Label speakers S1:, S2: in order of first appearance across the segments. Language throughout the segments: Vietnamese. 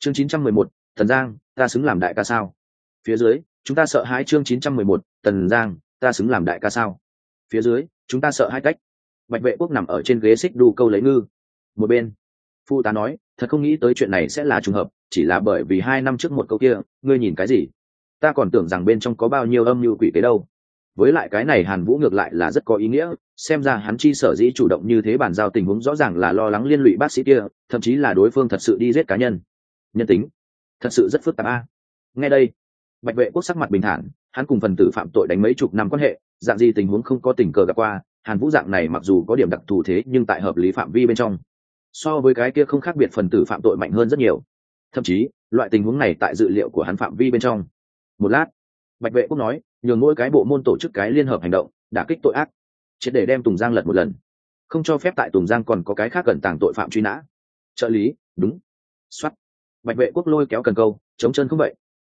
S1: Chương 911, Tần Giang, ta xứng làm đại ca sao? Phía dưới, chúng ta sợ hãi. Chương 911, Tần Giang, ta xứng làm đại ca sao? Phía dưới, chúng ta sợ hãi cách. Bạch Vệ Quốc nằm ở trên ghế xích đu câu lấy ngư. Một bên, phụ tá nói, thật không nghĩ tới chuyện này sẽ là trùng hợp, chỉ là bởi vì 2 năm trước một câu kia, ngươi nhìn cái gì? Ta còn tưởng rằng bên trong có bao nhiêu âm mưu quỷ kế đâu. Với lại cái này Hàn Vũ ngược lại là rất có ý nghĩa, xem ra hắn chi sở dĩ chủ động như thế bàn giao tình huống rõ ràng là lo lắng liên lụy bác sĩ kia, thậm chí là đối phương thật sự đi giết cá nhân. Nhân tính thật sự rất phức tạp a. Nghe đây, Bạch Vệ Quốc sắc mặt bình thản, hắn cùng phần tử phạm tội đánh mấy chục năm quan hệ, dạng gì tình huống không có tình cờ gặp qua. Hàn Vũ dạng này mặc dù có điểm đặc thù thế nhưng tại hợp lý phạm vi bên trong, so với cái kia không khác biệt phần tử phạm tội mạnh hơn rất nhiều, thậm chí loại tình huống này tại dự liệu của hắn phạm vi bên trong. Một lát, Bạch Vệ Quốc nói, nhường mỗi cái bộ môn tổ chức cái liên hợp hành động, đả kích tội ác, triệt để đem Tùng Giang lật một lần, không cho phép tại Tùng Giang còn có cái khác cẩn tàng tội phạm truy nã. Trợ lý, đúng. Soát. Bạch Vệ Quốc lôi kéo cần câu, chống chân không vậy.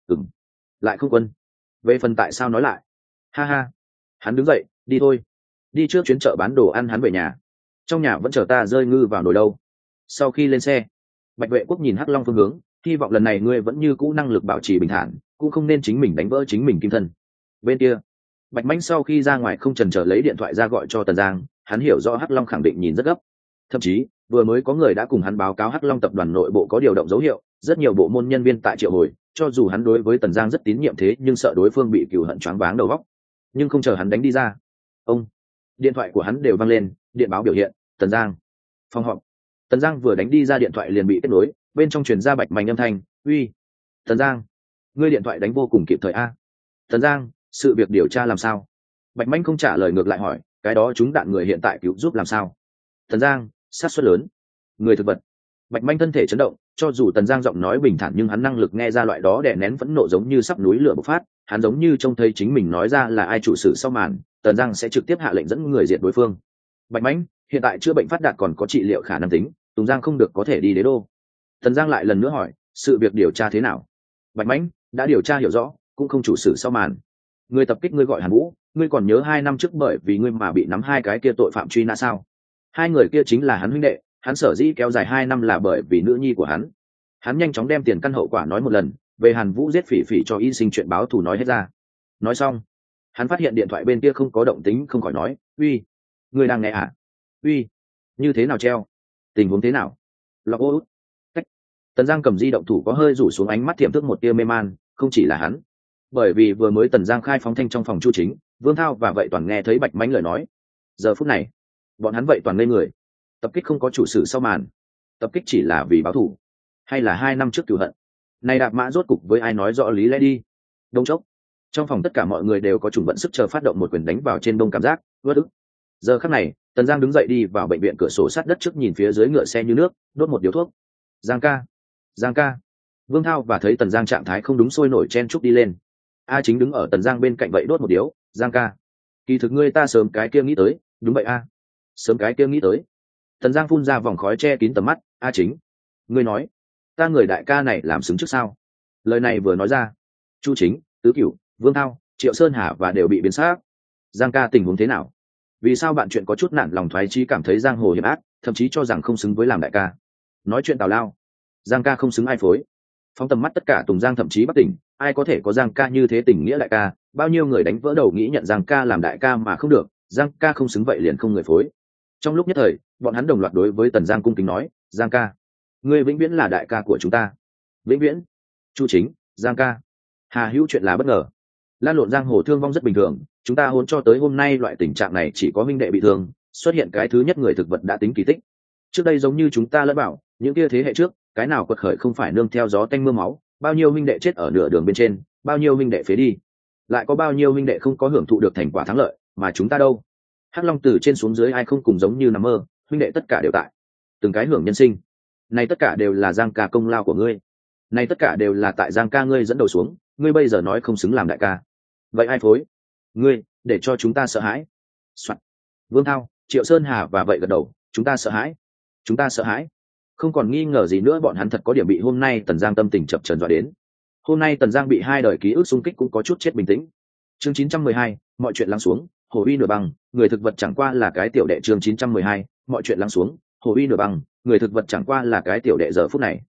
S1: Lại không quân. Về phần tại sao nói lại. Ha ha. Hắn đứng dậy, đi thôi. Đi trước chuyến chợ bán đồ ăn hắn về nhà. Trong nhà vẫn chờ ta rơi ngư vào nồi đâu. Sau khi lên xe, Bạch Vệ Quốc nhìn Hắc Long phương hướng, hy vọng lần này ngươi vẫn như cũ năng lực bảo trì bình thản, cũng không nên chính mình đánh vỡ chính mình kim thân. Bên kia, Bạch Mãnh sau khi ra ngoài không chần chờ lấy điện thoại ra gọi cho Tần Giang, hắn hiểu rõ Hắc Long khẳng định nhìn rất gấp. Thậm chí, vừa mới có người đã cùng hắn báo cáo Hắc Long tập đoàn nội bộ có điều động dấu hiệu, rất nhiều bộ môn nhân viên tại triệu hồi, cho dù hắn đối với Tần Giang rất tín nhiệm thế nhưng sợ đối phương bị cừu hận choáng váng đầu óc. Nhưng không chờ hắn đánh đi ra, ông, điện thoại của hắn đều vang lên, điện báo biểu hiện, Tần Giang. Phòng họp. Tần Giang vừa đánh đi ra điện thoại liền bị kết nối, bên trong truyền ra Bạch Mãnh âm thanh, "Uy, Tần Giang, ngươi điện thoại đánh vô cùng kịp thời a." "Tần Giang, sự việc điều tra làm sao?" Bạch Mãnh không trả lời ngược lại hỏi, "Cái đó chúng đạn người hiện tại cứu giúp làm sao?" "Tần Giang, sát suất lớn. Người thực vật." Bạch Mãnh thân thể chấn động, cho dù Tần Giang giọng nói bình thản nhưng hắn năng lực nghe ra loại đó đè nén phẫn nộ giống như sắp núi lửa bộc phát, hắn giống như trông thấy chính mình nói ra là ai chủ sử sau màn, Tần Giang sẽ trực tiếp hạ lệnh dẫn người diệt đối phương. "Bạch Mãnh, hiện tại chữa bệnh phát đạt còn có trị liệu khả năng tính, Tùng Giang không được có thể đi đế đô." Tần Giang lại lần nữa hỏi, "Sự việc điều tra thế nào?" Bạch Mãnh, "Đã điều tra hiểu rõ, cũng không chủ sử sau màn. Người tập kích ngươi gọi Hàn Vũ, ngươi còn nhớ 2 năm trước bởi vì ngươi mà bị nắm 2 cái kia tội phạm truy nã sao? 2 người kia chính là hắn huynh đệ, hắn sở dĩ kéo dài 2 năm là bởi vì nữ nhi của hắn." Hắn nhanh chóng đem tiền căn hậu quả nói một lần, về Hàn Vũ giết Phỉ Phỉ cho y sinh chuyện báo thù nói hết ra. Nói xong, hắn phát hiện điện thoại bên kia không có động tĩnh, không khỏi nói, "Uy, ngươi đang nghe à? Uy, như thế nào treo? Tình huống thế nào?" Lọc ô út. Cách. Tần Giang cầm di động thủ có hơi rủ xuống, ánh mắt thiểm thức một tia mê man, không chỉ là hắn. Bởi vì vừa mới Tần Giang khai phóng thanh trong phòng Chu Chính, Vương Thao và Vậy Toàn nghe thấy Bạch Mãnh lời nói. Giờ phút này, bọn hắn Vậy Toàn ngây người. Tập kích không có chủ sử sau màn. Tập kích chỉ là vì báo thù, hay là 2 năm trước cửu hận? Này đạp mã rốt cục với ai nói rõ lý lẽ đi. Đông chốc, trong phòng tất cả mọi người đều có chủng vận sức chờ phát động một quyền đánh vào trên đông cảm giác vớt ức. Giờ khắc này, Tần Giang đứng dậy đi vào bệnh viện, cửa sổ sát đất trước nhìn phía dưới ngựa xe như nước, đốt một điếu thuốc. "Giang ca, Giang ca." Vương Thao và thấy Tần Giang trạng thái không đúng sôi nổi chen chúc đi lên. A Chính đứng ở Tần Giang bên cạnh vậy đốt một điếu, "Giang ca, kỳ thực ngươi ta sớm cái kia nghĩ tới." "Đúng vậy a, sớm cái kia nghĩ tới." Tần Giang phun ra vòng khói che kín tầm mắt, "A Chính, ngươi nói ta người đại ca này làm xứng trước sao?" Lời này vừa nói ra, Chu Chính, Tứ Cửu, Vương Thao, Triệu Sơn Hà và đều bị biến xác. "Giang ca, tình huống thế nào? Vì sao bạn chuyện có chút nản lòng thoái chí, cảm thấy giang hồ hiểm ác, thậm chí cho rằng không xứng với làm đại ca?" Nói chuyện tào lao. "Giang ca không xứng ai phối." Phóng tầm mắt tất cả Tùng Giang thậm chí Bắc Tỉnh, ai có thể có Giang ca như thế tình nghĩa đại ca, bao nhiêu người đánh vỡ đầu nghĩ nhận Giang ca làm đại ca mà không được, Giang ca không xứng vậy liền không người phối. Trong lúc nhất thời, bọn hắn đồng loạt đối với Tần Giang cung kính nói, "Giang ca, ngươi vĩnh viễn là đại ca của chúng ta." "Vĩnh viễn." Chu Chính, "Giang ca, Hà Hữu chuyện là bất ngờ. Lan lộn giang hồ thương vong rất bình thường, chúng ta hôn cho tới hôm nay loại tình trạng này chỉ có huynh đệ bị thương, xuất hiện cái thứ nhất người thực vật đã tính kỳ tích. Trước đây giống như chúng ta lẫn bảo, những kia thế hệ trước, cái nào quật khởi không phải nương theo gió tanh mưa máu, bao nhiêu huynh đệ chết ở nửa đường bên trên, bao nhiêu huynh đệ phế đi, lại có bao nhiêu huynh đệ không có hưởng thụ được thành quả thắng lợi, mà chúng ta đâu? Hắc Long từ trên xuống dưới ai không cùng giống như nằm mơ, huynh đệ tất cả đều tại, từng cái hưởng nhân sinh. Này tất cả đều là Giang ca công lao của ngươi, này tất cả đều là tại Giang ca ngươi dẫn đầu xuống, ngươi bây giờ nói không xứng làm đại ca, vậy ai phối? Ngươi, để cho chúng ta sợ hãi." Soạn. Vương Thao, Triệu Sơn Hà và Vậy gật đầu, "Chúng ta sợ hãi, chúng ta sợ hãi." Không còn nghi ngờ gì nữa, bọn hắn thật có điểm bị hôm nay Tần Giang tâm tình chập chờn dọa đến. Hôm nay Tần Giang bị 2 đời ký ức xung kích cũng có chút chết bình tĩnh. Chương 912, mọi chuyện lắng xuống, hồ uy nửa bằng, người thực vật chẳng qua là cái tiểu đệ. Chương 912, mọi chuyện lắng xuống, hồ uy nửa bằng, người thực vật chẳng qua là cái tiểu đệ. Giờ phút này,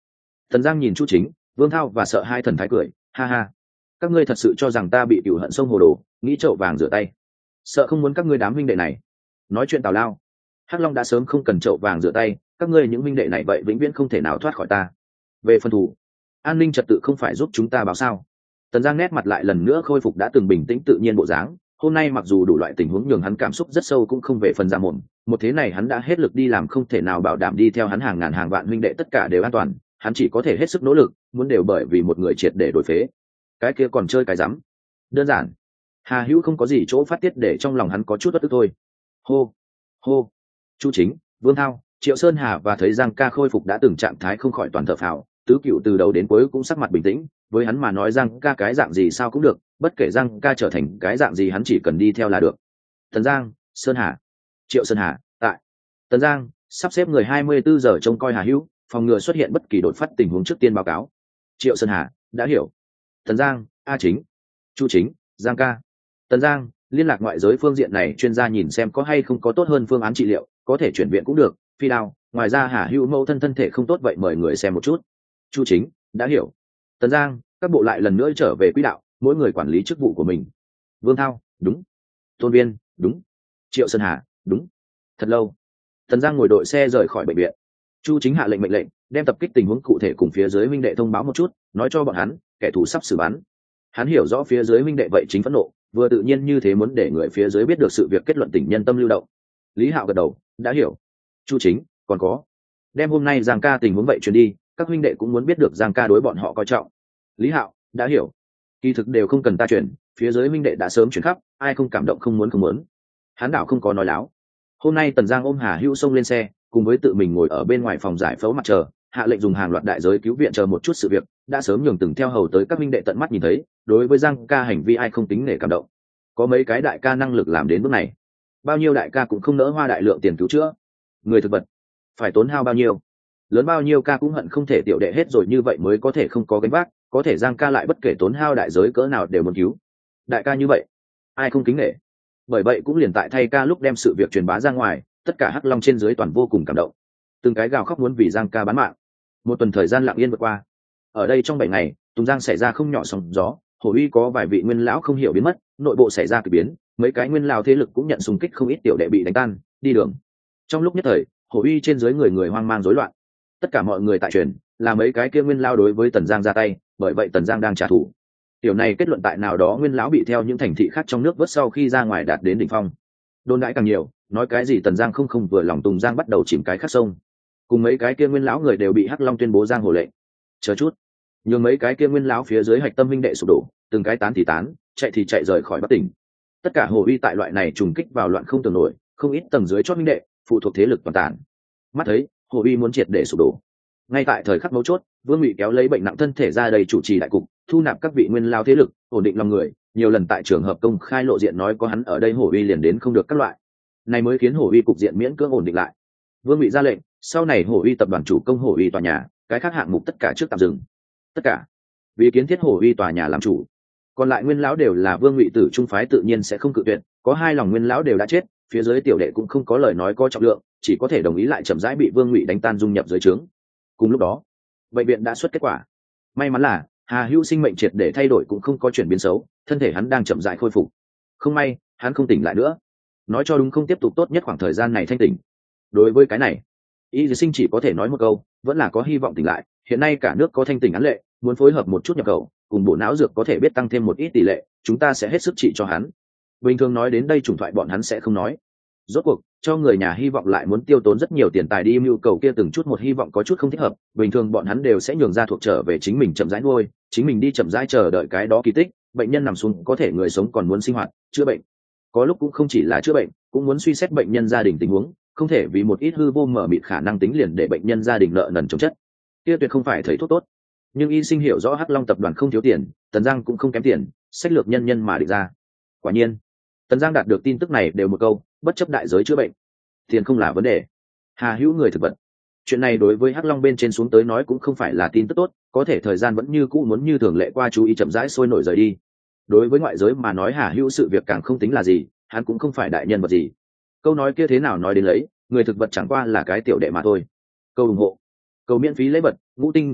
S1: Tần Giang nhìn Chu Chính, Vương Thao và sợ hai thần thái cười, ha ha, các ngươi thật sự cho rằng ta bị cửu hận sông hồ đồ, nghĩ chậu vàng rửa tay, sợ không muốn các ngươi đám huynh đệ này nói chuyện tào lao. Hắc Long đã sớm không cần chậu vàng rửa tay, các ngươi những huynh đệ này vậy vĩnh viễn không thể nào thoát khỏi ta. Về phần thủ, an ninh trật tự không phải giúp chúng ta báo sao? Tần Giang nét mặt lại lần nữa khôi phục đã từng bình tĩnh tự nhiên bộ dáng. Hôm nay mặc dù đủ loại tình huống nhường hắn cảm xúc rất sâu cũng không về phần ra mồm, một thế này hắn đã hết lực đi làm, không thể nào bảo đảm đi theo hắn hàng ngàn hàng vạn huynh đệ tất cả đều an toàn, hắn chỉ có thể hết sức nỗ lực, muốn đều bởi vì một người triệt để đổi phế. Cái kia còn chơi cái rắm. Đơn giản. Hà Hữu không có gì chỗ phát tiết để trong lòng hắn có chút bất tức thôi. Hô, hô. Chu Chính, Vương Thao, Triệu Sơn Hà và thấy Giang ca khôi phục đã từng trạng thái không khỏi toàn thở phào. Tứ Cựu từ đầu đến cuối cũng sắc mặt bình tĩnh, với hắn mà nói Giang ca cái dạng gì sao cũng được, bất kể Giang ca trở thành cái dạng gì hắn chỉ cần đi theo là được. Tần Giang, Sơn Hà, Triệu Sơn Hà, tại. Tần Giang sắp xếp người 24 giờ trông coi Hà Hữu, phòng ngừa xuất hiện bất kỳ đột phát tình huống trước tiên báo cáo. Triệu Sơn Hà, đã hiểu. Tần Giang, A Chính, Chu Chính, Giang ca. Tần Giang, liên lạc ngoại giới phương diện này chuyên gia nhìn xem có hay không có tốt hơn phương án trị liệu, có thể chuyển viện cũng được. Phi đao, ngoài ra Hà Hữu mẫu thân thể không tốt vậy mời người xem một chút. Chu Chính, đã hiểu. Tần Giang, các bộ lại lần nữa trở về quỹ đạo, mỗi người quản lý chức vụ của mình. Vương Thao, đúng. Tôn Viên, đúng. Triệu Sơn Hà, đúng. Thật lâu, Tần Giang ngồi đội xe rời khỏi bệnh viện. Chu Chính hạ mệnh lệnh đem tập kích tình huống cụ thể cùng phía dưới huynh đệ thông báo một chút, nói cho bọn hắn kẻ thù sắp xử bắn. Hắn hiểu rõ phía dưới huynh đệ vậy chính phẫn nộ, vừa tự nhiên như thế muốn để người phía dưới biết được sự việc, kết luận tình nhân tâm lưu động. Lý Hạo gật đầu, đã hiểu. Chu Chính, còn có, đem hôm nay Giang ca tình huống vậy truyền đi, các huynh đệ cũng muốn biết được Giang ca đối bọn họ coi trọng. Lý Hạo, đã hiểu. Kỳ thực đều không cần ta chuyển, phía dưới huynh đệ đã sớm chuyển khắp, ai không cảm động không muốn. Hắn đảo không có nói láo. Hôm nay Tần Giang ôm Hà Hữu xông lên xe, cùng với tự mình ngồi ở bên ngoài phòng giải phẫu mặt chờ, hạ lệnh dùng hàng loạt đại giới cứu viện chờ một chút sự việc, đã sớm nhường từng theo hầu tới các huynh đệ tận mắt nhìn thấy, đối với Giang ca hành vi ai không tính nể cảm động. Có mấy cái đại ca năng lực làm đến bước này, bao nhiêu đại ca cũng không nỡ hoa đại lượng tiền cứu chữa. Người thực vật phải tốn hao bao nhiêu, lớn bao nhiêu ca cũng hận không thể tiểu đệ hết rồi như vậy mới có thể không có gánh vác, có thể Giang ca lại bất kể tốn hao đại giới cỡ nào đều muốn cứu. Đại ca như vậy, ai không kính nể. Bởi vậy cũng liền tại thay ca lúc đem sự việc truyền bá ra ngoài, tất cả Hắc Long trên dưới toàn vô cùng cảm động, từng cái gào khóc muốn vì Giang ca bán mạng. Một tuần thời gian lặng yên vượt qua. Ở đây trong 7 ngày, Tùng Giang xảy ra không nhỏ sóng gió, Hổ Uy có vài vị nguyên lão không hiểu biến mất, nội bộ xảy ra kỳ biến, mấy cái nguyên lão thế lực cũng nhận xung kích, không ít tiểu đệ bị đánh tan, đi đường. Trong lúc nhất thời, Hổ Uy trên dưới người hoang mang rối loạn. Tất cả mọi người tại truyền là mấy cái kia nguyên lão đối với Tần Giang ra tay, bởi vậy Tần Giang đang trả thù. Điều này kết luận tại nào đó nguyên lão bị theo những thành thị khác trong nước vớt sau khi ra ngoài đạt đến đỉnh phong. Đồn đãi càng nhiều, nói cái gì Tần Giang không vừa lòng, Tùng Giang bắt đầu chìm cái khắc sông. Cùng mấy cái kia nguyên lão người đều bị Hắc Long tuyên bố giang hồ lệnh. Chờ chút, nhường mấy cái kia nguyên lão phía dưới hạch tâm minh đệ sụp đổ, từng cái tán thì tán, chạy thì chạy rời khỏi Bắc tỉnh. Tất cả Hồ Uy tại loại này trùng kích vào loạn không tưởng nổi, không ít tầng dưới chót minh đệ phụ thuộc thế lực toàn tàn. Mắt thấy Hồ Uy muốn triệt để sụp đổ. Ngay tại thời khắc mấu chốt, Vương Ngụy kéo lấy bệnh nặng thân thể ra đây chủ trì đại cục, thu nạp các vị nguyên lao thế lực, ổn định lòng người, nhiều lần tại trường hợp công khai lộ diện nói có hắn ở đây Hổ Uy liền đến không được các loại. Này mới khiến Hổ Uy cục diện miễn cưỡng ổn định lại. Vương Ngụy ra lệnh, sau này Hổ Uy tập đoàn chủ công Hổ Uy tòa nhà, cái khác hạng mục tất cả trước tạm dừng. Tất cả vì kiến thiết Hổ Uy tòa nhà làm chủ. Còn lại nguyên lão đều là Vương Ngụy tử trung phái tự nhiên sẽ không cự tuyệt, có hai lòng nguyên lão đều đã chết, phía dưới tiểu đệ cũng không có lời nói có trọng lượng, chỉ có thể đồng ý lại chậm rãi bị Vương Ngụy đánh tan dung nhập dưới trướng. Cùng lúc đó, bệnh viện đã xuất kết quả. May mắn là Hà Hữu sinh mệnh triệt để thay đổi cũng không có chuyển biến xấu, thân thể hắn đang chậm rãi khôi phục. Không may, hắn không tỉnh lại nữa. Nói cho đúng không tiếp tục tốt nhất khoảng thời gian này thanh tỉnh. Đối với cái này, Y Sinh chỉ có thể nói một câu, vẫn là có hy vọng tỉnh lại. Hiện nay cả nước có thanh tỉnh án lệ, muốn phối hợp một chút nhập khẩu, cùng bộ não dược có thể biết tăng thêm một ít tỷ lệ, chúng ta sẽ hết sức trị cho hắn. Bình thường nói đến đây chủng thoại bọn hắn sẽ không nói. Rốt cuộc cho người nhà hy vọng lại muốn tiêu tốn rất nhiều tiền tài đi mưu cầu kia từng chút một hy vọng có chút không thích hợp, bình thường bọn hắn đều sẽ nhường ra thuộc trở về chính mình chậm rãi nuôi, chính mình đi chậm rãi chờ đợi cái đó kỳ tích. Bệnh nhân nằm xuống có thể người sống còn muốn sinh hoạt chữa bệnh, có lúc cũng không chỉ là chữa bệnh, cũng muốn suy xét bệnh nhân gia đình tình huống, không thể vì một ít hư vô mở mịt khả năng tính liền để bệnh nhân gia đình nợ nần chồng chất, kia tuyệt không phải thấy thuốc tốt. Nhưng Y Sinh hiểu rõ Hắc Long tập đoàn không thiếu tiền, Tần Giang cũng không kém tiền, sách lược nhân nhân mà định ra. Quả nhiên Tần Giang đạt được tin tức này đều một câu, bất chấp đại giới chữa bệnh, tiền không là vấn đề. Hà Hữu người thực vật, chuyện này đối với Hắc Long bên trên xuống tới nói cũng không phải là tin tức tốt, có thể thời gian vẫn như cũ muốn như thường lệ qua, chú ý chậm rãi sôi nổi rời đi. Đối với ngoại giới mà nói Hà Hữu sự việc càng không tính là gì, hắn cũng không phải đại nhân vật gì. Câu nói kia thế nào nói đến lấy, người thực vật chẳng qua là cái tiểu đệ mà thôi. Câu ủng hộ, câu miễn phí lấy vật, ngũ tinh khen ngợi,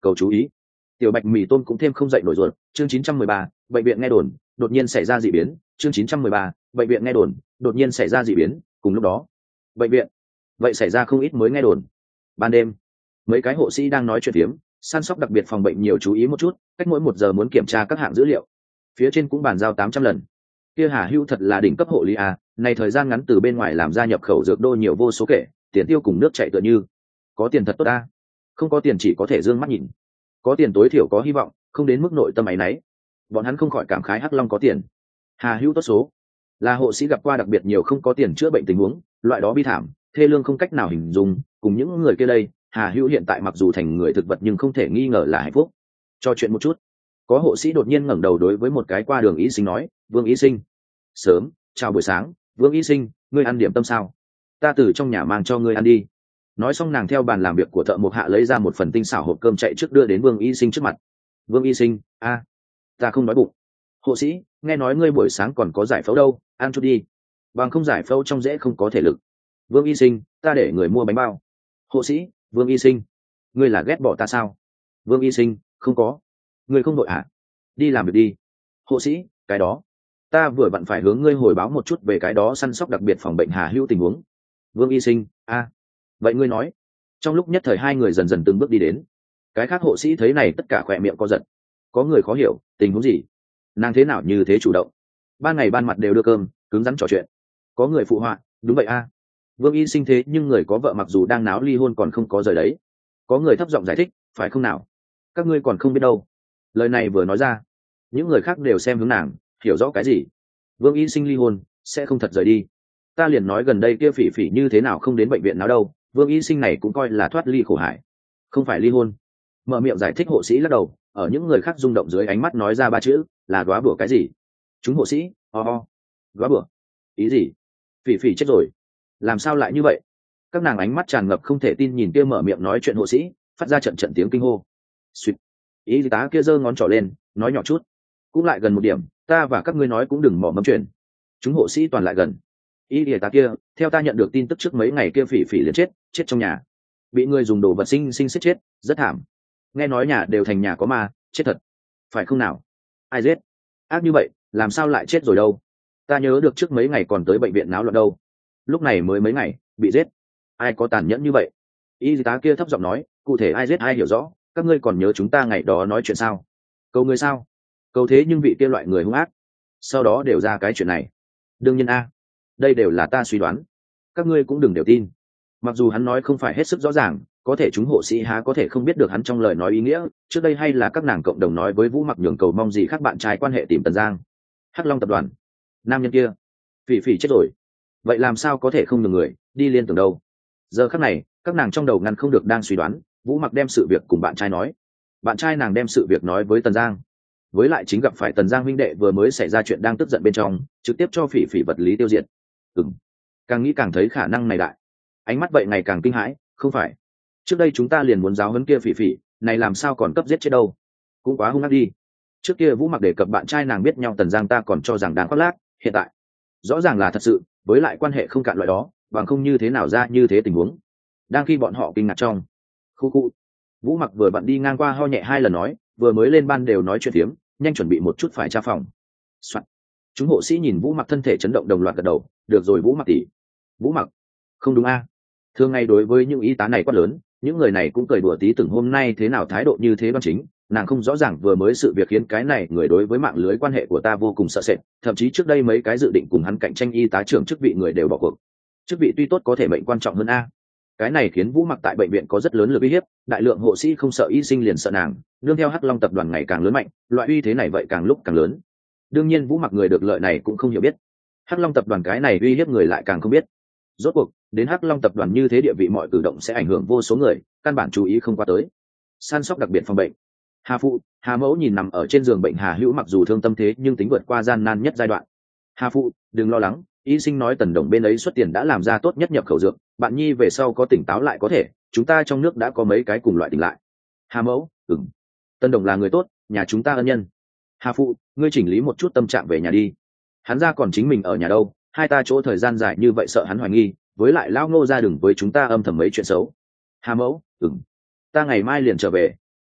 S1: cầu chú ý. Tiểu bạch mì tôm cũng thêm không dậy nổi ruột. Chương 913, bệnh viện nghe đồn đột nhiên xảy ra dị biến. Chương 913, bệnh viện nghe đồn đột nhiên xảy ra dị biến. Cùng lúc đó, bệnh viện vậy xảy ra không ít mới nghe đồn. Ban đêm, mấy cái hộ sĩ đang nói chuyện phiếm, săn sóc đặc biệt phòng bệnh nhiều chú ý một chút, cách mỗi 1 giờ muốn kiểm tra các hạng dữ liệu. Phía trên cũng bàn giao 800 lần. Kia Hà Hữu thật là đỉnh cấp hộ lý à, này thời gian ngắn từ bên ngoài làm ra nhập khẩu dược đô nhiều vô số kể, tiền tiêu cùng nước chảy tựa như. Có tiền thật tốt ta. Không có tiền chỉ có thể dương mắt nhìn. Có tiền tối thiểu có hy vọng, không đến mức nội tâm áy náy. Bọn hắn không khỏi cảm khái Hắc Long có tiền. Hà Hữu tốt số. Là hộ sĩ gặp qua đặc biệt nhiều không có tiền chữa bệnh tình huống, loại đó bi thảm, thê lương không cách nào hình dung, cùng những người kia đây, Hà Hữu hiện tại mặc dù thành người thực vật nhưng không thể nghi ngờ là hạnh phúc. Cho chuyện một chút. Có hộ sĩ đột nhiên ngẩng đầu đối với một cái qua đường y sinh nói, Vương y sinh. Sớm, chào buổi sáng, Vương y sinh, ngươi ăn điểm tâm sao? Ta từ trong nhà mang cho ngươi ăn đi. Nói xong nàng theo bàn làm việc của thợ mộc hạ lấy ra một phần tinh xảo hộp cơm chạy trước đưa đến Vương y sinh trước mặt. Vương y sinh, ta không đói bụng. Hộ sĩ, nghe nói ngươi buổi sáng còn có giải phẫu đâu, ăn chút đi. Bằng không giải phẫu trong dễ không có thể lực. Vương y sinh, ta để người mua bánh bao. Hộ sĩ, Vương y sinh, ngươi là ghét bỏ ta sao? Vương y sinh, không có. Ngươi không đội hả? Đi làm việc đi. Hộ sĩ, cái đó, ta vừa vặn phải hướng ngươi hồi báo một chút về cái đó săn sóc đặc biệt phòng bệnh Hà Hữu tình huống. Vương y sinh, vậy ngươi nói. Trong lúc nhất thời hai người dần dần từng bước đi đến. Cái khác hộ sĩ thấy này tất cả khỏe miệng co giật. Có người khó hiểu, tình huống gì? Nàng thế nào như thế chủ động? Ban ngày ban mặt đều đưa cơm, cứng rắn trò chuyện. Có người phụ họa, đúng vậy Vương y sinh thế nhưng người có vợ mặc dù đang náo ly hôn còn không có rời đấy. Có người thấp giọng giải thích, phải không nào? Các ngươi còn không biết đâu. Lời này vừa nói ra, những người khác đều xem hướng nàng, hiểu rõ cái gì. Vương y sinh ly hôn, sẽ không thật rời đi. Ta liền nói gần đây kia Phỉ Phỉ như thế nào không đến bệnh viện nào đâu. Vương y sinh này cũng coi là thoát ly khổ hải. Không phải ly hôn. Mở miệng giải thích hộ sĩ lắc đầu, ở những người khác rung động dưới ánh mắt nói ra 3 chữ, là đoá bữa cái gì? Chúng hộ sĩ, đoá bữa. Ý gì? Phỉ Phỉ chết rồi. Làm sao lại như vậy? Các nàng ánh mắt tràn ngập không thể tin nhìn kia mở miệng nói chuyện hộ sĩ, phát ra trận trận tiếng kinh hô. Xuyệt. Y tá kia giơ ngón trỏ lên, nói nhỏ chút. Cũng lại gần một điểm, ta và các ngươi nói cũng đừng mỏ mẫm chuyện. Chúng hộ sĩ toàn lại gần. Y tá kia, theo ta nhận được tin tức trước mấy ngày kia Phỉ Phỉ liền chết trong nhà. Bị người dùng đồ vật sinh giết chết, rất thảm. Nghe nói nhà đều thành nhà có ma, chết thật. Phải không nào? Ai giết? Ác như vậy, làm sao lại chết rồi đâu? Ta nhớ được trước mấy ngày còn tới bệnh viện náo loạn đâu. Lúc này mới mấy ngày, bị giết. Ai có tàn nhẫn như vậy? Y tá kia thấp giọng nói, cụ thể ai giết ai hiểu rõ, các ngươi còn nhớ chúng ta ngày đó nói chuyện sao? Cầu người sao? Cầu thế nhưng vị kia loại người hung ác. Sau đó đều ra cái chuyện này. Đương nhiên đây đều là ta suy đoán. Các ngươi cũng đừng đều tin. Mặc dù hắn nói không phải hết sức rõ ràng, có thể chúng hộ sĩ há có thể không biết được hắn trong lời nói ý nghĩa. Trước đây hay là các nàng cộng đồng nói với Vũ Mặc nhường cầu mong gì khác bạn trai quan hệ tìm Tần Giang. Hắc Long tập đoàn. Nam nhân kia. Phỉ Phỉ chết rồi. Vậy làm sao có thể không nhường người đi liên tưởng đâu? Giờ khắc này, các nàng trong đầu ngăn không được đang suy đoán, Vũ Mặc đem sự việc cùng bạn trai nói. Bạn trai nàng đem sự việc nói với Tần Giang. Với lại chính gặp phải Tần Giang huynh đệ vừa mới xảy ra chuyện đang tức giận bên trong, trực tiếp cho Phỉ Phỉ vật lý tiêu diệt. Càng nghĩ càng thấy khả năng này đại. Ánh mắt vậy ngày càng kinh hãi, không phải. Trước đây chúng ta liền muốn giáo huấn kia Phỉ Phỉ, này làm sao còn cấp giết chết đâu? Cũng quá hung ác đi. Trước kia Vũ Mặc đề cập bạn trai nàng biết nhau Tần Giang ta còn cho rằng đáng khoác lác, hiện tại rõ ràng là thật sự, với lại quan hệ không cạn loại đó, bằng không như thế nào ra như thế tình huống. Đang khi bọn họ kinh ngạc trong khu, Vũ Mặc vừa vặn đi ngang qua ho nhẹ 2 lần nói, vừa mới lên ban đều nói chuyện phiếm, nhanh chuẩn bị một chút phải tra phòng. Chúng hộ sĩ nhìn Vũ Mặc thân thể chấn động đồng loạt gật đầu, được rồi Vũ Mặc tỷ. Vũ Mặc, không đúng thường ngày đối với những y tá này quá lớn, những người này cũng cười đùa tí từng hôm nay thế nào thái độ như thế đoan chính, nàng không rõ ràng vừa mới sự việc khiến cái này người đối với mạng lưới quan hệ của ta vô cùng sợ sệt, thậm chí trước đây mấy cái dự định cùng hắn cạnh tranh y tá trưởng chức vị người đều bỏ cuộc. Chức vị tuy tốt có thể mệnh quan trọng hơn cái này khiến Vũ Mặc tại bệnh viện có rất lớn lực uy hiếp, đại lượng hộ sĩ không sợ y sinh liền sợ nàng, đương theo Hắc Long tập đoàn ngày càng lớn mạnh, loại uy thế này vậy càng lúc càng lớn. Đương nhiên Vũ Mặc người được lợi này cũng không hiểu biết, Hắc Long tập đoàn cái này uy hiếp người lại càng không biết. Rốt cuộc đến Hắc Long tập đoàn như thế địa vị mọi cử động sẽ ảnh hưởng vô số người, căn bản chú ý không qua tới. Săn sóc đặc biệt phòng bệnh. Hà phụ, Hà mẫu nhìn nằm ở trên giường bệnh Hà Hữu mặc dù thương tâm thế nhưng tính vượt qua gian nan nhất giai đoạn. Hà phụ, đừng lo lắng, y sinh nói Tần Đồng bên ấy xuất tiền đã làm ra tốt nhất nhập khẩu dược, bạn nhi về sau có tỉnh táo lại có thể, chúng ta trong nước đã có mấy cái cùng loại tỉnh lại. Hà mẫu, Tần Đồng là người tốt, nhà chúng ta ân nhân. Hà phụ, ngươi chỉnh lý một chút tâm trạng về nhà đi. Hắn ra còn chính mình ở nhà đâu, hai ta chỗ thời gian dài như vậy sợ hắn hoài nghi, với lại lao Ngô ra đừng với chúng ta âm thầm mấy chuyện xấu. Hà mẫu, ta ngày mai liền trở về.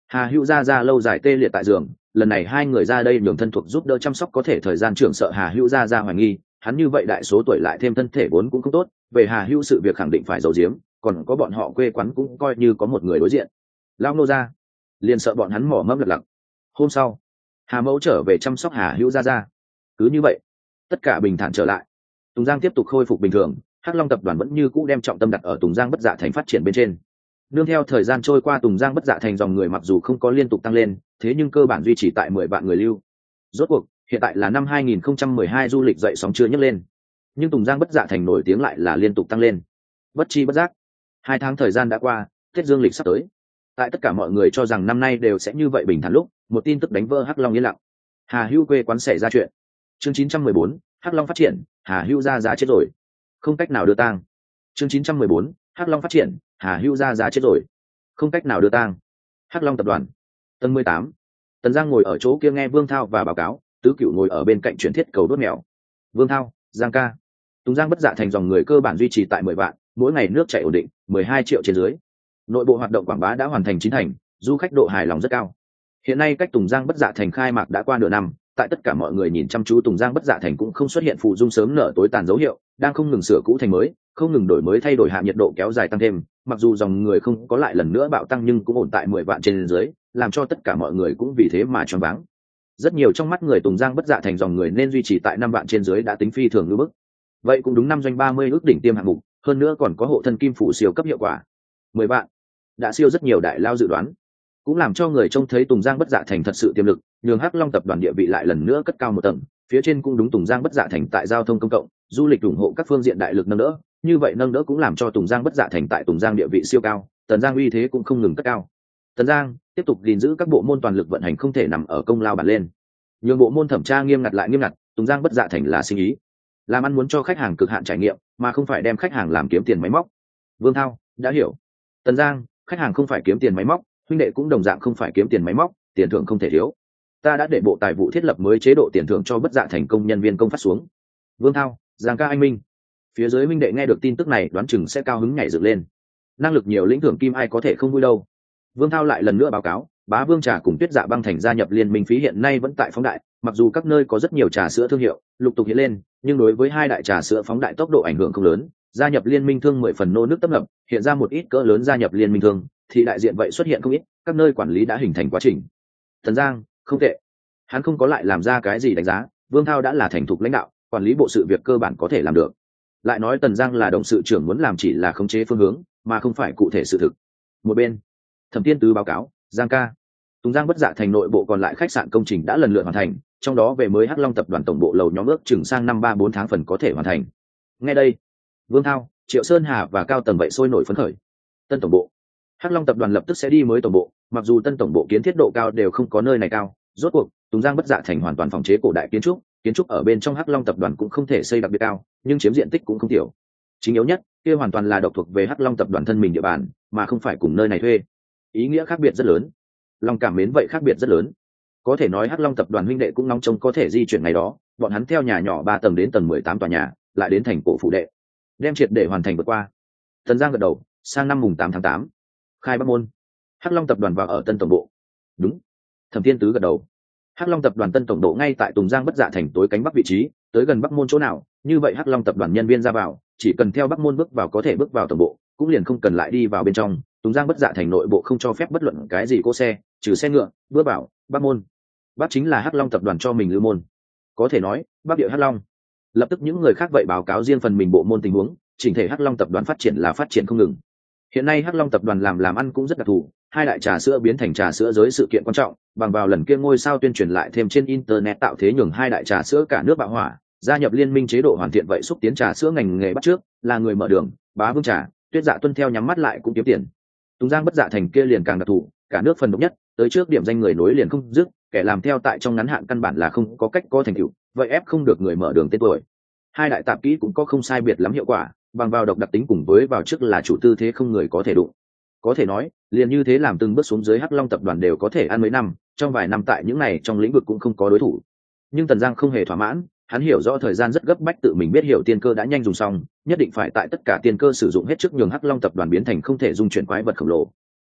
S1: Hà Hữu gia lâu dài tê liệt tại giường, lần này hai người ra đây nhường thân thuộc giúp đỡ chăm sóc có thể thời gian trưởng sợ Hà Hữu gia hoài nghi, hắn như vậy đại số tuổi lại thêm thân thể vốn cũng không tốt, về Hà Hữu sự việc khẳng định phải giấu giếm, còn có bọn họ quê quán cũng coi như có một người đối diện. Lão nô gia liền sợ bọn hắn mỏ mẫm lật lặc. Hôm sau, Hà Mẫu trở về chăm sóc Hà Hữu gia. Cứ như vậy, tất cả bình thản trở lại. Tùng Giang tiếp tục khôi phục bình thường, Hắc Long tập đoàn vẫn như cũ đem trọng tâm đặt ở Tùng Giang Bất Dạ Thành phát triển bên trên. Nương theo thời gian trôi qua, Tùng Giang Bất Dạ Thành dòng người mặc dù không có liên tục tăng lên, thế nhưng cơ bản duy trì tại 10 vạn người lưu. Rốt cuộc, hiện tại là năm 2012 du lịch dậy sóng chưa nhấc lên, nhưng Tùng Giang Bất Dạ Thành nổi tiếng lại là liên tục tăng lên. Bất chi bất giác, 2 tháng thời gian đã qua, Tết Dương lịch sắp tới. Tại tất cả mọi người cho rằng năm nay đều sẽ như vậy bình thản lúc, một tin tức đánh vỡ Hắc Long yên lặng. Hà Hữu quê quán xảy ra chuyện. Chương 914, Hắc Long phát triển, Hà Hữu ra chết rồi. Không cách nào đưa tang. Chương 914, Hắc Long phát triển, Hà Hữu ra chết rồi. Không cách nào đưa tang. Hắc Long tập đoàn. Tầng 18. Tần Giang ngồi ở chỗ kia nghe Vương Thao và báo cáo, Tứ Cửu ngồi ở bên cạnh chuyển thiết cầu đốt mèo. Vương Thao, Giang ca. Tùng Giang Bất Dạ Thành dòng người cơ bản duy trì tại 10 vạn, mỗi ngày nước chảy ổn định, 12 triệu trên dưới. Nội bộ hoạt động quảng bá đã hoàn thành 9 thành, du khách độ hài lòng rất cao. Hiện nay cách Tùng Giang Bất Dạ Thành khai mạc đã qua nửa năm, tại tất cả mọi người nhìn chăm chú, Tùng Giang Bất Dạ Thành cũng không xuất hiện phụ dung sớm nở tối tàn dấu hiệu, đang không ngừng sửa cũ thành mới, không ngừng đổi mới thay đổi, hạ nhiệt độ kéo dài tăng thêm, mặc dù dòng người không có lại lần nữa bạo tăng nhưng cũng ổn tại 10 vạn trên dưới, làm cho tất cả mọi người cũng vì thế mà choáng váng. Rất nhiều trong mắt người Tùng Giang Bất Dạ Thành dòng người nên duy trì tại 5 vạn trên dưới đã tính phi thường ngưỡng bức. Vậy cũng đúng, năm doanh 30 ước đỉnh tiêm hạng mục, hơn nữa còn có hộ thân kim phủ siêu cấp hiệu quả. 10 vạn đã siêu rất nhiều đại lao dự đoán, cũng làm cho người trông thấy Tùng Giang Bất Dạ Thành thật sự tiềm lực, nhường Hắc Long tập đoàn địa vị lại lần nữa cất cao một tầng. Phía trên cũng đúng, Tùng Giang Bất Dạ Thành tại giao thông công cộng, du lịch ủng hộ các phương diện đại lực nâng đỡ, như vậy nâng đỡ cũng làm cho Tùng Giang Bất Dạ Thành tại Tùng Giang địa vị siêu cao, Tần Giang uy thế cũng không ngừng cất cao. Tần Giang tiếp tục gìn giữ các bộ môn toàn lực vận hành, không thể nằm ở công lao bản lên, nhường bộ môn thẩm tra nghiêm ngặt lại nghiêm ngặt. Tùng Giang Bất Dạ Thành là sinh ý làm ăn, muốn cho khách hàng cực hạn trải nghiệm mà không phải đem khách hàng làm kiếm tiền máy móc. Vương Thao đã hiểu. Tần Giang, khách hàng không phải kiếm tiền máy móc, huynh đệ cũng đồng dạng không phải kiếm tiền máy móc, tiền thưởng không thể thiếu. Ta đã để bộ tài vụ thiết lập mới chế độ tiền thưởng cho Bất Dạ Thành công nhân viên công phát xuống. Vương Thao, Giang ca anh minh. Phía dưới huynh đệ nghe được tin tức này đoán chừng sẽ cao hứng nhảy dựng lên. Năng lực nhiều lĩnh thưởng kim ai có thể không vui đâu. Vương Thao lại lần nữa báo cáo, Bá Vương trà cùng Tuyết Dạ băng thành gia nhập liên minh phí hiện nay vẫn tại phóng đại, mặc dù các nơi có rất nhiều trà sữa thương hiệu lục tục hiện lên, nhưng đối với hai đại trà sữa phóng đại tốc độ ảnh hưởng không lớn. Gia nhập liên minh thương 10 phần nô nước tấp nập, hiện ra một ít cỡ lớn gia nhập liên minh thương, thì đại diện vậy xuất hiện không ít, các nơi quản lý đã hình thành quá trình. Tần Giang không tệ, hắn không có lại làm ra cái gì đánh giá, Vương Thao đã là thành thục lãnh đạo, quản lý bộ sự việc cơ bản có thể làm được. Lại nói Tần Giang là đồng sự trưởng, muốn làm chỉ là khống chế phương hướng mà không phải cụ thể sự thực. Một bên, Thẩm Tiên Tứ báo cáo, Giang ca, Tùng Giang Bất Dạ Thành nội bộ còn lại khách sạn công trình đã lần lượt hoàn thành, trong đó về mới Hắc Long tập đoàn tổng bộ lầu nhóm ước chừng sang năm 3-4 tháng phần có thể hoàn thành. Nghe đây, Vương Thao, Triệu Sơn Hà và cao tầng vậy sôi nổi phấn khởi. Tân tổng bộ, Hắc Long tập đoàn lập tức sẽ đi mới tổng bộ, mặc dù tân tổng bộ kiến thiết độ cao đều không có nơi này cao, rốt cuộc Tùng Giang Bất Dạ Thành hoàn toàn phòng chế cổ đại kiến trúc ở bên trong Hắc Long tập đoàn cũng không thể xây đặc biệt cao, nhưng chiếm diện tích cũng không tiểu. Chính yếu nhất, kia hoàn toàn là độc thuộc về Hắc Long tập đoàn thân mình địa bàn, mà không phải cùng nơi này thuê. Ý nghĩa khác biệt rất lớn, lòng cảm mến vậy khác biệt rất lớn. Có thể nói Hắc Long tập đoàn huynh đệ cũng nóng trông có thể di chuyển ngày đó, bọn hắn theo nhà nhỏ 3 tầng đến tầng 18 tòa nhà, lại đến thành cổ phủ đệ, đem triệt để hoàn thành vượt qua. Tần Giang gật đầu, sang năm mùng 8 tháng 8, khai Bắc môn. Hắc Long tập đoàn vào ở tân tổng bộ. Đúng. Thẩm Thiên Tứ gật đầu. Hắc Long tập đoàn tân tổng bộ ngay tại Tùng Giang Bất Dạ Thành tối cánh bắc vị trí, tới gần Bắc môn chỗ nào, như vậy Hắc Long tập đoàn nhân viên ra vào, chỉ cần theo Bắc môn bước vào có thể bước vào tổng bộ, cũng liền không cần lại đi vào bên trong. Tùng Giang Bất Dạ Thành nội bộ không cho phép bất luận cái gì cỗ xe, trừ xe ngựa, bước vào Bắc môn. Bắc chính là Hắc Long tập đoàn cho mình lưu môn. Có thể nói, Bắc địa Hắc Long. Lập tức những người khác vậy báo cáo riêng phần mình bộ môn tình huống, chỉnh thể Hắc Long tập đoàn phát triển là phát triển không ngừng. Hiện nay Hắc Long tập đoàn làm ăn cũng rất đặc thù, hai đại trà sữa biến thành trà sữa giới sự kiện quan trọng, bằng vào lần kia ngôi sao tuyên truyền lại thêm trên internet tạo thế nhường hai đại trà sữa cả nước bạo hỏa, gia nhập liên minh chế độ hoàn thiện vậy xúc tiến trà sữa ngành nghề bắt trước, là người mở đường, Bá Vương trà, Tuyết Dạ tuân theo nhắm mắt lại cũng kiếm tiền. Tùng Giang Bất Dạ Thành kia liền càng đặc thù, cả nước phần độc nhất, tới trước điểm danh người nối liền không dứt, kẻ làm theo tại trong ngắn hạn căn bản là không có cách có thành tựu, vậy ép không được người mở đường tên tuổi. Hai đại tạp kỹ cũng có không sai biệt lắm hiệu quả, bằng vào độc đặc tính cùng với vào trước là chủ tư thế không người có thể đụng. Có thể nói, liền như thế làm từng bước xuống dưới Hắc Long tập đoàn đều có thể ăn mấy năm, trong vài năm tại những này trong lĩnh vực cũng không có đối thủ. Nhưng Tần Giang không hề thỏa mãn, hắn hiểu rõ thời gian rất gấp bách, tự mình biết hiểu tiên cơ đã nhanh dùng xong, nhất định phải tại tất cả tiên cơ sử dụng hết trước nhường Hắc Long tập đoàn biến thành không thể dung chuyển quái vật khổng lồ.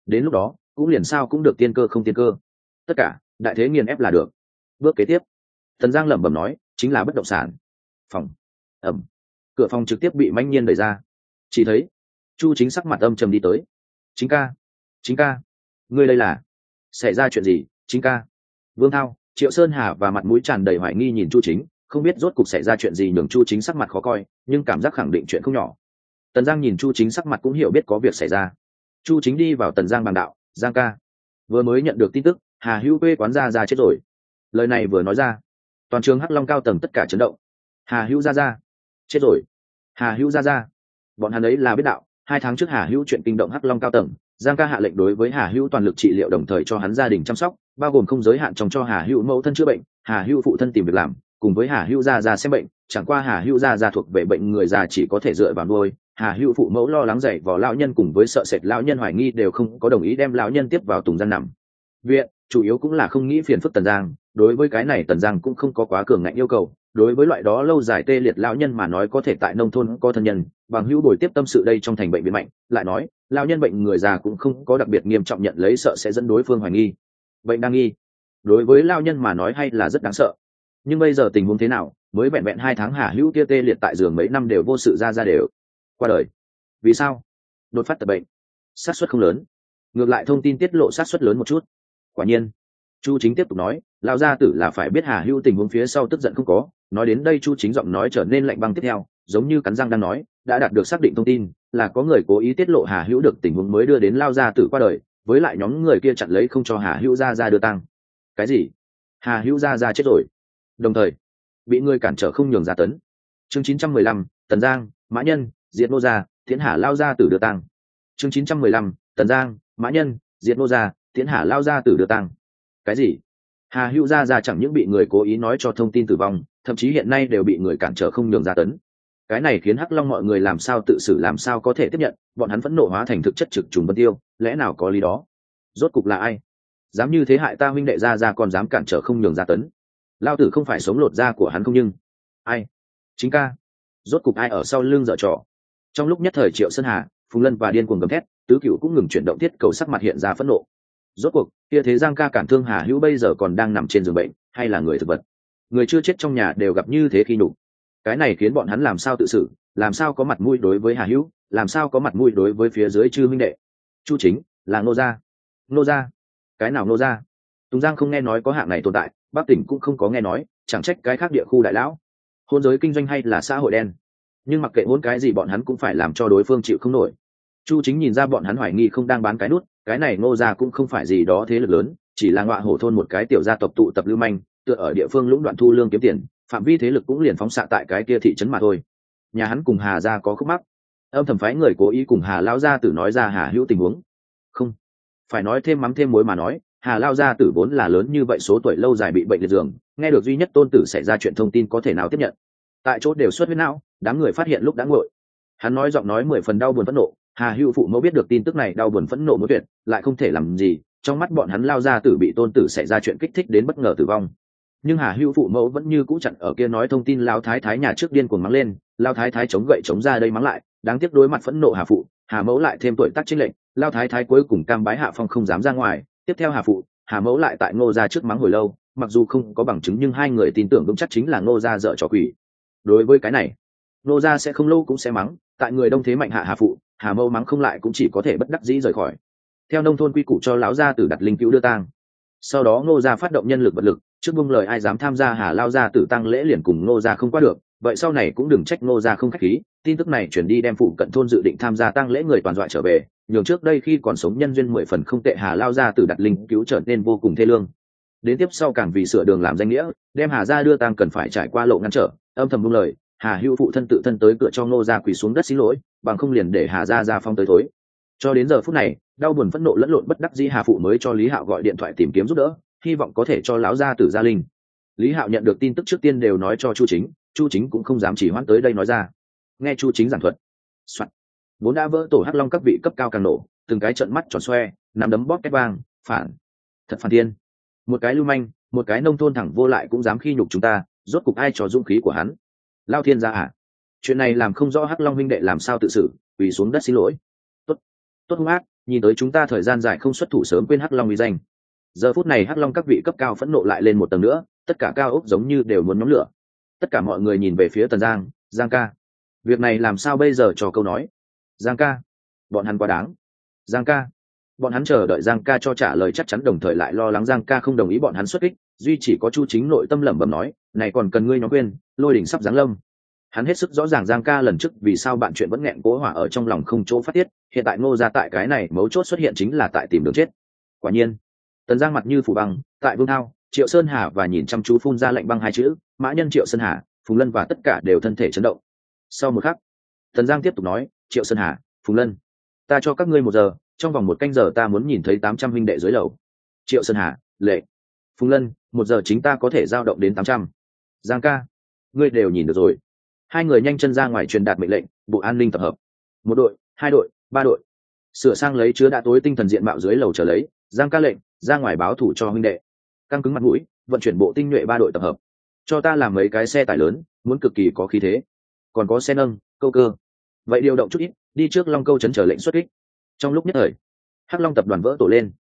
S1: đến lúc đó cũng liền sao cũng được tiên cơ không tiên cơ, tất cả đại thế nghiền ép là được. Bước kế tiếp, Tần Giang lẩm bẩm nói, chính là bất động sản. Phòng ẩm, cửa phòng trực tiếp bị mãnh nhiên đẩy ra, chỉ thấy Chu Chính sắc mặt âm trầm đi tới. Chính ca, chính ca, ngươi đây là xảy ra chuyện gì? Chính ca. Vương Thao, Triệu Sơn Hà và mặt mũi tràn đầy hoài nghi nhìn Chu Chính, không biết rốt cục xảy ra chuyện gì nhường Chu Chính sắc mặt khó coi, nhưng cảm giác khẳng định chuyện không nhỏ. Tần Giang nhìn Chu Chính sắc mặt cũng hiểu biết có việc xảy ra. Chu Chính đi vào Tần Giang bàn đạo, Giang ca, vừa mới nhận được tin tức Hà Hữu quê quán ra chết rồi. Lời này vừa nói ra, toàn trường Hắc Long cao tầng tất cả chấn động. Hà Hữu ra chết rồi. Hà Hữu ra, bọn hắn ấy là biết đạo. 2 tháng trước Hà Hữu chuyện kinh động Hắc Long cao tầng, Giang ca hạ lệnh đối với Hà Hữu toàn lực trị liệu, đồng thời cho hắn gia đình chăm sóc, bao gồm không giới hạn trong cho Hà Hữu mẫu thân chữa bệnh, Hà Hữu phụ thân tìm việc làm, cùng với Hà Hữu ra xem bệnh. Chẳng qua Hà Hữu ra thuộc về bệnh người già chỉ có thể dựa vào nuôi, Hà Hữu phụ mẫu lo lắng dậy vò lão nhân cùng với sợ sệt lão nhân hoài nghi đều không có đồng ý đem lão nhân tiếp vào tùng gian nằm viện, chủ yếu cũng là không nghĩ phiền phức Tần Giang. Đối với cái này Tần Giang cũng không có quá cường ngạnh yêu cầu, đối với loại đó lâu dài tê liệt lão nhân mà nói có thể tại nông thôn có thân nhân bằng hữu bồi tiếp tâm sự đây trong thành bệnh viện mạnh. Lại nói lão nhân bệnh người già cũng không có đặc biệt nghiêm trọng nhận lấy sợ sẽ dẫn đối phương hoài nghi bệnh đang nghi, đối với lão nhân mà nói hay là rất đáng sợ. Nhưng bây giờ tình huống thế nào? Mới vẹn vẹn 2 tháng Hà Hữu kia tê liệt tại giường mấy năm đều vô sự ra đều qua đời. Vì sao? Đột phát tật bệnh, xác suất không lớn, ngược lại thông tin tiết lộ xác suất lớn một chút. Quả nhiên, Chu Chính tiếp tục nói, lão gia tử là phải biết Hà Hữu tình huống phía sau tức giận không có. Nói đến đây Chu Chính giọng nói trở nên lạnh băng, tiếp theo giống như cắn răng đang nói, đã đạt được xác định thông tin là có người cố ý tiết lộ Hà Hữu được tình huống mới đưa đến lão gia tử qua đời, với lại nhóm người kia chặn lấy không cho Hà Hữu ra đưa tang. Cái gì? Hà Hữu ra chết rồi, đồng thời bị người cản trở không nhường ra tấn. Chương 915, Tần Giang, Mã Nhân, Diệt Nô gia, Thiến Hà lao gia tử đưa tang. Chương 915, Tần Giang, Mã Nhân, Diệt Nô gia, Thiến Hà lao gia tử đưa tang. Cái gì? Hà Hữu ra chẳng những bị người cố ý nói cho thông tin tử vong, thậm chí hiện nay đều bị người cản trở không nhường ra tấn. Cái này khiến Hắc Long mọi người làm sao tự xử, làm sao có thể tiếp nhận, bọn hắn phẫn nộ hóa thành thực chất trực trùng vân tiêu, lẽ nào có lý đó? Rốt cục là ai dám như thế hại ta huynh đệ ra còn dám cản trở không nhường ra tấn? Lao tử không phải sống lột da của hắn không, nhưng ai? Chính ca, rốt cục ai ở sau lưng dở trò? Trong lúc nhất thời Triệu Sơn Hà, Phùng Lân và điên cuồng gầm thét, tứ cửu cũng ngừng chuyển động thiết cầu, sắc mặt hiện ra phẫn nộ. Rốt cuộc kia thế Giang ca cản thương Hà Hữu bây giờ còn đang nằm trên giường bệnh, hay là người thực vật? Người chưa chết trong nhà đều gặp như thế khi nhục, cái này khiến bọn hắn làm sao tự xử, làm sao có mặt mũi đối với Hà Hữu, làm sao có mặt mũi đối với phía dưới chư minh đệ. Chu Chính là Ngô gia. Ngô gia? Cái nào Ngô gia? Tùng Giang không nghe nói có hạng này tồn tại, Bắc tỉnh cũng không có nghe nói, chẳng trách cái khác địa khu đại lão hôn giới kinh doanh hay là xã hội đen, nhưng mặc kệ hôn cái gì bọn hắn cũng phải làm cho đối phương chịu không nổi. Chu Chính nhìn ra bọn hắn hoài nghi không đang bán cái nút, cái này Ngô gia cũng không phải gì đó thế lực lớn, chỉ là ngọa hổ thôn một cái tiểu gia tộc tụ tập lưu manh, tựa ở địa phương lũng đoạn thu lương kiếm tiền, phạm vi thế lực cũng liền phóng xạ tại cái kia thị trấn mà thôi. Nhà hắn cùng Hà gia có khúc mắc, âm thầm phái người cố ý cùng Hà lão gia tử nói ra Hà Hữu tình huống. Không phải nói thêm mắm thêm muối mà nói, Hà lao gia tử vốn là lớn như vậy số tuổi lâu dài bị bệnh liệt giường, nghe được duy nhất tôn tử xảy ra chuyện thông tin có thể nào tiếp nhận. Tại chỗ đều xuất huyết não, đám người phát hiện lúc đã nguội. Hắn nói giọng nói 10 phần đau buồn phẫn nộ. Hà Hữu phụ mẫu biết được tin tức này đau buồn phẫn nộ muốn tuyệt, lại không thể làm gì. Trong mắt bọn hắn lao gia tử bị tôn tử xảy ra chuyện kích thích đến bất ngờ tử vong. Nhưng Hà Hữu phụ mẫu vẫn như cũ chặn ở kia nói thông tin lao thái thái nhà trước điên cuồng mắng lên, lao thái thái chống gậy chống ra đây mắng lại, đáng tiếc đối mặt phẫn nộ Hà phụ, Hà mẫu lại thêm tuổi tác chênh lệnh, lao thái thái cuối cùng cam bái hạ phong không dám ra ngoài. Tiếp theo Hà phụ, Hà mẫu lại tại Ngô gia trước mắng hồi lâu, mặc dù không có bằng chứng nhưng hai người tin tưởng vững chắc chính là Ngô gia dợ trò quỷ. Đối với cái này, Ngô gia sẽ không lâu cũng sẽ mắng, tại người đông thế mạnh hạ Hà phụ, Hà mẫu mắng không lại cũng chỉ có thể bất đắc dĩ rời khỏi. Theo nông thôn quy củ cho lão gia tử đặt linh cứu đưa tang. Sau đó Ngô gia phát động nhân lực vật lực, trước buông lời ai dám tham gia Hà lao gia tử tang lễ liền cùng Ngô gia không qua được, vậy sau này cũng đừng trách Ngô gia không khách khí. Tin tức này chuyển đi đem phụ cận thôn dự định tham gia tang lễ người toàn dọa trở về, nhường trước đây khi còn sống nhân duyên 10 phần không tệ Hà lao gia tử đặt linh cứu trở nên vô cùng thê lương. Đến tiếp sau càng vì sửa đường làm danh nghĩa, đem Hà gia đưa tang cần phải trải qua lộ ngăn trở, âm thầm buông lời, Hà Hữu phụ thân tự thân tới cửa cho Ngô gia quỳ xuống đất xin lỗi, bằng không liền để Hà gia ra phong tới thối. Cho đến giờ phút này, đau buồn phẫn nộ lẫn lộn bất đắc dĩ Hà phụ mới cho Lý Hạo gọi điện thoại tìm kiếm giúp đỡ, hy vọng có thể cho lão gia tử gia linh. Lý Hạo nhận được tin tức trước tiên đều nói cho Chu Chính, Chu Chính cũng không dám chỉ hoãn tới đây nói ra. Nghe Chu Chính giảng thuật, vốn đã vỡ tổ Hắc Long các vị cấp cao càng nổ, từng cái trợn mắt tròn xoe, nắm đấm bóp két vang, phản, thật phản thiên. Một cái lưu manh, một cái nông thôn thẳng vô lại cũng dám khi nhục chúng ta, rốt cục ai cho dũng khí của hắn? Lao thiên gia à? Chuyện này làm không rõ Hắc Long huynh đệ làm sao tự xử, quỳ xuống đất xin lỗi. Tốt hung ác, nhìn tới chúng ta thời gian dài không xuất thủ sớm quên hắc long uy danh. Giờ phút này hắc long các vị cấp cao phẫn nộ lại lên một tầng nữa, tất cả cao ốc giống như đều muốn nhóm lửa. Tất cả mọi người nhìn về phía Tần Giang. Giang ca, việc này làm sao bây giờ cho câu nói. Giang ca, bọn hắn quá đáng. Giang ca, bọn hắn chờ đợi Giang ca cho trả lời chắc chắn, đồng thời lại lo lắng Giang ca không đồng ý bọn hắn xuất kích. Duy chỉ có Chu Chính nội tâm lẩm bẩm nói, này còn cần ngươi nhóm quên, lôi đỉnh sắp giáng lâm. Hắn hết sức rõ ràng Giang ca lần trước vì sao bạn chuyện vẫn nghẹn cố hỏa ở trong lòng không chỗ phát tiết, hiện tại Ngô gia tại cái này mấu chốt xuất hiện chính là tại tìm đường chết. Quả nhiên, Tần Giang mặt như phủ băng, tại Vương Thao, Triệu Sơn Hà và nhìn chăm chú phun ra lệnh băng hai chữ, mã nhân Triệu Sơn Hà, Phùng Lân và tất cả đều thân thể chấn động. Sau một khắc, Tần Giang tiếp tục nói, Triệu Sơn Hà, Phùng Lân, ta cho các ngươi 1 giờ, trong vòng 1 canh giờ ta muốn nhìn thấy 800 huynh đệ dưới lầu. Triệu Sơn Hà, lệ. Phùng Lân, 1 giờ chính ta có thể giao động đến 800. Giang ca, ngươi đều nhìn được rồi. Hai người nhanh chân ra ngoài truyền đạt mệnh lệnh, bộ an ninh tập hợp. 1 đội, 2 đội, 3 đội. Sửa sang lấy chứa đã tối tinh thần diện mạo dưới lầu trở lấy. Giang ca lệnh, ra ngoài báo thủ cho huynh đệ. Căng cứng mặt mũi, vận chuyển bộ tinh nhuệ 3 đội tập hợp. Cho ta làm mấy cái xe tải lớn, muốn cực kỳ có khí thế. Còn có xe nâng, câu cơ. Vậy điều động chút ít, đi trước Long Câu trấn chờ lệnh xuất kích. Trong lúc nhất thời, Hắc Long tập đoàn vỡ tổ lên.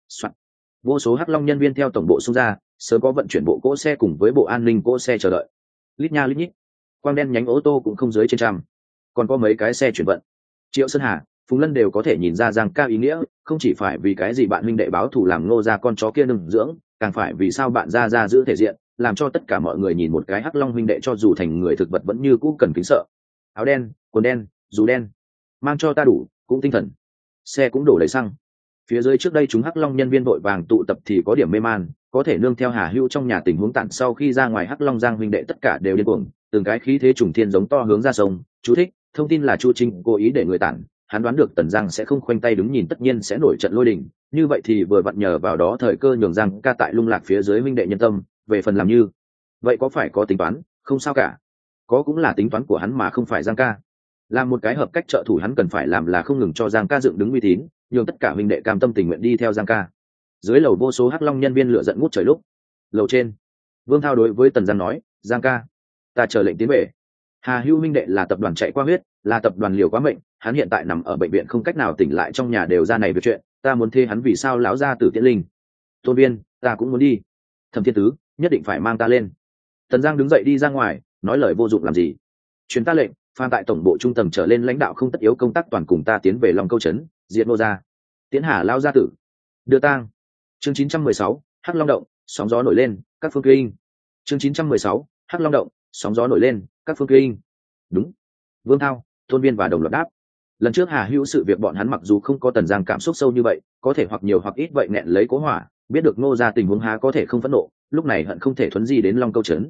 S1: Vô số Hắc Long nhân viên theo tổng bộ xung ra, sớm có vận chuyển bộ cỗ xe cùng với bộ an ninh cỗ xe chờ đợi. Lít nha lít nhít, quang đen nhánh ô tô cũng không dưới trên trăm, còn có mấy cái xe chuyển vận. Triệu Sơn Hà, Phùng Lân đều có thể nhìn ra Giang ca ý nghĩa, không chỉ phải vì cái gì bạn huynh đệ báo thù làm Ngô gia con chó kia nương dưỡng, càng phải vì sao bạn ra giữ thể diện, làm cho tất cả mọi người nhìn một cái Hắc Long huynh đệ cho dù thành người thực vật vẫn như cũ cần kính sợ. Áo đen, quần đen, dù đen, mang cho ta đủ, cũng tinh thần. Xe cũng đổ đầy xăng. Phía dưới trước đây chúng Hắc Long nhân viên vội vàng tụ tập thì có điểm mê man, có thể nương theo Hà Hữu trong nhà tình huống tản sau khi ra ngoài Hắc Long Giang huynh đệ tất cả đều điên cuồng, từng cái khí thế trùng thiên giống to hướng ra sông. Chú thích, thông tin là Chu Trinh cố ý để người tản, hắn đoán được Tần Giang sẽ không khoanh tay đứng nhìn, tất nhiên sẽ nổi trận lôi đình, như vậy thì vừa vặn nhờ vào đó thời cơ nhường Giang ca tại lung lạc phía dưới huynh đệ nhân tâm. Về phần làm như vậy có phải có tính toán, không sao cả, có cũng là tính toán của hắn mà không phải Giang ca. Làm một cái hợp cách trợ thủ hắn cần phải làm là không ngừng cho Giang ca dựng đứng uy tín, nhường tất cả huynh đệ cam tâm tình nguyện đi theo Giang ca. Dưới lầu vô số Hắc Long nhân viên lựa giận ngút trời lúc. Lầu trên, Vương Thao đối với Tần Giang nói, Giang ca, ta chờ lệnh tiến về. Hà Hữu huynh đệ là tập đoàn chạy qua huyết, là tập đoàn liều quá mệnh, hắn hiện tại nằm ở bệnh viện không cách nào tỉnh lại, trong nhà đều ra này việc chuyện, ta muốn thê hắn vì sao lão gia tử tiễn linh. Tôn Viên, ta cũng muốn đi. Thẩm Thiên Tứ, nhất định phải mang ta lên. Tần Giang đứng dậy đi ra ngoài, nói lời vô dụng làm gì. Truyền ta lệnh, phan tại tổng bộ trung tầng trở lên lãnh đạo không tất yếu công tác toàn cùng ta tiến về Long Câu trấn, diệt Ngô gia. Tiến Hà lao gia tử. Đưa tang. Chương 916, Hắc Long động, sóng gió nổi lên, các phương kinh. Chương 916, Hắc Long động, sóng gió nổi lên, các phương kinh. Đúng. Vương Thao, Tôn Viên và đồng loạt đáp. Lần trước Hà Hữu sự việc bọn hắn mặc dù không có Tần Giang cảm xúc sâu như vậy, có thể hoặc nhiều hoặc ít vậy nghẹn lấy cố hỏa, biết được Ngô gia tình huống há có thể không phẫn nộ, lúc này hận không thể thuấn di đến Long Câu trấn.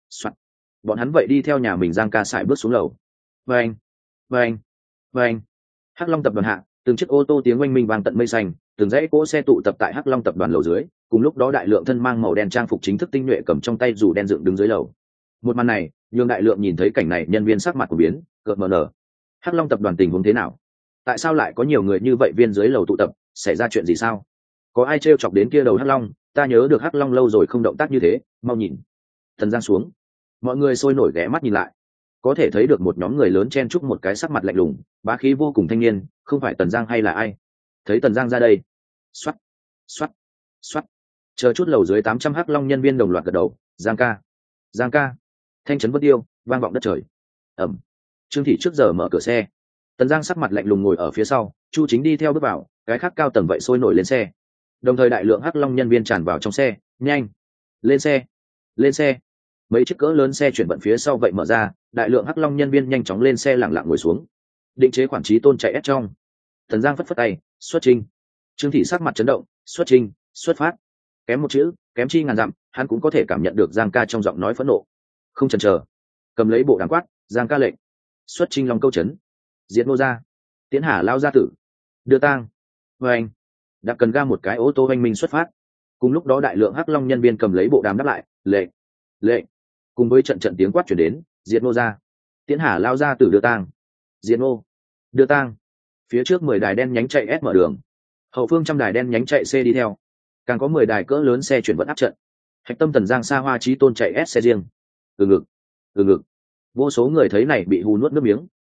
S1: Bọn hắn vậy đi theo nhà mình Giang ca sải bước xuống lầu. Vâng, vâng, vâng. Hắc Long tập đoàn hạ, từng chiếc ô tô tiếng oanh minh vang tận mây xanh, từng dãy cỗ xe tụ tập tại Hắc Long tập đoàn lầu dưới, cùng lúc đó đại lượng thân mang màu đen trang phục chính thức tinh nhuệ cầm trong tay dù đen dựng đứng dưới lầu. Một màn này, nhường đại lượng nhìn thấy cảnh này nhân viên sắc mặt của biến, cợt mờ nở. Hắc Long tập đoàn tình huống thế nào? Tại sao lại có nhiều người như vậy viên dưới lầu tụ tập, xảy ra chuyện gì sao? Có ai trêu chọc đến kia đầu Hắc Long? Ta nhớ được Hắc Long lâu rồi không động tác như thế, mau nhìn. Thần Giang xuống. Mọi người sôi nổi ghé mắt nhìn lại, có thể thấy được một nhóm người lớn chen chúc một cái sắc mặt lạnh lùng, bá khí vô cùng thanh niên, không phải Tần Giang hay là ai? Thấy Tần Giang ra đây, xoắt, xoắt, xoắt, chờ chút lầu dưới 800 Hắc Long nhân viên đồng loạt gật đầu. Giang ca, Giang ca, thanh trấn vân tiêu, vang vọng đất trời. Ẩm. Trương Thị trước giờ mở cửa xe, Tần Giang sắc mặt lạnh lùng ngồi ở phía sau, Chu Chính đi theo bước vào, cái khác cao tầng vậy sôi nổi lên xe, đồng thời đại lượng Hắc Long nhân viên tràn vào trong xe. Nhanh, lên xe, lên xe. Mấy chiếc cỡ lớn xe chuyển vận phía sau vậy mở ra, đại lượng Hắc Long nhân viên nhanh chóng lên xe lặng lặng ngồi xuống. Định chế khoản trí tôn chạy ép trong. Tần Giang phất phất tay, xuất trình. Trương Thị sắc mặt chấn động, xuất trình, xuất phát. Kém một chữ, kém chi ngàn dặm, hắn cũng có thể cảm nhận được Giang ca trong giọng nói phẫn nộ. Không chần chờ, cầm lấy bộ đàm quát, Giang ca lệnh, xuất trình Long Câu trấn, diệt Ngô gia, Tiến Hà lao gia tử, đưa tang. Anh đạp cần ga một cái ô tô oanh minh xuất phát. Cùng lúc đó đại lượng Hắc Long nhân viên cầm lấy bộ đàm đáp lại, lệnh, lệnh. Cùng với trận trận tiếng quát chuyển đến, diệt Ngô gia, Tiến Hà lao gia tử, đưa tang, diệt Ngô, đưa tang. Phía trước 10 đài đen nhánh chạy S mở đường, hậu phương 100 đài đen nhánh chạy C đi theo, càng có 10 đài cỡ lớn xe chuyển vận áp trận. Hạch tâm Tần Giang xa hoa trí tôn chạy S xe riêng. Từ ngực, vô số người thấy này bị hù nuốt nước miếng,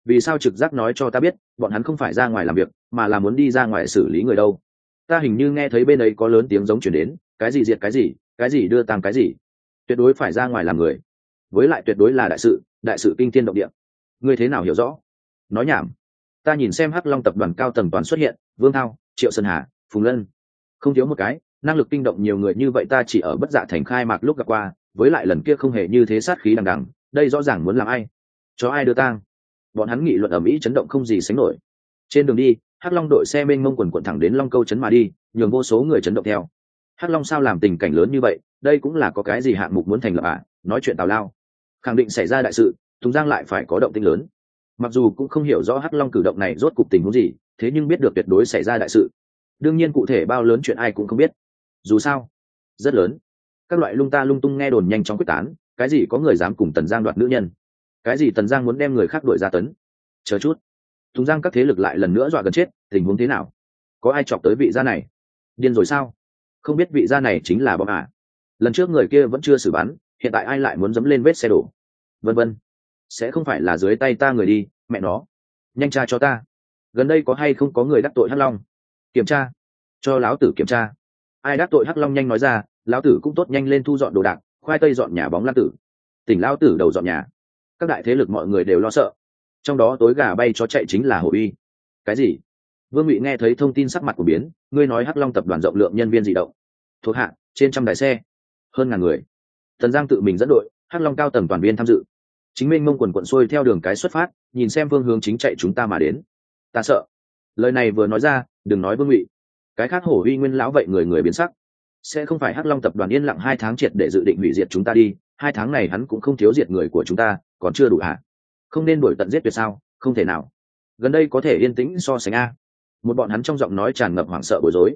S1: vì sao trực giác nói cho ta biết bọn hắn không phải ra ngoài làm việc mà là muốn đi ra ngoài xử lý người đâu? Ta hình như nghe thấy bên ấy có lớn tiếng giống chuyển đến, cái gì diệt cái gì đưa tàng cái gì, tuyệt đối phải ra ngoài làm người, với lại tuyệt đối là đại sự kinh thiên động địa. Ngươi thế nào hiểu rõ? Nói nhảm. Ta nhìn xem hắc long tập đoàn cao tầng toàn xuất hiện, Vương Thao, Triệu Sơn Hà, Phùng Lân, không thiếu một cái, năng lực kinh động nhiều người như vậy ta chỉ ở Bất Dạ Thành khai mạc lúc gặp qua, với lại lần kia không hề như thế sát khí đằng đằng, đây rõ ràng muốn làm ai, cho ai đưa tang. Bọn hắn nghị luận ầm ĩ chấn động không gì sánh nổi. Trên đường đi, hắc long đội xe mênh mông quần quần thẳng đến Long Câu trấn mà đi, nhường vô số người chấn động theo. Hắc long sao làm tình cảnh lớn như vậy, đây cũng là có cái gì hạng mục muốn thành lập à? Nói chuyện tào lao, khẳng định xảy ra đại sự, Tùng Giang lại phải có động tĩnh lớn. Mặc dù cũng không hiểu rõ hắc long cử động này rốt cục tình huống gì, thế nhưng biết được tuyệt đối xảy ra đại sự. Đương nhiên cụ thể bao lớn chuyện ai cũng không biết, dù sao rất lớn. Các loại lung ta lung tung nghe đồn nhanh chóng quyết tán, cái gì có người dám cùng Tần Giang đoạt nữ nhân, cái gì Tần Giang muốn đem người khác đuổi ra tấn. Chờ chút, Tùng Giang các thế lực lại lần nữa dọa gần chết, tình huống thế nào? Có ai chọc tới vị gia này? Điên rồi sao? Không biết vị gia này chính là bom à? Lần trước người kia vẫn chưa xử bắn, hiện tại ai lại muốn dẫm lên vết xe đổ? Vân vân. Sẽ không phải là dưới tay ta người đi, mẹ nó. Nhanh tra cho ta. Gần đây có hay không có người đắc tội hắc long? Kiểm tra. Cho lão tử kiểm tra. Ai đắc tội hắc long nhanh nói ra, lão tử cũng tốt nhanh lên thu dọn đồ đạc, khoai tây dọn nhà bóng lan tử. Tỉnh lão tử đầu dọn nhà. Các đại thế lực mọi người đều lo sợ. Trong đó tối gà bay chó chạy chính là Hổ Uy. Cái gì? Vương Ngụy nghe thấy thông tin sắc mặt của biến, ngươi nói hắc long tập đoàn rộng lượng nhân viên dị động, thuộc hạ trên trăm đài xe, hơn ngàn người. Tần Giang tự mình dẫn đội, hắc long cao tầng toàn viên tham dự. Chính minh mông quần quận xuôi theo đường cái xuất phát, nhìn xem phương hướng chính chạy chúng ta mà đến. Ta sợ. Lời này vừa nói ra, đừng nói Vương Ngụy, cái khác Hổ Uy nguyên lão vậy người người biến sắc. Sẽ không phải hắc long tập đoàn yên lặng 2 tháng triệt để dự định hủy diệt chúng ta đi, 2 tháng này hắn cũng không thiếu diệt người của chúng ta, còn chưa đủ hả? Không nên đuổi tận giết tuyệt sao? Không thể nào. Gần đây có thể yên tĩnh so sánh a. Một bọn hắn trong giọng nói tràn ngập hoảng sợ bối rối.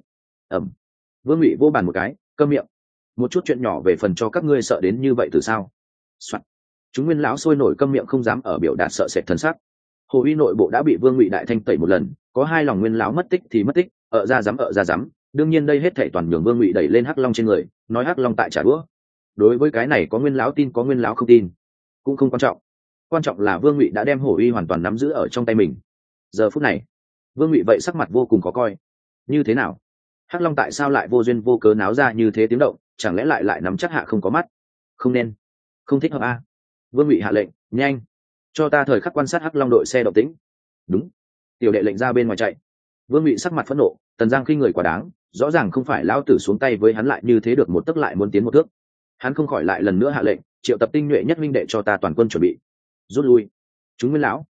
S1: Vương Ngụy vô bàn một cái, câm miệng. Một chút chuyện nhỏ về phần cho các ngươi sợ đến như vậy từ sao? Soạn. Chúng nguyên lão sôi nổi câm miệng không dám ở biểu đạt sợ sệt thần sắc. Hồ Uy nội bộ đã bị Vương Ngụy đại thanh tẩy một lần, có hai lòng nguyên lão mất tích thì mất tích, ở ra dám. Đương nhiên đây hết thảy toàn nhường Vương Ngụy đẩy lên hắc long trên người, nói hắc long tại trả đũa. Đối với cái này có nguyên lão tin có nguyên lão không tin, cũng không quan trọng là Vương Ngụy đã đem Hổ Uy hoàn toàn nắm giữ ở trong tay mình. Giờ phút này Vương Ngụy vậy sắc mặt vô cùng khó coi. Như thế nào? hắc long tại sao lại vô duyên vô cớ náo ra như thế tiếng động, chẳng lẽ lại nắm chắc hạ không có mắt? Không nên, không thích hợp a. Vương Ngụy hạ lệnh, nhanh cho ta thời khắc quan sát hắc long đội xe động tĩnh. Đúng. Tiểu đệ lệnh ra bên ngoài chạy. Vương Ngụy sắc mặt phẫn nộ, Tần Giang khinh người quá đáng, rõ ràng không phải lão tử xuống tay với hắn lại như thế được một tấc lại muốn tiến một thước. Hắn không khỏi lại lần nữa hạ lệnh, triệu tập tinh nhuệ nhất minh đệ cho ta toàn quân chuẩn bị, rút lui. Chúng nguyên lão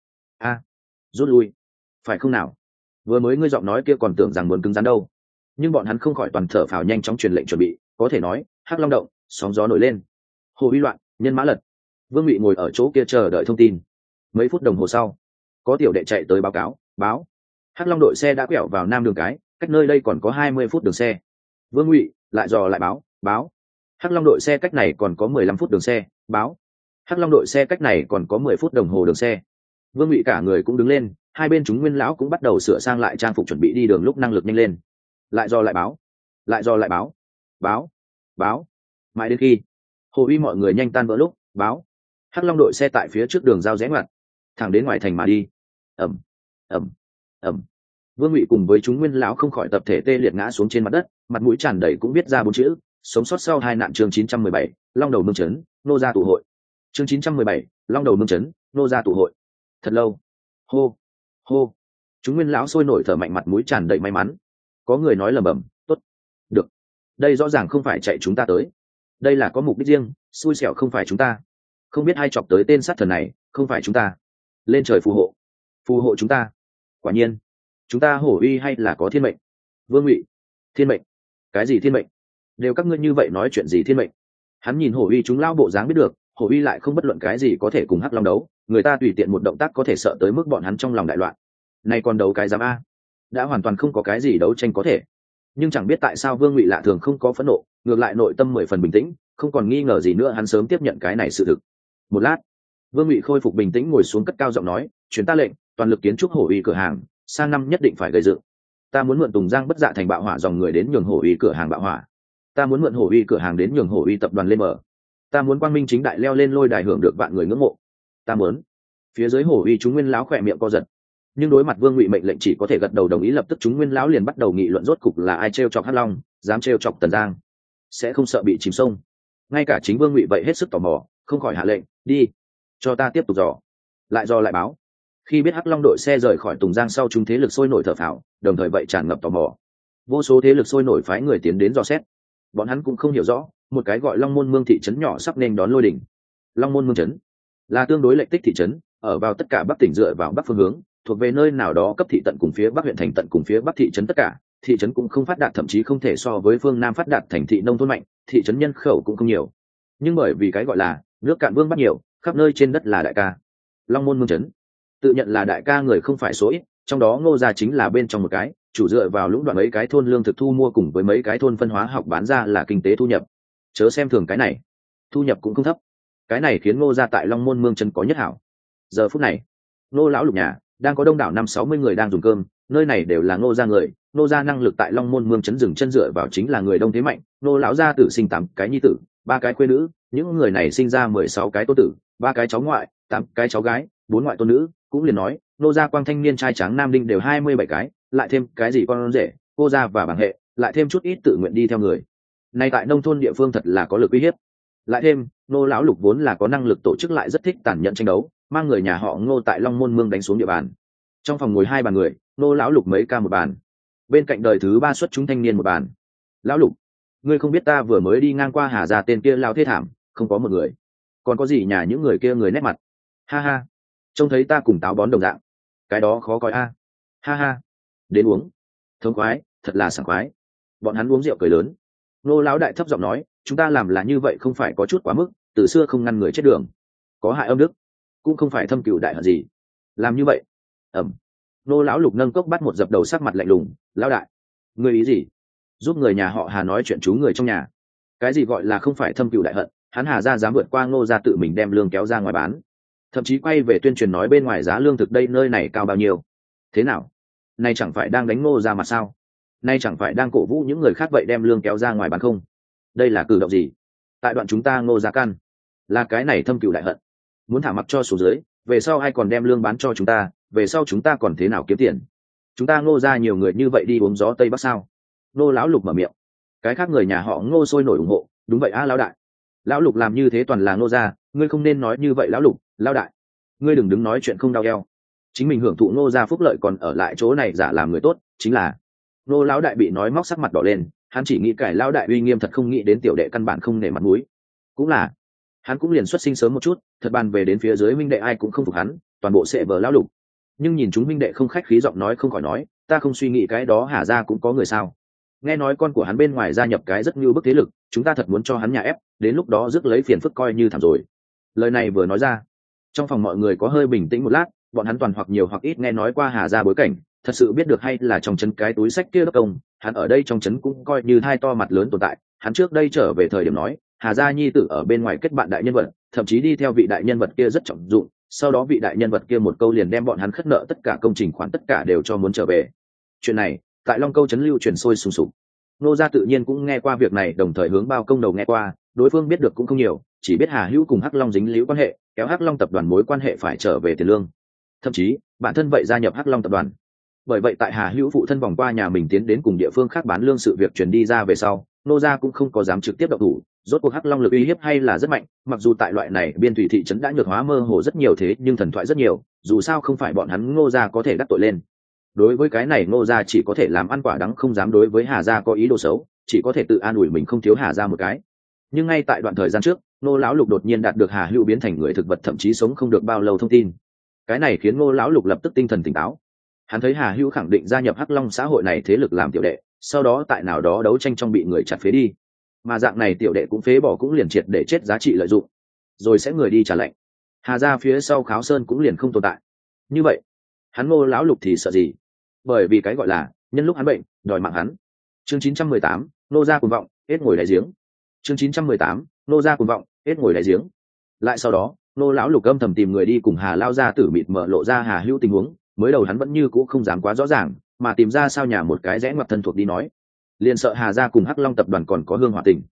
S1: rút lui, phải không nào? Vừa mới ngươi giọng nói kia còn tưởng rằng muốn cứng rắn đâu, nhưng bọn hắn không khỏi toàn thở phào nhanh chóng truyền lệnh chuẩn bị. Có thể nói hắc long động, sóng gió nổi lên, Hồ Uy loạn, nhân mã lật. Vương Ngụy ngồi ở chỗ kia chờ đợi thông tin. Mấy phút đồng hồ sau, có tiểu đệ chạy tới báo hắc long đội xe đã quẹo vào nam đường cái, cách nơi đây còn có 20 phút đường xe. Vương Ngụy lại dò lại báo hắc long đội xe cách này còn có 15 phút đường xe. Báo hắc long đội xe cách này còn có 10 phút đồng hồ đường xe. Vương Ngụy cả người cũng đứng lên, hai bên chúng nguyên lão cũng bắt đầu sửa sang lại trang phục chuẩn bị đi đường lúc năng lực nhanh lên. Lại dò lại báo mãi đến khi Hồ Uy mọi người nhanh tan vỡ lúc báo hắc long đội xe tại phía trước đường giao rẽ ngoặt, thẳng đến ngoài thành mà đi. ầm. Vương Ngụy cùng với chúng nguyên lão không khỏi tập thể tê liệt ngã xuống trên mặt đất, mặt mũi tràn đầy cũng viết ra 4 chữ: sống sót sau hai nạn. Chương 917, long đầu mương chấn, nô gia tụ hội. Chương 917, long đầu mương chấn, nô gia tụ hội. Thật lâu. Hô. Chúng nguyên lão sôi nổi thở mạnh, mặt mũi tràn đầy may mắn. Có người nói lẩm bẩm, tốt, được. Đây rõ ràng không phải chạy chúng ta tới, đây là có mục đích riêng, xui xẻo không phải chúng ta. Không biết ai chọc tới tên sát thần này, không phải chúng ta. Lên trời phù hộ chúng ta. Quả nhiên chúng ta Hổ Uy hay là có thiên mệnh. Vương Ngụy, thiên mệnh? Cái gì thiên mệnh? Đều các ngươi như vậy nói chuyện gì thiên mệnh? Hắn nhìn Hổ Uy chúng lao bộ dáng biết được, Hổ Uy lại không bất luận cái gì có thể cùng hắc long đấu, người ta tùy tiện một động tác có thể sợ tới mức bọn hắn trong lòng đại loạn. Này còn đấu cái dám a? Đã hoàn toàn không có cái gì đấu tranh có thể. Nhưng chẳng biết tại sao Vương Ngụy lạ thường không có phẫn nộ, ngược lại nội tâm 10 phần bình tĩnh, không còn nghi ngờ gì nữa, hắn sớm tiếp nhận cái này sự thực. Một lát, Vương Ngụy khôi phục bình tĩnh, ngồi xuống cất cao giọng nói, truyền ta lệnh, toàn lực kiến trúc Hổ Uy cửa hàng, sang năm nhất định phải gây dựng. Ta muốn mượn Tùng Giang Bất Dạ thành bạo hỏa dòng người đến nhường Hổ Uy cửa hàng bạo hỏa. Ta muốn mượn Hổ Uy cửa hàng đến nhường Hổ Uy tập đoàn lên mở. Ta muốn quang minh chính đại leo lên lôi đài hưởng được vạn người ngưỡng mộ. Ta muốn Phía dưới hổ uy chúng nguyên lão khỏe miệng co giật, nhưng đối mặt Vương Ngụy mệnh lệnh chỉ có thể gật đầu đồng ý. Lập tức chúng nguyên lão liền bắt đầu nghị luận rốt cục là ai trêu chọc Hắc Long, dám trêu chọc Tần Giang, sẽ không sợ bị chìm sông. Ngay cả chính Vương Ngụy vậy hết sức tò mò, không khỏi hạ lệnh, đi, cho ta tiếp tục dò lại báo. Khi biết Hắc Long đội xe rời khỏi Tùng Giang sau, chúng thế lực sôi nổi thở phào, đồng thời vậy tràn ngập tò mò. Vô số thế lực sôi nổi phái người tiến đến dò xét. Bọn hắn cũng không hiểu rõ, một cái gọi Long Môn Mương thị trấn nhỏ sắp nên đón lôi đỉnh. Long Môn Mương trấn là tương đối lệch tích thị trấn, ở vào tất cả Bắc tỉnh dựa vào bắc phương hướng, thuộc về nơi nào đó cấp thị tận cùng phía Bắc huyện thành tận cùng phía Bắc thị trấn tất cả. Thị trấn cũng không phát đạt, thậm chí không thể so với phương Nam phát đạt thành thị nông thôn mạnh, thị trấn nhân khẩu cũng không nhiều. Nhưng bởi vì cái gọi là nước cạn vương bắt nhiều, khắp nơi trên đất là đại ca. Long Môn Mương trấn tự nhận là đại ca người không phải số ít, trong đó Ngô gia chính là bên trong một cái, chủ dựa vào lũng đoạn mấy cái thôn lương thực thu mua cùng với mấy cái thôn phân hóa học bán ra là kinh tế thu nhập. Chớ xem thường cái này, thu nhập cũng không thấp. Cái này khiến Ngô gia tại Long Môn Mương trấn có nhất hảo. Giờ phút này, Ngô lão lục nhà đang có đông đảo 50-60 người đang dùng cơm, nơi này đều là Ngô gia người. Ngô gia năng lực tại Long Môn Mương trấn dừng chân dựa vào chính là người đông thế mạnh. Ngô lão gia tử sinh 8 cái nhi tử, 3 cái khuê nữ, những người này sinh ra 16 cái tôn tử, 3 cái cháu ngoại, 8 cái cháu gái, 4 ngoại tôn nữ. Cũng liền nói Ngô gia quang thanh niên trai tráng nam đinh đều 27 cái, lại thêm cái gì con rể, cô gia và bảng hệ, lại thêm chút ít tự nguyện đi theo người. Nay tại nông thôn địa phương thật là có lực uy hiếp. Lại thêm Ngô lão lục vốn là có năng lực tổ chức, lại rất thích tàn nhẫn tranh đấu, mang người nhà họ Ngô tại Long Môn Mương đánh xuống địa bàn. Trong phòng ngồi 2 bàn người, Ngô lão lục mấy ca một bàn, bên cạnh đời thứ 3 xuất chúng thanh niên một bàn. Lão lục, ngươi không biết ta vừa mới đi ngang qua Hà gia tên kia lao thê thảm, không có một người, còn có gì nhà những người kia người nét mặt, ha ha, trông thấy ta cùng táo bón đồng dạng, cái đó khó coi a, ha ha, đến uống, thống khoái, thật là sảng khoái. Bọn hắn uống rượu cười lớn. Ngô lão đại thấp giọng nói, chúng ta làm là như vậy không phải có chút quá mức, từ xưa không ngăn người chết đường, có hại âm đức, cũng không phải thâm cừu đại hận gì, làm như vậy. Ngô lão lục nâng cốc bắt một dập đầu, sắc mặt lạnh lùng. Lão đại, ngươi ý gì? Giúp người nhà họ Hà nói chuyện chú người trong nhà, cái gì gọi là không phải thâm cừu đại hận? Hắn Hà gia dám vượt qua Ngô gia tự mình đem lương kéo ra ngoài bán, thậm chí quay về tuyên truyền nói bên ngoài giá lương thực đây nơi này cao bao nhiêu. Thế nào, nay chẳng phải đang đánh Ngô gia mặt sao? Nay chẳng phải đang cổ vũ những người khác vậy đem lương kéo ra ngoài bán không? Đây là cử động gì? Tại đoạn chúng ta Ngô gia căn là cái này thâm cừu đại hận, muốn thả mặc cho xuống dưới, về sau ai còn đem lương bán cho chúng ta, về sau chúng ta còn thế nào kiếm tiền? Chúng ta Ngô gia nhiều người như vậy đi uống gió tây bắc sao? Ngô lão lục mở miệng. Cái khác người nhà họ Ngô sôi nổi ủng hộ. Đúng vậy a, lão đại, lão lục làm như thế toàn là Ngô gia, ngươi không nên nói như vậy. Lão lục, lão đại, ngươi đừng đứng nói chuyện không đau eo, chính mình hưởng thụ Ngô gia phúc lợi còn ở lại chỗ này giả làm người tốt, chính là. Ngô lão đại bị nói móc sắc mặt đỏ lên, hắn chỉ nghĩ cải lão đại uy nghiêm, thật không nghĩ đến tiểu đệ căn bản không nể mặt mũi. Cũng là, hắn cũng liền xuất sinh sớm một chút, thật bàn về đến phía dưới minh đệ ai cũng không phục hắn, toàn bộ sẽ vờ lão lục. Nhưng nhìn chúng minh đệ không khách khí, giọng nói không khỏi nói, ta không suy nghĩ cái đó Hà gia cũng có người sao? Nghe nói con của hắn bên ngoài gia nhập cái rất như bức thế lực, chúng ta thật muốn cho hắn nhà ép, đến lúc đó rước lấy phiền phức coi như thảm rồi. Lời này vừa nói ra, trong phòng mọi người có hơi bình tĩnh một lát. Bọn hắn toàn hoặc nhiều hoặc ít nghe nói qua Hà gia bối cảnh, thật sự biết được hay là trong trấn cái túi sách kia đốc công, hắn ở đây trong trấn cũng coi như hai to mặt lớn tồn tại. Hắn trước đây trở về thời điểm nói Hà gia nhi tử ở bên ngoài kết bạn đại nhân vật, thậm chí đi theo vị đại nhân vật kia rất trọng dụng, sau đó vị đại nhân vật kia một câu liền đem bọn hắn khất nợ tất cả công trình khoản tất cả đều cho muốn trở về. Chuyện này tại Long Câu trấn lưu truyền sôi sùng sục. Ngô gia tự nhiên cũng nghe qua việc này, đồng thời hướng bao công đầu nghe qua, đối phương biết được cũng không nhiều, chỉ biết Hà Hữu cùng Hắc Long dính líu quan hệ, kéo Hắc Long tập đoàn mối quan hệ phải trở về tiền lương, thậm chí bản thân vậy gia nhập Hắc Long tập đoàn. Bởi vậy tại Hà Hữu phụ thân vòng qua nhà mình tiến đến cùng địa phương khác bán lương sự việc truyền đi ra về sau, Ngô gia cũng không có dám trực tiếp động thủ. Rốt cuộc Hắc Long lực uy hiếp hay là rất mạnh, mặc dù tại loại này biên thủy thị trấn đã nhược hóa mơ hồ rất nhiều, thế nhưng thần thoại rất nhiều, dù sao không phải bọn hắn Ngô gia có thể đắc tội lên. Đối với cái này Ngô gia chỉ có thể làm ăn quả đắng, không dám đối với Hà gia có ý đồ xấu, chỉ có thể tự an ủi mình không thiếu Hà gia một cái. Nhưng ngay tại đoạn thời gian trước, Ngô lão lục đột nhiên đạt được Hà Hữu biến thành người thực vật, thậm chí sống không được bao lâu thông tin. Cái này khiến Ngô lão lục lập tức tinh thần tỉnh táo. Hắn thấy Hà Hữu khẳng định gia nhập Hắc Long xã hội này thế lực làm tiểu đệ, sau đó tại nào đó đấu tranh trong bị người chặt phế đi, mà dạng này tiểu đệ cũng phế bỏ, cũng liền triệt để chết giá trị lợi dụng, rồi sẽ người đi trả lệnh. Hà gia phía sau Kháo Sơn cũng liền không tồn tại. Như vậy hắn Ngô lão lục thì sợ gì? Bởi vì cái gọi là nhân lúc hắn bệnh đòi mạng hắn. Chương 918, Nô gia cuồng vọng hết ngồi đáy giếng. Chương 918, Nô gia cuồng vọng hết ngồi đáy giếng. Lại sau đó Nô lão lục âm thầm tìm người đi cùng Hà lao gia tử mịt mờ lộ ra Hà Hữu tình huống. Mới đầu hắn vẫn như cũ không dám quá rõ ràng, mà tìm ra sao nhà một cái rẽ ngoặt thân thuộc đi nói, liền sợ Hà gia cùng Hắc Long tập đoàn còn có hương hỏa tình.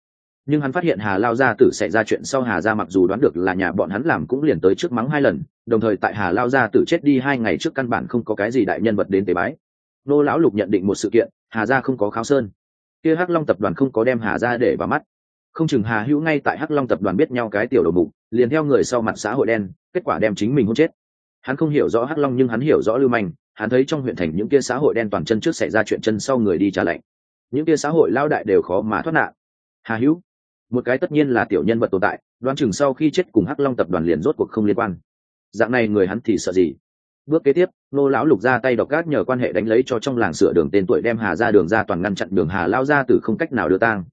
S1: Nhưng hắn phát hiện Hà Lao gia tử xảy ra chuyện sau, Hà gia mặc dù đoán được là nhà bọn hắn làm, cũng liền tới trước mắng 2 lần, đồng thời tại Hà Lao gia tử chết đi 2 ngày trước căn bản không có cái gì đại nhân vật đến tế bái. Nô lão Lục nhận định một sự kiện, Hà gia không có kháo sơn, kia Hắc Long tập đoàn không có đem Hà gia để vào mắt. Không chừng Hà Hữu ngay tại Hắc Long tập đoàn biết nhau cái tiểu đầu mục, liền theo người sau mặt xã hội đen, kết quả đem chính mình hôn chết. Hắn không hiểu rõ Hắc Long nhưng hắn hiểu rõ Lưu Manh, hắn thấy trong huyện thành những kia xã hội đen toàn chân trước xảy ra chuyện, chân sau người đi trả lệnh. Những kia xã hội lao đại đều khó mà thoát nạn. Hà Hữu, một cái tất nhiên là tiểu nhân vật tồn tại, đoán chừng sau khi chết cùng Hắc Long tập đoàn liền rốt cuộc không liên quan. Dạng này người hắn thì sợ gì? Bước kế tiếp, Nô lão Lục ra tay độc ác nhờ quan hệ đánh lấy cho trong làng sửa đường tên tuổi, đem Hà ra đường ra toàn ngăn chặn đường Hà lao ra từ không cách nào đưa tang.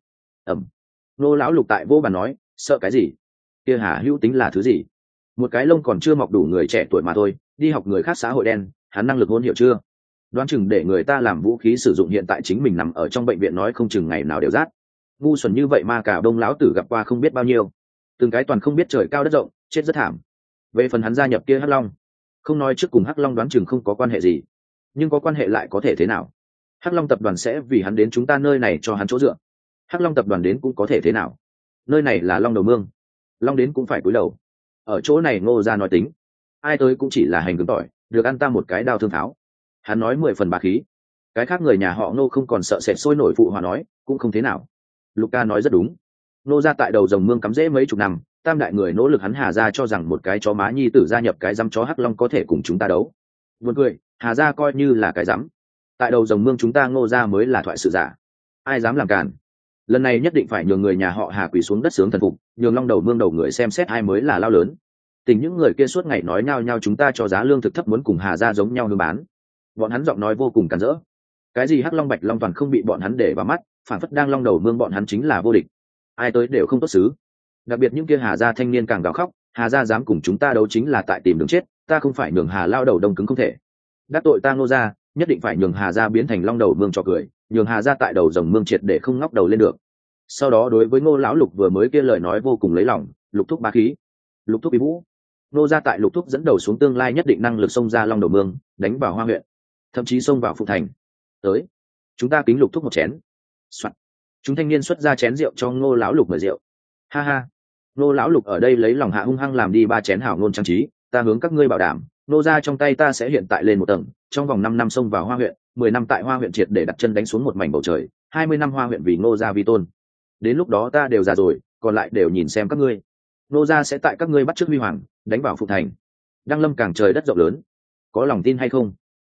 S1: Nô lão Lục tại vô bàn nói, sợ cái gì? Kia Hà Hữu tính là thứ gì? Một cái lông còn chưa mọc đủ người trẻ tuổi mà thôi, đi học người khác xã hội đen, hắn năng lực hôn hiểu chưa? Đoán chừng để người ta làm vũ khí sử dụng, hiện tại chính mình nằm ở trong bệnh viện nói không chừng ngày nào đều rát. Ngu xuẩn như vậy mà cả đông lão tử gặp qua không biết bao nhiêu, từng cái toàn không biết trời cao đất rộng, chết rất thảm. Về phần hắn gia nhập kia Hắc Long, không nói trước cùng Hắc Long đoán chừng không có quan hệ gì, nhưng có quan hệ lại có thể thế nào? Hắc Long tập đoàn sẽ vì hắn đến chúng ta nơi này cho hắn chỗ dựa. Hắc Long tập đoàn đến cũng có thể thế nào? Nơi này là Long Đầu Mương, Long đến cũng phải cúi đầu. Ở chỗ này Ngô gia nói tính, ai tới cũng chỉ là hành cứng tỏi, được ăn ta một cái đao thương tháo. Hắn nói 10 phần bá khí. Cái khác người nhà họ Ngô không còn sợ sệt sôi nổi phụ hòa nói, cũng không thế nào. Lục ca nói rất đúng. Ngô gia tại đầu dòng mương cắm rễ mấy chục năm, tam đại người nỗ lực, hắn Hà gia cho rằng một cái chó má nhi tử gia nhập cái dăm chó Hắc Long có thể cùng chúng ta đấu. Buồn cười, Hà gia coi như là cái dám. Tại đầu dòng mương chúng ta Ngô gia mới là thoại sự giả. Ai dám làm cản? Lần này nhất định phải nhường người nhà họ Hà quỳ xuống đất sướng thần phục, nhường Long đầu mương đầu người xem xét ai mới là lao lớn. Tình những người kia suốt ngày nói nhao nhao chúng ta cho giá lương thực thấp muốn cùng Hà gia giống nhau hương bán. Bọn hắn giọng nói vô cùng cản rỡ. Cái gì Hắc Long Bạch Long toàn không bị bọn hắn để vào mắt, phản phất đang Long đầu mương bọn hắn chính là vô địch. Ai tới đều không tốt xứ. Đặc biệt những kia Hà gia thanh niên càng gào khóc, Hà gia dám cùng chúng ta đấu chính là tại tìm đường chết, ta không phải nhường Hà lao đầu đông cứng không thể. Đắc tội ta Ngô gia, nhất định phải nhường Hà gia biến thành Long đầu mương cho cười, nhường Hà gia tại đầu dòng mương triệt để không ngóc đầu lên được. Sau đó đối với Ngô lão Lục vừa mới kia lời nói vô cùng lấy lòng, Lục thúc bá khí, Lục thúc bí vũ. Ngô gia tại Lục thúc dẫn đầu xuống tương lai nhất định năng lực xông ra Long đầu mương, đánh vào Hoa huyện, thậm chí xông vào Phụ thành. Tới, chúng ta kính Lục thúc một chén. Soạn. Chúng thanh niên xuất ra chén rượu cho Ngô lão Lục mời rượu. Ha ha, Ngô lão Lục ở đây lấy lòng hạ hung hăng làm đi 3 chén hảo ngôn trang trí, ta hướng các ngươi bảo đảm, Ngô gia trong tay ta sẽ hiện tại lên một tầng, trong vòng 5 năm xông vào Hoa huyện, 10 năm tại Hoa huyện triệt để đặt chân đánh xuống một mảnh bầu trời, 20 năm Hoa huyện vì Ngô gia vi tôn. Đến lúc đó ta đều già rồi, còn lại đều nhìn xem các ngươi. Ngô gia sẽ tại các ngươi bắt chước huy hoàng, đánh vào Phụ thành. Đăng lâm càng trời đất rộng lớn. Có lòng tin hay không?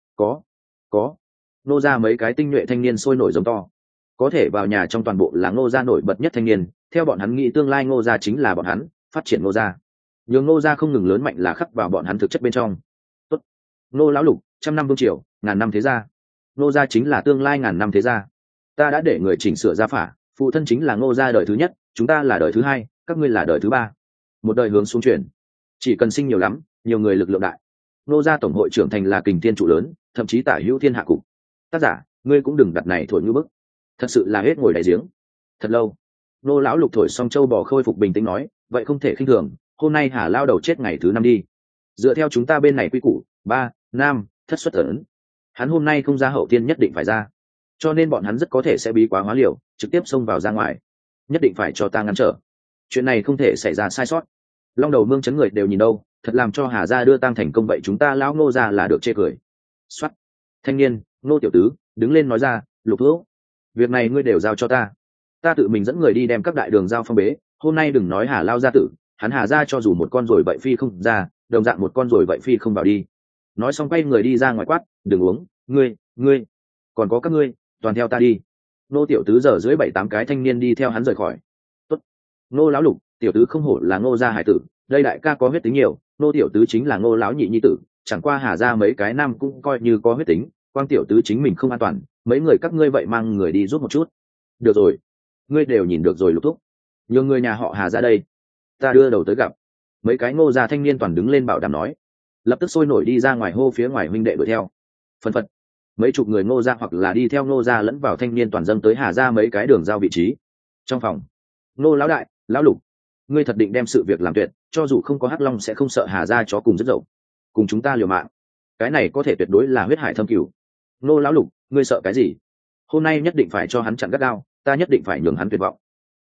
S1: Có. Ngô gia mấy cái tinh nhuệ thanh niên sôi nổi giống to. Có thể vào nhà trong toàn bộ là Ngô gia nổi bật nhất thanh niên, theo bọn hắn nghĩ tương lai Ngô gia chính là bọn hắn, phát triển Ngô gia. Nhưng Ngô gia không ngừng lớn mạnh là khắc vào bọn hắn thực chất bên trong. Tốt. Ngô lão Lục, 100 năm vương triều, ngàn năm thế gia. Ngô gia chính là tương lai ngàn năm thế gia. Ta đã để người chỉnh sửa gia phả, phụ thân chính là Ngô gia đời thứ nhất, chúng ta là đời thứ hai, các ngươi là đời thứ ba. Một đời hướng xuống chuyển, chỉ cần sinh nhiều lắm, nhiều người lực lượng đại. Ngô gia tổng hội trưởng thành là kình thiên trụ lớn, thậm chí tả hữu thiên hạ cục. Tác giả, ngươi cũng đừng đặt này thổi như bức, thật sự là hết ngồi đại giếng. Thật lâu, Ngô lão Lục thổi xong châu bò khôi phục bình tĩnh nói, vậy không thể khinh thường, hôm nay Hà lao đầu chết ngày thứ 5 đi. Dựa theo chúng ta bên này quy củ, 3, Nam, thất xuất ấn. Hắn hôm nay không ra hậu tiên nhất định phải ra, cho nên bọn hắn rất có thể sẽ bí quá hóa liều, trực tiếp xông vào ra ngoài. Nhất định phải cho ta ngăn trở, chuyện này không thể xảy ra sai sót. Long đầu mương chấn người đều nhìn đâu, thật làm cho Hà gia đưa tang thành công vậy chúng ta lão Ngô gia là được chê cười. Soát. Thanh niên, Ngô tiểu tứ, đứng lên nói ra, Lục hữu, việc này ngươi đều giao cho ta. Ta tự mình dẫn người đi đem các đại đường giao phong bế, hôm nay đừng nói Hà lao gia tử, hắn Hà gia cho dù một con rồi vậy phi không ra, đồng dạng một con rồi vậy phi không vào đi. Nói xong quay người đi ra ngoài quát, đừng uống, ngươi, còn có các ngươi, toàn theo ta đi. Ngô tiểu tứ giờ dưới 7-8 cái thanh niên đi theo hắn rời khỏi. Tốt. Ngô lão Lục, tiểu tứ không hổ là Ngô gia hải tử, đây đại ca có huyết tính nhiều, Ngô tiểu tứ chính là Ngô lão nhị nhi tử, chẳng qua Hà gia mấy cái nam cũng coi như có huyết tính, quang tiểu tứ chính mình không an toàn, mấy người các ngươi vậy mang người đi giúp một chút. Được rồi, ngươi đều nhìn được rồi Lục thúc, nhường người nhà họ Hà ra đây, ta đưa đầu tới gặp. Mấy cái Ngô gia thanh niên toàn đứng lên bảo đảm nói, lập tức sôi nổi đi ra ngoài hô phía ngoài huynh đệ đuổi theo. Phân phật, mấy chục người Ngô gia hoặc là đi theo Ngô gia lẫn vào thanh niên toàn dâng tới Hà gia mấy cái đường giao vị trí. Trong phòng, Ngô lão đại, lão Lục, ngươi thật định đem sự việc làm tuyệt, cho dù không có Hắc Long sẽ không sợ Hà gia chó cùng rất dậu, cùng chúng ta liều mạng. Cái này có thể tuyệt đối là huyết hải thâm cửu. Ngô lão Lục, ngươi sợ cái gì? Hôm nay nhất định phải cho hắn chặn gắt gao, ta nhất định phải nhường hắn tuyệt vọng.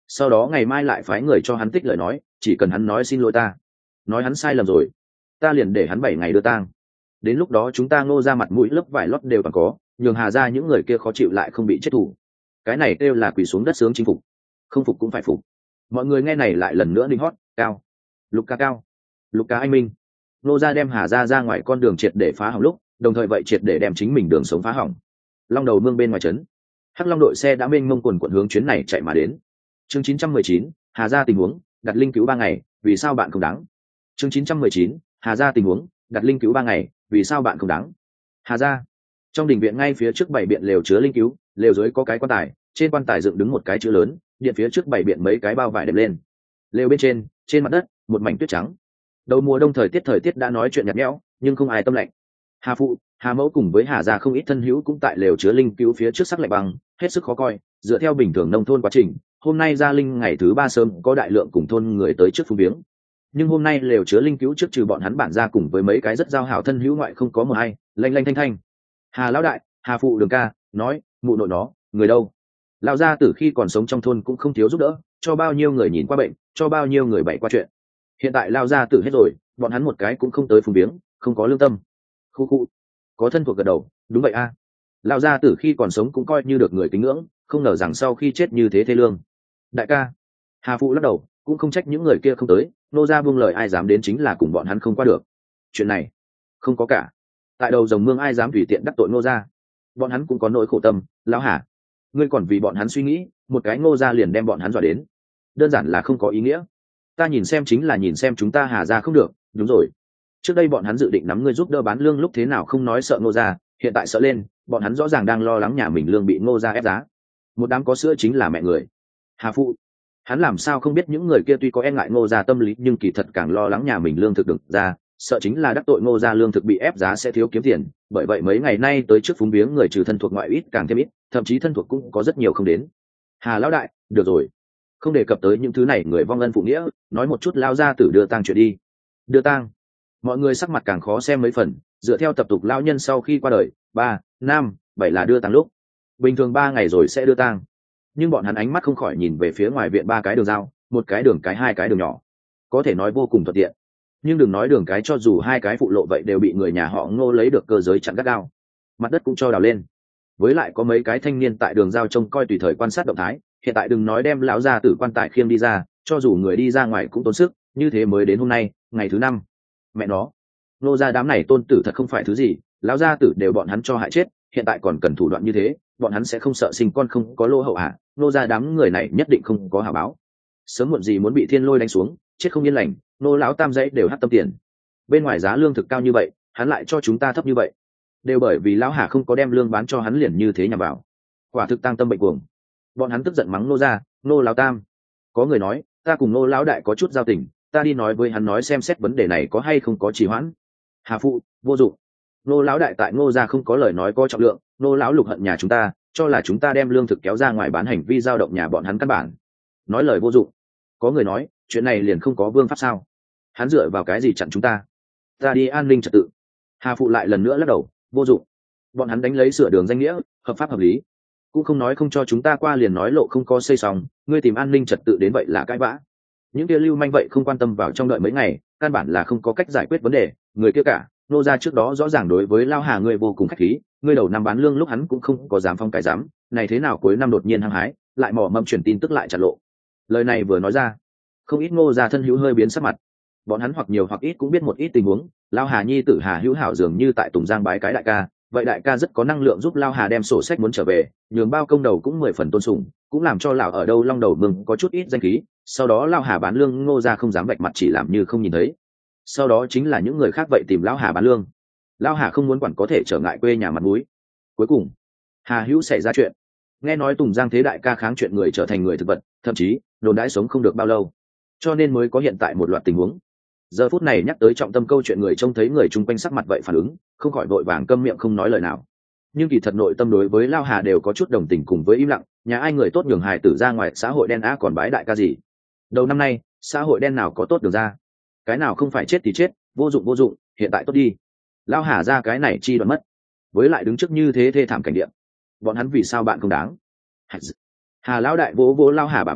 S1: sau đó ngày mai lại phái người cho hắn tích lời nói, chỉ cần hắn nói xin lỗi ta, nói hắn sai lầm rồi, ta liền để hắn 7 ngày đưa tang. Đến lúc đó chúng ta Ngô ra mặt mũi lớp vải lót đều còn có, nhường Hà ra những người kia khó chịu lại không bị chết thủ. Cái này kêu là quỳ xuống đất sướng chinh phục, không phục cũng phải phục. Mọi người nghe này lại lần nữa đinh hót cao, lục ca cao, lục ca anh minh. Ngô ra đem Hà ra ngoài con đường triệt để phá hỏng lúc, đồng thời vậy triệt để đem chính mình đường sống phá hỏng. Long Đầu Mương bên ngoài trấn, Hắc Long đội xe đã mênh mông quần quần hướng chuyến này chạy mà đến. Chương 919, Hà ra tình huống, đặt linh cứu 3 ngày, vì sao bạn không đáng? Chương 919, Hà ra tình huống, đặt linh cứu 3 ngày, vì sao bạn không đáng? Hà ra. Trong đình viện ngay phía trước bảy biện lều chứa linh cứu, lều dưới có cái quan tài, trên quan tài dựng đứng một cái chữ lớn, điện phía trước bảy biện mấy cái bao vải đệm lên. Lều bên trên mặt đất, một mảnh tuyết trắng. Đầu mùa đông thời tiết đã nói chuyện nhạt nhẽo, nhưng không ai tâm lạnh. Hà phụ, Hà mẫu cùng với Hà gia không ít thân hữu cũng tại lều chứa linh cứu phía trước sắc lạnh băng, hết sức khó coi. Dựa theo bình thường nông thôn quá trình, hôm nay gia linh ngày thứ 3 sớm có đại lượng cùng thôn người tới trước phú viếng. Nhưng hôm nay lều chứa linh cứu trước trừ bọn hắn bản ra cùng với mấy cái rất giao hảo thân hữu ngoại không có một ai, lanh thanh. Hà lão đại, Hà phụ Đường ca nói, mụ nội nó, người đâu? Lão gia tử khi còn sống trong thôn cũng không thiếu giúp đỡ, cho bao nhiêu người nhìn qua bệnh, cho bao nhiêu người bày qua chuyện. Hiện tại lão gia tử hết rồi, bọn hắn một cái cũng không tới phú viếng, không có lương tâm. Khu có thân thuộc gật đầu, đúng vậy a. Lão gia tử khi còn sống cũng coi như được người kính ngưỡng, không ngờ rằng sau khi chết như thế thê lương. Đại ca, Hà phụ lắc đầu, cũng không trách những người kia không tới, nô ra buông lời ai dám đến chính là cùng bọn hắn không qua được. Chuyện này không có cả, tại đầu dòng mương ai dám tùy tiện đắc tội nô ra, bọn hắn cũng có nỗi khổ tâm. Lão Hà, ngươi còn vì bọn hắn suy nghĩ, một cái nô ra liền đem bọn hắn dọa đến, đơn giản là không có ý nghĩa. Ta nhìn xem chính là nhìn xem chúng ta Hà ra không được. Đúng rồi, trước đây bọn hắn dự định nắm ngươi giúp đỡ bán lương lúc thế nào không nói sợ nô ra, hiện tại sợ lên, bọn hắn rõ ràng đang lo lắng nhà mình lương bị nô ra ép giá. Một đám có sữa chính là mẹ người. Hà phụ, hắn làm sao không biết những người kia tuy có e ngại ngô gia tâm lý nhưng kỳ thật càng lo lắng nhà mình lương thực được ra, sợ chính là đắc tội ngô gia lương thực bị ép giá sẽ thiếu kiếm tiền. Bởi vậy mấy ngày nay tới trước phúng viếng người trừ thân thuộc ngoại ít càng thêm ít, thậm chí thân thuộc cũng có rất nhiều không đến. Hà lão đại, được rồi, không đề cập tới những thứ này người vong ân phụ nghĩa, nói một chút lao ra tử đưa tang chuyện đi. Đưa tang? Mọi người sắc mặt càng khó xem mấy phần. Dựa theo tập tục lao nhân sau khi qua đời 3, 5, 7 là đưa tang lúc, bình thường 3 ngày rồi sẽ đưa tang. Nhưng bọn hắn ánh mắt không khỏi nhìn về phía ngoài viện 3 cái đường giao, một cái đường cái 2 cái đường nhỏ, có thể nói vô cùng thuận tiện. Nhưng đừng nói đường cái, cho dù 2 cái phụ lộ vậy đều bị người nhà họ Ngô lấy được cơ giới chặn gắt gao, mặt đất cũng cho đào lên. Với lại có mấy cái thanh niên tại đường giao trông coi tùy thời quan sát động thái. Hiện tại đừng nói đem lão gia tử quan tài khiêng đi ra, cho dù người đi ra ngoài cũng tốn sức. Như thế mới đến hôm nay, ngày thứ 5. Mẹ nó, Ngô gia đám này tôn tử thật không phải thứ gì, lão gia tử đều bọn hắn cho hại chết, hiện tại còn cần thủ đoạn như thế, bọn hắn sẽ không sợ sinh con không có lô hậu à? Nô ra đám người này nhất định không có hảo báo, sớm muộn gì muốn bị thiên lôi đánh xuống, chết không yên lành. Nô lão tam dãy đều hắt tâm tiền, bên ngoài giá lương thực cao như vậy, hắn lại cho chúng ta thấp như vậy, đều bởi vì lão Hà không có đem lương bán cho hắn liền như thế nhằm vào, quả thực tăng tâm bệnh cuồng. Bọn hắn tức giận mắng nô ra, nô lão tam. Có người nói, ta cùng nô lão đại có chút giao tình, ta đi nói với hắn nói xem xét vấn đề này có hay không có trì hoãn. Hà phụ, vô dụng. Nô lão đại tại Ngô gia không có lời nói có trọng lượng, nô lão lục hận nhà chúng ta, cho là chúng ta đem lương thực kéo ra ngoài bán, hành vi dao động nhà bọn hắn căn bản. Nói lời vô dụng. Có người nói, chuyện này liền không có vương pháp sao? Hắn dựa vào cái gì chặn chúng ta? Ta đi an ninh trật tự. Hà phụ lại lần nữa lắc đầu, vô dụng. Bọn hắn đánh lấy sửa đường danh nghĩa, hợp pháp hợp lý, cũng không nói không cho chúng ta qua liền nói lộ không có xây xong, ngươi tìm an ninh trật tự đến vậy là cãi vã. Những kia lưu manh vậy không quan tâm vào trong đợi mấy ngày, căn bản là không có cách giải quyết vấn đề. Người kia cả nô ra trước đó rõ ràng đối với Lao Hà ngươi vô cùng khách khí, ngươi đầu năm bán lương lúc hắn cũng không có dám phong cái dám, này thế nào cuối năm đột nhiên hăng hái, lại mò mẫm truyền tin tức lại chặt lộ. Lời này vừa nói ra, không ít Ngô gia thân hữu hơi biến sắc mặt. Bọn hắn hoặc nhiều hoặc ít cũng biết một ít tình huống. Lao Hà nhi tử Hà Hữu Hảo dường như tại Tùng Giang bái cái đại ca, vậy đại ca rất có năng lượng giúp Lao Hà đem sổ sách muốn trở về, nhường bao công đầu cũng 10 phần tôn sùng, cũng làm cho lão ở đâu Long Đầu Mừng có chút ít danh khí. Sau đó Lao Hà bán lương, Ngô gia không dám vạch mặt, chỉ làm như không nhìn thấy. Sau đó chính là những người khác vậy tìm Lão Hà bán lương. Lão Hà không muốn quản có thể trở ngại quê nhà mặt mũi. Cuối cùng Hà Hữu xảy ra chuyện, nghe nói Tùng Giang thế đại ca kháng chuyện người trở thành người thực vật, thậm chí đồn đãi sống không được bao lâu, cho nên mới có hiện tại một loạt tình huống. Giờ phút này nhắc tới trọng tâm câu chuyện, người trông thấy người chung quanh sắc mặt vậy phản ứng, không khỏi vội vàng câm miệng không nói lời nào. Nhưng kỳ thật nội tâm đối với Lao Hà đều có chút đồng tình cùng với im lặng. Nhà ai người tốt nhường hài tử ra ngoài xã hội đen á còn bái đại ca gì? Đầu năm nay xã hội đen nào có tốt được ra, cái nào không phải chết thì chết, vô dụng vô dụng, hiện tại tốt đi. Lao Hà ra cái này chi đoạn mất, với lại đứng trước như thế thê thảm cảnh địa, bọn hắn vì sao bạn không đáng? Hà lão đại vỗ vỗ Lao Hà bả vai,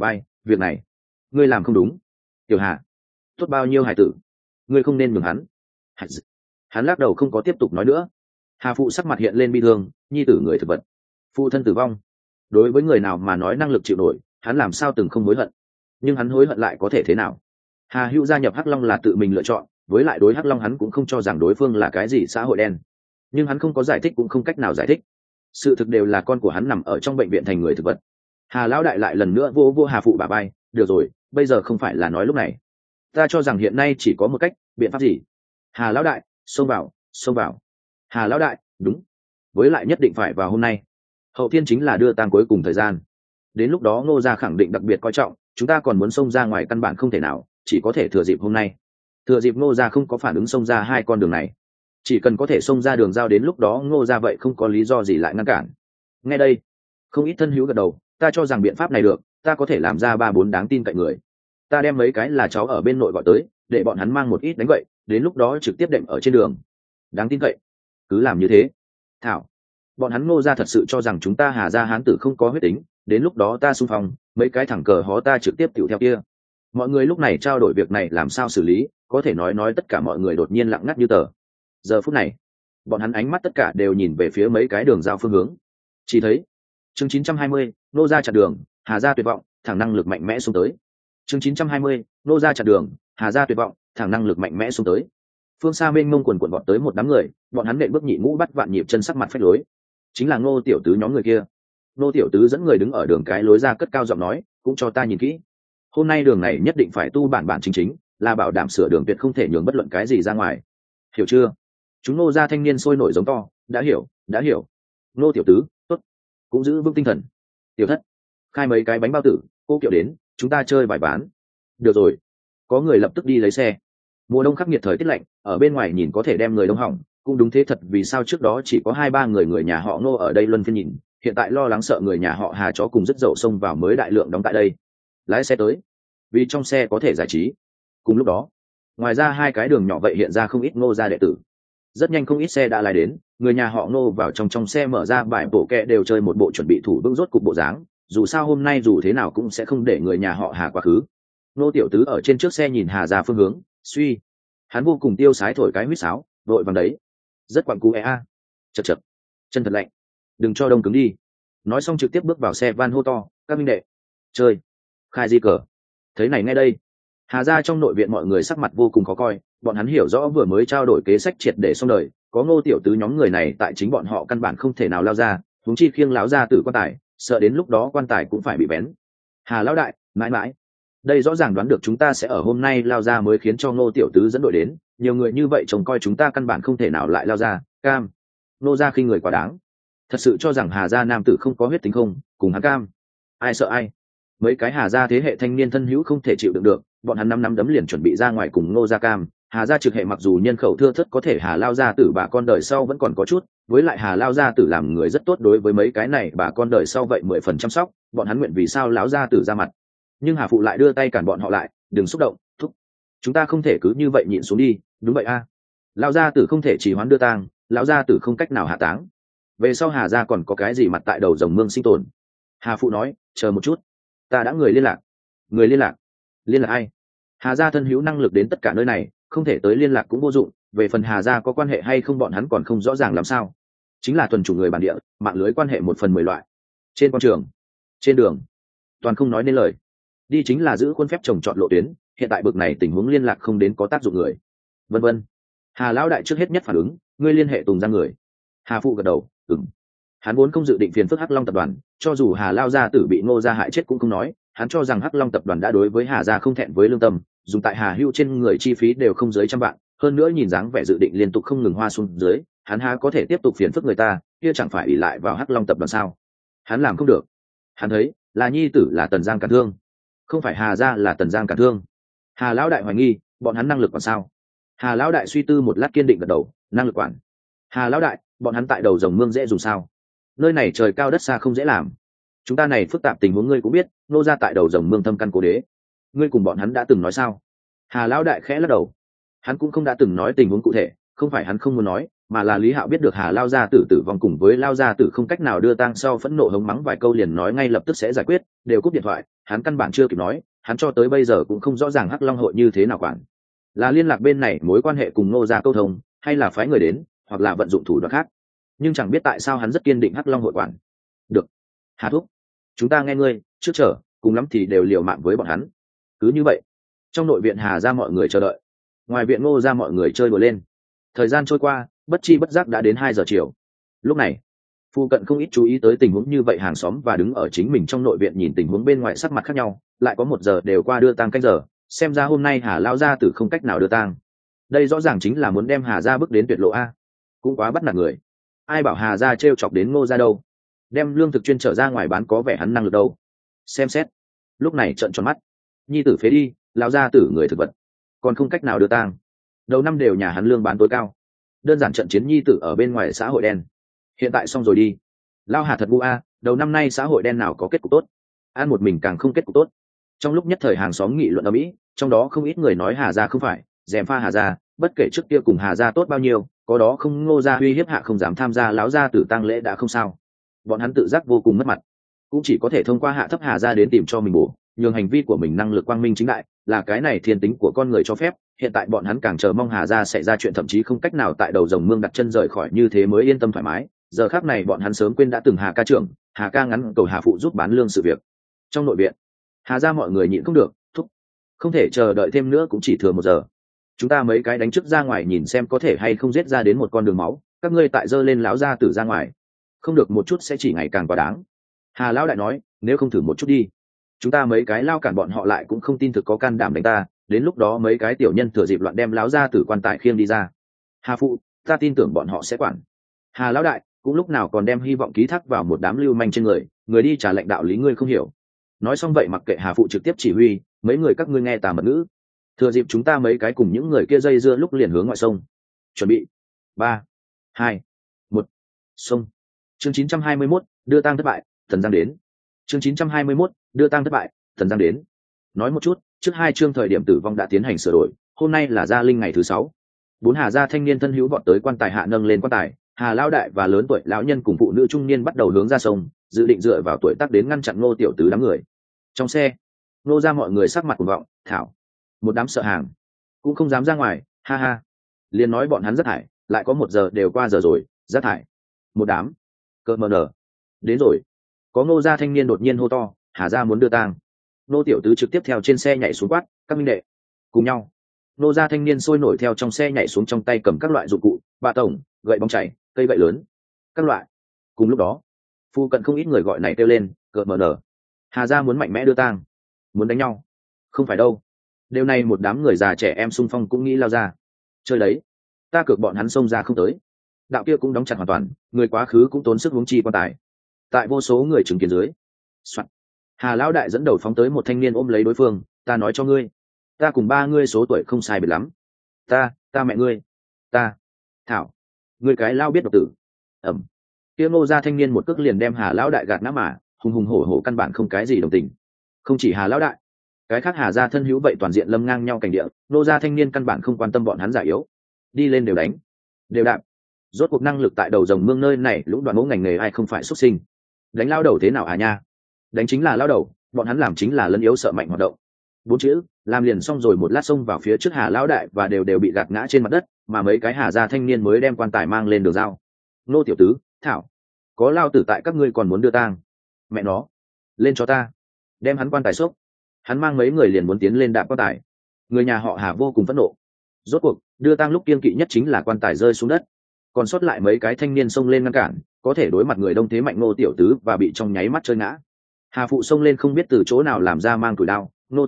S1: việc này ngươi làm không đúng. Tiểu Hà, tốt bao nhiêu hải tử, ngươi không nên mừng hắn. Hắn lắc đầu không có tiếp tục nói nữa. Hà phụ sắc mặt hiện lên bi thương, nhi tử người thực vật, phụ thân tử vong, đối với người nào mà nói năng lực chịu nổi, hắn làm sao từng không hối hận. Nhưng hắn hối hận lại có thể thế nào? Hà Hữu gia nhập Hắc Long là tự mình lựa chọn, với lại đối Hắc Long hắn cũng không cho rằng đối phương là cái gì xã hội đen, nhưng hắn không có giải thích cũng không cách nào giải thích. Sự thực đều là con của hắn nằm ở trong bệnh viện thành người thực vật. Hà lão đại lại lần nữa vô Hà phụ bả vai, được rồi, bây giờ không phải là nói lúc này. Ta cho rằng hiện nay chỉ có một cách, biện pháp gì? Hà lão đại, xông vào. Hà lão đại, đúng, với lại nhất định phải vào hôm nay. Hậu thiên chính là đưa tang cuối cùng thời gian, đến lúc đó Ngô gia khẳng định đặc biệt coi trọng, chúng ta còn muốn xông ra ngoài căn bản không thể nào, chỉ có thể thừa dịp hôm nay, thừa dịp Ngô gia không có phản ứng xông ra hai con đường này, chỉ cần có thể xông ra đường giao, đến lúc đó Ngô gia vậy không có lý do gì lại ngăn cản. Nghe đây, không ít thân hữu gật đầu, ta cho rằng biện pháp này được, ta có thể làm ra 3-4 đáng tin cậy người. Ta đem mấy cái là cháu ở bên nội gọi tới, để bọn hắn mang một ít đánh vậy, đến lúc đó trực tiếp đệm ở trên đường. Đáng tin cậy, cứ làm như thế. Thảo, bọn hắn Ngô gia thật sự cho rằng chúng ta Hà gia hán tử không có huyết tính, đến lúc đó ta xung phong, mấy cái thẳng cờ hó ta trực tiếp tiểu theo kia. Mọi người lúc này trao đổi việc này làm sao xử lý, có thể nói tất cả mọi người đột nhiên lặng ngắt như tờ. Giờ phút này, bọn hắn ánh mắt tất cả đều nhìn về phía mấy cái đường giao phương hướng. Chỉ thấy chương 920, Ngô gia chặn đường, Hà gia tuyệt vọng, thẳng năng lực mạnh mẽ xuống tới. Chương 920, Ngô gia chặn đường, Hà gia tuyệt vọng, thẳng năng lực mạnh mẽ xuống tới. Phương xa mênh mông quần quần vọt tới một đám người, bọn hắn nện bước nhị ngũ bắt vạn nhịp chân, sắc mặt phách lối, chính là Ngô tiểu tứ nhóm người kia. Ngô tiểu tứ dẫn người đứng ở đường cái lối ra cất cao giọng nói, cũng cho ta nhìn kỹ, hôm nay đường này nhất định phải tu bản chính, là bảo đảm sửa đường tuyệt không thể nhường bất luận cái gì ra ngoài, hiểu chưa? Chúng Ngô gia thanh niên sôi nổi giống to, đã hiểu. Ngô tiểu tứ, tốt, cũng giữ vững tinh thần. Tiểu thất, khai mấy cái bánh bao tử, cô kiệu đến, chúng ta chơi vài ván. Được rồi, có người lập tức đi lấy xe. Mùa đông khắc nghiệt thời tiết lạnh, ở bên ngoài nhìn có thể đem người đông hỏng, cũng đúng thế thật, vì sao trước đó chỉ có 2-3 người nhà họ Ngô ở đây luân phiên nhìn, hiện tại lo lắng sợ người nhà họ Hà chó cùng rất dậu xông vào mới đại lượng đóng tại đây. Lái xe tới, vì trong xe có thể giải trí. Cùng lúc đó, ngoài ra hai cái đường nhỏ vậy hiện ra không ít Ngô gia đệ tử. Rất nhanh không ít xe đã lái đến, người nhà họ Ngô vào trong xe mở ra bài bộ kẹ đều chơi một bộ chuẩn bị thủ vững rốt cục bộ dáng, dù sao hôm nay dù thế nào cũng sẽ không để người nhà họ Hà quá khứ. Ngô tiểu tứ ở trên trước xe nhìn Hà ra phương hướng, suy, hắn vô cùng tiêu sái thổi cái huýt sáo, vội vàng đấy, rất quặn cú chật, chân thật lạnh, đừng cho đông cứng đi. Nói xong trực tiếp bước vào xe van hô to, các minh đệ, chơi, khai di cờ. Thấy này ngay đây, Hà ra trong nội viện mọi người sắc mặt vô cùng khó coi, bọn hắn hiểu rõ vừa mới trao đổi kế sách triệt để xong đời, có Ngô tiểu tứ nhóm người này tại chính bọn họ căn bản không thể nào lao ra, huống chi khiêng láo ra tử quan tài, sợ đến lúc đó quan tài cũng phải bị bén. Hà lão đại, mãi đây rõ ràng đoán được chúng ta sẽ ở hôm nay lao ra mới khiến cho Ngô tiểu tứ dẫn đội đến, nhiều người như vậy trông coi chúng ta căn bản không thể nào lại lao ra. Cam, Ngô gia khinh người quá đáng, thật sự cho rằng Hà gia nam tử không có huyết tính không, cùng hắn cam, ai sợ ai. Mấy cái Hà gia thế hệ thanh niên thân hữu không thể chịu đựng được, bọn hắn năm đấm liền chuẩn bị ra ngoài cùng Ngô gia cam. Hà gia trực hệ mặc dù nhân khẩu thưa thớt, có thể Hà lao gia tử bà con đời sau vẫn còn có chút, với lại Hà lao gia tử làm người rất tốt, đối với mấy cái này bà con đời sau vậy 10% chăm sóc, bọn hắn nguyện vì sao lão gia tử ra mặt. Nhưng Hà phụ lại đưa tay cản bọn họ lại, đừng xúc động, thúc, chúng ta không thể cứ như vậy nhịn xuống đi. Đúng vậy lão gia tử không thể trì hoãn đưa tang, lão gia tử không cách nào hạ táng, về sau Hà gia còn có cái gì mặt tại đầu rồng mương sinh tồn. Hà phụ nói, chờ một chút, ta đã người liên lạc ai? Hà gia thân hữu năng lực đến tất cả nơi này, không thể tới liên lạc cũng vô dụng, về phần Hà gia có quan hệ hay không bọn hắn còn không rõ ràng làm sao, chính là thuần chủ người bản địa, mạng lưới quan hệ 1/10 loại. Trên con trường, trên đường, toàn không nói nên lời, đi chính là giữ khuôn phép trồng trọt lộ tuyến, hiện tại bực này tình huống liên lạc không đến có tác dụng người, vân vân. Hà lão đại trước hết nhất phản ứng, ngươi liên hệ Tùng ra người. Hà phụ gật đầu, ừm. Hắn vốn không dự định phiền phức Hắc Long tập đoàn, cho dù Hà lao gia tử bị Ngô gia hại chết cũng không nói, hắn cho rằng Hắc Long tập đoàn đã đối với Hà gia không thẹn với lương tâm, dùng tại Hà Hưu trên người chi phí đều không dưới 100 vạn, hơn nữa nhìn dáng vẻ dự định liên tục không ngừng hoa xuống dưới, hắn há có thể tiếp tục phiền phức người ta, kia chẳng phải ỷ lại vào Hắc Long tập đoàn sao? Hắn làm không được. Hắn thấy, là nhi tử là Tần Giang cản thương, không phải Hà gia là Tần Giang cản thương. Hà lão đại hoài nghi, bọn hắn năng lực còn sao? Hà lão đại suy tư một lát kiên định gật đầu, năng lực quản. Hà lão đại, bọn hắn tại đầu rồng mương dễ dùng sao? Nơi này trời cao đất xa không dễ làm, chúng ta này phức tạp tình huống ngươi cũng biết, Nô gia tại đầu rồng mương thâm căn cố đế, ngươi cùng bọn hắn đã từng nói sao? Hà lão đại khẽ lắc đầu, hắn cũng không đã từng nói tình huống cụ thể, không phải hắn không muốn nói, mà là Lý Hạo biết được Hà Lao gia tử tử vong cùng với Lao gia tử không cách nào đưa tang sau phẫn nộ hống mắng vài câu liền nói ngay lập tức sẽ giải quyết, đều cúp điện thoại, hắn căn bản chưa kịp nói, hắn cho tới bây giờ cũng không rõ ràng Hắc Long hội như thế nào quản, là liên lạc bên này mối quan hệ cùng Ngô gia câu thông, hay là phái người đến, hoặc là vận dụng thủ đoạn khác, nhưng chẳng biết tại sao hắn rất kiên định Hắc Long hội quản. Được, Hà thúc, chúng ta nghe ngươi, trước chờ, cùng lắm thì đều liều mạng với bọn hắn. Cứ như vậy, trong nội viện Hà gia mọi người chờ đợi, ngoài viện Ngô gia mọi người chơi đùa lên. Thời gian trôi qua, bất chi bất giác đã đến 2 giờ chiều. Lúc này, phụ cận không ít chú ý tới tình huống như vậy hàng xóm và đứng ở chính mình trong nội viện nhìn tình huống bên ngoài sắc mặt khác nhau, lại có 1 giờ đều qua đưa tang canh giờ, xem ra hôm nay Hà lao gia tử không cách nào đưa tang. Đây rõ ràng chính là muốn đem Hà gia bước đến tuyệt lộ a. Cũng quá bắt nạt người. Ai bảo Hà gia trêu chọc đến Ngô gia đâu? Đem lương thực chuyên trở ra ngoài bán có vẻ hắn năng lực đâu. Xem xét. Lúc này trợn tròn mắt. Nhi tử phế đi, lão gia tử người thực vật, còn không cách nào đưa tang. Đầu năm đều nhà hắn lương bán tối cao. Đơn giản trận chiến nhi tử ở bên ngoài xã hội đen. Hiện tại xong rồi đi. Lao Hà thật ngu a, đầu năm nay xã hội đen nào có kết cục tốt. Ăn một mình càng không kết cục tốt. Trong lúc nhất thời hàng xóm nghị luận ở Mỹ, trong đó không ít người nói Hà gia không phải, dèm pha Hà gia, bất kể trước kia cùng Hà gia tốt bao nhiêu, có đó không Ngô gia uy hiếp hạ không dám tham gia lão gia tử tang lễ đã không sao. Bọn hắn tự giác vô cùng mất mặt, cũng chỉ có thể thông qua hạ thấp Hà gia đến tìm cho mình bổ, nhường hành vi của mình năng lực quang minh chính đại, là cái này thiên tính của con người cho phép. Hiện tại bọn hắn càng chờ mong Hà gia sẽ ra chuyện thậm chí không cách nào tại đầu rồng mương đặt chân rời khỏi như thế mới yên tâm thoải mái. Giờ khác này bọn hắn sớm quên đã từng Hà ca trưởng, Hà ca ngắn cầu Hà phụ giúp bán lương sự việc. Trong nội viện, Hà gia mọi người nhịn không được, thúc, không thể chờ đợi thêm nữa, cũng chỉ thừa 1 giờ. Chúng ta mấy cái đánh trước ra ngoài nhìn xem có thể hay không giết ra đến một con đường máu, các ngươi tại dơ lên lão gia tử ra ngoài, không được một chút sẽ chỉ ngày càng quá đáng. Hà lão đại nói, nếu không thử một chút đi, chúng ta mấy cái lao cản bọn họ lại cũng không tin thực có can đảm đánh ta, đến lúc đó mấy cái tiểu nhân thừa dịp loạn đem lão gia tử quan tài khiêng đi ra. Hà phụ, ta tin tưởng bọn họ sẽ quản. Hà lão đại cũng lúc nào còn đem hy vọng ký thác vào một đám lưu manh trên người, người đi trả lệnh đạo lý ngươi không hiểu. Nói xong vậy mặc kệ Hà phụ trực tiếp chỉ huy, mấy người các ngươi nghe tà mật ngữ, thừa dịp chúng ta mấy cái cùng những người kia dây dưa lúc liền hướng ngoại sông. Chuẩn bị 3, 2, 1, sông. Chương 921, đưa tang thất bại, Thần Giang đến. Chương 921, đưa tang thất bại, Thần Giang đến. Nói một chút, trước 2 chương thời điểm tử vong đã tiến hành sửa đổi, hôm nay là gia linh ngày thứ 6. 4 Hà gia thanh niên thân hữu vọt tới quan tài hạ nâng lên quan tài, Hà lão đại và lớn tuổi lão nhân cùng phụ nữ trung niên bắt đầu hướng ra sông, dự định dựa vào tuổi tác đến ngăn chặn Ngô tiểu tứ đám người. Trong xe, Ngô gia mọi người sắc mặt cuồng vọng, thảo, một đám sợ hàng, cũng không dám ra ngoài, ha ha. Liền nói bọn hắn rất thải, lại có 1 giờ đều qua giờ rồi, rất thải. Một đám, cơ mờ nở. Đến rồi. Có Ngô gia thanh niên đột nhiên hô to, Hà gia muốn đưa tang. Ngô tiểu tứ trực tiếp theo trên xe nhảy xuống quát, các minh đệ, cùng nhau. Ngô gia thanh niên sôi nổi theo trong xe nhảy xuống, trong tay cầm các loại dụng cụ, ba tổng, gậy bóng chảy, cây gậy lớn, các loại. Cùng lúc đó, phu cận không ít người gọi này kêu lên, cợt mờ nở. Hà gia muốn mạnh mẽ đưa tang, muốn đánh nhau. Không phải đâu. Điều này một đám người già trẻ em xung phong cũng nghĩ lao ra. Chơi đấy. Ta cược bọn hắn xông ra không tới. Đạo kia cũng đóng chặt hoàn toàn, người quá khứ cũng tốn sức huống chi quan tài. Tại vô số người chứng kiến dưới. Soạn. Hà lão đại dẫn đầu phóng tới một thanh niên ôm lấy đối phương, ta nói cho ngươi, ta cùng 3 ngươi số tuổi không sai biệt lắm. Ta mẹ ngươi, ta, thảo, ngươi cái lao biết độc tử. Ẩm. Kia Ngô gia thanh niên một cước liền đem Hà lão đại gạt ngã mà, hùng hùng hổ hổ căn bản không cái gì đồng tình. Không chỉ Hà lão đại, cái khác Hà gia thân hữu vậy toàn diện lâm ngang nhau cảnh địa, Ngô gia thanh niên căn bản không quan tâm bọn hắn già yếu, đi lên đều đánh, đều đạp. Rốt cuộc năng lực tại đầu rồng mương nơi này lũng đoạn mẫu ngành nghề ai không phải xuất sinh. Đánh lao đầu thế nào à nha? Đánh chính là lao đầu, bọn hắn làm chính là lấn yếu sợ mạnh hoạt động. 4 chữ làm liền xong rồi, một lát xông vào phía trước Hà lão đại và đều bị gạt ngã trên mặt đất, mà mấy cái Hà gia thanh niên mới đem quan tài mang lên đường dao. Nô tiểu tứ, thảo, có lao tử tại các ngươi còn muốn đưa tang, mẹ nó, lên cho ta, đem hắn quan tài xốc. Hắn mang mấy người liền muốn tiến lên đạp quan tài. Người nhà họ Hà vô cùng phẫn nộ. Rốt cuộc đưa tang lúc kiên kỵ nhất chính là quan tài rơi xuống đất, còn sót lại mấy cái thanh niên xông lên ngăn cản, có thể đối mặt người đông thế mạnh Ngô tiểu tứ và bị trong nháy mắt chơi ngã. Hà phụ xông lên không biết từ chỗ nào làm ra mang tuổi đao. Ngô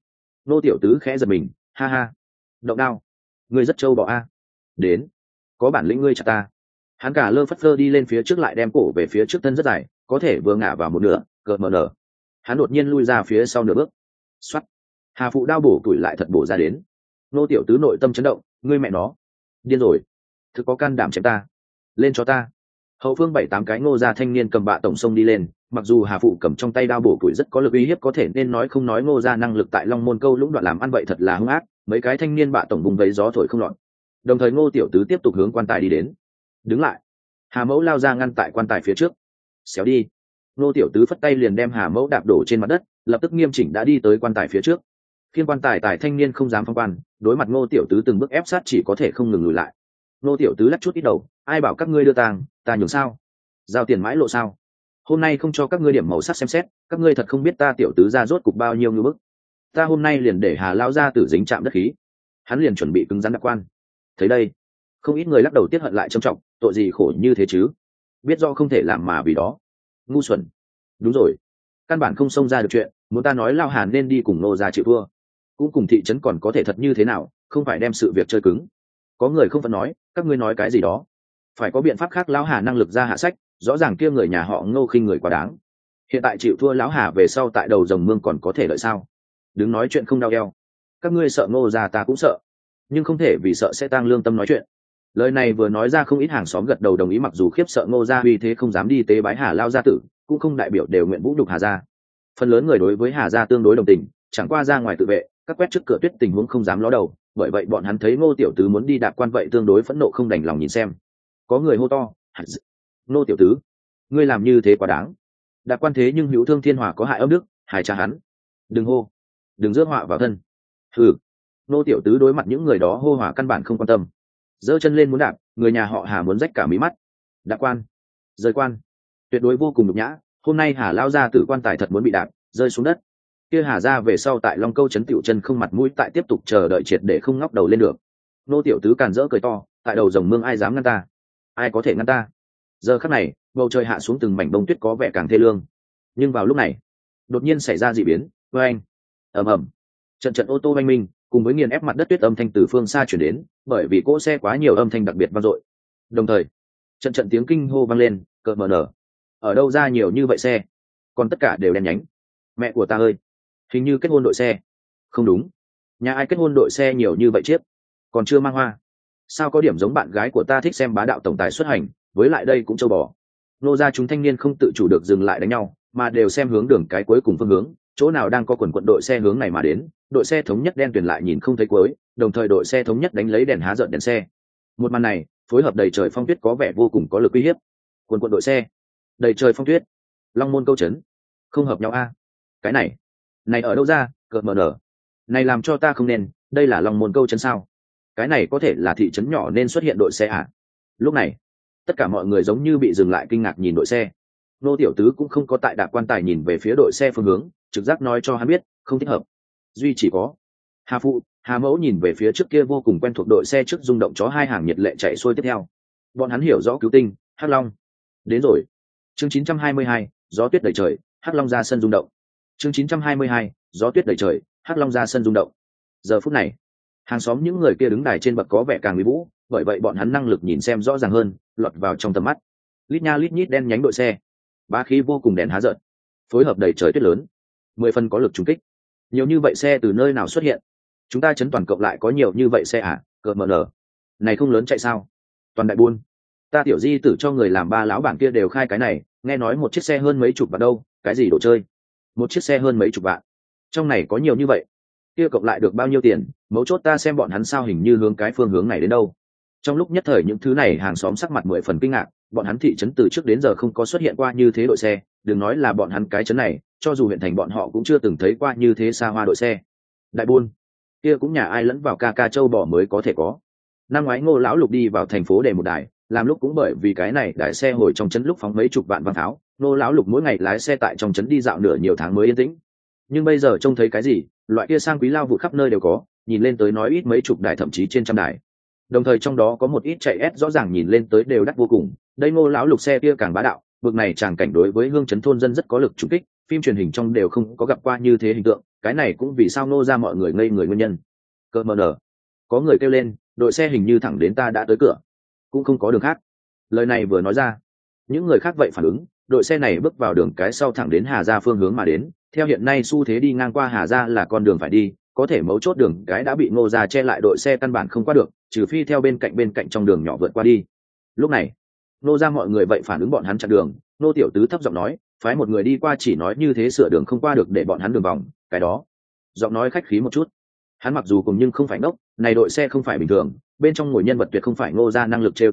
S1: tiểu tứ khẽ giật mình, ha ha, động đao, ngươi rất trâu bọ a. Đến, có bản lĩnh ngươi chặt ta. Hắn cả lơ phất lơ đi lên phía trước, lại đem cổ về phía trước, thân rất dài, có thể vừa ngả vào một nửa, cợt mờ nở. Hắn đột nhiên lui ra phía sau nửa bước, xoắt. Hà phụ đao bổ tuổi lại thật bổ ra đến. Ngô tiểu tứ nội tâm chấn động, ngươi mẹ nó, điên rồi, thực có can đảm chém ta, lên cho ta. Hậu phương 7-8 cái Ngô gia thanh niên cầm bạ tổng sông đi lên, mặc dù Hà phụ cầm trong tay đao bổ củi rất có lực uy hiếp, có thể nên nói không nói, Ngô gia năng lực tại Long Môn Câu lũng đoạn làm ăn vậy thật là hung ác, mấy cái thanh niên bạ tổng vùng vấy gió thổi không lọt. Đồng thời Ngô tiểu tứ tiếp tục hướng quan tài đi đến. đứng lại. Hà mẫu lao ra ngăn tại quan tài phía trước. Xéo đi. Ngô tiểu tứ phất tay liền đem Hà mẫu đạp đổ trên mặt đất, lập tức nghiêm chỉnh đã đi tới quan tài phía trước. Khiên quan tài tài thanh niên không dám phong quan, đối mặt Ngô tiểu tứ từng bước ép sát chỉ có thể không ngừng lùi lại. Ngô tiểu tứ lắc chút ít đầu, ai bảo các ngươi đưa tàng, ta nhường sao? Giao tiền mãi lộ sao? Hôm nay không cho các ngươi điểm màu sắc xem xét, các ngươi thật không biết ta tiểu tứ ra rốt cục bao nhiêu ngư bức. Ta hôm nay liền để Hà lao ra tử dính chạm đất khí. Hắn liền chuẩn bị cứng rắn đặc quan. Thấy đây, không ít người lắc đầu tiết hận lại trầm trọng, tội gì khổ như thế chứ? Biết do không thể làm mà vì đó. Ngu xuẩn. Đúng rồi, căn bản không xông ra được chuyện, muốn ta nói lao Hàn nên đi cùng Ngô gia chịu thua, cũng cùng thị trấn còn có thể thật như thế nào, không phải đem sự việc chơi cứng. Có người không phận nói, các ngươi nói cái gì đó, phải có biện pháp khác. Lão Hà năng lực ra hạ sách, rõ ràng kia người nhà họ Ngô khinh người quá đáng. Hiện tại chịu thua lão Hà về sau tại đầu rồng mương còn có thể lợi sao? Đứng nói chuyện không đau eo. Các ngươi sợ Ngô gia ta cũng sợ, nhưng không thể vì sợ sẽ tăng lương tâm nói chuyện. Lời này vừa nói ra không ít hàng xóm gật đầu đồng ý, mặc dù khiếp sợ Ngô gia uy thế không dám đi tế bái Hà lao gia tử, cũng không đại biểu đều nguyện vũ nhục Hà gia. Phần lớn người đối với Hà gia tương đối đồng tình, chẳng qua ra ngoài tự vệ, các quét trước cửa tuyết tình huống không dám ló đầu, bởi vậy bọn hắn thấy Ngô tiểu tứ muốn đi đạp quan vậy tương đối phẫn nộ không đành lòng nhìn xem. Có người hô to, Ngô tiểu tứ, ngươi làm như thế quá đáng. Đạp quan thế nhưng hữu thương thiên hòa có hại âm đức, hại cha hắn. Đừng hô, đừng rước họa vào thân. Hừ. Ngô tiểu tứ đối mặt những người đó hô hỏa căn bản không quan tâm, giơ chân lên muốn đạp, người nhà họ Hà muốn rách cả mí mắt. Đạp quan, rơi quan, tuyệt đối vô cùng nhục nhã. Hôm nay Hà lao ra tử quan tài thật muốn bị đạp rơi xuống đất, kia Hà ra về sau tại Long Câu trấn tiểu chân không mặt mũi tại tiếp tục chờ đợi triệt để không ngóc đầu lên được. Nô tiểu tứ càn rỡ cười to, tại đầu rồng mương ai dám ngăn ta, ai có thể ngăn ta? Giờ khắc này bầu trời hạ xuống từng mảnh bông tuyết có vẻ càng thê lương. Nhưng vào lúc này đột nhiên xảy ra dị biến. Oanh, ầm ầm, trận trận ô tô oanh minh cùng với nghiền ép mặt đất tuyết âm thanh từ phương xa chuyển đến, bởi vì cỗ xe quá nhiều âm thanh đặc biệt vang dội. Đồng thời trận trận tiếng kinh hô vang lên, cợt mờ nở, ở đâu ra nhiều như vậy xe, còn tất cả đều đen nhánh. Mẹ của ta ơi, hình như kết hôn đội xe. Không đúng, nhà ai kết hôn đội xe nhiều như vậy chiếc, còn chưa mang hoa. Sao có điểm giống bạn gái của ta thích xem bá đạo tổng tài xuất hành, với lại đây cũng châu bò. Nô ra chúng thanh niên không tự chủ được dừng lại đánh nhau, mà đều xem hướng đường cái cuối cùng phương hướng, chỗ nào đang có quần quận đội xe hướng này mà đến. Đội xe thống nhất đen tuyển lại nhìn không thấy cuối, đồng thời đội xe thống nhất đánh lấy đèn há rợn đèn xe. Một màn này phối hợp đầy trời phong tuyết có vẻ vô cùng có lực uy hiếp. Quần quận đội xe, đầy trời phong tuyết, Long Môn Câu trấn, không hợp nhau a. Cái này ở đâu ra, cợt mờ nở, này làm cho ta không nên. Đây là Long Môn Câu trấn sao? Cái này có thể là thị trấn nhỏ nên xuất hiện đội xe à? Lúc này tất cả mọi người giống như bị dừng lại kinh ngạc nhìn đội xe. Nô tiểu tứ cũng không có tại đạp quan tài nhìn về phía đội xe phương hướng, trực giác nói cho hắn biết không thích hợp. Duy chỉ có Hà phụ, Hà mẫu nhìn về phía trước kia vô cùng quen thuộc đội xe trước rung động chó hai hàng nhiệt lệ chạy xuôi tiếp theo. Bọn hắn hiểu rõ cứu tinh Hắc Long đến rồi. Chương 922, gió tuyết đầy trời, Hắc Long ra sân rung động. Chương 922, gió tuyết đầy trời, Hắc Long ra sân rung động. Giờ phút này hàng xóm những người kia đứng đài trên bậc có vẻ càng uy vũ, bởi vậy bọn hắn năng lực nhìn xem rõ ràng hơn, lọt vào trong tầm mắt. Lít nha lít nhít đen nhánh đội xe, bá khí vô cùng đèn há rợn, phối hợp đầy trời tuyết lớn, 10 phần có lực trùng kích. Nhiều như vậy xe từ nơi nào xuất hiện? Chúng ta chấn toàn cộng lại có nhiều như vậy xe à? Cợt mờ nở, này không lớn chạy sao? Toàn đại buôn, ta tiểu di tử cho người làm ba lão bản kia đều khai cái này, nghe nói một chiếc xe hơn mấy chục vạn đâu. Cái gì đồ chơi? Một chiếc xe hơn mấy chục vạn, trong này có nhiều như vậy, kia cộng lại được bao nhiêu tiền? Mấu chốt ta xem bọn hắn sao hình như hướng cái phương hướng này đến đâu. Trong lúc nhất thời những thứ này hàng xóm sắc mặt 10 phần kinh ngạc, bọn hắn thị trấn từ trước đến giờ không có xuất hiện qua như thế đội xe, đừng nói là bọn hắn cái trấn này, cho dù huyện thành bọn họ cũng chưa từng thấy qua như thế xa hoa đội xe. Đại buôn, kia cũng nhà ai lẫn vào ca ca châu bò mới có thể có. Năm ngoái Ngô lão Lục đi vào thành phố để một đài, làm lúc cũng bởi vì cái này đài xe hồi trong trấn lúc phóng mấy chục vạn văn pháo, Ngô lão Lục mỗi ngày lái xe tại trong trấn đi dạo nửa nhiều tháng mới yên tĩnh. Nhưng bây giờ trông thấy cái gì, loại kia sang quý lao vụ khắp nơi đều có, nhìn lên tới nói ít mấy chục đài thậm chí trên trăm đài. Đồng thời trong đó có một ít chạy S rõ ràng nhìn lên tới đều đắt vô cùng. Đây Ngô lão Lục xe kia càng bá đạo, vực này tràng cảnh đối với hương trấn thôn dân rất có lực trùng kích, phim truyền hình trong đều không có gặp qua như thế hình tượng, cái này cũng vì sao Ngô ra mọi người ngây người nguyên nhân. Cợt mờ nở, có người kêu lên, đội xe hình như thẳng đến ta đã tới cửa, cũng không có đường khác. Lời này vừa nói ra, những người khác vậy phản ứng, đội xe này bước vào đường cái sau thẳng đến Hà Gia phương hướng mà đến. Theo hiện nay xu thế đi ngang qua Hà Gia là con đường phải đi, có thể mấu chốt đường cái đã bị Ngô gia che lại, đội xe căn bản không qua được, trừ phi theo bên cạnh trong đường nhỏ vượt qua đi. Lúc này Ngô gia mọi người vậy phản ứng bọn hắn chặn đường. Ngô tiểu tứ thấp giọng nói, phái một người đi qua, chỉ nói như thế sửa đường không qua được để bọn hắn đường vòng. Cái đó giọng nói khách khí một chút, hắn mặc dù cùng nhưng không phải ngốc, này đội xe không phải bình thường, bên trong ngồi nhân vật tuyệt không phải Ngô gia năng lực trêu chọc tới,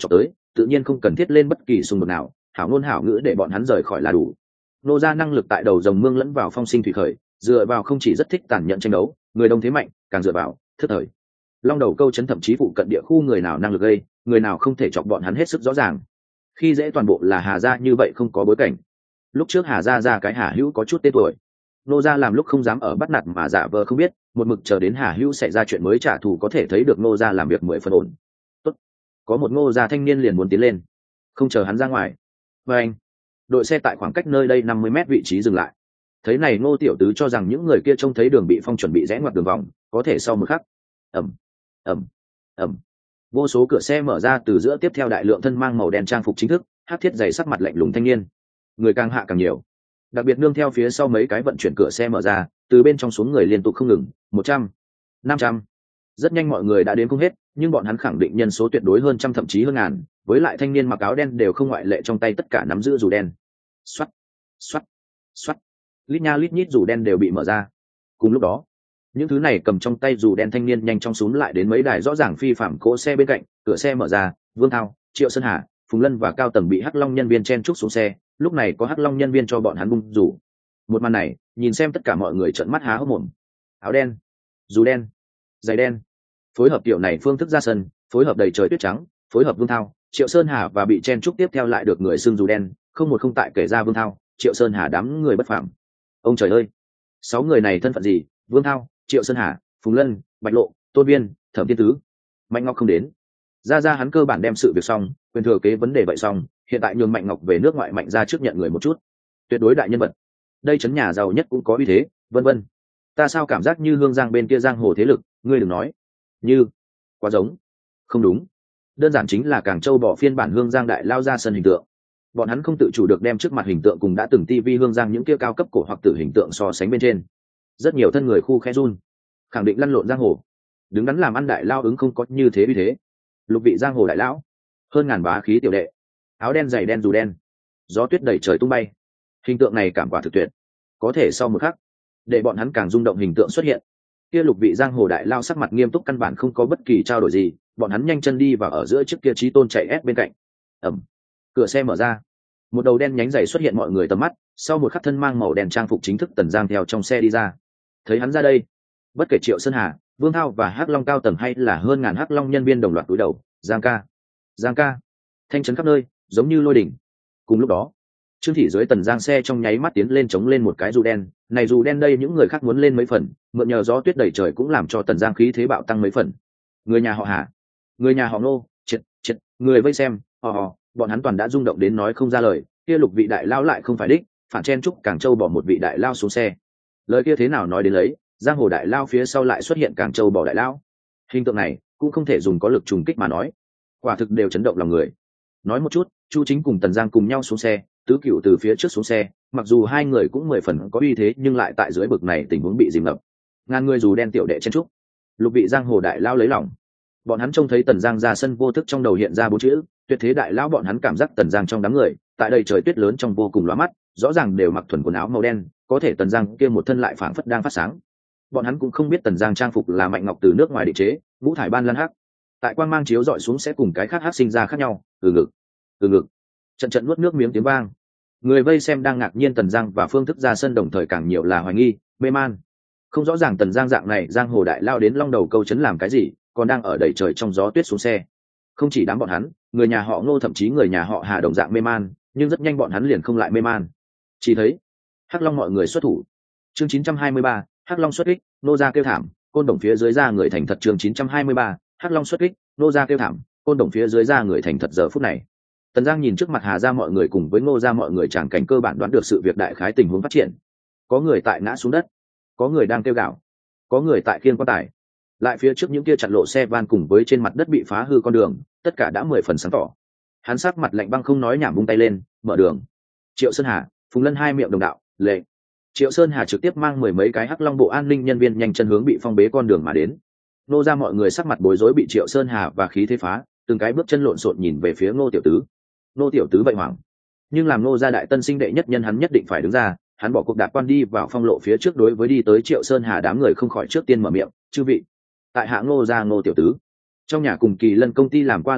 S1: tự nhiên không cần thiết lên bất kỳ xung đột nào, hảo ngôn hảo ngữ để bọn hắn rời khỏi là đủ. Nô ra năng lực tại đầu dòng mương lẫn vào phong sinh thủy khởi, dựa vào không chỉ rất thích tàn nhẫn tranh đấu, người đông thế mạnh, càng dựa vào thức thời. Long đầu câu chấn thậm chí phụ cận địa khu người nào năng lực gây, người nào không thể chọc bọn hắn hết sức rõ ràng. Khi dễ toàn bộ là Hà gia như vậy không có bối cảnh. Lúc trước Hà gia ra cái Hà Hữu có chút tên tuổi, nô gia làm lúc không dám ở bắt nạt mà giả vờ không biết, một mực chờ đến Hà Hữu xảy ra chuyện mới trả thù, có thể thấy được nô gia làm việc 10 phần ổn. Tốt, có một Ngô gia thanh niên liền muốn tiến lên, không chờ hắn ra ngoài. Và anh, đội xe tại khoảng cách nơi đây 50 mét vị trí dừng lại. Thấy này Ngô tiểu tứ cho rằng những người kia trông thấy đường bị phong chuẩn bị rẽ ngoặt đường vòng, có thể sau một khắc, ầm ầm ầm, vô số cửa xe mở ra, từ giữa tiếp theo đại lượng thân mang màu đen trang phục chính thức, hắc thiết dày sắc mặt lạnh lùng thanh niên, người càng hạ càng nhiều, đặc biệt nương theo phía sau mấy cái vận chuyển cửa xe mở ra, từ bên trong xuống người liên tục không ngừng, 100, 500, rất nhanh mọi người đã đến không hết, nhưng bọn hắn khẳng định nhân số tuyệt đối hơn trăm thậm chí hơn ngàn, với lại thanh niên mặc áo đen đều không ngoại lệ, trong tay tất cả nắm giữ dù đen. Xoắt xoắt xoắt, lít nha lít nhít dù đen đều bị mở ra. Cùng lúc đó, những thứ này cầm trong tay dù đen thanh niên nhanh chóng xúm lại đến mấy đài rõ ràng phi phạm cỗ xe bên cạnh, cửa xe mở ra, Vương Thao, Triệu Sơn Hà, Phùng Lân và Cao Tầng bị Hắc Long nhân viên chen trúc xuống xe, lúc này có Hắc Long nhân viên cho bọn hắn bung dù. Một màn này, nhìn xem tất cả mọi người trợn mắt há hốc mồm. Áo đen, dù đen, giày đen, phối hợp kiểu này phương thức ra sân, phối hợp đầy trời tuyết trắng, phối hợp Vương Thao, Triệu Sơn Hà và bị chen trúc tiếp theo lại được người xưng dù đen, không một không tại kể ra Vương Thao, Triệu Sơn Hà đám người bất phạm. Ông trời ơi, 6 người này thân phận gì? Vương Thao, Triệu Sơn Hà, Phùng Lân, Bạch Lộ, Tôn Viên, Thẩm Thiên Tứ. Mạnh Ngọc không đến, ra hắn cơ bản đem sự việc xong, quyền thừa kế vấn đề vậy xong, hiện tại nhường Mạnh Ngọc về nước ngoại Mạnh ra trước nhận người một chút, tuyệt đối đại nhân vật, đây chấn nhà giàu nhất cũng có uy thế, vân vân. Ta sao cảm giác như Hương Giang bên kia giang hồ thế lực, ngươi đừng nói, như quá giống, không đúng, đơn giản chính là Càng Châu bỏ phiên bản Hương Giang đại lao ra sân hình tượng. Bọn hắn không tự chủ được đem trước mặt hình tượng cùng đã từng tivi Hương Giang những kia cao cấp cổ hoặc tử hình tượng so sánh bên trên, rất nhiều thân người khu khe run, khẳng định lăn lộn giang hồ, đứng đắn làm ăn đại lao ứng không có như thế uy thế. Lục vị giang hồ đại lão, hơn ngàn bá khí tiểu đệ, áo đen giày đen dù đen, gió tuyết đầy trời tung bay, hình tượng này cảm quả thực tuyệt. Có thể sau một khắc, để bọn hắn càng rung động hình tượng xuất hiện, kia lục vị giang hồ đại lao sắc mặt nghiêm túc, căn bản không có bất kỳ trao đổi gì, bọn hắn nhanh chân đi vào ở giữa chiếc kia Chí Tôn chạy ép bên cạnh. Ẩm, cửa xe mở ra, một đầu đen nhánh dày xuất hiện mọi người tầm mắt, sau một khắc thân mang màu đen trang phục chính thức Tần Giang theo trong xe đi ra. Thấy hắn ra đây, bất kể Triệu Sơn Hà, Vương Thao và Hắc Long Cao Tầng hay là hơn ngàn Hắc Long nhân viên đồng loạt cúi đầu. Giang ca, Giang ca, thanh trấn khắp nơi, giống như lôi đỉnh. Cùng lúc đó, Trương Thị dưới Tần Giang xe trong nháy mắt tiến lên chống lên một cái dù đen, này dù đen đây những người khác muốn lên mấy phần, mượn nhờ gió tuyết đầy trời cũng làm cho Tần Giang khí thế bạo tăng mấy phần. Người nhà họ Hà, người nhà họ Ngô, triệt, người vây xem, bọn hắn toàn đã rung động đến nói không ra lời. Kia lục vị đại lao lại không phải đích, phản chen chúc Càng Châu bỏ một vị đại lao xuống xe. Lời kia thế nào nói đến lấy, giang hồ đại lao phía sau lại xuất hiện Càng Châu bỏ đại lao. Hình tượng này cũng không thể dùng có lực trùng kích mà nói, quả thực đều chấn động lòng người. Nói một chút, Chu Chính cùng Tần Giang cùng nhau xuống xe, Tứ Cửu từ phía trước xuống xe, mặc dù hai người cũng 10 phần có uy thế, nhưng lại tại dưới bực này tình huống bị dìm ngập. Ngàn người dù đen tiểu đệ chen trúc, lục vị giang hồ đại lao lấy lòng. Bọn hắn trông thấy Tần Giang ra sân, vô thức trong đầu hiện ra 4 chữ tuyệt thế đại lao. Bọn hắn cảm giác Tần Giang trong đám người, tại đây trời tuyết lớn trong vô cùng lóa mắt, rõ ràng đều mặc thuần quần áo màu đen, có thể Tần Giang kia một thân lại phảng phất đang phát sáng. Bọn hắn cũng không biết Tần Giang trang phục là Mạnh Ngọc từ nước ngoài định chế, ngũ thải ban lan hắc, tại quang mang chiếu dọi xuống sẽ cùng cái khác hắc sinh ra khác nhau. Từ ngực, trận nuốt nước miếng tiếng vang. Người vây xem đang ngạc nhiên Tần Giang và phương thức ra sân, đồng thời càng nhiều là hoài nghi, mê man, không rõ ràng Tần Giang dạng này giang hồ đại lao đến Long Đầu câu trấn làm cái gì, còn đang ở đầy trời trong gió tuyết xuống xe. Không chỉ đám bọn hắn, người nhà họ Ngô thậm chí người nhà họ Hà đồng dạng mê man, nhưng rất nhanh bọn hắn liền không lại mê man. Chỉ thấy Hắc Long mọi người xuất thủ. Chương 923, Hắc Long xuất kích, nô gia kêu thảm, côn đồng phía dưới ra người thành thật. Chương 923, Hắc Long xuất kích, nô gia kêu thảm, côn đồng phía dưới ra người thành thật. Giờ phút này, Tần Giang nhìn trước mặt Hà gia mọi người cùng với Ngô gia mọi người, chẳng cảnh cơ bản đoán được sự việc đại khái tình huống phát triển. Có người tại ngã xuống đất, có người đang kêu gào, có người tại khiêng quan tài, lại phía trước những kia chặn lộ xe van cùng với trên mặt đất bị phá hư con đường, tất cả đã 10 phần sáng tỏ. Hắn sắc mặt lạnh băng không nói nhảm, vung tay lên, mở đường. Triệu Sơn Hà, Phùng Lân hai miệng đồng đạo, lệ. Triệu Sơn Hà trực tiếp mang 10 mấy cái Hắc Long bộ an ninh nhân viên nhanh chân hướng bị phong bế con đường mà đến. Nô gia mọi người sắc mặt bối rối bị Triệu Sơn Hà và khí thế phá, từng cái bước chân lộn xộn nhìn về phía Ngô tiểu tứ. Ngô tiểu tứ vậy hoảng, nhưng làm Ngô gia đại tân sinh đệ nhất nhân, hắn nhất định phải đứng ra. Hắn bỏ cuộc đạp quan đi vào phong lộ phía trước, đối với đi tới Triệu Sơn Hà đám người không khỏi trước tiên mở miệng, chư vị, tại hạ Ngô gia Ngô tiểu tứ, trong nhà cùng Kỳ Lân công ty làm qua làm ăn,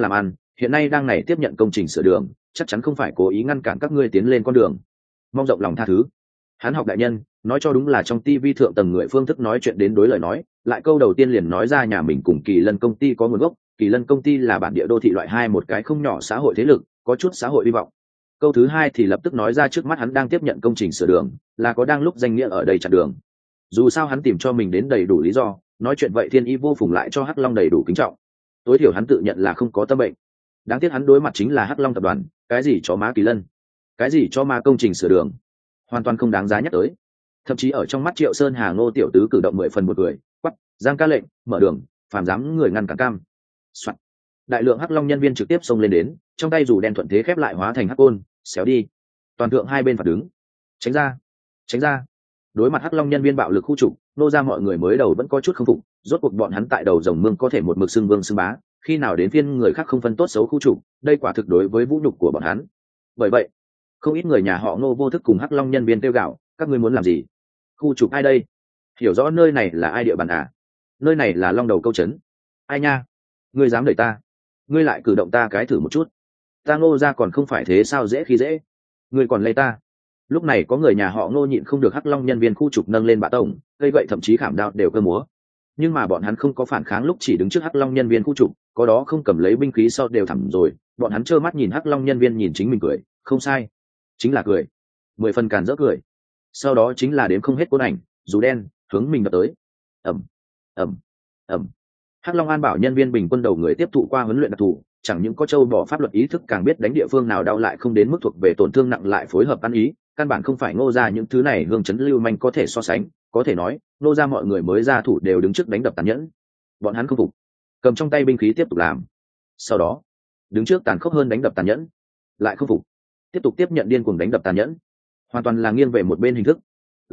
S1: hiện nay đang này tiếp nhận công trình sửa đường, chắc chắn không phải cố ý ngăn cản các ngươi tiến lên con đường, mong rộng lòng tha thứ. Hắn học đại nhân, nói cho đúng là trong TV thượng tầng người phương thức nói chuyện đến đối lời nói, lại câu đầu tiên liền nói ra nhà mình cùng Kỳ Lân công ty có nguồn gốc, Kỳ Lân công ty là bản địa đô thị loại hai một cái không nhỏ xã hội thế lực, có chút xã hội hy vọng. Câu thứ hai thì lập tức nói ra trước mắt hắn đang tiếp nhận công trình sửa đường, là có đang lúc danh nghĩa ở đây chặn đường. Dù sao hắn tìm cho mình đến đầy đủ lý do, nói chuyện vậy Thiên Y vô phùng lại cho Hắc Long đầy đủ kính trọng. Tối thiểu hắn tự nhận là không có tâm bệnh. Đáng tiếc hắn đối mặt chính là Hắc Long tập đoàn, cái gì cho má Kỳ Lân, cái gì cho má công trình sửa đường, hoàn toàn không đáng giá nhắc tới. Thậm chí ở trong mắt Triệu Sơn Hà, Ngô tiểu tứ cử động 10 phần một người, quắc, giang ca lệnh, mở đường, phàm dám người ngăn cản cam. Soạn. Đại lượng Hắc Long nhân viên trực tiếp xông lên đến, trong tay dù đen thuận thế khép lại hóa thành hắc côn, xéo đi. Toàn thượng hai bên phạt đứng, tránh ra, tránh ra. Đối mặt Hắc Long nhân viên bạo lực khu trục, nô ra mọi người mới đầu vẫn có chút không phục, rốt cuộc bọn hắn tại đầu rồng mương có thể một mực xưng vương xưng bá, khi nào đến phiên người khác không phân tốt xấu khu trục, đây quả thực đối với vũ nhục của bọn hắn. Bởi vậy, không ít người nhà họ Ngô vô thức cùng Hắc Long nhân viên kêu gào, các ngươi muốn làm gì? Khu trục ai đây? Hiểu rõ nơi này là ai địa bàn à? Nơi này là Long Đầu câu trấn. Ai nha? Ngươi dám đẩy ta? Ngươi lại cử động ta cái thử một chút. Ta Ngô ra còn không phải thế sao dễ khi dễ? Ngươi còn lay ta? Lúc này có người nhà họ Ngô nhịn không được Hắc Long nhân viên khu trục nâng lên bạ tổng, gây vậy thậm chí khảm đao đều cơ múa. Nhưng mà bọn hắn không có phản kháng lúc chỉ đứng trước Hắc Long nhân viên khu trục, có đó không cầm lấy binh khí sau đều thẳng rồi, bọn hắn trơ mắt nhìn Hắc Long nhân viên nhìn chính mình cười, không sai, chính là cười, 10 phần càn rỡ cười. Sau đó chính là đếm không hết côn ảnh, dù đen, hướng mình đập tới. Ầm, ầm, ầm. Hắc Long An bảo nhân viên bình quân đầu người tiếp thụ qua huấn luyện đặc thù, chẳng những có châu bỏ pháp luật ý thức càng biết đánh địa phương nào đau lại không đến mức thuộc về tổn thương nặng lại phối hợp ăn ý, căn bản không phải Ngô ra những thứ này hương chấn lưu manh có thể so sánh, có thể nói, Ngô ra mọi người mới ra thủ đều đứng trước đánh đập tàn nhẫn. Bọn hắn không phục, cầm trong tay binh khí tiếp tục làm. Sau đó, đứng trước tàn khốc hơn đánh đập tàn nhẫn, lại không phục, tiếp tục tiếp nhận điên cuồng đánh đập tàn nhẫn, hoàn toàn là nghiêng về một bên hình thức.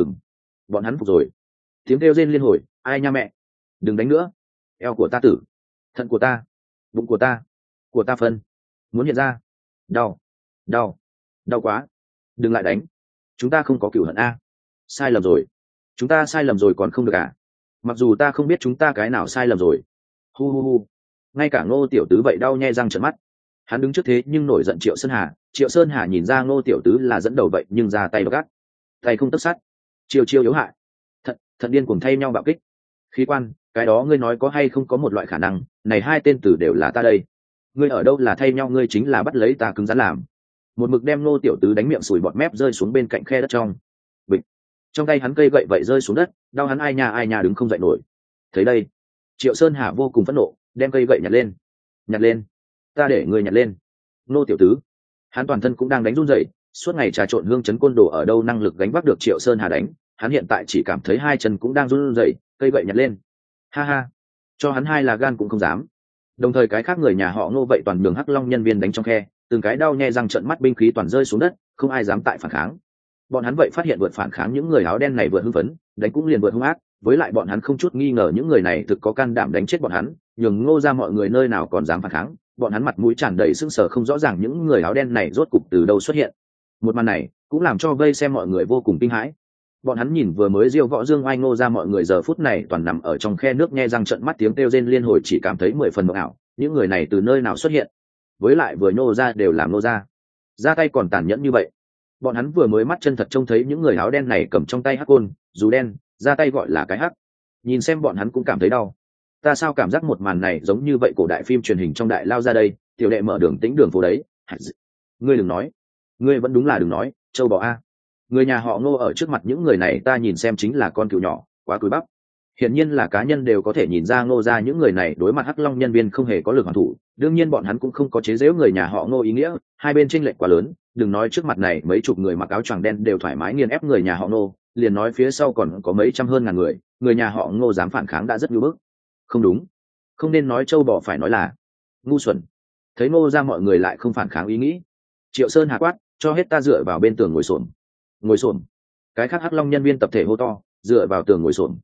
S1: Bọn hắn phục rồi. Tiếng kêu rên liên hồi, ai nha mẹ, đừng đánh nữa, eo của ta tử, thận của ta, bụng của ta phân, muốn hiện ra, đau, đau, đau quá, đừng lại đánh, chúng ta không có cửu hận a. Sai lầm rồi, chúng ta sai lầm rồi còn không được à? Mặc dù ta không biết chúng ta cái nào sai lầm rồi. Hu hu hu. Ngay cả Ngô tiểu tứ vậy đau nhe răng trợn mắt. Hắn đứng trước thế nhưng nổi giận Triệu Sơn Hà nhìn ra Ngô tiểu tứ là dẫn đầu vậy nhưng ra tay gắt, tay không tất sát, chiêu chiêu yếu hại, thận điên cuồng thay nhau bạo kích. Khí quan, cái đó ngươi nói có hay không có một loại khả năng, này hai tên tử đều là ta đây. Ngươi ở đâu là thay nhau, ngươi chính là bắt lấy ta cứng rắn làm. Một mực đem Ngô tiểu tứ đánh miệng sùi bọt mép rơi xuống bên cạnh khe đất trong. Bịch. Trong tay hắn cây gậy vậy rơi xuống đất, đau hắn ai nhà đứng không dậy nổi. Thấy đây, Triệu Sơn Hà vô cùng phẫn nộ, đem cây gậy nhặt lên, ta để ngươi nhặt lên. Ngô tiểu tứ, hắn toàn thân cũng đang đánh run rẩy, suốt ngày trà trộn hương chấn côn đồ ở đâu năng lực gánh vác được Triệu Sơn Hà đánh, hắn hiện tại chỉ cảm thấy hai chân cũng đang run rẩy, cây gậy nhặt lên. Ha ha, cho hắn hai là gan cũng không dám. Đồng thời cái khác người nhà họ Ngô vậy toàn đường Hắc Long nhân viên đánh trong khe, từng cái đau nhe răng trợn mắt binh khí toàn rơi xuống đất, không ai dám tại phản kháng. Bọn hắn vậy phát hiện vượt phản kháng những người áo đen này vượt hưng phấn, đánh cũng liền vượt hung ác, với lại bọn hắn không chút nghi ngờ những người này thực có can đảm đánh chết bọn hắn, nhường Ngô ra mọi người nơi nào còn dám phản kháng, bọn hắn mặt mũi tràn đầy sững sờ không rõ ràng những người áo đen này rốt cục từ đâu xuất hiện. Một màn này cũng làm cho vây xem mọi người vô cùng kinh hãi. Bọn hắn nhìn vừa mới diêu võ dương oai Ngô ra mọi người giờ phút này toàn nằm ở trong khe nước nhe răng trợn mắt tiếng kêu rên liên hồi, chỉ cảm thấy 10 phần mộng ảo, những người này từ nơi nào xuất hiện, với lại vừa nhô ra đều làm Ngô ra tay còn tàn nhẫn như vậy. Bọn hắn vừa mới mắt chân thật trông thấy những người áo đen này cầm trong tay hắc côn, dù đen, ra tay gọi là cái hắc. Nhìn xem bọn hắn cũng cảm thấy đau. Ta sao cảm giác một màn này giống như vậy cổ đại phim truyền hình trong đại lao ra đây, tiểu đệ mở đường tĩnh đường phố đấy. Ngươi đừng nói, ngươi vẫn đúng là đừng nói, châu bò a. Người nhà họ Ngô ở trước mặt những người này ta nhìn xem chính là con cừu nhỏ, quá cúi bắp. Hiển nhiên là cá nhân đều có thể nhìn ra Ngô ra những người này đối mặt Hắc Long nhân viên không hề có lực hoàn thủ, đương nhiên bọn hắn cũng không có chế giễu người nhà họ Ngô ý nghĩa, hai bên chênh lệch quá lớn, đừng nói trước mặt này mấy chục người mặc áo choàng đen đều thoải mái nghiền ép người nhà họ Ngô, liền nói phía sau còn có mấy trăm hơn ngàn người, người nhà họ Ngô dám phản kháng đã rất nhu bức. Không đúng, không nên nói trâu bò phải nói là ngu xuẩn. Thấy Ngô ra mọi người lại không phản kháng ý nghĩ, Triệu Sơn Hà quát, cho hết ta dựa vào bên tường ngồi xổm. Cái khác Hắc Long nhân viên tập thể hô to, dựa vào tường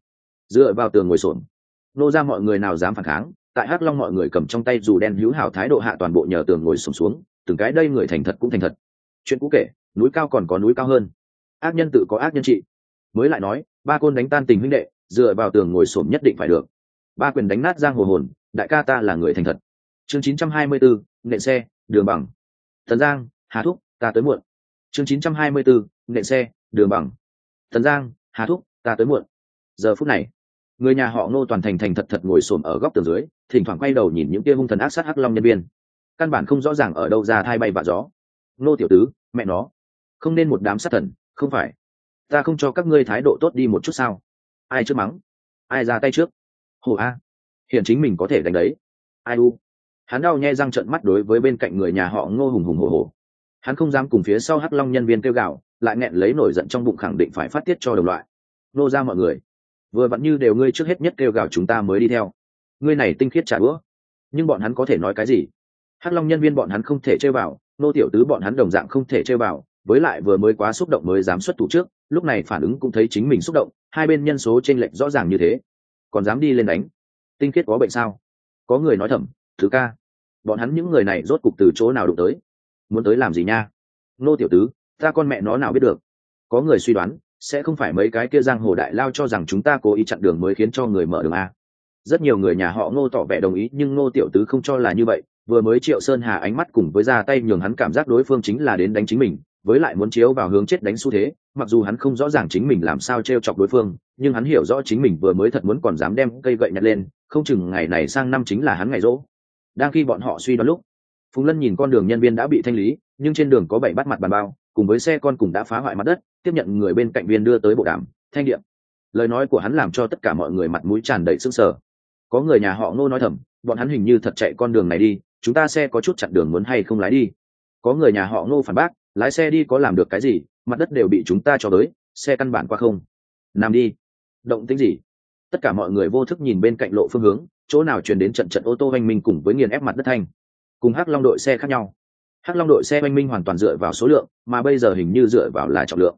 S1: ngồi xổm. Ngô ra mọi người nào dám phản kháng, tại Hắc Long mọi người cầm trong tay dù đen hữu hảo thái độ hạ toàn bộ nhờ tường ngồi xổm xuống, từng cái đây người thành thật cũng thành thật. Chuyện cũ kể, núi cao còn có núi cao hơn, ác nhân tự có ác nhân trị. Mới lại nói, ba côn đánh tan tình huynh đệ, dựa vào tường ngồi xổm nhất định phải được. Ba quyền đánh nát giang hồ hồn, đại ca ta là người thành thật. chương 924, nện xe đường bằng. Tần Giang, Hà Thúc, ta tới muộn. chương 924, nện xe đường bằng. Tần Giang, Hà Thúc, ta tới muộn. Giờ phút này, người nhà họ Ngô toàn thành thành thật thật ngồi xổm ở góc tường dưới, thỉnh thoảng quay đầu nhìn những kia hung thần ác sát hắc long nhân viên, căn bản không rõ ràng ở đâu ra thai bay vạ gió. Ngô tiểu tứ, mẹ nó, không nên một đám sát thần, không phải? Ta không cho các ngươi thái độ tốt đi một chút sao? Ai trước mắng, ai ra tay trước? Hổ a, hiện chính mình có thể đánh đấy. Ai u? Hắn đau nhe răng trợn mắt đối với bên cạnh người nhà họ Ngô hùng hùng hổ hổ. Hắn không dám cùng phía sau hắc long nhân viên kêu gào, lại nghẹn lấy nổi giận trong bụng khẳng định phải phát tiết cho đồng loại. Nô ra mọi người, vừa vặn như đều ngươi trước hết nhất kêu gào chúng ta mới đi theo. Ngươi này tinh khiết trả đũa, nhưng bọn hắn có thể nói cái gì? Hắc long nhân viên bọn hắn không thể chơi vào, Nô tiểu tứ bọn hắn đồng dạng không thể chơi vào, với lại vừa mới quá xúc động mới dám xuất thủ trước, lúc này phản ứng cũng thấy chính mình xúc động, hai bên nhân số chênh lệch rõ ràng như thế, còn dám đi lên đánh. Tinh khiết có bệnh sao? Có người nói thầm, thứ ca, bọn hắn những người này rốt cục từ chỗ nào đụng tới, muốn tới làm gì nha? Nô tiểu tứ, ta con mẹ nó nào biết được. Có người suy đoán sẽ không phải mấy cái kia giang hồ đại lao cho rằng chúng ta cố ý chặn đường mới khiến cho người mở đường a. Rất nhiều người nhà họ Ngô tỏ vẻ đồng ý, nhưng Ngô tiểu tứ không cho là như vậy. Vừa mới Triệu Sơn Hà ánh mắt cùng với ra tay nhường hắn cảm giác đối phương chính là đến đánh chính mình, với lại muốn chiếu vào hướng chết đánh xu thế. Mặc dù hắn không rõ ràng chính mình làm sao trêu chọc đối phương, nhưng hắn hiểu rõ chính mình vừa mới thật muốn còn dám đem cây gậy nhặt lên, không chừng ngày này sang năm chính là hắn ngày rỗ. Đang khi bọn họ suy đoán lúc, Phùng Lân nhìn con đường nhân viên đã bị thanh lý, nhưng trên đường có 7 bắt mặt bàn bao, cùng với xe con cùng đã phá hoại mặt đất, tiếp nhận người bên cạnh viên đưa tới bộ đàm, thanh điện. Lời nói của hắn làm cho tất cả mọi người mặt mũi tràn đầy sững sờ. Có người nhà họ Ngô nói thầm, bọn hắn hình như thật chạy con đường này đi, chúng ta xe có chút chặn đường muốn hay không lái đi. Có người nhà họ Ngô phản bác, lái xe đi có làm được cái gì, mặt đất đều bị chúng ta cho tới, xe căn bản qua không. Nằm đi. Động tĩnh gì? Tất cả mọi người vô thức nhìn bên cạnh lộ phương hướng, chỗ nào truyền đến trận trận ô tô oanh minh cùng với nghiền ép mặt đất thanh. Cùng Hắc Long đội xe khác nhau. Hắc Long đội xe oanh minh hoàn toàn dựa vào số lượng, mà bây giờ hình như dựa vào là trọng lượng.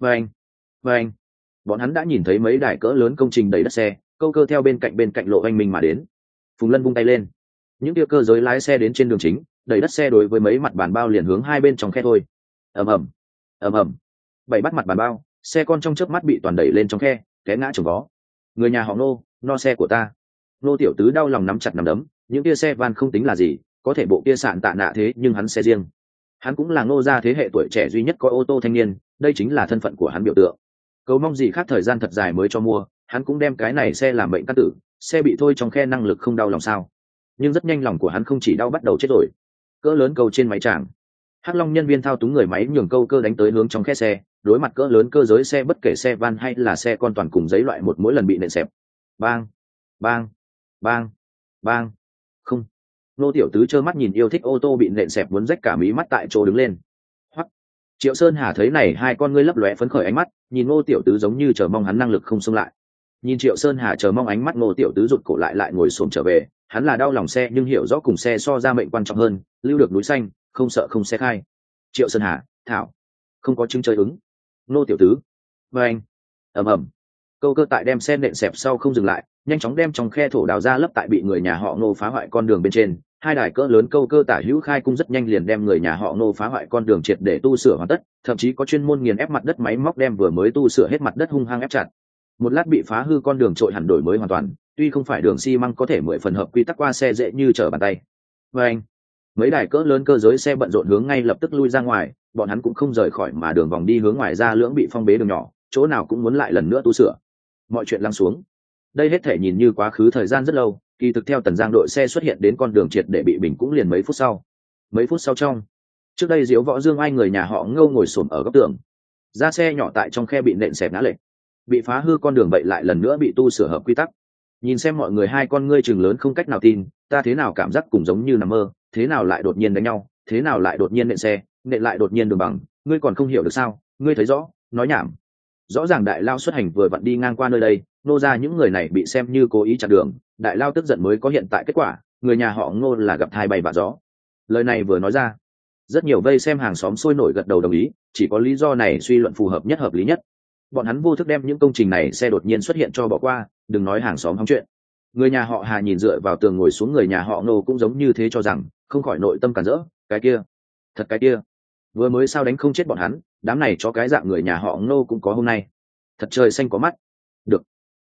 S1: Và anh, bọn hắn đã nhìn thấy mấy đài cỡ lớn công trình đầy đất xe, câu cơ theo bên cạnh lộ oanh minh mà đến. Phùng Lân vung tay lên, những tia cơ giới lái xe đến trên đường chính, đầy đất xe đối với mấy mặt bàn bao liền hướng hai bên trong khe thôi. ầm ầm, ầm ầm, 7 bắt mặt bàn bao, xe con trong chớp mắt bị toàn đẩy lên trong khe, té ngã chồng vó. Người nhà họ Nô, no xe của ta. Nô tiểu tứ đau lòng nắm chặt nắm đấm, những tia xe van không tính là gì, có thể bộ kia sạn tạ nạ thế nhưng hắn xe riêng. Hắn cũng là Ngô gia thế hệ tuổi trẻ duy nhất có ô tô thanh niên, đây chính là thân phận của hắn biểu tượng. Cầu mong gì khác thời gian thật dài mới cho mua, hắn cũng đem cái này xe làm bệnh căn tử, xe bị thôi trong khe năng lực không đau lòng sao? Nhưng rất nhanh lòng của hắn không chỉ đau bắt đầu chết rồi. Cỡ lớn câu trên máy tràng, Hắc Long nhân viên thao túng người máy nhường câu cơ đánh tới hướng trong khe xe, đối mặt cỡ lớn cơ giới xe bất kể xe van hay là xe con toàn cùng giấy loại một mỗi lần bị nện xẹp. Bang, bang, bang, bang. Không. Nô tiểu tứ trơ mắt nhìn yêu thích ô tô bị nện xẹp muốn rách cả mí mắt tại chỗ đứng lên. Hoắc. Triệu Sơn Hà thấy này hai con ngươi lấp lóe phấn khởi ánh mắt, nhìn Ngô tiểu tứ giống như chờ mong hắn năng lực không xông lại. Nhìn Triệu Sơn Hà chờ mong ánh mắt, Ngô tiểu tứ rụt cổ lại ngồi xổm trở về, hắn là đau lòng xe nhưng hiểu rõ cùng xe so ra mệnh quan trọng hơn, lưu được núi xanh, không sợ không xe khai. Triệu Sơn Hà, thảo, không có chứng chơi ứng. Ngô tiểu tứ. Và anh. ầm ầm. Câu cơ tại đem xe nện xẹp sau không dừng lại, nhanh chóng đem trong khe thổ đào ra lấp tại bị người nhà họ Ngô phá hoại con đường bên trên. Hai đài cỡ lớn câu cơ tả hữu khai cung rất nhanh liền đem người nhà họ Ngô phá hoại con đường triệt để tu sửa hoàn tất, thậm chí có chuyên môn nghiền ép mặt đất máy móc đem vừa mới tu sửa hết mặt đất hung hăng ép chặt. Một lát bị phá hư con đường trội hẳn đổi mới hoàn toàn, tuy không phải đường xi măng có thể 10 phần hợp quy tắc qua xe dễ như trở bàn tay. Và anh, mấy đài cỡ lớn cơ giới xe bận rộn hướng ngay lập tức lui ra ngoài, bọn hắn cũng không rời khỏi mà đường vòng đi hướng ngoài ra lưỡng bị phong bế đường nhỏ, chỗ nào cũng muốn lại lần nữa tu sửa. Mọi chuyện lắng xuống. Đây hết thể nhìn như quá khứ thời gian rất lâu, kỳ thực theo Tần Giang đội xe xuất hiện đến con đường triệt để bị bình cũng liền mấy phút sau. Mấy phút sau trong, trước đây Diếu Võ Dương Ai người nhà họ Ngô ngồi xổm ở góc tường, ra xe nhỏ tại trong khe bị nện xẹp ngã lệch, bị phá hư con đường vậy lại lần nữa bị tu sửa hợp quy tắc. Nhìn xem mọi người hai con ngươi chừng lớn không cách nào tin, ta thế nào cảm giác cùng giống như nằm mơ, thế nào lại đột nhiên đánh nhau, thế nào lại đột nhiên nện xe, nện lại đột nhiên đường bằng, ngươi còn không hiểu được sao? Ngươi thấy rõ, nói nhảm. Rõ ràng đại lao xuất hành vừa vặn đi ngang qua nơi đây, nô ra những người này bị xem như cố ý chặn đường, đại lao tức giận mới có hiện tại kết quả, người nhà họ Ngô là gặp thai bay vạ gió. Lời này vừa nói ra, rất nhiều vây xem hàng xóm sôi nổi gật đầu đồng ý, chỉ có lý do này suy luận phù hợp nhất hợp lý nhất. Bọn hắn vô thức đem những công trình này xe đột nhiên xuất hiện cho bỏ qua, đừng nói hàng xóm hóng chuyện. Người nhà họ Hà nhìn dựa vào tường ngồi xuống người nhà họ Ngô cũng giống như thế cho rằng, không khỏi nội tâm cản rỡ, cái kia, thật cái kia, vừa mới sao đánh không chết bọn hắn, đám này cho cái dạng người nhà họ Ngô cũng có hôm nay. Thật trời xanh có mắt. Được.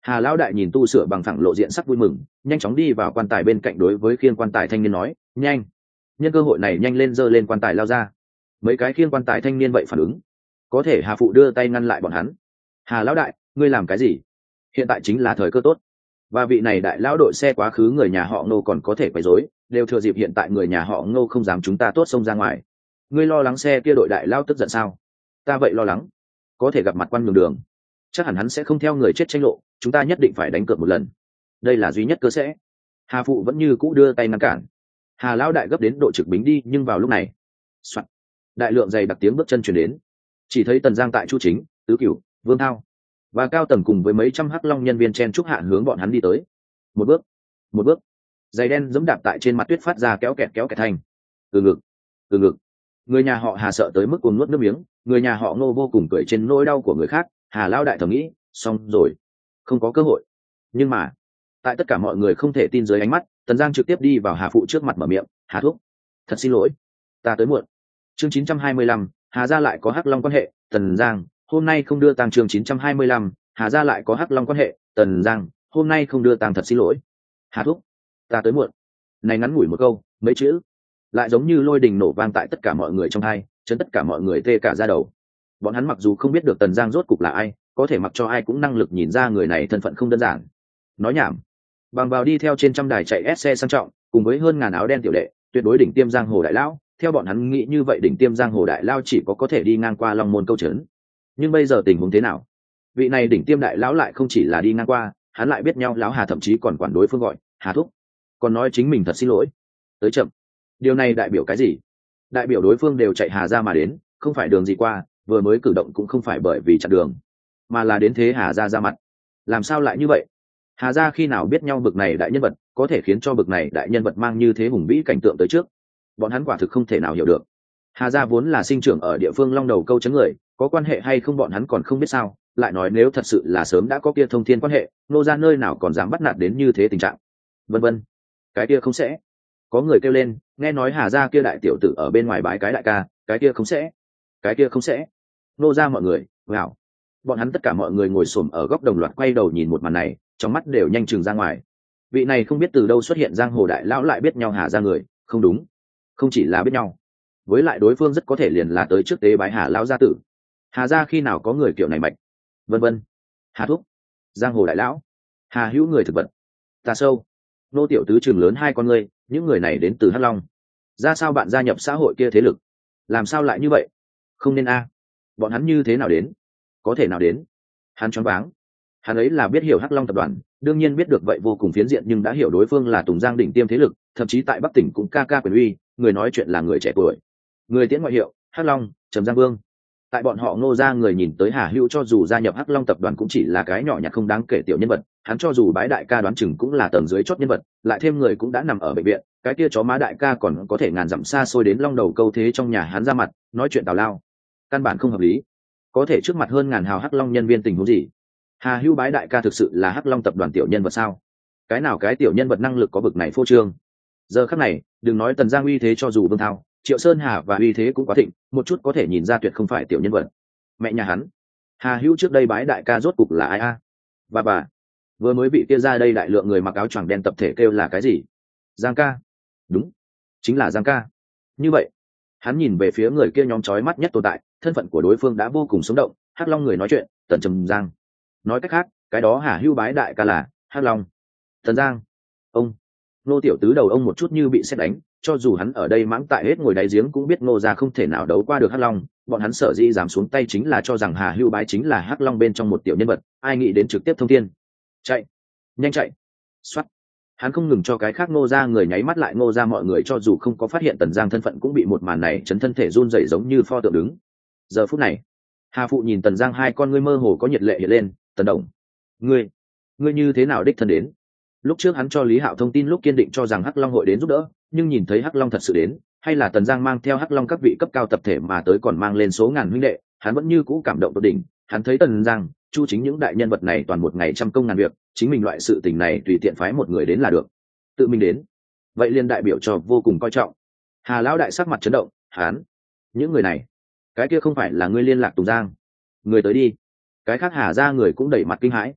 S1: Hà lão đại nhìn tu sửa bằng phẳng lộ diện sắc vui mừng, nhanh chóng đi vào quan tài bên cạnh, đối với khiêng quan tài thanh niên nói, nhanh, nhân cơ hội này nhanh lên giơ lên quan tài lao ra. Mấy cái khiêng quan tài thanh niên vậy phản ứng, có thể Hà phụ đưa tay ngăn lại bọn hắn. Hà lão đại, ngươi làm cái gì? Hiện tại chính là thời cơ tốt, và vị này đại lão đội xe quá khứ người nhà họ Ngô còn có thể quấy rối, đều thừa dịp hiện tại người nhà họ Ngô không dám chúng ta tốt xông ra ngoài. Ngươi lo lắng xe kia đội đại lão tức giận sao? Ta vậy lo lắng, có thể gặp mặt quan nhường đường, chắc hẳn hắn sẽ không theo người chết tranh lộ, chúng ta nhất định phải đánh cược một lần, đây là duy nhất cơ sẽ. Hà phụ vẫn như cũ đưa tay ngăn cản. Hà lão đại gấp đến độ trực bính đi, nhưng vào lúc này, soạn, đại lượng dày đặc tiếng bước chân chuyển đến, chỉ thấy Tần Giang tại Chu Chính, Tứ Cửu, Vương Thao và Cao Tầm cùng với mấy trăm hắc long nhân viên chen trúc hạ hướng bọn hắn đi tới. Một bước, một bước, giày đen giẫm đạp tại trên mặt tuyết phát ra kéo kẹt thanh. Từ ngực, từ ngực. Người nhà họ Hà sợ tới mức cuồng nuốt nước miếng, người nhà họ Ngô vô cùng cười trên nỗi đau của người khác. Hà lão đại thầm nghĩ, xong rồi, không có cơ hội. Nhưng mà tại tất cả mọi người không thể tin dưới ánh mắt, Tần Giang trực tiếp đi vào Hà phụ trước mặt mở miệng, Hà thúc, thật xin lỗi, ta tới muộn. Chương 925, Hà gia lại có hắc long quan hệ. Tần Giang, hôm nay không đưa tang. Chương 925, Hà gia lại có hắc long quan hệ. Tần Giang, hôm nay không đưa tang, thật xin lỗi, Hà thúc, ta tới muộn. Này ngắn ngủi một câu, mấy chữ lại giống như lôi đình nổ vang tại tất cả mọi người trong hai, chấn tất cả mọi người tê cả da đầu. Bọn hắn mặc dù không biết được Tần Giang rốt cục là ai, có thể mặc cho ai cũng năng lực nhìn ra người này thân phận không đơn giản. Nói nhảm, bằng vào đi theo trên trăm đài chạy ép xe sang trọng, cùng với hơn ngàn áo đen tiểu đệ, tuyệt đối đỉnh tiêm giang hồ đại lão. Theo bọn hắn nghĩ như vậy, đỉnh tiêm giang hồ đại lao chỉ có thể đi ngang qua Long Môn câu trấn. Nhưng bây giờ tình huống thế nào? Vị này đỉnh tiêm đại lão lại không chỉ là đi ngang qua, hắn lại biết nhau lão Hà, thậm chí còn quản đối phương gọi Hà thúc, còn nói chính mình thật xin lỗi, tới chậm. Điều này đại biểu cái gì? Đại biểu đối phương đều chạy Hà ra mà đến, không phải đường gì qua, vừa mới cử động cũng không phải bởi vì chặn đường, mà là đến thế Hà ra mặt. Làm sao lại như vậy? Hà ra khi nào biết nhau bực này đại nhân vật, có thể khiến cho bực này đại nhân vật mang như thế hùng vĩ cảnh tượng tới trước? Bọn hắn quả thực không thể nào hiểu được. Hà gia vốn là sinh trưởng ở địa phương Long Đầu câu trấn người, có quan hệ hay không bọn hắn còn không biết sao. Lại nói nếu thật sự là sớm đã có kia thông thiên quan hệ, nô ra nơi nào còn dám bắt nạt đến như thế tình trạng. Vân vân, cái kia không sẽ. Có người kêu lên, nghe nói Hà gia kia đại tiểu tử ở bên ngoài bái cái đại ca, cái kia không sẽ, cái kia không sẽ. Nô ra mọi người, wow. Bọn hắn tất cả mọi người ngồi xổm ở góc đồng loạt quay đầu nhìn một màn này, trong mắt đều nhanh chừng ra ngoài. Vị này không biết từ đâu xuất hiện giang hồ đại lão lại biết nhau Hà gia người, không đúng, không chỉ là biết nhau, với lại đối phương rất có thể liền là tới trước tế bái Hà lão gia tử. Hà gia khi nào có người kiểu này mạch? Vân vân. Hà thúc, giang hồ đại lão, Hà hữu người thực vật, ta sâu, nô tiểu tứ trường lớn hai con ngươi, những người này đến từ Hắc Long. Ra sao bạn gia nhập xã hội kia thế lực? Làm sao lại như vậy? Không nên a. Bọn hắn như thế nào đến? Có thể nào đến? Hắn choáng váng. Hắn ấy là biết hiểu Hắc Long tập đoàn, đương nhiên biết được vậy vô cùng phiến diện, nhưng đã hiểu đối phương là Tùng Giang đỉnh tiêm thế lực, thậm chí tại Bắc tỉnh cũng ca ca quyền uy, người nói chuyện là người trẻ tuổi, người tiễn ngoại hiệu Hắc Long, Trầm Giang Vương. Tại bọn họ Ngô gia người nhìn tới Hà Hữu cho dù gia nhập Hắc Long tập đoàn cũng chỉ là cái nhỏ nhặt không đáng kể tiểu nhân vật, hắn cho dù bái đại ca đoán chừng cũng là tầng dưới chót nhân vật, lại thêm người cũng đã nằm ở bệnh viện, cái kia chó má đại ca còn có thể ngàn dặm xa xôi đến Long Đầu câu thế trong nhà hắn ra mặt nói chuyện tào lao, căn bản không hợp lý. Có thể trước mặt hơn ngàn hào Hắc Long nhân viên tình huống gì? Hà Hữu bái đại ca thực sự là Hắc Long tập đoàn tiểu nhân vật sao? Cái nào cái tiểu nhân vật năng lực có bực này phô trương? Giờ khắc này, đừng nói Tần Giang uy thế, cho dù Vương Thao, Triệu Sơn Hà và uy thế cũng quá thịnh, một chút có thể nhìn ra tuyệt không phải tiểu nhân vật. Mẹ nhà hắn, Hà Hữu trước đây bái đại ca rốt cục là ai a? Và bà, vừa mới bị kia ra đây đại lượng người mặc áo choàng đen tập thể kêu là cái gì? Giang ca. Đúng, chính là Giang ca. Như vậy, hắn nhìn về phía người kia nhóm chói mắt nhất tồn tại, thân phận của đối phương đã vô cùng sống động. Hắc Long người nói chuyện, Tần Trầm Giang. Nói cách khác, cái đó Hà Hữu bái đại ca là Hắc Long. Tần Giang, ông nô tiểu tứ đầu ông một chút như bị sét đánh, cho dù hắn ở đây mãng tại hết ngồi đáy giếng cũng biết Ngô gia không thể nào đấu qua được Hắc Long. Bọn hắn sở dĩ dám xuống tay chính là cho rằng Hà Hữu bái chính là Hắc Long bên trong một tiểu nhân vật, ai nghĩ đến trực tiếp thông thiên. Chạy, nhanh chạy, xoát. Hắn không ngừng cho cái khác Ngô gia người nháy mắt lại, Ngô gia mọi người cho dù không có phát hiện Tần Giang thân phận cũng bị một màn này chấn thân thể run rẩy giống như pho tượng đứng. Giờ phút này, Hà phụ nhìn Tần Giang, hai con ngươi mơ hồ có nhiệt lệ hiện lên. Tần Đồng, ngươi như thế nào đích thân đến? Lúc trước hắn cho Lý Hạo thông tin lúc kiên định cho rằng Hắc Long hội đến giúp đỡ, nhưng nhìn thấy Hắc Long thật sự đến, hay là Tần Giang mang theo Hắc Long các vị cấp cao tập thể mà tới còn mang lên số ngàn huynh đệ, hắn vẫn như cũ cảm động tột đỉnh. Hắn thấy Tần Giang, Chu Chính những đại nhân vật này toàn một ngày trăm công ngàn việc, chính mình loại sự tình này tùy tiện phái một người đến là được, tự mình đến, vậy liên đại biểu cho vô cùng coi trọng. Hà lão đại sắc mặt chấn động, hắn, những người này, cái kia không phải là ngươi liên lạc Tùng Giang? Người tới đi. Cái khác Hà ra người cũng đẩy mặt kinh hãi.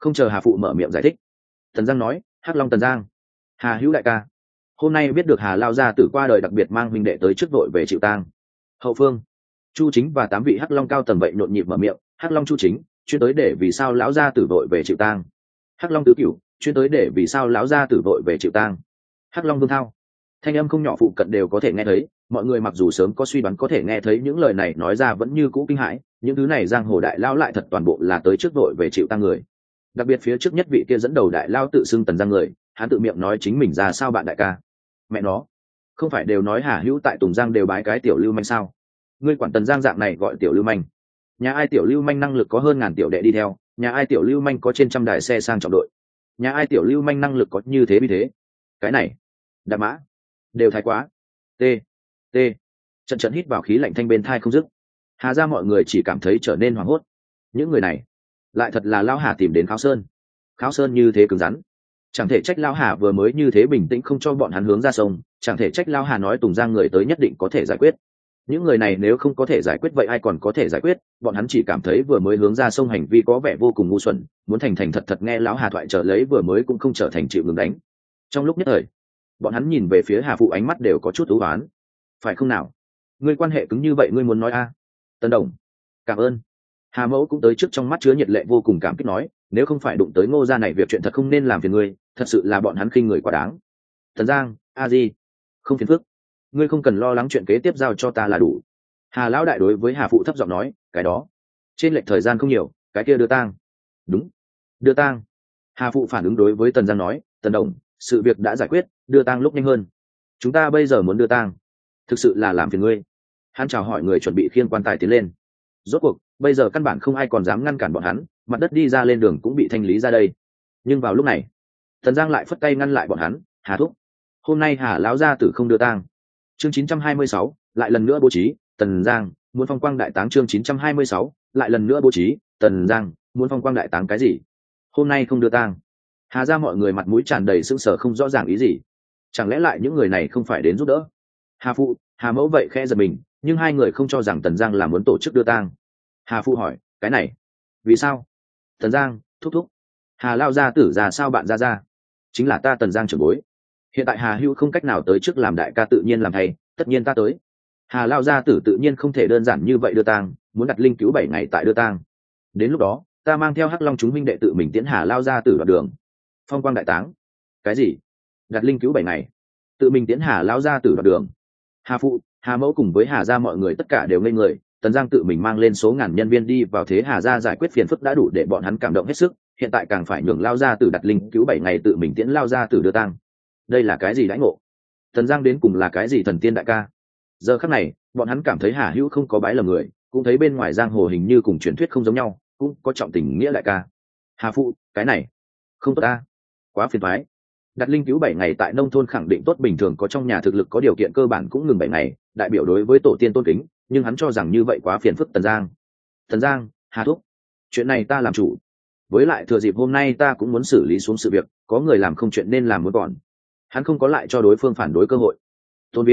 S1: Không chờ Hà Phụ mở miệng giải thích, Tần Giang nói, Hắc Long Tần Giang, Hà Hữu đại ca, hôm nay biết được Hà lao gia tử qua đời, đặc biệt mang huynh đệ tới trước đội về chịu tang. Hậu phương, Chu Chính và 8 vị Hắc Long cao tầng vậy nhộn nhịp mở miệng. Hắc Long Chu Chính, chuyên tới để vì sao lão gia tử đội về chịu tang. Hắc Long Tứ Cửu, chuyên tới để vì sao lão gia tử đội về chịu tang. Hắc Long Vương Thao, thanh âm không nhỏ phụ cận đều có thể nghe thấy. Mọi người mặc dù sớm có suy đoán có thể nghe thấy những lời này nói ra vẫn như cũ kinh hãi. Những thứ này giang hồ đại lao lại thật toàn bộ là tới trước đội về chịu tang người. Đặc biệt phía trước nhất vị kia dẫn đầu đại lao tự xưng Tần Giang người, hắn tự miệng nói chính mình ra sao bạn đại ca. Mẹ nó, không phải đều nói Hà Hữu tại Tùng Giang đều bái cái tiểu lưu manh sao? Ngươi quản Tần Giang dạng này gọi tiểu lưu manh? Nhà ai tiểu lưu manh năng lực có hơn ngàn tiểu đệ đi theo, nhà ai tiểu lưu manh có trên trăm đài xe sang trọng đội, nhà ai tiểu lưu manh năng lực có như thế vì thế? Cái này đạp mã đều thái quá. T t trận trận hít vào khí lạnh thanh bên thai không dứt. Hà ra mọi người chỉ cảm thấy trở nên hoảng hốt. Những người này lại thật là Lão Hà tìm đến Kháo Sơn như thế cứng rắn. Chẳng thể trách Lão Hà vừa mới như thế bình tĩnh không cho bọn hắn hướng ra sông, chẳng thể trách Lão Hà nói Tùng Giang người tới nhất định có thể giải quyết. Những người này nếu không có thể giải quyết vậy ai còn có thể giải quyết? Bọn hắn chỉ cảm thấy vừa mới hướng ra sông hành vi có vẻ vô cùng ngu xuẩn, muốn thành thành thật thật nghe Lão Hà thoại trở lấy vừa mới cũng không trở thành chịu ngừng đánh. Trong lúc nhất thời, bọn hắn nhìn về phía Hà Phụ ánh mắt đều có chút u uất. Phải không nào? Ngươi quan hệ cứng như vậy ngươi muốn nói a? Tân Đồng, cảm ơn. Hà Mẫu cũng tới trước, trong mắt chứa nhiệt lệ vô cùng cảm kích nói, nếu không phải đụng tới Ngô gia này việc chuyện thật không nên làm phiền ngươi, thật sự là bọn hắn khinh người quá đáng. Tần Giang, a di, không phiền phức, ngươi không cần lo lắng, chuyện kế tiếp giao cho ta là đủ. Hà lão đại đối với Hà Phụ thấp giọng nói, cái đó, trên lệch thời gian không nhiều, cái kia đưa tang. Đúng, đưa tang. Hà Phụ phản ứng đối với Tần Giang nói, Tần Đồng, sự việc đã giải quyết, đưa tang lúc nhanh hơn. Chúng ta bây giờ muốn đưa tang, thực sự là làm phiền ngươi. Hắn chào hỏi người chuẩn bị khiêng quan tài tiến lên. Rốt cuộc bây giờ căn bản không ai còn dám ngăn cản bọn hắn, mặt đất đi ra lên đường cũng bị thanh lý ra đây. Nhưng vào lúc này, Tần Giang lại phất tay ngăn lại bọn hắn. Hà thúc, hôm nay Hà lão gia tử không đưa tang. Chương 926, lại lần nữa bố trí. Tần Giang muốn phong quang đại táng. Chương 926, lại lần nữa bố trí. Tần Giang muốn phong quang đại táng cái gì? Hôm nay không đưa tang. Hà ra mọi người mặt mũi tràn đầy sững sờ không rõ ràng ý gì. Chẳng lẽ lại những người này không phải đến giúp đỡ? Hà Phụ, Hà Mẫu vậy khẽ giật mình, nhưng hai người không cho rằng Tần Giang là muốn tổ chức đưa tang. Hà Phụ hỏi, cái này vì sao? Tần Giang thúc thúc, Hà lao gia tử già sao bạn ra chính là ta Tần Giang trưởng bối. Hiện tại Hà Hữu không cách nào tới trước làm đại ca, tự nhiên làm thầy, tất nhiên ta tới. Hà lao gia tử tự nhiên không thể đơn giản như vậy đưa tang, muốn đặt linh cứu 7 ngày tại đưa tang. Đến lúc đó ta mang theo Hắc Long chúng minh đệ tự mình tiễn Hà lao gia tử đoạn đường. Phong quang đại táng cái gì? Đặt linh cứu 7 ngày, tự mình tiễn Hà lao gia tử đoạn đường? Hà Phụ, Hà Mẫu cùng với Hà gia mọi người tất cả đều ngây người. Tần Giang tự mình mang lên số ngàn nhân viên đi vào thế Hà gia giải quyết phiền phức đã đủ để bọn hắn cảm động hết sức, hiện tại càng phải nhường lao gia tử đặt linh cứu 7 ngày tự mình tiễn lao gia tử đưa tang. Đây là cái gì đãi ngộ? Tần Giang đến cùng là cái gì thần tiên đại ca? Giờ khắc này bọn hắn cảm thấy Hà Hữu không có bái lầm người, cũng thấy bên ngoài giang hồ hình như cùng truyền thuyết không giống nhau, cũng có trọng tình nghĩa đại ca. Hà Phụ, cái này không tốt ta, quá phiền toái. Đặt linh cứu 7 ngày tại nông thôn khẳng định tốt, bình thường có trong nhà thực lực có điều kiện cơ bản cũng ngừng 7 ngày, đại biểu đối với tổ tiên tôn kính, nhưng hắn cho rằng như vậy quá phiền phức Tần Giang. Tần Giang, Hà thúc, chuyện này ta làm chủ, với lại thừa dịp hôm nay ta cũng muốn xử lý xuống sự việc, có người làm không chuyện nên làm muốn còn. Hắn không có lại cho đối phương phản đối cơ hội. Tôn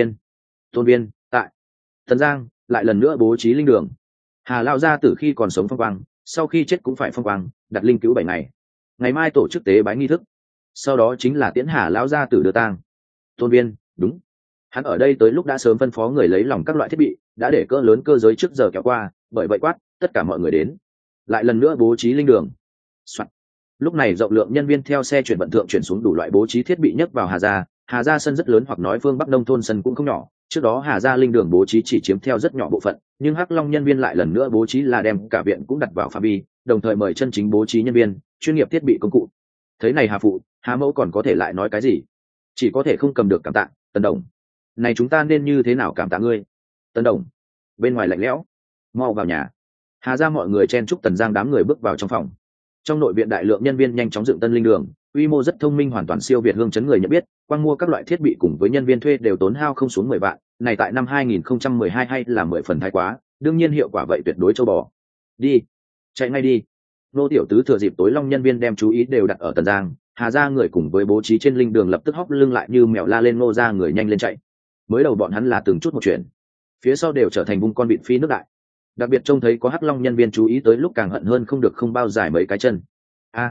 S1: viên tại Tần Giang lại lần nữa bố trí linh đường. Hà lao gia tử khi còn sống phong quang, sau khi chết cũng phải phong quang, đặt linh cứu 7 ngày. Ngày mai tổ chức tế bái nghi thức, sau đó chính là tiễn Hà lão gia tử đưa tang. Tôn viên, đúng, hắn ở đây tới lúc đã sớm phân phó người lấy lòng các loại thiết bị, đã để cỡ lớn cơ giới trước giờ kéo qua, bởi vậy quát tất cả mọi người đến, lại lần nữa bố trí linh đường. Lúc này rộng lượng nhân viên theo xe chuyển vận thượng chuyển xuống đủ loại bố trí thiết bị nhấc vào Hà gia. Hà gia sân rất lớn, hoặc nói phương Bắc nông thôn sân cũng không nhỏ. Trước đó Hà gia linh đường bố trí chỉ chiếm theo rất nhỏ bộ phận, nhưng Hắc Long nhân viên lại lần nữa bố trí là đem cả viện cũng đặt vào phạm vi, đồng thời mời chân chính bố trí nhân viên, chuyên nghiệp thiết bị công cụ. Thế này Hà Phụ, Hà Mẫu còn có thể lại nói cái gì? Chỉ có thể không cầm được cảm tạ. Tần Đồng, này chúng ta nên như thế nào cảm tạ ngươi? Tần Đồng, bên ngoài lạnh lẽo, mau vào nhà. Hà gia mọi người chen chúc Tần Giang đám người bước vào trong phòng. Trong nội viện đại lượng nhân viên nhanh chóng dựng tân linh đường, quy mô rất thông minh, hoàn toàn siêu việt hương chấn người nhận biết, quang mua các loại thiết bị cùng với nhân viên thuê đều tốn hao không xuống 10 vạn, này tại năm 2012 hay là 10 phần thái quá, đương nhiên hiệu quả vậy tuyệt đối châu bò. Đi, chạy ngay đi. Nô tiểu tứ thừa dịp tối long nhân viên đem chú ý đều đặt ở Tần Giang, Hà gia người cùng với bố trí trên linh đường lập tức hóc lưng lại như mèo la lên, Ngô gia người nhanh lên chạy. Mới đầu bọn hắn là từng chút một chuyện, phía sau đều trở thành vung con vịt phi nước đại. Đặc biệt trông thấy có Hắc Long nhân viên chú ý tới lúc càng hận hơn không được, không bao dài mấy cái chân.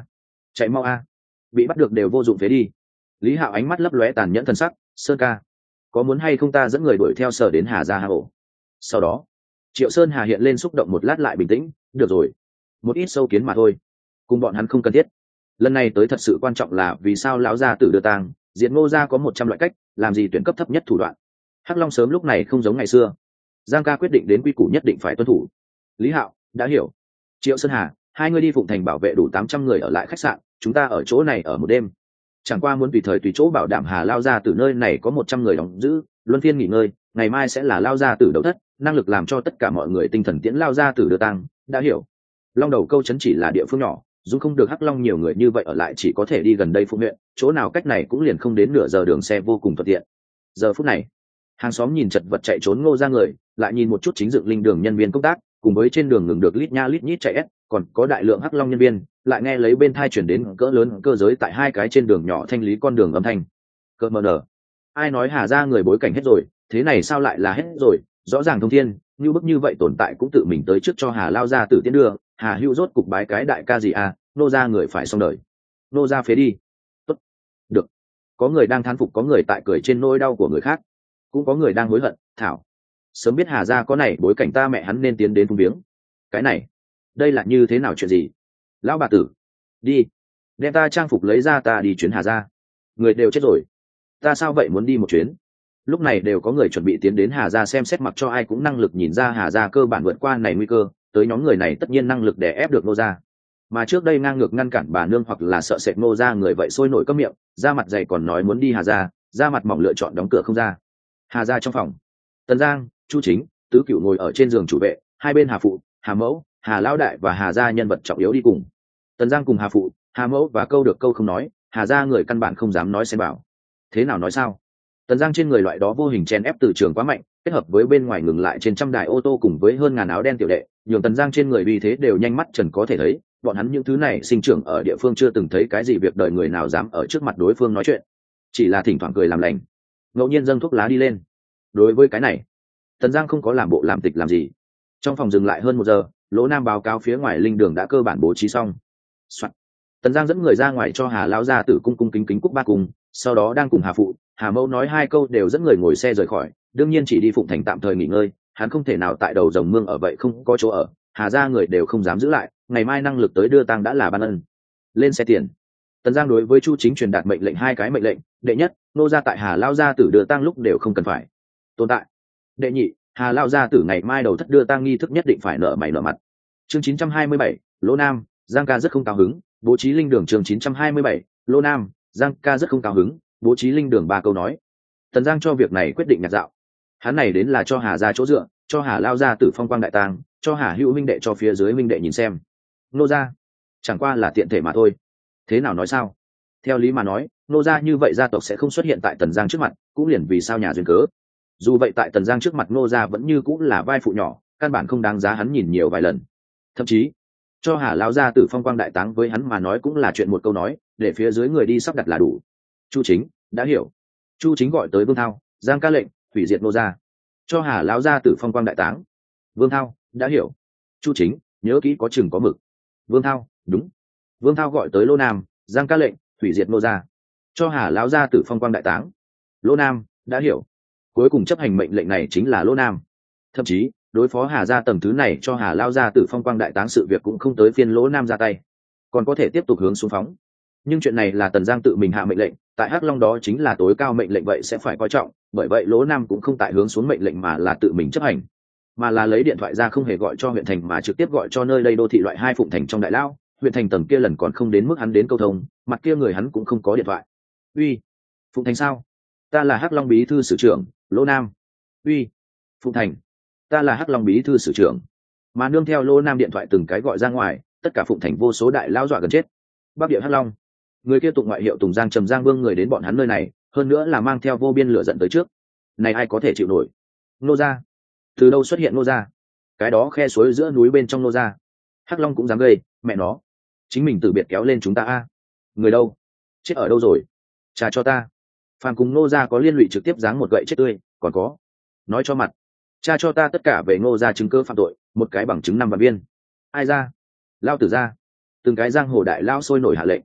S1: chạy mau a, bị bắt được đều vô dụng phế đi. Lý Hạo ánh mắt lấp lóe tàn nhẫn thần sắc, Sơn ca, có muốn hay không ta dẫn người đuổi theo sở đến Hà gia hà ổ. Sau đó Triệu Sơn Hà hiện lên xúc động một lát lại bình tĩnh, được rồi, một ít sâu kiến mà thôi, cùng bọn hắn không cần thiết. Lần này tới thật sự quan trọng là vì sao lão gia tử đưa tang, diệt Ngô gia có 100 loại cách, làm gì tuyển cấp thấp nhất thủ đoạn. Hắc Long sớm lúc này không giống ngày xưa, Giang ca quyết định đến quy củ nhất định phải tuân thủ. Lý Hạo đã hiểu. Triệu Sơn Hà, hai người đi Phụng Thành bảo vệ đủ 800 người ở lại khách sạn, chúng ta ở chỗ này ở một đêm. Chẳng qua muốn tùy thời tùy chỗ bảo đảm Hà lao gia tử nơi này có 100 người đóng giữ, luân phiên nghỉ ngơi, ngày mai sẽ là lao gia tử đầu thất, năng lực làm cho tất cả mọi người tinh thần tiễn lao gia tử đưa tang, đã hiểu. Long Đầu câu trấn chỉ là địa phương nhỏ, dù không được Hắc Long nhiều người như vậy ở lại, chỉ có thể đi gần đây Phụng huyện, chỗ nào cách này cũng liền không đến nửa giờ đường xe, vô cùng thuận tiện. Giờ phút này, hàng xóm nhìn chật vật chạy trốn Ngô ra người, lại nhìn một chút chính dựng linh đường nhân viên công tác, cùng với trên đường ngừng được lít nha lít nhít chạy ép, còn có đại lượng Hắc Long nhân viên, lại nghe lấy bên thai chuyển đến cỡ lớn cơ giới tại hai cái trên đường nhỏ thanh lý con đường âm thanh. Cỡ mờ nở, ai nói Hà ra người bối cảnh hết rồi, thế này sao lại là hết rồi, rõ ràng thông thiên như bức như vậy tồn tại cũng tự mình tới trước cho Hà lao ra tử tiến đưa. Hà Hữu rốt cục bái cái đại ca gì à, nô ra người phải xong đời, nô ra phế đi. Tốt, được. Có người đang thán phục, có người tại cười trên nỗi đau của người khác, cũng có người đang hối hận. Thảo, sớm biết Hà gia có này bối cảnh, ta mẹ hắn nên tiến đến phung viếng. Cái này, đây là như thế nào, chuyện gì? Lão bà tử, đi, đem ta trang phục lấy ra, ta đi chuyến Hà gia. Người đều chết rồi, ta sao vậy muốn đi một chuyến? Lúc này đều có người chuẩn bị tiến đến Hà gia xem xét, mặc cho ai cũng năng lực nhìn ra Hà gia cơ bản vượt qua này nguy cơ, tới nhóm người này tất nhiên năng lực để ép được nô gia. Mà trước đây ngang ngược ngăn cản bà nương hoặc là sợ sệt nô gia người vậy sôi nổi cấm miệng, da mặt dày còn nói muốn đi Hà gia, da mặt mỏng lựa chọn đóng cửa không ra. Hà gia trong phòng, Tần Giang, Chu Chính, Tứ Cửu ngồi ở trên giường chủ vệ, hai bên Hà phụ, Hà mẫu, Hà lão đại và Hà gia nhân vật trọng yếu đi cùng. Tần Giang cùng Hà phụ, Hà mẫu và câu được câu không nói, Hà gia người căn bản không dám nói xen bảo. Thế nào nói sao? Tần Giang trên người loại đó vô hình chen ép từ trường quá mạnh, kết hợp với bên ngoài ngừng lại trên trăm đài ô tô cùng với hơn ngàn áo đen tiểu đệ, nhường Tần Giang trên người uy thế đều nhanh mắt trần có thể thấy. Bọn hắn những thứ này sinh trưởng ở địa phương chưa từng thấy cái gì việc đời người nào dám ở trước mặt đối phương nói chuyện, chỉ là thỉnh thoảng cười làm lành, ngẫu nhiên dâng thuốc lá đi lên. Đối với cái này, Tần Giang không có làm bộ làm tịch làm gì. Trong phòng dừng lại hơn 1 giờ, Lỗ Nam báo cáo phía ngoài linh đường đã cơ bản bố trí xong. Tần Giang dẫn người ra ngoài cho Hà lão gia tử cung cung kính kính cúc ba cùng, sau đó đang cùng Hà phụ, Hà mẫu nói 2 câu đều dẫn người ngồi xe rời khỏi. Đương nhiên chỉ đi Phụng Thành tạm thời nghỉ ngơi, hắn không thể nào tại đầu rồng mương ở vậy không có chỗ ở, Hà gia người đều không dám giữ lại, ngày mai năng lực tới đưa tang đã là ban ân. Lên xe tiền, Tần Giang đối với Chu Chính truyền đạt mệnh lệnh, 2 cái mệnh lệnh. Đệ nhất, nô gia tại Hà lão gia tử đưa tang lúc đều không cần phải tồn tại. Đệ nhị, Hà lão gia tử ngày mai đầu thất đưa tang nghi thức nhất định phải nở mày nở mặt. Chương 927, Lỗ Nam, Giang ca rất không cao hứng, bố trí linh đường. Chương 927, Lỗ Nam, Giang ca rất không cao hứng, bố trí linh đường 3 câu nói. Tần Giang cho việc này quyết định nhạt dạo. Hắn này đến là cho Hà gia chỗ dựa, cho Hà lao gia tử phong quang đại tang, cho Hà Hữu minh đệ, cho phía dưới minh đệ nhìn xem. Nô gia chẳng qua là tiện thể mà thôi. Thế nào nói sao? Theo lý mà nói, nô gia như vậy gia tộc sẽ không xuất hiện tại Tần Giang trước mặt, cũng liền vì sao nhà duyên cớ. Dù vậy tại Tần Giang trước mặt nô gia vẫn như cũng là vai phụ nhỏ, căn bản không đáng giá hắn nhìn nhiều vài lần. Thậm chí cho Hà lão gia tử phong quang đại táng với hắn mà nói cũng là chuyện một câu nói, để phía dưới người đi sắp đặt là đủ. Chu Chính đã hiểu. Chu Chính gọi tới Vương Thao, Giang ca lệnh hủy diệt nô gia, cho Hà lão gia tử phong quang đại táng. Vương Thao đã hiểu. Chu Chính nhớ kỹ có chừng có mực. Vương Thao đúng. Vương Thao gọi tới Lô Nam, Giang ca lệnh hủy diệt nô gia, cho Hà lão gia tử phong quang đại táng. Lô Nam đã hiểu. Cuối cùng chấp hành mệnh lệnh này chính là Lô Nam. Thậm chí đối phó Hà gia tầng thứ này cho Hà lao gia tử phong quang đại táng sự việc cũng không tới phiên Lỗ Nam ra tay, còn có thể tiếp tục hướng xuống phóng. Nhưng chuyện này là Tần Giang tự mình hạ mệnh lệnh, tại Hắc Long đó chính là tối cao mệnh lệnh, vậy sẽ phải coi trọng. Bởi vậy Lỗ Nam cũng không tại hướng xuống mệnh lệnh mà là tự mình chấp hành, mà là lấy điện thoại ra, không hề gọi cho huyện thành mà trực tiếp gọi cho nơi đây đô thị loại 2 Phụng Thành trong đại lao. Huyện thành tầng kia lần còn không đến mức hắn đến câu thông, mặt kia người hắn cũng không có điện thoại. Uy, Phụng Thành sao? Ta là Hắc Long bí thư sử trưởng Lỗ Nam. Uy, Phụng Thành, ta là Hắc Long bí thư sử trưởng. Mà nương theo Lỗ Nam điện thoại từng cái gọi ra ngoài, tất cả Phụng Thành vô số đại lao dọa gần chết. Bắc địa Hắc Long, người kia tụng ngoại hiệu Tùng Giang Trầm Giang Vương người đến bọn hắn nơi này, hơn nữa là mang theo vô biên lửa giận tới trước. Này ai có thể chịu nổi? Nô gia, từ đâu xuất hiện nô gia? Cái đó khe suối giữa núi bên trong nô gia, Hắc Long cũng dám gây, mẹ nó, chính mình từ biệt kéo lên chúng ta a. Người đâu? Chết ở đâu rồi? Trả cho ta. Phàm cùng nô gia có liên lụy trực tiếp giáng một gậy chết tươi, còn có, nói cho mặt, tra cho ta tất cả về Ngô gia chứng cứ phạm tội, một cái bằng chứng 5 vạn viên. Ai ra? Lao tử ra. Từng cái giang hồ đại lao sôi nổi hạ lệnh.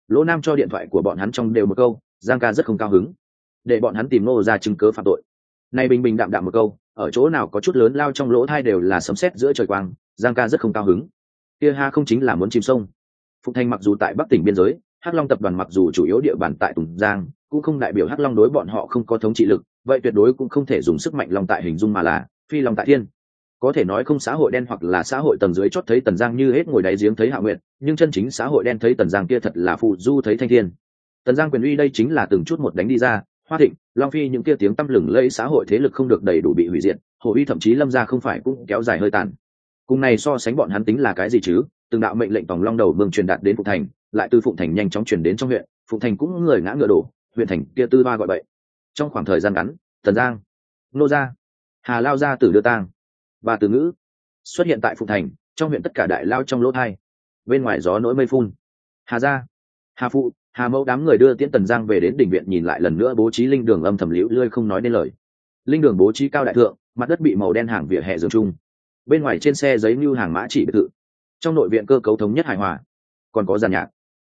S1: Lỗ Nam cho điện thoại của bọn hắn trong đều một câu, Giang ca rất không cao hứng, để bọn hắn tìm Ngô ra chứng cớ phạm tội. Này bình bình đạm đạm một câu, ở chỗ nào có chút lớn lao trong lỗ thai đều là sấm sét giữa trời quang. Giang ca rất không cao hứng. Kia ha không chính là muốn chìm sông. Phụng Thành mặc dù tại Bắc tỉnh biên giới, Hắc Long tập đoàn mặc dù chủ yếu địa bàn tại Tùng Giang, cũng không đại biểu Hắc Long đối bọn họ không có thống trị lực, vậy tuyệt đối cũng không thể dùng sức mạnh long tại hình dung mà là phi long tại thiên. Có thể nói không xã hội đen hoặc là xã hội tầng dưới chót thấy Tần Giang như hết ngồi đáy giếng thấy Hạ Nguyệt, nhưng chân chính xã hội đen thấy Tần Giang kia thật là phù du thấy thanh thiên. Tần Giang quyền uy đây chính là từng chút một đánh đi ra, Hoa Thịnh, Long Phi những kia tiếng tăm lừng lẫy xã hội thế lực không được đầy đủ bị hủy diệt, Hồ Uy thậm chí Lâm gia không phải cũng kéo dài hơi tàn. Cùng này so sánh bọn hắn tính là cái gì chứ? Từng đạo mệnh lệnh tòng long đầu vương truyền đạt đến Phụng Thành, lại từ Phụng Thành nhanh chóng truyền đến trong huyện, Phụng Thành cũng người ngã ngựa đổ, huyện thành kia tư ba gọi bậy. Trong khoảng thời gian ngắn, Tần Giang, Nô gia, Hà lao gia tử đưa tang và từ ngữ xuất hiện tại Phụng Thành, trong huyện tất cả đại lao trong lỗ thai. Bên ngoài gió nỗi mây phun. Hà gia, Hà phụ, Hà mẫu đám người đưa tiễn Tần Giang về đến đình viện, nhìn lại lần nữa bố trí linh đường âm thầm liễu lươi không nói nên lời. Linh đường bố trí cao đại thượng, mặt đất bị màu đen hàng vỉa hè giường chung. Bên ngoài trên xe giấy như hàng mã chỉ biệt thự. Trong nội viện cơ cấu thống nhất hài hòa. Còn có giàn nhạc.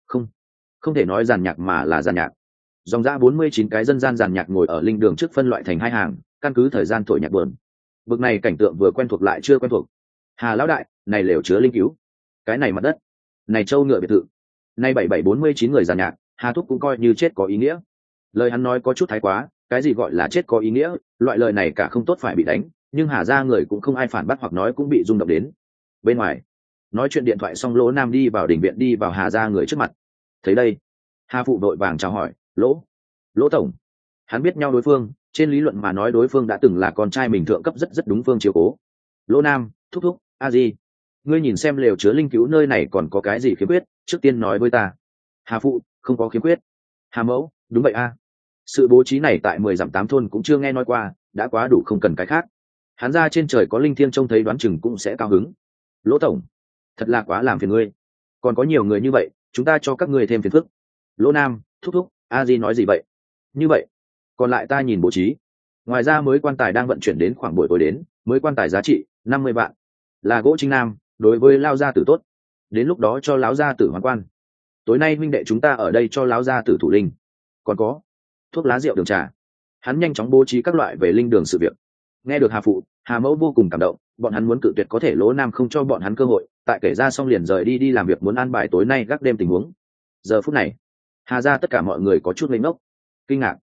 S1: Không thể nói giàn nhạc mà là giàn nhạc. Dòng dã 49 cái dân gian giàn nhạc ngồi ở linh đường trước phân loại thành hai hàng, căn cứ thời gian thổi nhạc buồn. Bực này cảnh tượng vừa quen thuộc lại chưa quen thuộc. Hà lão đại, này lều chứa linh cứu. Cái này mặt đất. Này châu ngựa biệt thự. Nay 7749 người giàn nhạc, Hà thúc cũng coi như chết có ý nghĩa. Lời hắn nói có chút thái quá, cái gì gọi là chết có ý nghĩa, loại lời này cả không tốt phải bị đánh, nhưng Hà gia người cũng không ai phản bác hoặc nói cũng bị rung động đến. Bên ngoài, nói chuyện điện thoại xong Lỗ Nam đi vào đình viện, đi vào Hà gia người trước mặt. Thấy đây, Hà phụ đội vàng chào hỏi, Lỗ tổng. Hắn biết nhau đối phương, trên lý luận mà nói đối phương đã từng là con trai mình thượng cấp rất đúng phương chiếu cố. Lỗ Nam, thúc thúc, a di, ngươi nhìn xem lều chứa linh cứu nơi này còn có cái gì khiếm khuyết, trước tiên nói với ta. Hà phụ, không có khiếm khuyết. Hà mẫu, đúng vậy a. Sự bố trí này tại 10 dặm 8 thôn cũng chưa nghe nói qua, đã quá đủ không cần cái khác. Hắn ra trên trời có linh thiêng trông thấy đoán chừng cũng sẽ cao hứng. Lỗ tổng, thật là quá làm phiền ngươi. Còn có nhiều người như vậy, chúng ta cho các ngươi thêm phiền phức. Lỗ Nam, thúc thúc, a di nói gì vậy? Như vậy, còn lại ta nhìn bố trí. Ngoài ra mới quan tài đang vận chuyển đến khoảng buổi tối đến, mới quan tài giá trị 50 vạn, là gỗ Trinh Nam, đối với lao gia tử tốt. Đến lúc đó cho lão gia tử hoàn quan. Tối nay huynh đệ chúng ta ở đây cho lão gia tử thủ linh. Còn có thuốc lá rượu đường trà. Hắn nhanh chóng bố trí các loại về linh đường sự việc. Nghe được Hà phụ, Hà mẫu vô cùng cảm động, bọn hắn muốn cự tuyệt có thể Lỗ Nam không cho bọn hắn cơ hội, tại kể ra xong liền rời đi làm việc, muốn an bài tối nay gác đêm tình huống. Giờ phút này, Hà gia tất cả mọi người có chút ngây ngốc, kinh ngạc.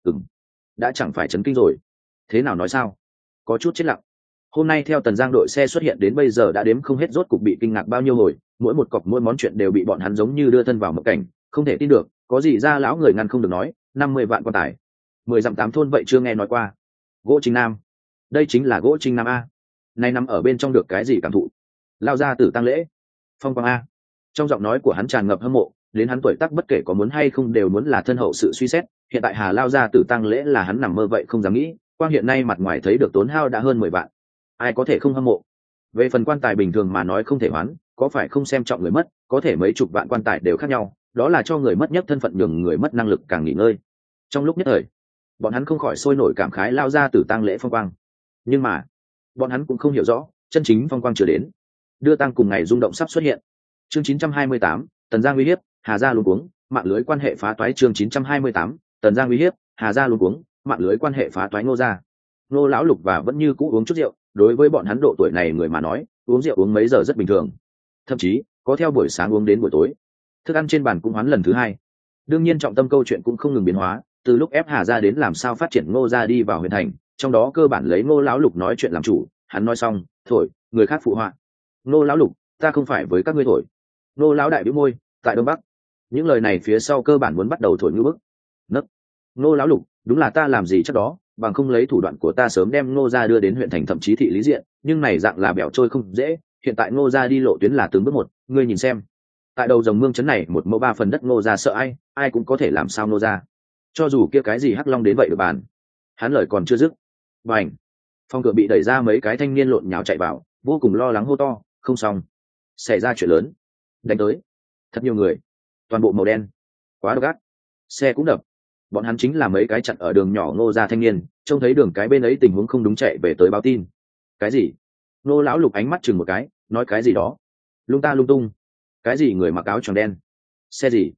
S1: Đã chẳng phải chấn kinh rồi. Thế nào nói sao? Có chút chết lặng. Hôm nay theo Tần Giang đội xe xuất hiện đến bây giờ đã đếm không hết rốt cục bị kinh ngạc bao nhiêu hồi, mỗi một cọc mỗi món chuyện đều bị bọn hắn giống như đưa thân vào mộng cảnh, không thể tin được, có gì ra lão người ngăn không được nói, 50 vạn quan tài. 10 dặm 8 thôn vậy chưa nghe nói qua. Gỗ Trinh Nam. Đây chính là gỗ Trinh Nam a. Này nằm ở bên trong được cái gì cảm thụ? Lao ra tử tang lễ. Phong quang a. Trong giọng nói của hắn tràn ngập hâm mộ, đến hắn tuổi tác bất kể có muốn hay không đều muốn là thân hậu sự suy xét, hiện tại Hà lao ra tử tang lễ là hắn nằm mơ vậy không dám nghĩ, quang hiện nay mặt ngoài thấy được tốn hao đã hơn 10 vạn. Ai có thể không hâm mộ? Về phần quan tài bình thường mà nói không thể hoán, có phải không xem trọng người mất, có thể mấy chục vạn quan tài đều khác nhau, đó là cho người mất nhất thân phận, nhường người mất năng lực càng nghỉ ngơi. Trong lúc nhất thời, bọn hắn không khỏi sôi nổi cảm khái lao ra tử tang lễ phong quang. Nhưng mà, bọn hắn cũng không hiểu rõ, chân chính phong quang chưa đến. Đưa tang cùng ngày rung động sắp xuất hiện. Chương 928, Tần Giang uy hiếp, Hà gia luống cuống, mạng lưới quan hệ phá toái. Chương 928, Tần Giang uy hiếp, Hà gia luống cuống, mạng lưới quan hệ phá toái. Ngô gia. Ngô lão lục và vẫn như cũ uống chút rượu, đối với bọn hắn độ tuổi này người mà nói, uống rượu uống mấy giờ rất bình thường. Thậm chí, có theo buổi sáng uống đến buổi tối. Thức ăn trên bàn cũng hoán lần thứ hai. Đương nhiên trọng tâm câu chuyện cũng không ngừng biến hóa, từ lúc ép Hà gia đến làm sao phát triển Ngô gia đi vào huyện thành, trong đó cơ bản lấy Ngô lão lục nói chuyện làm chủ, hắn nói xong, thổi, người khác phụ họa. Ngô lão lục, ta không phải với các ngươi thổi. Ngô lão đại bĩu môi, tại đông bắc. Những lời này phía sau cơ bản muốn bắt đầu thổi như bức. Nấc. Ngô lão lục, đúng là ta làm gì chắc đó, bằng không lấy thủ đoạn của ta sớm đem Ngô gia đưa đến huyện thành thậm chí thị lý diện, nhưng này dạng là bẻo trôi không dễ, hiện tại Ngô gia đi lộ tuyến là từng bước một, ngươi nhìn xem. Tại đầu dòng mương trấn này một mẫu 3 phần đất Ngô gia sợ ai cũng có thể làm sao Ngô gia. Cho dù kia cái gì hắc long đến vậy được bàn. Hắn lời còn chưa dứt. Bành. Phòng cửa bị đẩy ra, mấy cái thanh niên lộn nhào chạy vào, vô cùng lo lắng hô to, không xong. Xảy ra chuyện lớn. Đánh tới. Thật nhiều người. Toàn bộ màu đen. Quá độc ác. Xe cũng đập. Bọn hắn chính là mấy cái chặn ở đường nhỏ Ngô gia thanh niên, trông thấy đường cái bên ấy tình huống không đúng chạy về tới báo tin. Cái gì? Ngô lão lục ánh mắt chừng một cái, nói cái gì đó. Lung ta lung tung. Cái gì người mặc áo tròn đen? Xe gì?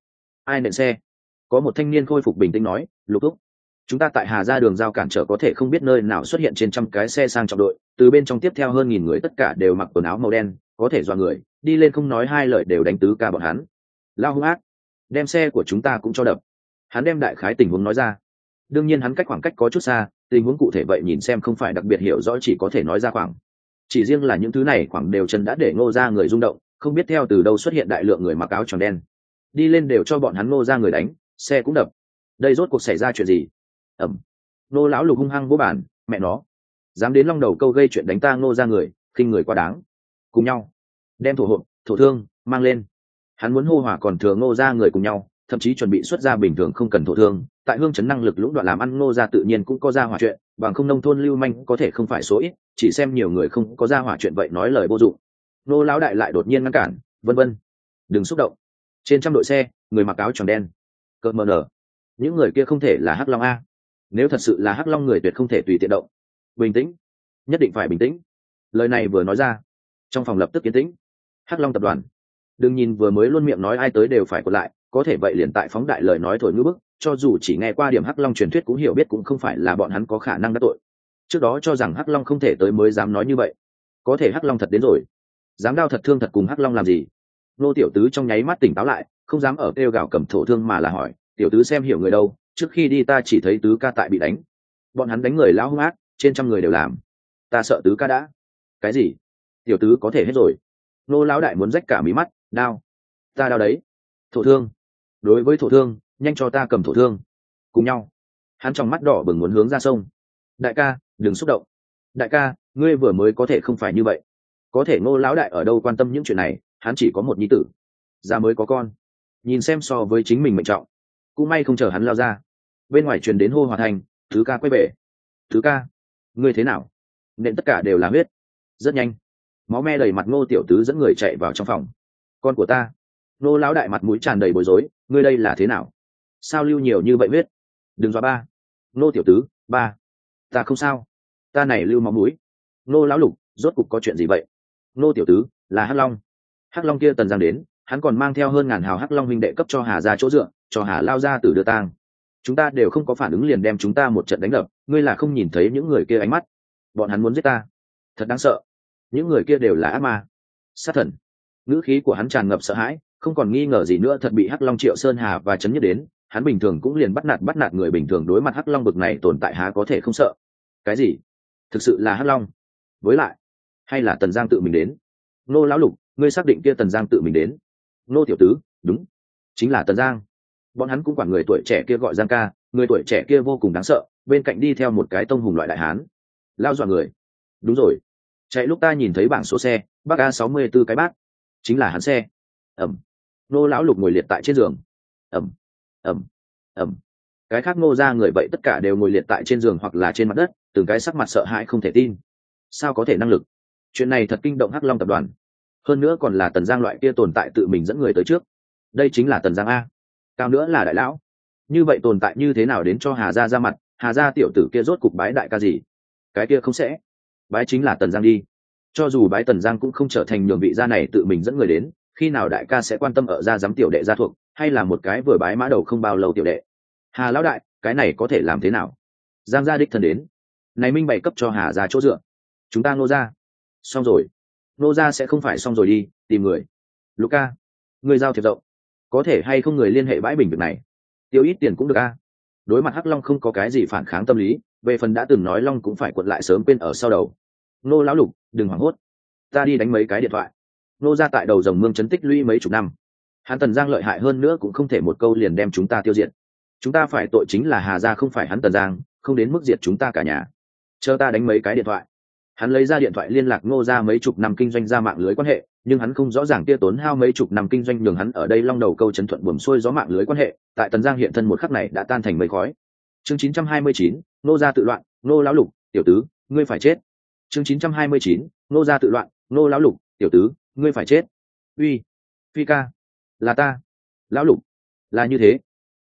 S1: ai nện xe? Có một thanh niên khôi phục bình tĩnh nói. Lục thúc, chúng ta tại Hà Gia đường giao cản trở có thể không biết nơi nào xuất hiện trên trăm cái xe sang trọng đội, từ bên trong tiếp theo hơn 1000 người tất cả đều mặc quần áo màu đen, có thể dọa người, đi lên không nói hai lời đều đánh tứ ca bọn hắn. Lao hung ác, đem xe của chúng ta cũng cho đập. Hắn đem đại khái tình huống nói ra. Đương nhiên hắn cách khoảng cách có chút xa, tình huống cụ thể vậy nhìn xem không phải đặc biệt hiểu rõ, chỉ có thể nói ra khoảng. Chỉ riêng là những thứ này khoảng đều chân đã để Ngô Gia người rung động, không biết theo từ đâu xuất hiện đại lượng người mặc áo tròn đen. Đi lên đều cho bọn hắn Ngô Gia người đánh, xe cũng đập. Đây rốt cuộc xảy ra chuyện gì? Ẩm. Nô lão Lục hung hăng vỗ bản, mẹ nó, dám đến long đầu câu gây chuyện đánh ta Ngô Gia người, khinh người quá đáng. Cùng nhau đem thổ hộp, thổ thương mang lên. Hắn muốn hô hỏa còn thừa Ngô Gia người cùng nhau, thậm chí chuẩn bị xuất ra bình thường không cần thổ thương, tại hương chấn năng lực lũng đoạn làm ăn Ngô Gia tự nhiên cũng có ra hỏa chuyện, bằng không nông thôn lưu manh có thể không phải số ít, chỉ xem nhiều người không có ra hỏa chuyện vậy nói lời vô dụng. Nô lão đại lại đột nhiên ngăn cản, vân vân, đừng xúc động. Trên trăm đội xe, người mặc áo tròn đen, cợt mờ nở, những người kia không thể là Hắc Long a. Nếu thật sự là Hắc Long người tuyệt không thể tùy tiện động. Bình tĩnh, nhất định phải bình tĩnh. Lời này vừa nói ra, trong phòng lập tức yên tĩnh. Hắc Long tập đoàn, đừng nhìn vừa mới luôn miệng nói ai tới đều phải quật lại, có thể vậy liền tại phóng đại lời nói thổi ngữ bức, cho dù chỉ nghe qua điểm Hắc Long truyền thuyết cũng hiểu biết cũng không phải là bọn hắn có khả năng đắc tội. Trước đó cho rằng Hắc Long không thể tới mới dám nói như vậy, có thể Hắc Long thật đến rồi, dám đao thật thương thật cùng Hắc Long làm gì? Nô tiểu tứ trong nháy mắt tỉnh táo lại, không dám ở kêu gào cầm thổ thương mà là hỏi, tiểu tứ xem hiểu người đâu, trước khi đi ta chỉ thấy tứ ca tại bị đánh, bọn hắn đánh người lão hung ác, trên trăm người đều làm, ta sợ tứ ca đã. Cái gì? Tiểu tứ có thể hết rồi? Nô lão đại muốn rách cả mí mắt, đao, ta đao đấy. Thổ thương, đối với thổ thương, nhanh cho ta cầm thổ thương. Cùng nhau, hắn trong mắt đỏ bừng muốn hướng ra sông. Đại ca, đừng xúc động. Đại ca, ngươi vừa mới có thể không phải như vậy. Có thể Ngô lão đại ở đâu quan tâm những chuyện này, hắn chỉ có một nhi tử, già mới có con, nhìn xem so với chính mình mệnh trọng. Cũng may không chờ hắn lao ra, bên ngoài truyền đến hô hòa thành, thứ ca quay về. Thứ ca, ngươi thế nào? Nên tất cả đều là huyết. Rất nhanh, máu me đầy mặt Ngô tiểu tứ dẫn người chạy vào trong phòng. Con của ta. Ngô lão đại mặt mũi tràn đầy bối rối, ngươi đây là thế nào? Sao lưu nhiều như vậy huyết? Đừng dọa ba. Ngô tiểu tứ, ba, ta không sao, ta này lưu máu mũi. Ngô lão Lục, rốt cục có chuyện gì vậy? Ngô tiểu tứ, là Hắc Long. Hắc Long kia Tần Giang đến, hắn còn mang theo hơn ngàn hào Hắc Long huynh đệ cấp cho Hà ra chỗ dựa, cho Hà lao ra từ đưa tang. Chúng ta đều không có phản ứng liền đem chúng ta một trận đánh đập, ngươi là không nhìn thấy những người kia ánh mắt, bọn hắn muốn giết ta, thật đáng sợ. Những người kia đều là ác ma, sát thần. Ngữ khí của hắn tràn ngập sợ hãi, không còn nghi ngờ gì nữa thật bị Hắc Long Triệu Sơn Hà và chấn nhất đến. Hắn bình thường cũng liền bắt nạt người bình thường, đối mặt Hắc Long bực này tồn tại há có thể không sợ. Cái gì? Thực sự là Hắc Long? Với lại, hay là Tần Giang tự mình đến? Nô lão Lục, ngươi xác định kia Tần Giang tự mình đến? Nô tiểu tứ, đúng, chính là Tần Giang. Bọn hắn cũng quản người tuổi trẻ kia gọi Giang ca, người tuổi trẻ kia vô cùng đáng sợ, bên cạnh đi theo một cái tông hùng loại đại hán, lao dọa người. Đúng rồi, chạy lúc ta nhìn thấy bảng số xe, bác A 64 cái bác, chính là hắn xe. Ẩm. Nô lão Lục ngồi liệt tại trên giường. Ẩm, ẩm, ẩm. Cái khác Ngô ra người vậy tất cả đều ngồi liệt tại trên giường hoặc là trên mặt đất, từng cái sắc mặt sợ hãi không thể tin. Sao có thể năng lực? Chuyện này thật kinh động Hắc Long tập đoàn, hơn nữa còn là Tần Giang loại kia tồn tại tự mình dẫn người tới trước. Đây chính là Tần Giang a, cao nữa là đại lão. Như vậy tồn tại như thế nào đến cho Hà gia ra mặt? Hà gia tiểu tử kia rốt cục bái đại ca gì? Cái kia không sẽ bái chính là Tần Giang đi. Cho dù bái Tần Giang cũng không trở thành nhường vị gia này tự mình dẫn người đến, khi nào đại ca sẽ quan tâm ở gia giám tiểu đệ gia thuộc, hay là một cái vừa bái mã đầu không bao lâu tiểu đệ? Hà lão đại, cái này có thể làm thế nào? Giang gia đích thân đến, này minh bày cấp cho Hà gia chỗ dựa, chúng ta Ngô gia xong rồi. Ngô gia sẽ không phải xong rồi đi, tìm người. Luca, người giao thiệp rộng, có thể hay không người liên hệ bãi bình việc này, tiêu ít tiền cũng được a. Đối mặt Hắc Long không có cái gì phản kháng tâm lý, về phần đã từng nói Long cũng phải quật lại sớm quên ở sau đầu. Ngô lão Lục, đừng hoảng hốt, ta đi đánh mấy cái điện thoại. Ngô gia tại đầu dòng mương trấn tích lũy mấy chục năm, hắn Tần Giang lợi hại hơn nữa cũng không thể một câu liền đem chúng ta tiêu diệt. Chúng ta phải tội chính là Hà gia không phải hắn Tần Giang, không đến mức diệt chúng ta cả nhà. Chờ ta đánh mấy cái điện thoại. Hắn lấy ra điện thoại liên lạc Ngô gia mấy chục năm kinh doanh ra mạng lưới quan hệ, nhưng hắn không rõ ràng kia tốn hao mấy chục năm kinh doanh nhường hắn ở đây long đầu câu chấn thuận buồm xuôi gió mạng lưới quan hệ, tại Tần Giang hiện thân một khắc này đã tan thành mây khói. Chương 929, Ngô gia tự loạn, Ngô lão Lục, tiểu tứ, ngươi phải chết. Chương 929, Ngô gia tự loạn, Ngô lão Lục, tiểu tứ, ngươi phải chết. Uy, Phi ca, là ta. Lão Lục, là như thế.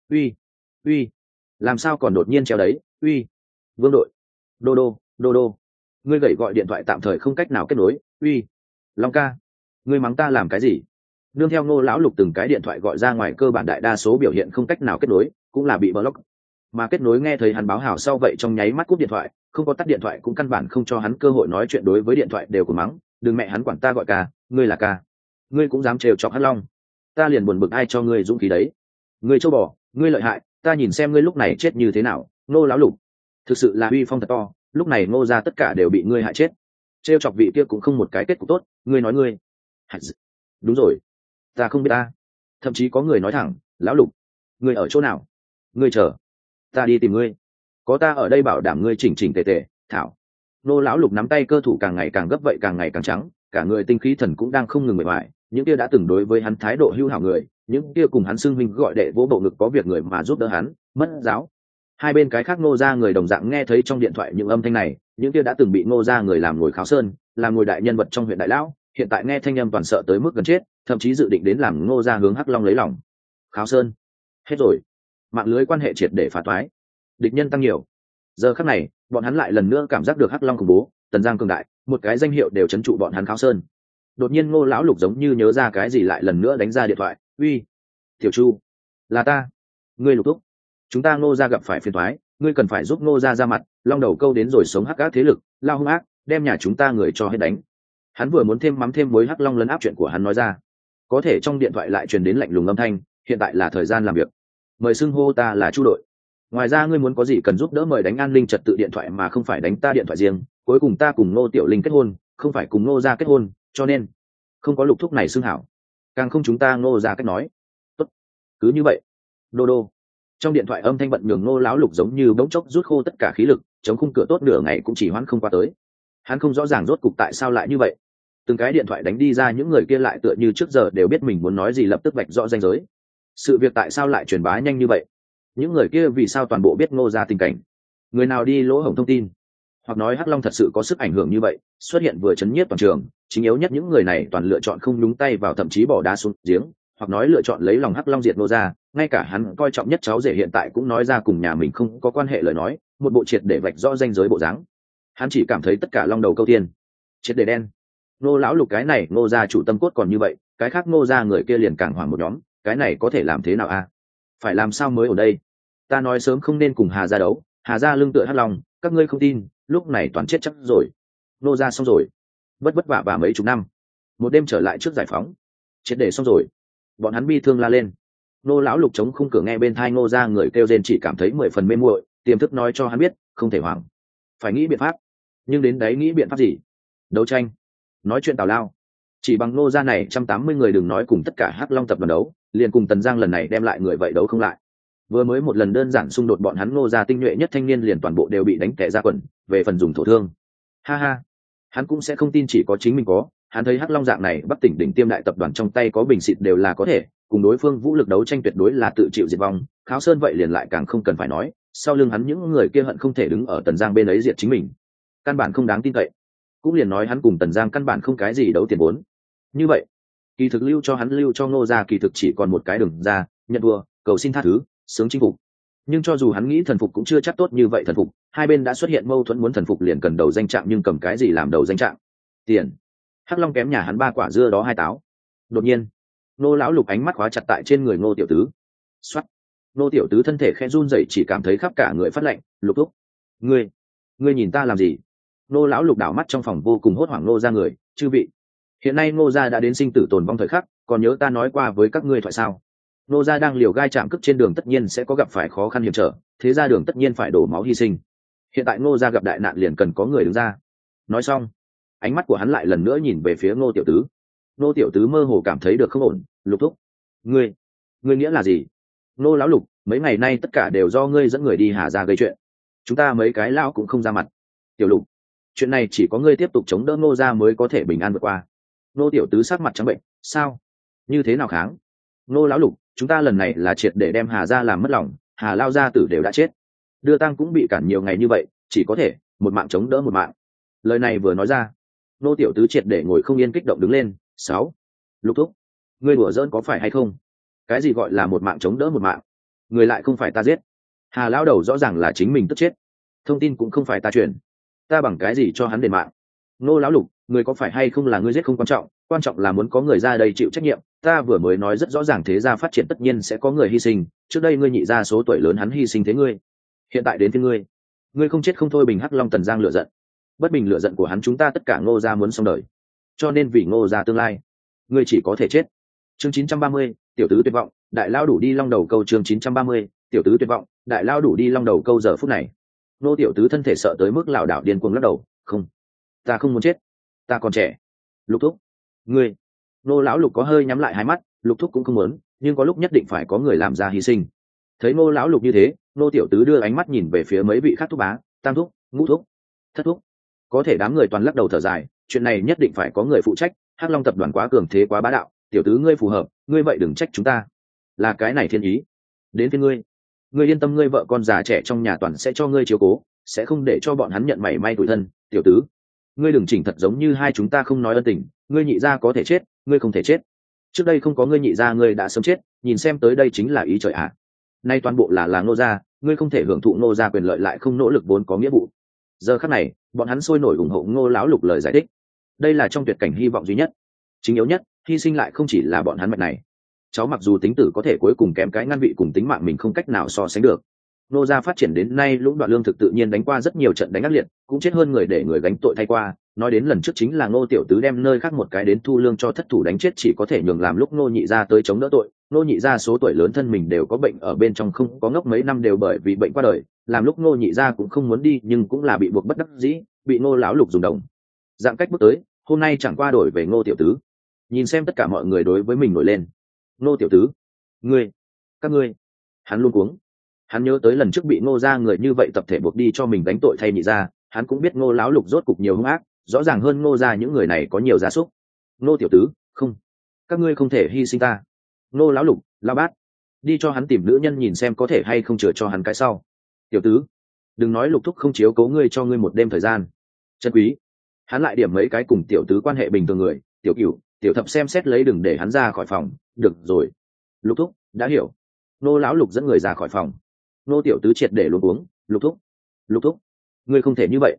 S1: Uy, làm sao còn đột nhiên treo đấy? Uy, Vương đội, đô đô, ngươi gậy gọi điện thoại tạm thời không cách nào kết nối. Uy, Long ca, ngươi mắng ta làm cái gì? nương theo Ngô lão lục từng cái điện thoại gọi ra ngoài, cơ bản đại đa số biểu hiện không cách nào kết nối, cũng là bị block. Mà kết nối nghe thấy hắn báo hào sau vậy trong nháy mắt cúp điện thoại, không có tắt điện thoại cũng căn bản không cho hắn cơ hội nói chuyện, đối với điện thoại đều của mắng, đừng mẹ hắn quản ta gọi ca, ngươi là ca, ngươi cũng dám trêu chọc Hắc Long, ta liền buồn bực ai cho ngươi dũng khí đấy, ngươi châu bò, ngươi lợi hại, ta nhìn xem ngươi lúc này chết như thế nào. Ngô lão lục thực sự là uy phong thật to, lúc này Ngô ra tất cả đều bị ngươi hại chết, trêu chọc vị kia cũng không một cái kết cục tốt, ngươi nói ngươi. Đúng rồi, ta không biết ta, thậm chí có người nói thẳng, lão lục ngươi ở chỗ nào, ngươi chờ ta đi tìm ngươi, có ta ở đây bảo đảm ngươi chỉnh chỉnh tề tề. Thảo. Nô lão lục nắm tay cơ thủ càng ngày càng gấp, vậy càng ngày càng trắng, cả người tinh khí thần cũng đang không ngừng mệt mỏi. Những kia đã từng đối với hắn thái độ hữu hảo người, những kia cùng hắn xưng minh gọi đệ vỗ bộ ngực có việc người mà giúp đỡ hắn, mất giáo. Hai bên cái khác Ngô ra người đồng dạng nghe thấy trong điện thoại những âm thanh này, những kia đã từng bị Ngô ra người làm ngồi kháo sơn, làm ngồi đại nhân vật trong huyện đại lão, hiện tại nghe thanh âm toàn sợ tới mức gần chết, thậm chí dự định đến làm Ngô ra hướng Hắc Long lấy lòng. Kháo sơn hết rồi, mạng lưới quan hệ triệt để phá toái, địch nhân tăng nhiều. Giờ khắc này bọn hắn lại lần nữa cảm giác được Hắc Long khủng bố, Tần Giang cường đại, một cái danh hiệu đều trấn trụ bọn hắn Kháo sơn. Đột nhiên Ngô lão lục giống như nhớ ra cái gì, lại lần nữa đánh ra điện thoại. Uy, Tiểu Chu, là ta, ngươi Lục thúc, chúng ta Ngô ra gặp phải phiền toái, ngươi cần phải giúp Ngô ra mặt. Long đầu câu đến rồi, sống hắc ác thế lực lao hung ác, đem nhà chúng ta người cho hết đánh. Hắn vừa muốn thêm mắm thêm muối Hắc Long lấn áp chuyện của hắn nói ra, có thể trong điện thoại lại truyền đến lạnh lùng âm thanh, hiện tại là thời gian làm việc, mời xưng hô ta là Chu đội. Ngoài ra ngươi muốn có gì cần giúp đỡ mời đánh an ninh trật tự điện thoại mà không phải đánh ta điện thoại riêng. Cuối cùng ta cùng Ngô Tiểu Linh kết hôn, không phải cùng Ngô ra kết hôn, cho nên không có Lục thúc này xưng hảo, càng không chúng ta Ngô ra cách nói. Tốt, cứ như vậy. Đô đô. Trong điện thoại âm thanh bận nhường Ngô lão lục giống như bỗng chốc rút khô tất cả khí lực, chống khung cửa tốt nửa ngày cũng chỉ hoãn không qua tới. Hắn không rõ ràng rốt cục tại sao lại như vậy. Từng cái điện thoại đánh đi ra, những người kia lại tựa như trước giờ đều biết mình muốn nói gì, lập tức vạch rõ ranh giới. Sự việc tại sao lại truyền bá nhanh như vậy? Những người kia vì sao toàn bộ biết Ngô ra tình cảnh? Người nào đi lỗ hổng thông tin? Hoặc nói Hắc Long thật sự có sức ảnh hưởng như vậy, xuất hiện vừa chấn nhiếp toàn trường, chính yếu nhất những người này toàn lựa chọn không nhúng tay vào, thậm chí bỏ đá xuống giếng, hoặc nói lựa chọn lấy lòng Hắc Long diệt Ngô ra. Ngay cả hắn coi trọng nhất cháu rể hiện tại cũng nói ra cùng nhà mình không có quan hệ lời nói, một bộ triệt để vạch rõ ranh giới bộ dáng. Hắn chỉ cảm thấy tất cả long đầu câu tiên, triệt để đen. Ngô lão lục cái này Ngô ra chủ tâm cốt còn như vậy, cái khác Ngô ra người kia liền càng hoảng một nhóm, cái này có thể làm thế nào a? Phải làm sao mới ở đây? Ta nói sớm không nên cùng Hà ra đấu, Hà ra lưng tựa Hắc Long, các ngươi không tin, lúc này toàn chết chắc rồi. Ngô ra xong rồi, vất vả và mấy chục năm, một đêm trở lại trước giải phóng, triệt để xong rồi. Bọn hắn bi thương la lên. Ngô lão lục chống khung cửa nghe bên thai Ngô ra người kêu rên, chỉ cảm thấy 10 phần mê muội, tiềm thức nói cho hắn biết không thể hoảng, phải nghĩ biện pháp. Nhưng đến đấy nghĩ biện pháp gì? Đấu tranh, nói chuyện tào lao. Chỉ bằng Ngô ra này 180 người, đừng nói cùng tất cả Hắc Long tập đoàn đấu, liền cùng Tần Giang lần này đem lại người vậy đấu không lại. Vừa mới một lần đơn giản xung đột, bọn hắn Ngô ra tinh nhuệ nhất thanh niên liền toàn bộ đều bị đánh tẻ ra quần, về phần dùng thổ thương, ha ha, hắn cũng sẽ không tin chỉ có chính mình có. Hắn thấy Hắc Long dạng này Bắc tỉnh đỉnh tiêm đại tập đoàn trong tay có bình xịt đều là có thể cùng đối phương vũ lực đấu tranh, tuyệt đối là tự chịu diệt vong. Kháo Sơn vậy liền lại càng không cần phải nói, sau lưng hắn những người kia hận không thể đứng ở Tần Giang bên ấy diệt chính mình, căn bản không đáng tin cậy. Cũng liền nói hắn cùng Tần Giang căn bản không cái gì đấu tiền vốn. Như vậy kỳ thực lưu cho hắn, lưu cho Ngô gia kỳ thực chỉ còn một cái đường ra, nhận thua, cầu xin tha thứ, sướng chinh phục. Nhưng cho dù hắn nghĩ thần phục cũng chưa chắc tốt như vậy thần phục. Hai bên đã xuất hiện mâu thuẫn, muốn thần phục liền cần đầu danh trạng, nhưng cầm cái gì làm đầu danh trạng? Tiền. Hắc Long kém nhà hắn 3 quả dưa đó 2 táo. Đột nhiên Ngô lão lục ánh mắt khóa chặt tại trên người Ngô tiểu tứ. Xoát. Ngô tiểu tứ thân thể khẽ run rẩy, chỉ cảm thấy khắp cả người phát lạnh. Lục thúc, ngươi nhìn ta làm gì? Ngô lão lục đảo mắt trong phòng vô cùng hốt hoảng. Ngô ra người, chư vị, hiện nay Ngô gia đã đến sinh tử tồn vong thời khắc, còn nhớ ta nói qua với các ngươi thoại sao? Ngô gia đang liều gai chạm cước trên đường, tất nhiên sẽ có gặp phải khó khăn hiểm trở, thế ra đường tất nhiên phải đổ máu hy sinh. Hiện tại Ngô gia gặp đại nạn, liền cần có người đứng ra. Nói xong, ánh mắt của hắn lại lần nữa nhìn về phía Ngô tiểu tứ. Ngô tiểu tứ mơ hồ cảm thấy được không ổn. Lục thúc, ngươi nghĩa là gì? Ngô lão lục, mấy ngày nay tất cả đều do ngươi dẫn người đi Hà gia gây chuyện, chúng ta mấy cái lão cũng không ra mặt. Tiểu lục, chuyện này chỉ có ngươi tiếp tục chống đỡ Ngô gia mới có thể bình an vượt qua. Ngô tiểu tứ sắc mặt trắng bệnh. Sao? Như thế nào kháng? Ngô lão lục, chúng ta lần này là triệt để đem Hà gia làm mất lòng, Hà lao gia tử đều đã chết, đưa tang cũng bị cản nhiều ngày như vậy, chỉ có thể một mạng chống đỡ một mạng. Lời này vừa nói ra, Ngô tiểu tứ triệt để ngồi không yên, kích động đứng lên. 6. Lục thúc, ngươi đùa giỡn có phải hay không? Cái gì gọi là một mạng chống đỡ một mạng? Người lại không phải ta giết, Hà lão đầu rõ ràng là chính mình tức chết, thông tin cũng không phải ta truyền, ta bằng cái gì cho hắn đền mạng? Ngô lão lục, người có phải hay không là ngươi giết không quan trọng, quan trọng là muốn có người ra đây chịu trách nhiệm. ta vừa mới nói rất rõ ràng, thế gia phát triển tất nhiên sẽ có người hy sinh, trước đây ngươi nhị gia số tuổi lớn hắn hy sinh thế ngươi, hiện tại đến phía ngươi không chết không thôi. Bình Hắc Long Tần Giang lựa giận, bất bình lựa giận của hắn chúng ta tất cả Ngô gia muốn xong đời, cho nên vì Ngô gia tương lai ngươi chỉ có thể chết. Chương 930, tiểu tứ tuyệt vọng, đại lao đủ đi long đầu câu. Chương 930, tiểu tứ tuyệt vọng, đại lao đủ đi long đầu câu. Giờ phút này Ngô tiểu tứ thân thể sợ tới mức lảo đảo điên cuồng lắc đầu, không, ta không muốn chết, ta còn trẻ. Lục thúc, ngươi. Ngô lão Lục có hơi nhắm lại hai mắt, Lục thúc cũng không muốn, nhưng có lúc nhất định phải có người làm ra hy sinh. Thấy Ngô lão Lục như thế, Ngô tiểu tứ đưa ánh mắt nhìn về phía mấy vị khác thúc bá, tam thúc, ngũ thúc, thất thúc. Có thể đám người toàn lắc đầu thở dài, chuyện này nhất định phải có người phụ trách, Hắc Long tập đoàn quá cường thế quá bá đạo, tiểu tứ ngươi phù hợp, ngươi vậy đừng trách chúng ta, là cái này thiên ý. Đến phía ngươi yên tâm, ngươi vợ con già trẻ trong nhà toàn sẽ cho ngươi chiếu cố, sẽ không để cho bọn hắn nhận mảy may tủi thân. Tiểu tứ, ngươi đừng chỉnh thật giống như hai chúng ta không nói ân tình, ngươi nhị gia có thể chết, ngươi không thể chết. Trước đây không có ngươi nhị gia ngươi đã sớm chết, nhìn xem tới đây chính là ý trời ạ. Nay toàn bộ là Ngô gia, ngươi không thể hưởng thụ Ngô gia quyền lợi lại không nỗ lực vốn có nghĩa vụ. Giờ khắc này bọn hắn sôi nổi ủng hộ Ngô lão Lục lời giải thích, đây là trong tuyệt cảnh hy vọng duy nhất, chính yếu nhất. Hy sinh lại không chỉ là bọn hắn mạch này cháu, mặc dù tính tử có thể cuối cùng kém cái ngăn vị cùng tính mạng mình không cách nào so sánh được. Ngô gia phát triển đến nay lũng đoạn lương thực tự nhiên đánh qua rất nhiều trận đánh ác liệt, cũng chết hơn người để người gánh tội thay qua. Nói đến lần trước chính là Ngô tiểu tứ đem nơi khác một cái đến thu lương cho thất thủ đánh chết, chỉ có thể nhường làm lúc Ngô nhị gia tới chống đỡ tội. Ngô nhị gia số tuổi lớn thân mình đều có bệnh ở bên trong, không có ngốc mấy năm đều bởi vì bệnh qua đời. Làm lúc Ngô nhị gia cũng không muốn đi, nhưng cũng là bị buộc bất đắc dĩ, bị Ngô lão Lục dùng đồng dạng cách bước tới. Hôm nay chẳng qua đổi về Ngô tiểu tứ, nhìn xem tất cả mọi người đối với mình nổi lên. Ngô tiểu tứ, các ngươi. Hắn luôn cuống, hắn nhớ tới lần trước bị Ngô gia người như vậy tập thể buộc đi cho mình đánh tội thay nhị gia. Hắn cũng biết Ngô lão Lục rốt cục nhiều hung ác, rõ ràng hơn Ngô gia những người này có nhiều gia súc. Ngô tiểu tứ, không, các ngươi không thể hy sinh ta. Ngô lão Lục, lão bát, đi cho hắn tìm nữ nhân nhìn xem có thể hay không chừa cho hắn cái sau. Tiểu tứ, đừng nói Lục thúc không chiếu cố ngươi, cho ngươi một đêm thời gian. Chân quý, hắn lại điểm mấy cái cùng tiểu tứ quan hệ bình thường người, tiểu cửu, tiểu thập xem xét lấy, đừng để hắn ra khỏi phòng. Được rồi, Lục thúc đã hiểu. Ngô lão Lục dẫn người ra khỏi phòng. Ngô tiểu tứ triệt để luống cuống. Lục thúc, ngươi không thể như vậy.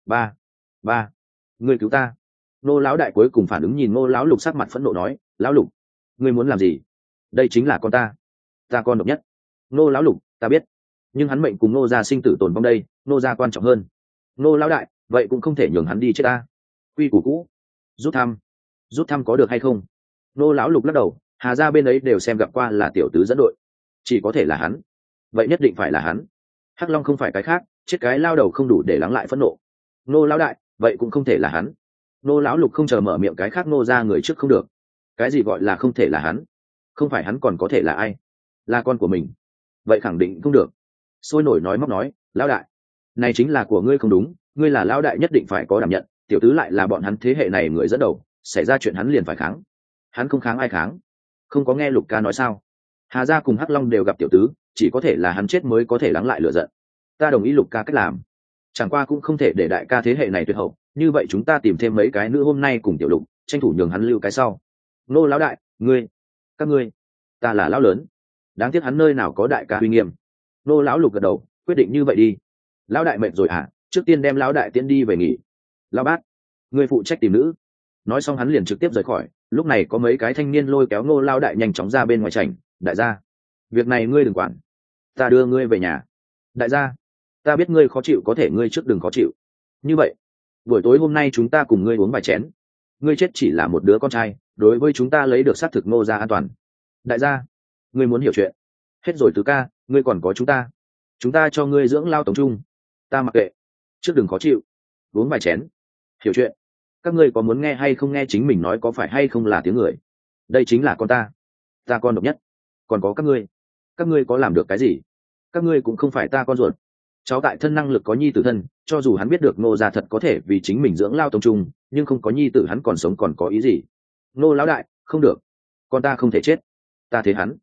S1: Ba, ngươi cứu ta. Ngô lão đại cuối cùng phản ứng, nhìn Ngô lão Lục sắc mặt phẫn nộ nói, lão Lục, ngươi muốn làm gì? Đây chính là con ta con độc nhất. Ngô lão Lục, ta biết, nhưng hắn mệnh cùng Ngô gia sinh tử tồn vong đây, Ngô gia quan trọng hơn. Ngô lão đại, vậy cũng không thể nhường hắn đi chết ta. Quy củ cũ, rút thăm có được hay không? Ngô lão Lục lắc đầu, Hà gia bên ấy đều xem gặp qua là tiểu tứ dẫn đội, chỉ có thể là hắn, vậy nhất định phải là hắn. Hắc Long không phải cái khác, chết cái lao đầu không đủ để lắng lại phẫn nộ. Ngô lão đại, vậy cũng không thể là hắn. Ngô lão Lục không chờ mở miệng cái khác Ngô gia người trước không được. Cái gì gọi là không thể là hắn? Không phải hắn còn có thể là ai? Là con của mình, vậy khẳng định không được. Sôi nổi nói móc nói, lão đại, này chính là của ngươi không đúng, ngươi là lão đại nhất định phải có đảm nhận, tiểu tứ lại là bọn hắn thế hệ này người dẫn đầu, xảy ra chuyện hắn liền phải kháng. Hắn không kháng ai kháng? Không có nghe Lục ca nói sao? Hà gia cùng Hắc Long đều gặp tiểu tứ, chỉ có thể là hắn chết mới có thể lắng lại lửa giận. Ta đồng ý Lục ca cách làm, chẳng qua cũng không thể để đại ca thế hệ này tuyệt hậu, như vậy chúng ta tìm thêm mấy cái nữ hôm nay cùng tiểu Lục, tranh thủ nhường hắn lưu cái sau. Nô lão đại, các ngươi, ta là lão lớn, đáng tiếc hắn nơi nào có đại ca uy nghiêm. Nô lão Lục gật đầu, quyết định như vậy đi. Lão đại mệt rồi à, trước tiên đem lão đại tiễn đi về nghỉ. Lão bát, ngươi phụ trách tìm nữ. Nói xong hắn liền trực tiếp rời khỏi. Lúc này có mấy cái thanh niên lôi kéo Ngô lão đại nhanh chóng ra bên ngoài chảnh. Đại gia, việc này ngươi đừng quản, ta đưa ngươi về nhà. Đại gia, ta biết ngươi khó chịu, có thể ngươi trước đừng khó chịu. Như vậy buổi tối hôm nay chúng ta cùng ngươi uống vài chén. Ngươi chết chỉ là một đứa con trai, đối với chúng ta lấy được xác thực Ngô gia an toàn. Đại gia, ngươi muốn hiểu chuyện. Hết rồi tứ ca, ngươi còn có chúng ta cho ngươi dưỡng lao tổng trung. Ta mặc kệ, trước đừng khó chịu, uống vài chén. Hiểu chuyện. Các ngươi có muốn nghe hay không nghe chính mình nói có phải hay không là tiếng người. Đây chính là con ta con độc nhất. Còn có các ngươi có làm được cái gì? Các ngươi cũng không phải ta con ruột. Cháu tại thân năng lực có nhi tử thân, cho dù hắn biết được Ngô gia thật có thể vì chính mình dưỡng lao tông trung, nhưng không có nhi tử hắn còn sống còn có ý gì? Ngô lão đại, không được, con ta không thể chết. Ta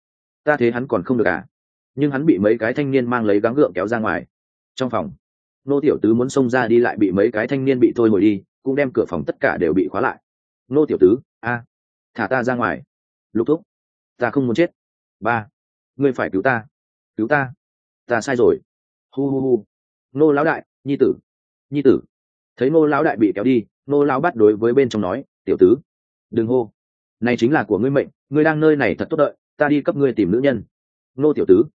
S1: thế hắn còn không được à? Nhưng hắn bị mấy cái thanh niên mang lấy gắng gượng kéo ra ngoài. Trong phòng, Ngô tiểu tứ muốn xông ra đi lại bị mấy cái thanh niên bị thôi hồi đi, cũng đem cửa phòng tất cả đều bị khóa lại. Ngô tiểu tứ, thả ta ra ngoài. Lục thúc, ta không muốn chết. Ba, ngươi phải cứu ta, ta sai rồi. Hu. Ngô lão đại, nhi tử. Thấy Ngô lão đại bị kéo đi, Ngô lão bắt đối với bên trong nói, tiểu tứ, đừng hô, này chính là của ngươi mệnh, ngươi đang nơi này thật tốt đợi, ta đi cấp ngươi tìm nữ nhân. Ngô tiểu tứ,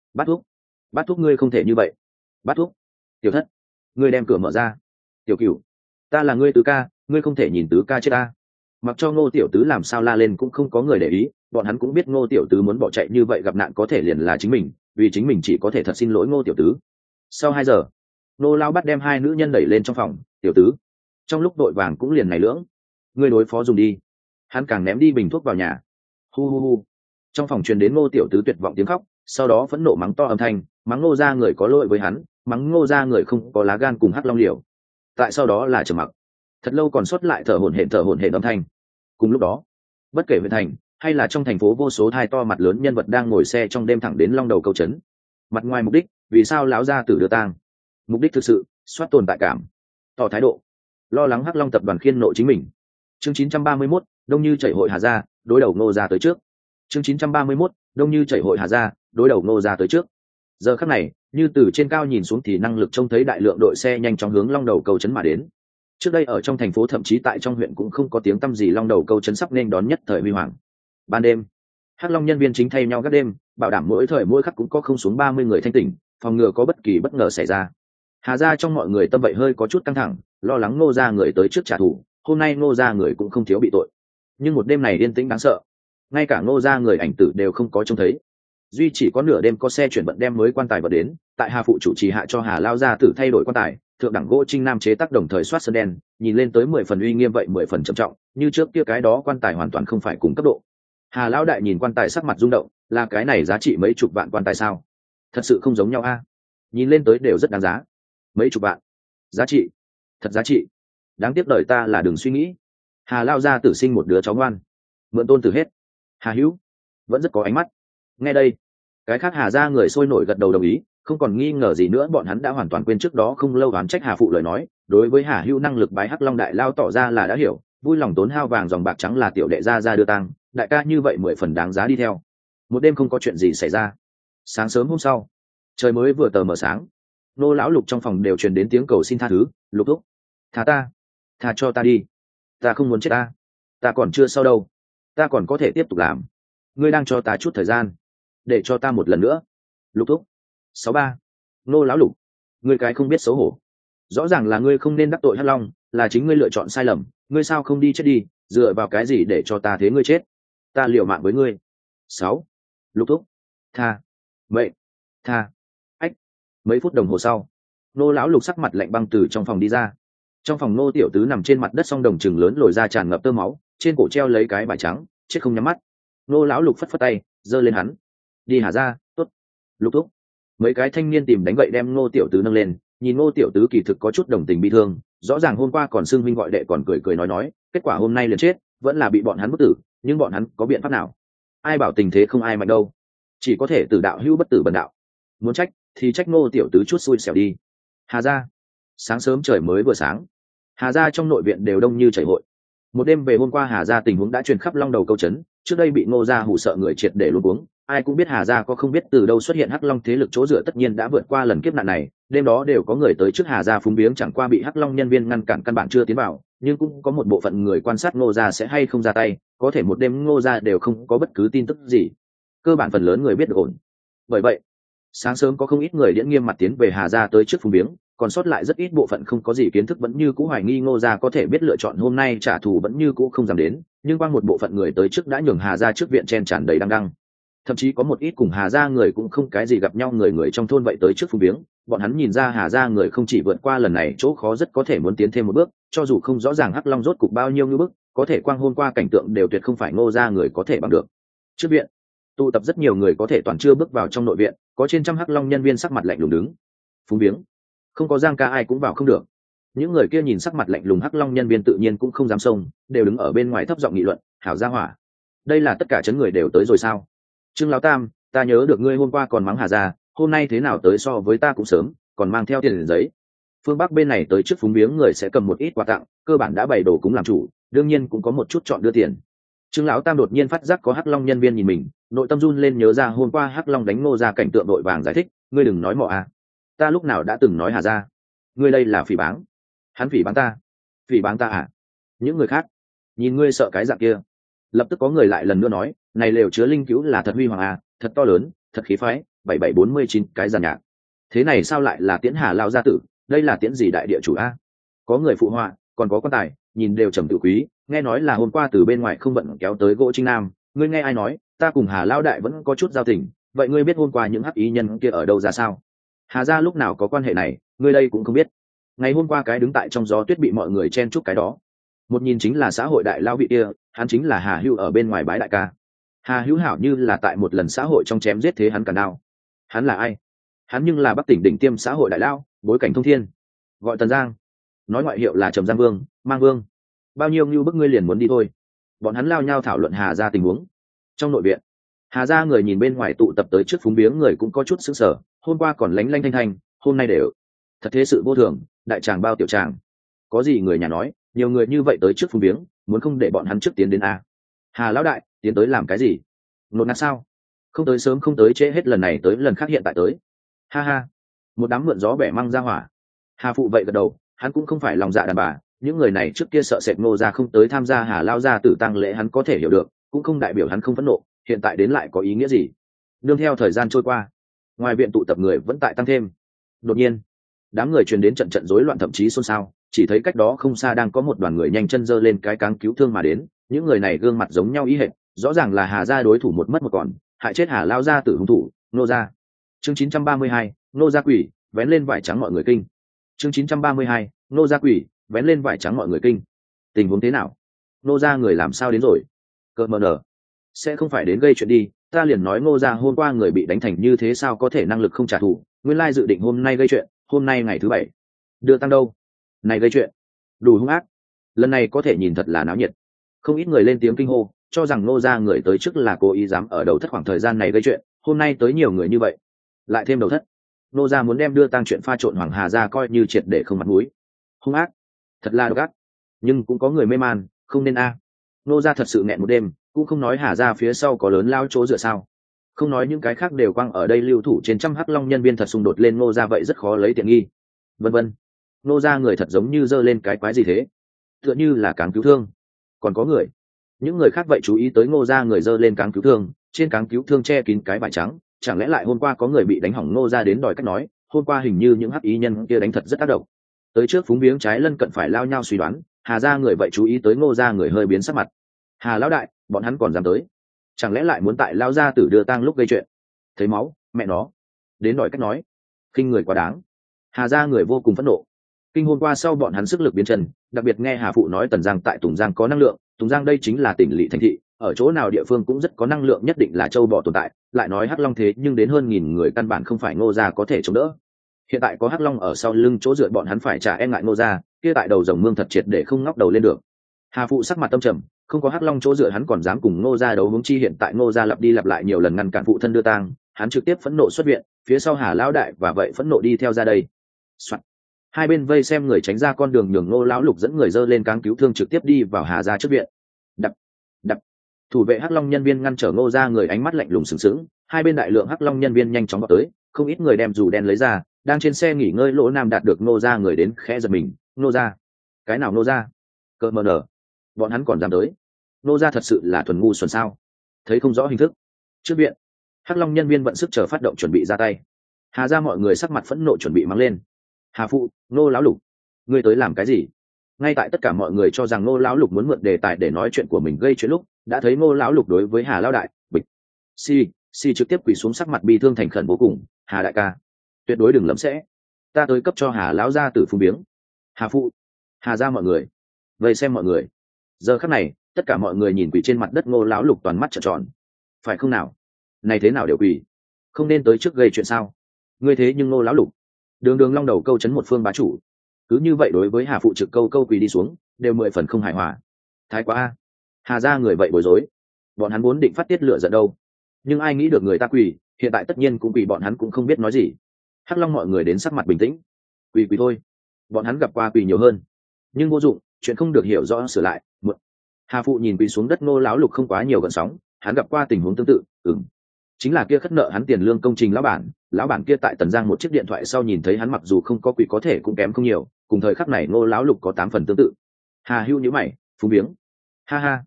S1: bắt thúc ngươi không thể như vậy. Bắt thúc. Tiểu thất, ngươi đem cửa mở ra. Tiểu cửu, ta là ngươi tứ ca, ngươi không thể nhìn tứ ca chết ta. Mặc cho Ngô tiểu tứ làm sao la lên cũng không có người để ý, bọn hắn cũng biết Ngô tiểu tứ muốn bỏ chạy như vậy gặp nạn có thể liền là chính mình, vì chính mình chỉ có thể thật xin lỗi Ngô tiểu tứ. Sau 2 giờ, Ngô lao bắt đem 2 nữ nhân đẩy lên trong phòng. Tiểu tứ, trong lúc đội vàng cũng liền này lưỡng, ngươi đối phó dùng đi. Hắn càng ném đi bình thuốc vào nhà. Hu hu hu. Trong phòng truyền đến Ngô tiểu tứ tuyệt vọng tiếng khóc, sau đó phẫn nộ mắng to âm thanh, mắng Ngô ra người có lỗi với hắn, mắng Ngô ra người không có lá gan cùng Hắc Long liều. Tại sau đó là trầm mặc, thật lâu còn sót lại thở hổn hển âm thanh. Cùng lúc đó, bất kể huyện thành hay là trong thành phố vô số thai to mặt lớn nhân vật đang ngồi xe trong đêm thẳng đến Long Đầu câu trấn. Mặt ngoài mục đích, vì sao lão gia tử đưa tang? Mục đích thực sự, soát tồn tại cảm, tỏ thái độ, lo lắng Hắc Long tập đoàn khiên nộ chính mình. Chương 931, Đông Như chảy hội Hà gia, đối đầu Ngô gia tới trước. Chương 931, Đông Như chảy hội Hà gia, đối đầu Ngô gia tới trước. Giờ khắc này, như từ trên cao nhìn xuống thì năng lực trông thấy đại lượng đội xe nhanh chóng hướng Long Đầu câu trấn mà đến. Trước đây ở trong thành phố thậm chí tại trong huyện cũng không có tiếng tăm gì Long Đầu câu trấn sắp nên đón nhất thời huy hoàng. Ban đêm, Hắc Long nhân viên chính thay nhau các đêm, bảo đảm mỗi thời mỗi khắc cũng có không xuống 30 người thanh tỉnh, phòng ngừa có bất kỳ bất ngờ xảy ra. Hà gia trong mọi người tâm vậy hơi có chút căng thẳng, lo lắng Ngô gia người tới trước trả thù, hôm nay Ngô gia người cũng không thiếu bị tội. Nhưng một đêm này yên tĩnh đáng sợ, ngay cả Ngô gia người ảnh tử đều không có trông thấy. Duy chỉ có nửa đêm có xe chuyển vận đem mới quan tài vào đến, tại Hà phụ chủ trì hạ cho Hà lao gia tử thay đổi quan tài, thượng đẳng gỗ trinh nam chế tác đồng thời soát sơn đen, nhìn lên tới 10 phần uy nghiêm vậy 10 phần trầm trọng, như trước kia cái đó quan tài hoàn toàn không phải cùng cấp độ. Hà lão đại nhìn quan tài sắc mặt rung động, là cái này giá trị mấy chục vạn quan tài sao? Thật sự không giống nhau a. Nhìn lên tới đều rất đáng giá. Mấy chục vạn. Giá trị. Thật giá trị. Đáng tiếc đời ta là đừng suy nghĩ. Hà lao ra tử sinh một đứa cháu ngoan. Mượn tôn tử hết. Hà hữu. Vẫn rất có ánh mắt. Nghe đây. Cái khác Hà ra người sôi nổi gật đầu đồng ý, không còn nghi ngờ gì nữa bọn hắn đã hoàn toàn quên trước đó không lâu đoán trách Hà phụ lời nói. Đối với Hà hữu năng lực bái Hắc Long đại lao tỏ ra là đã hiểu, vui lòng tốn hao vàng dòng bạc trắng là tiểu đệ ra đưa tang, đại ca như vậy 10 phần đáng giá đi theo. Một đêm không có chuyện gì xảy ra. Sáng sớm hôm sau, trời mới vừa tờ mờ sáng, Nô lão Lục trong phòng đều truyền đến tiếng cầu xin tha thứ. Lục thúc, tha ta, tha cho ta đi, ta không muốn chết ta còn chưa sao đâu, ta còn có thể tiếp tục làm, ngươi đang cho ta chút thời gian, để cho ta một lần nữa. Lục thúc. 63. Nô lão Lục, ngươi cái không biết xấu hổ, rõ ràng là ngươi không nên đắc tội Hắc Long, là chính ngươi lựa chọn sai lầm, ngươi sao không đi chết đi, dựa vào cái gì để cho ta thế ngươi chết? Ta liều mạng với ngươi. 6. Lục thúc, tha, vậy, tha. Ách. Mấy phút đồng hồ sau, Nô lão Lục sắc mặt lạnh băng từ trong phòng đi ra. Trong phòng Nô tiểu tứ nằm trên mặt đất song đồng chừng lớn lồi ra tràn ngập tơ máu, trên cổ treo lấy cái vải trắng, chết không nhắm mắt. Nô lão Lục phất phất tay, giơ lên hắn. Đi Hà ra, tốt. Lục thúc. Mấy cái thanh niên tìm đánh vậy đem Nô tiểu tứ nâng lên, nhìn Nô tiểu tứ kỳ thực có chút đồng tình bi thương, rõ ràng hôm qua còn xưng huynh gọi đệ còn cười nói, kết quả hôm nay liền chết, vẫn là bị bọn hắn bức tử, nhưng bọn hắn có biện pháp nào? Ai bảo tình thế không ai mạnh đâu, chỉ có thể tử đạo hữu bất tử bần đạo. Muốn trách thì trách Nô tiểu tứ chút xui xẻo đi. Hà gia. Sáng sớm trời mới vừa sáng, Hà gia trong nội viện đều đông như chảy hội. Một đêm về hôm qua Hà gia tình huống đã truyền khắp Long Đầu câu trấn, trước đây bị Ngô gia hù sợ người triệt để luống cuống, ai cũng biết Hà gia có không biết từ đâu xuất hiện Hắc Long thế lực chỗ dựa tất nhiên đã vượt qua lần kiếp nạn này, đêm đó đều có người tới trước Hà gia phúng biếng chẳng qua bị Hắc Long nhân viên ngăn cản căn bản chưa tiến vào, nhưng cũng có một bộ phận người quan sát Ngô gia sẽ hay không ra tay, có thể một đêm Ngô gia đều không có bất cứ tin tức gì. Cơ bản phần lớn người biết được ổn. Bởi vậy, sáng sớm có không ít người điễn nghiêm mặt tiến về Hà gia tới trước phúng biếng, còn sót lại rất ít bộ phận không có gì kiến thức vẫn như cũ hoài nghi Ngô gia có thể biết lựa chọn hôm nay trả thù vẫn như cũ không dám đến, nhưng quang một bộ phận người tới trước đã nhường Hà gia trước viện chen tràn đầy đăng đăng. Thậm chí có một ít cùng Hà gia người cũng không cái gì gặp nhau người trong thôn vậy tới trước phúng biếng, bọn hắn nhìn ra Hà gia người không chỉ vượt qua lần này chỗ khó rất có thể muốn tiến thêm một bước, cho dù không rõ ràng Hắc Long rốt cục bao nhiêu như bước, có thể quang hôm qua cảnh tượng đều tuyệt không phải Ngô gia người có thể bằng được. Trước viện tụ tập rất nhiều người có thể toàn chưa bước vào trong nội viện, có trên trăm Hắc Long nhân viên sắc mặt lạnh lùng đứng phúng biếng, không có Giang ca ai cũng vào không được. Những người kia nhìn sắc mặt lạnh lùng Hắc Long nhân viên tự nhiên cũng không dám xông, đều đứng ở bên ngoài thấp giọng nghị luận, hảo gia hỏa, đây là tất cả chấn người đều tới rồi sao? Trương lão tam, ta nhớ được ngươi hôm qua còn mắng Hà gia, hôm nay thế nào tới so với ta cũng sớm, còn mang theo tiền giấy. Phương Bắc bên này tới trước phúng biếng người sẽ cầm một ít quà tặng, cơ bản đã bày đồ cúng làm chủ, đương nhiên cũng có một chút chọn đưa tiền. Trương lão tam đột nhiên phát giác có Hắc Long nhân viên nhìn mình, nội tâm run lên nhớ ra hôm qua Hắc Long đánh Ngô gia cảnh tượng đội vàng giải thích, ngươi đừng nói mọ à, ta lúc nào đã từng nói Hà gia, ngươi đây là phỉ báng. Hắn phỉ báng ta à? Những người khác nhìn ngươi sợ cái dạng kia, Lập tức có người lại lần nữa nói, này lều chứa linh cứu là thật huy hoàng à, thật to lớn, thật khí phái, 7749 cái giàn nhạc. Thế này sao lại là Tiễn Hà lao gia tử, đây là tiễn gì đại địa chủ a? Có người phụ họa, còn có quan tài, nhìn đều trầm tự quý, nghe nói là hôm qua từ bên ngoài không bận kéo tới gỗ Trinh Nam, ngươi nghe ai nói, ta cùng Hà lao đại vẫn có chút giao tình, vậy ngươi biết hôm qua những hắc ý nhân kia ở đâu ra sao? Hà gia lúc nào có quan hệ này, ngươi đây cũng không biết. Ngày hôm qua cái đứng tại trong gió tuyết bị mọi người chen chúc cái đó, một nhìn chính là xã hội đại lao vị kia, hắn chính là Hà Hưu ở bên ngoài bái đại ca. Hà Hữu hảo như là tại một lần xã hội trong chém giết thế hắn cả đao. Hắn là ai? Hắn nhưng là Bắc tỉnh đỉnh tiêm xã hội đại lao, bối cảnh thông thiên, gọi Tần Giang, nói ngoại hiệu là Trầm Giang Vương, Mang Vương. Bao nhiêu như bức ngươi liền muốn đi thôi. Bọn hắn lao nhau thảo luận Hà gia tình huống. Trong nội viện, Hà gia người nhìn bên ngoài tụ tập tới trước phúng biếng người cũng có chút sững sờ, hôm qua còn lánh lanh thanh thanh, hôm nay đều thật thế sự vô thường, đại tràng bao tiểu tràng. Có gì người nhà nói, nhiều người như vậy tới trước phúng biếng, muốn không để bọn hắn trước tiến đến a. Hà lão đại, tiến tới làm cái gì? Nột ngạt sao? Không tới sớm không tới trễ, hết lần này tới lần khác hiện tại tới. Ha ha, một đám mượn gió bẻ măng ra hỏa. Hà phụ vậy gật đầu, hắn cũng không phải lòng dạ đàn bà, những người này trước kia sợ sệt Ngô gia không tới tham gia Hà lao gia tử tang lễ hắn có thể hiểu được, cũng không đại biểu hắn không phẫn nộ, hiện tại đến lại có ý nghĩa gì? Nương theo thời gian trôi qua, ngoài viện tụ tập người vẫn tại tăng thêm. Đột nhiên, đám người truyền đến trận trận rối loạn thậm chí xôn xao, chỉ thấy cách đó không xa đang có một đoàn người nhanh chân giơ lên cái cáng cứu thương mà đến, những người này gương mặt giống nhau ý hệt, rõ ràng là Hà gia đối thủ một mất một còn, hại chết Hà lao gia tử hung thủ, Nô gia. Chương 932, Nô gia quỷ, vén lên vải trắng mọi người kinh. Chương 932, Nô gia quỷ, vén lên vải trắng mọi người kinh. Tình huống thế nào? Nô gia người làm sao đến rồi? Cơ mờ nở, sẽ không phải đến gây chuyện đi, ta liền nói Ngô gia hôm qua người bị đánh thành như thế sao có thể năng lực không trả thù, nguyên lai dự định hôm nay gây chuyện, hôm nay ngày thứ bảy. Đưa tăng đâu? Này gây chuyện, đủ hung ác. Lần này có thể nhìn thật là náo nhiệt. Không ít người lên tiếng kinh hô, cho rằng Ngô gia người tới trước là cố ý dám ở đầu thất khoảng thời gian này gây chuyện, hôm nay tới nhiều người như vậy, lại thêm đầu thất. Ngô gia muốn đem đưa tăng chuyện pha trộn Hoàng Hà gia coi như triệt để không mặt mũi. Hung ác, thật là độc ác. Nhưng cũng có người mê man, không nên a. Ngô gia thật sự nghẹn một đêm, cũng không nói Hà gia phía sau có lớn lao chỗ dựa sao. Không nói những cái khác đều quăng ở đây lưu thủ trên trăm hắc long nhân viên thật xung đột lên Ngô gia vậy rất khó lấy tiện nghi. Vân vân. Ngô gia người thật giống như giơ lên cái quái gì thế, tựa như là cáng cứu thương. Còn có người, những người khác vậy chú ý tới Ngô gia người giơ lên cáng cứu thương, trên cáng cứu thương che kín cái vải trắng, chẳng lẽ lại hôm qua có người bị đánh hỏng Ngô gia đến đòi cách nói, hôm qua hình như những hắc ý nhân kia đánh thật rất tác động. Tới trước phúng biếng trái lân cận phải lao nhau suy đoán, Hà gia người vậy chú ý tới Ngô gia người hơi biến sắc mặt. Hà lão đại, bọn hắn còn dám tới, chẳng lẽ lại muốn tại lao gia tử đưa tang lúc gây chuyện? Thấy máu, mẹ nó, đến đòi cách nói, khinh người quá đáng. Hà gia người vô cùng phẫn nộ. Kinh hôm qua sau bọn hắn sức lực biến trần, đặc biệt nghe Hà phụ nói Tần Giang tại Tùng Giang có năng lượng, Tùng Giang đây chính là tỉnh lỵ thành thị, ở chỗ nào địa phương cũng rất có năng lượng, nhất định là châu bò tồn tại, lại nói hắc long thế nhưng đến hơn 1000 người, căn bản không phải Ngô gia có thể chống đỡ. Hiện tại có hắc long ở sau lưng chỗ dựa, bọn hắn phải trả e ngại Ngô gia, kia tại đầu rồng mương thật triệt để không ngóc đầu lên được. Hà phụ sắc mặt tâm trầm, không có hắc long chỗ dựa hắn còn dám cùng Ngô gia đấu, huống chi hiện tại Ngô gia lặp đi lặp lại nhiều lần ngăn cản phụ thân đưa tang, hắn trực tiếp phẫn nộ xuất viện, phía sau Hà lão đại và vậy phẫn nộ đi theo ra đây. Soạn. Hai bên vây xem người tránh ra con đường, nhường Ngô lão lục dẫn người dơ lên cáng cứu thương trực tiếp đi vào Hà gia trước viện. Đập, đập. Thủ vệ hắc long nhân viên ngăn trở Ngô gia người, ánh mắt lạnh lùng sừng sững, hai bên đại lượng hắc long nhân viên nhanh chóng vào tới, không ít người đem dù đen lấy ra, đang trên xe nghỉ ngơi Lỗ Nam đạt được Ngô gia người đến khẽ giật mình, Ngô gia? Cái nào Ngô gia? Cơ mờ nở, bọn hắn còn dám tới. Ngô gia thật sự là thuần ngu xuẩn sao? Thấy không rõ hình thức. Trước viện, hắc long nhân viên vận sức chờ phát động chuẩn bị ra tay. Hà gia mọi người sắc mặt phẫn nộ chuẩn bị mắng lên. Hà phụ, Ngô lão lục, ngươi tới làm cái gì? Ngay tại tất cả mọi người cho rằng Ngô lão lục muốn mượn đề tài để nói chuyện của mình gây chuyện lúc, đã thấy Ngô lão lục đối với Hà lão đại, bịch, si trực tiếp quỳ xuống, sắc mặt bi thương thành khẩn vô cùng. Hà đại ca, tuyệt đối đừng lẫm sẽ, ta tới cấp cho Hà lão gia tử phúng biếng. Hà phụ, Hà gia mọi người, vây xem mọi người. Giờ khắc này, tất cả mọi người nhìn quỳ trên mặt đất Ngô lão lục, toàn mắt trợn tròn. Phải không nào? Này thế nào đều quỳ, không nên tới trước gây chuyện sao? Ngươi thế nhưng Ngô lão lục, đường đường long đầu câu chấn một phương bá chủ, cứ như vậy đối với Hà phụ trực câu quỳ đi xuống, đều 10 phần không hài hòa. Thái quá a. Hà gia người vậy bối rối, bọn hắn vốn định phát tiết lửa giận đâu, nhưng ai nghĩ được người ta quỳ, hiện tại tất nhiên cũng quỳ, bọn hắn cũng không biết nói gì. Hắc long mọi người đến sắc mặt bình tĩnh, quỳ thôi, bọn hắn gặp qua quỳ nhiều hơn, nhưng vô dụng, chuyện không được hiểu rõ sửa lại. Hà phụ nhìn quỳ xuống đất Ngô lão lục không quá nhiều gợn sóng, hắn gặp qua tình huống tương tự, chính là kia khất nợ hắn tiền lương công trình lão bản kia tại Tần Giang một chiếc điện thoại sau nhìn thấy hắn mặc dù không có quỷ có thể cũng kém không nhiều, cùng thời khắc này Ngô lão lục có 8 phần tương tự. Hà Hưu nhíu mày, phúng biếng, ha ha,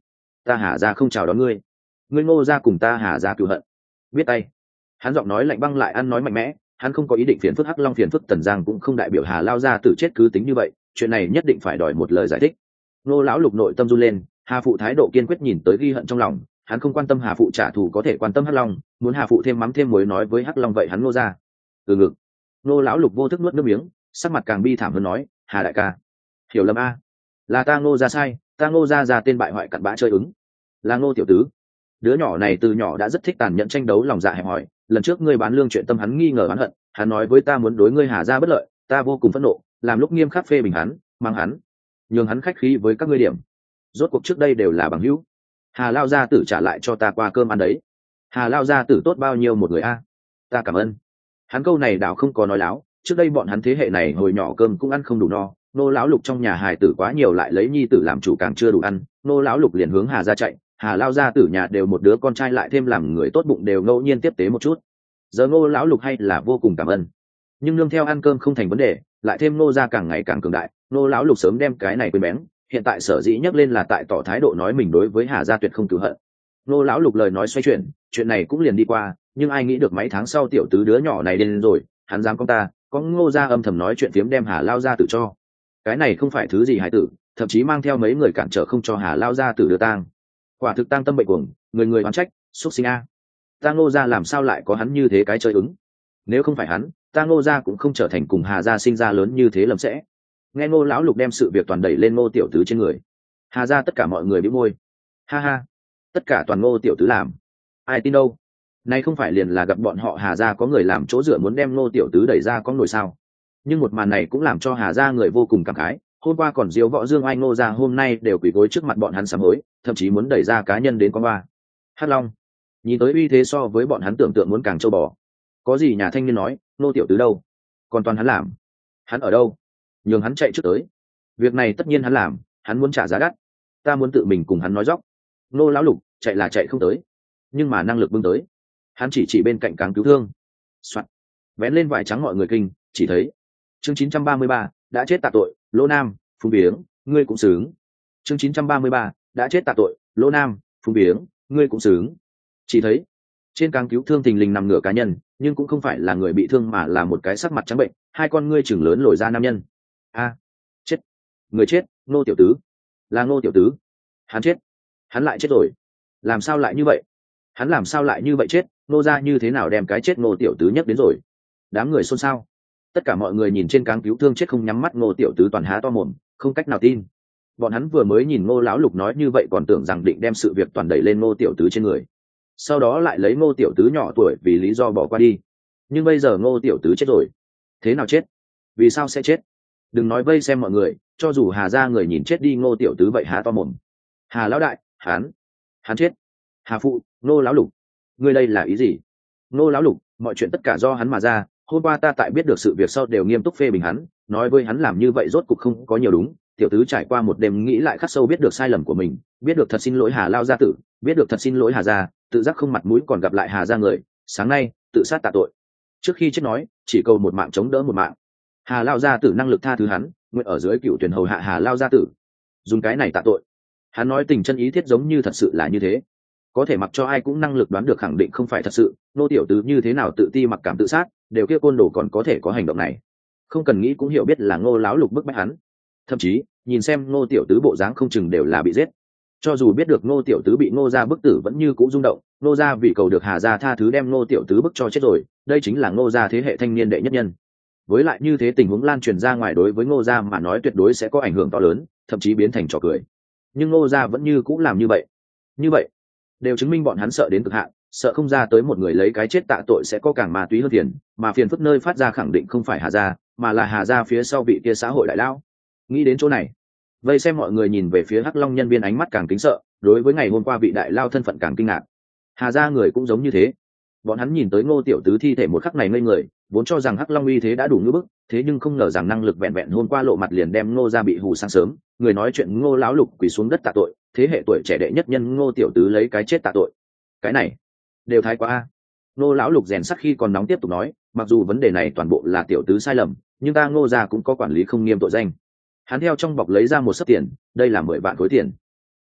S1: ta Hà gia không chào đón ngươi. Ngươi Ngô gia cùng ta Hà gia cừu hận, biết tay. Hắn giọng nói lạnh băng lại ăn nói mạnh mẽ, hắn không có ý định phiền phức Hắc Long, phiền phức Tần Giang cũng không đại biểu Hà lao gia tử chết cứ tính như vậy, chuyện này nhất định phải đòi một lời giải thích. Ngô lão lục nội tâm run lên, Hà phụ thái độ kiên quyết nhìn tới ghi hận trong lòng, hắn không quan tâm Hà phụ trả thù, có thể quan tâm Hắc Long, muốn Hà phụ thêm mắm thêm muối nói với Hắc Long vậy hắn Ngô gia. Từ ngực. Ngô lão lục vô thức nuốt nước miếng, sắc mặt càng bi thảm hơn nói, Hà đại ca, hiểu lầm a, là ta Ngô gia sai, ta Ngô gia ra tên bại hoại cặn bã chơi ứng, là Ngô tiểu tứ. Đứa nhỏ này từ nhỏ đã rất thích tàn nhẫn tranh đấu, lòng dạ hẹp hòi, lần trước ngươi bán lương chuyện tâm hắn nghi ngờ oán hận, hắn nói với ta muốn đối ngươi Hà gia bất lợi, ta vô cùng phẫn nộ, làm lúc nghiêm khắc phê bình hắn, mang hắn, nhường hắn khách khí với các ngươi điểm. Rốt cuộc trước đây đều là bằng hữu. Hà lao gia tử trả lại cho ta qua cơm ăn đấy. Hà lao gia tử tốt bao nhiêu một người a, ta cảm ơn. Hắn câu này đảo không có nói láo, trước đây bọn hắn thế hệ này hồi nhỏ cơm cũng ăn không đủ no, nô lão lục trong nhà hài tử quá nhiều lại lấy nhi tử làm chủ càng chưa đủ ăn, nô lão lục liền hướng Hà gia chạy. Hà lao gia tử nhà đều một đứa con trai lại thêm làm người tốt bụng đều ngẫu nhiên tiếp tế một chút, giờ Ngô lão lục hay là vô cùng cảm ơn. Nhưng nương theo ăn cơm không thành vấn đề, lại thêm Ngô gia càng ngày càng cường đại, Ngô lão lục sớm đem cái này quên bén, hiện tại sở dĩ nhắc lên là tại tỏ thái độ nói mình đối với Hà gia tuyệt không cửu hận. Ngô lão lục lời nói xoay chuyển, chuyện này cũng liền đi qua, nhưng ai nghĩ được mấy tháng sau tiểu tứ đứa nhỏ này lên rồi, hắn dám con ta, có Ngô gia âm thầm nói chuyện phiếm đem Hà lao gia tử cho. Cái này không phải thứ gì hài tử, thậm chí mang theo mấy người cản trở không cho Hà lao gia tử đưa tang. Quả thực tang tâm bệnh cuồng, người người oán trách, xúc sinh a. Ta Ngô gia làm sao lại có hắn như thế cái chơi ứng? Nếu không phải hắn, ta Ngô gia cũng không trở thành cùng Hà gia sinh ra lớn như thế lầm sẽ. Nghe Ngô lão lục đem sự việc toàn đẩy lên Ngô tiểu tứ trên người, Hà gia tất cả mọi người bĩu môi. Ha ha, tất cả toàn Ngô tiểu tứ làm, ai tin đâu? Nay không phải liền là gặp bọn họ Hà gia có người làm chỗ dựa muốn đem Ngô tiểu tứ đẩy ra con nổi sao? Nhưng một màn này cũng làm cho Hà gia người vô cùng cảm khái. Hôm qua còn diếu võ dương oai Ngô gia, hôm nay đều quỳ gối trước mặt bọn hắn sám hối, thậm chí muốn đẩy ra cá nhân đến con ba. Hắc Long nhìn tới uy thế so với bọn hắn tưởng tượng muốn càng châu bò. Có gì nhà thanh niên nói, Ngô tiểu tứ đâu? Còn toàn hắn làm. Hắn ở đâu? Nhường hắn chạy trước tới. Việc này tất nhiên hắn làm, hắn muốn trả giá đắt. Ta muốn tự mình cùng hắn nói dóc. Ngô lão lục chạy là chạy không tới, nhưng mà năng lực bưng tới. Hắn chỉ bên cạnh cáng cứu thương. Soạn. Vén lên vải trắng mọi người kinh, chỉ thấy chương 933, đã chết tạ tội, Lỗ Nam, Phùng Biếng, ngươi cũng sướng. Chương 933, đã chết tạ tội, Lỗ Nam, Phùng Biếng, ngươi cũng sướng. Chỉ thấy trên cáng cứu thương thình lình nằm ngửa cá nhân, nhưng cũng không phải là người bị thương mà là một cái sắc mặt trắng bệnh, hai con ngươi chừng lớn lồi ra nam nhân. A, chết, người chết, Ngô tiểu tứ, là Ngô tiểu tứ, hắn chết, hắn lại chết rồi, làm sao lại như vậy, hắn làm sao lại như vậy chết, Ngô gia như thế nào đem cái chết Ngô tiểu tứ nhắc đến rồi. Đám người xôn xao, tất cả mọi người nhìn trên cáng cứu thương chết không nhắm mắt Ngô tiểu tứ toàn há to mồm, không cách nào tin. Bọn hắn vừa mới nhìn Ngô lão lục nói như vậy còn tưởng rằng định đem sự việc toàn đẩy lên Ngô tiểu tứ trên người, sau đó lại lấy Ngô tiểu tứ nhỏ tuổi vì lý do bỏ qua đi. Nhưng bây giờ Ngô tiểu tứ chết rồi, thế nào chết, vì sao sẽ chết? Đừng nói vây xem mọi người, cho dù Hà gia người nhìn chết đi Ngô tiểu tứ vậy há to mồm. Hà lão đại, hắn chết. Hà phụ, Ngô lão lục, ngươi đây là ý gì? Ngô lão lục, mọi chuyện tất cả do hắn mà ra, hôm qua ta tại biết được sự việc sau đều nghiêm túc phê bình hắn, nói với hắn làm như vậy rốt cục không có nhiều đúng. Tiểu tứ trải qua một đêm nghĩ lại khắc sâu, biết được sai lầm của mình, biết được thật xin lỗi Hà lao gia tử, biết được thật xin lỗi Hà gia, tự giác không mặt mũi còn gặp lại Hà gia người, sáng nay tự sát tạ tội. Trước khi chết nói, chỉ cầu một mạng chống đỡ một mạng. Hà lao gia tử năng lực tha thứ hắn, nguyện ở dưới cựu tuyển hầu hạ Hà lao gia tử, dùng cái này tạ tội. Hắn nói tình chân ý thiết giống như thật sự là như thế, có thể mặc cho ai cũng năng lực đoán được khẳng định không phải thật sự. Nô tiểu tứ như thế nào tự ti mặc cảm tự sát, đều kia côn đồ còn có thể có hành động này, không cần nghĩ cũng hiểu biết là Ngô lão lục bức bách hắn. Thậm chí nhìn xem Ngô tiểu tứ bộ dáng không chừng đều là bị giết. Cho dù biết được Ngô tiểu tứ bị Ngô gia bức tử vẫn như cũ rung động, Ngô gia vì cầu được Hà gia tha thứ đem Ngô tiểu tứ bức cho chết rồi, đây chính là Ngô gia thế hệ thanh niên đệ nhất nhân. Với lại như thế tình huống lan truyền ra ngoài đối với Ngô gia mà nói tuyệt đối sẽ có ảnh hưởng to lớn, thậm chí biến thành trò cười. Nhưng Ngô gia vẫn như cũ làm như vậy đều chứng minh bọn hắn sợ đến cực hạn, sợ không ra tới một người lấy cái chết tạ tội sẽ có càng ma túy hơn tiền, mà phiền phức nơi phát ra khẳng định không phải Hà gia, mà là Hà gia phía sau vị kia xã hội đại lão. Nghĩ đến chỗ này, vây xem mọi người nhìn về phía Hắc Long nhân viên ánh mắt càng kính sợ, đối với ngày hôm qua vị đại lao thân phận càng kinh ngạc. Hà gia người cũng giống như thế, bọn hắn nhìn tới Ngô tiểu tứ thi thể một khắc này ngây người, vốn cho rằng Hắc Long uy thế đã đủ ngưỡng bức, thế nhưng không ngờ rằng năng lực vẹn vẹn hôm qua lộ mặt liền đem Ngô gia bị hù sáng sớm. Người nói chuyện Ngô lão lục quỳ xuống đất tạ tội, thế hệ tuổi trẻ đệ nhất nhân Ngô tiểu tứ lấy cái chết tạ tội, cái này đều thái quá a. Ngô lão lục rèn sắt khi còn nóng tiếp tục nói, mặc dù vấn đề này toàn bộ là tiểu tứ sai lầm, nhưng ta Ngô gia cũng có quản lý không nghiêm tội danh. Hắn theo trong bọc lấy ra một sấp tiền, đây là 10 vạn khối tiền.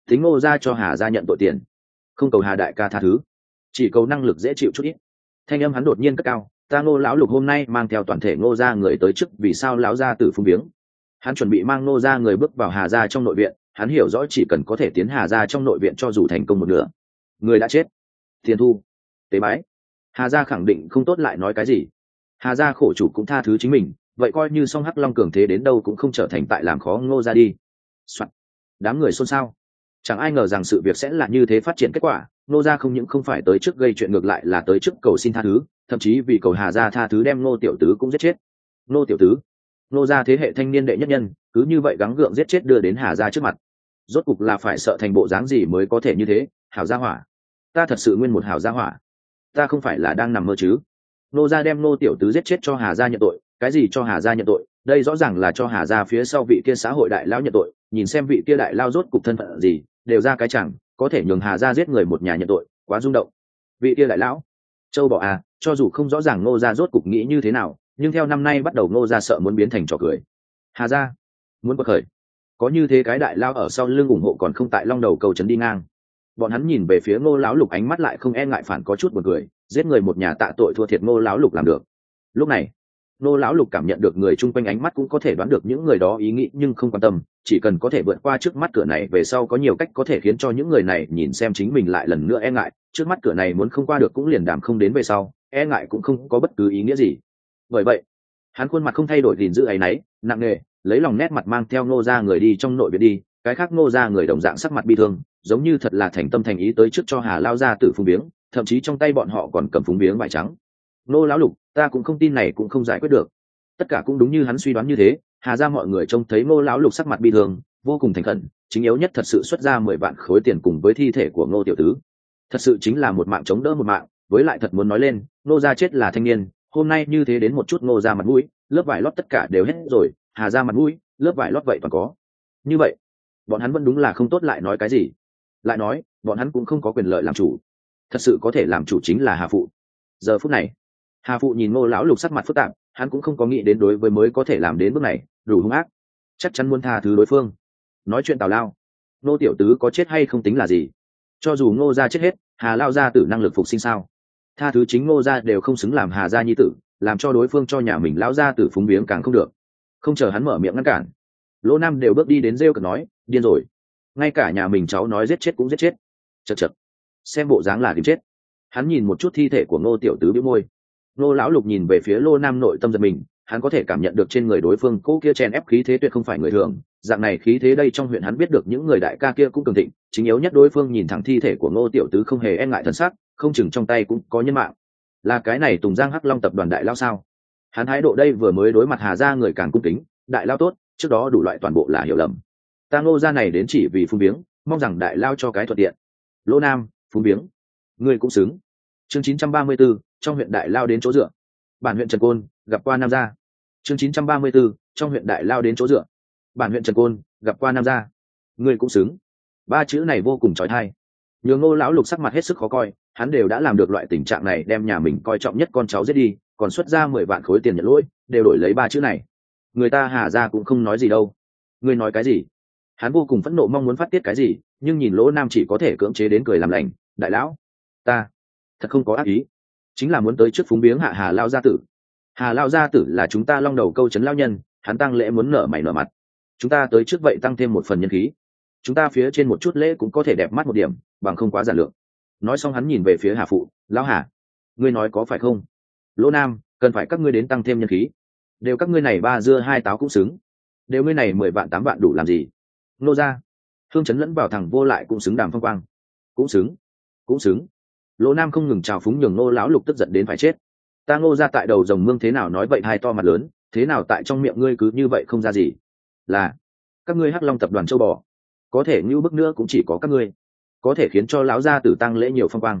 S1: tính ngô ra cho hà gia nhận tội tiền, không cầu hà đại ca tha thứ, chỉ cầu năng lực dễ chịu chút ít. Thanh âm hắn đột nhiên cất cao, ta Ngô lão lục hôm nay mang theo toàn thể Ngô gia người tới trước vì sao lão gia tử phung viếng. Hắn chuẩn bị mang Ngô gia người bước vào hà gia trong nội viện, hắn hiểu rõ chỉ cần có thể tiến hà gia trong nội viện cho dù thành công một nửa, người đã chết, tiền thu, tế bái, hà gia khẳng định không tốt lại nói cái gì. Hà gia khổ chủ cũng tha thứ chính mình, vậy coi như song hắc long cường thế đến đâu cũng không trở thành tại làm khó Ngô gia đi. Đám người xôn xao, chẳng ai ngờ rằng sự việc sẽ là như thế phát triển kết quả. Ngô gia không những không phải tới trước gây chuyện, ngược lại là tới trước cầu xin tha thứ, thậm chí vì cầu hà gia tha thứ đem Ngô tiểu tứ cũng giết chết. Ngô tiểu tứ, Ngô gia thế hệ thanh niên đệ nhất nhân, cứ như vậy gắng gượng giết chết đưa đến hà gia trước mặt. Rốt cục là phải sợ thành bộ dáng gì mới có thể như thế. Hảo gia hỏa, ta thật sự nguyên một hảo gia hỏa, ta không phải là đang nằm mơ chứ. Ngô gia đem Ngô tiểu tứ giết chết cho hà gia nhận tội. Cái gì cho hà gia nhận tội? Đây rõ ràng là cho hà gia phía sau vị kia xã hội đại lao nhận tội. Nhìn xem vị kia đại lao rốt cục thân phận gì, đều ra cái chẳng có thể nhường hà gia giết người một nhà nhận tội, quá rung động. Vị kia đại lão châu bò à, cho dù không rõ ràng Ngô gia rốt cục nghĩ như thế nào, nhưng theo năm nay bắt đầu Ngô gia sợ muốn biến thành trò cười. Hà gia muốn quật khởi, có như thế cái đại lao ở sau lưng ủng hộ còn không tại long đầu cầu trấn đi ngang. Bọn hắn nhìn về phía Ngô lão lục ánh mắt lại không e ngại phản có chút buồn cười, giết người một nhà tạ tội thua thiệt Ngô lão lục làm được. Lúc này Ngô lão lục cảm nhận được người chung quanh ánh mắt, cũng có thể đoán được những người đó ý nghĩ nhưng không quan tâm, chỉ cần có thể vượt qua trước mắt cửa này về sau có nhiều cách có thể khiến cho những người này nhìn xem chính mình lại lần nữa e ngại. Trước mắt cửa này muốn không qua được cũng liền đảm không đến về sau, e ngại cũng không có bất cứ ý nghĩa gì. Bởi vậy hắn khuôn mặt không thay đổi, gìn giữ áy náy nặng nề, lấy lòng nét mặt mang theo Ngô gia người đi trong nội viện đi. Cái khác Ngô gia người đồng dạng sắc mặt bi thương, giống như thật là thành tâm thành ý tới trước cho hà lao gia tử phúng biếng, thậm chí trong tay bọn họ còn cầm phúng biếng vải trắng. Ngô lão lục, ta cũng không tin này cũng không giải quyết được. Tất cả cũng đúng như hắn suy đoán như thế. Hà gia mọi người trông thấy Ngô lão lục sắc mặt bi thương, vô cùng thành khẩn, chính yếu nhất thật sự xuất ra 10 vạn khối tiền cùng với thi thể của Ngô tiểu tứ. Thật sự chính là một mạng chống đỡ một mạng. Với lại thật muốn nói lên, Ngô gia chết là thanh niên, hôm nay như thế đến một chút Ngô gia mặt mũi, lớp vải lót tất cả đều hết rồi. Hà gia mặt mũi, lớp vải lót vậy toàn có. Như vậy bọn hắn vẫn đúng là không tốt lại nói cái gì. Lại nói bọn hắn cũng không có quyền lợi làm chủ, thật sự có thể làm chủ chính là Hà phụ. Giờ phút này Hà phụ nhìn Ngô lão lục sắc mặt phức tạp, hắn cũng không có nghĩ đến đối với mới có thể làm đến bước này đủ hung ác, chắc chắn muốn tha thứ đối phương. Nói chuyện tào lao, Ngô tiểu tứ có chết hay không tính là gì, cho dù Ngô gia chết hết, Hà lao gia tử năng lực phục sinh sao? Tha thứ chính Ngô gia đều không xứng làm Hà gia nhi tử, làm cho đối phương cho nhà mình lão gia tử phúng viếng càng không được. Không chờ hắn mở miệng ngăn cản, Lỗ Nam đều bước đi đến rêu cực nói, điên rồi, ngay cả nhà mình cháu nói giết chết cũng giết chết. Chật chật, xem bộ dáng là tìm chết. Hắn nhìn một chút thi thể của Ngô tiểu tứ bĩu môi. Ngô lão lục nhìn về phía Lô Nam, nội tâm giật mình, hắn có thể cảm nhận được trên người đối phương cỗ kia chèn ép khí thế tuyệt không phải người thường. Dạng này khí thế đây trong huyện hắn biết được những người đại ca kia cũng cường thịnh, chính yếu nhất đối phương nhìn thẳng thi thể của Ngô tiểu tứ không hề e ngại thân xác, không chừng trong tay cũng có nhân mạng. Là cái này Tùng Giang Hắc Long tập đoàn đại lao sao? Hắn thái độ đây vừa mới đối mặt Hà gia người càng cung kính, đại lao tốt, trước đó đủ loại toàn bộ là hiểu lầm. Ta Ngô gia này đến chỉ vì phung biếng, mong rằng đại lao cho cái thuận tiện. Lỗ Nam, phung biếng, ngươi cũng xứng. Chương 934, trong huyện đại lao đến chỗ dựa. Bản huyện Trần Côn gặp qua Nam gia. Chương 934, trong huyện đại lao đến chỗ dựa. Bản huyện Trần Côn gặp qua Nam gia. Ngươi cũng xứng. Ba chữ này vô cùng chói tai. Nhường Ngô lão lục sắc mặt hết sức khó coi, hắn đều đã làm được loại tình trạng này, đem nhà mình coi trọng nhất con cháu giết đi, còn xuất ra 10 vạn khối tiền nhận lỗi, đều đổi lấy ba chữ này. Người ta Hà gia cũng không nói gì đâu. Ngươi nói cái gì? Hắn vô cùng phẫn nộ, mong muốn phát tiết cái gì, nhưng nhìn Lỗ Nam chỉ có thể cưỡng chế đến cười làm lành. Đại lão, ta thật không có ác ý, chính là muốn tới trước phúng biếng hạ Hà lao gia tử. Hà lao gia tử là chúng ta long đầu câu trấn lao nhân, hắn tăng lễ muốn nở mày nở mặt, chúng ta tới trước vậy tăng thêm một phần nhân khí, chúng ta phía trên một chút lễ cũng có thể đẹp mắt một điểm, bằng không quá giản lược. Nói xong hắn nhìn về phía Hà phụ, lão Hà, ngươi nói có phải không? Lỗ Nam, cần phải các ngươi đến tăng thêm nhân khí, đều các ngươi này ba dưa hai táo cũng xứng, đều ngươi này 10 vạn 8 vạn đủ làm gì? Nô gia, Hương Chấn lẫn vào thằng vô lại cũng xứng, Đàm Phong Quang cũng xứng, cũng xứng. Lỗ Nam không ngừng trào phúng, nhường Ngô lão lục tức giận đến phải chết. Ta Ngô ra tại đầu rồng mương thế nào nói vậy hai to mặt lớn, thế nào tại trong miệng ngươi cứ như vậy không ra gì? Là các ngươi Hắc Long tập đoàn châu bò, có thể như bức nữa cũng chỉ có các ngươi có thể khiến cho lão gia tử tăng lễ nhiều phong quang.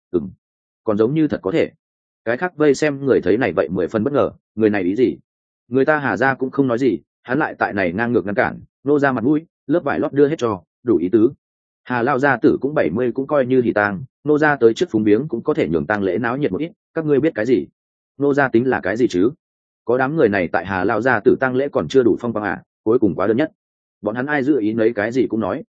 S1: Còn giống như thật có thể. Cái khác vây xem người thấy này vậy 10 phần bất ngờ, người này ý gì? Người ta Hà gia cũng không nói gì, hắn lại tại này ngang ngược ngăn cản, Nô ra mặt mũi, lớp vải lót đưa hết cho, đủ ý tứ. Hà lao gia tử cũng 70 cũng coi như hỉ tang, Nô ra tới trước phúng biếng cũng có thể nhường tang lễ náo nhiệt một ít, các ngươi biết cái gì? Nô ra tính là cái gì chứ? Có đám người này tại Hà lao gia tử tang lễ còn chưa đủ phong quang à, cuối cùng quá đơn nhất. Bọn hắn ai dự ý lấy cái gì cũng nói,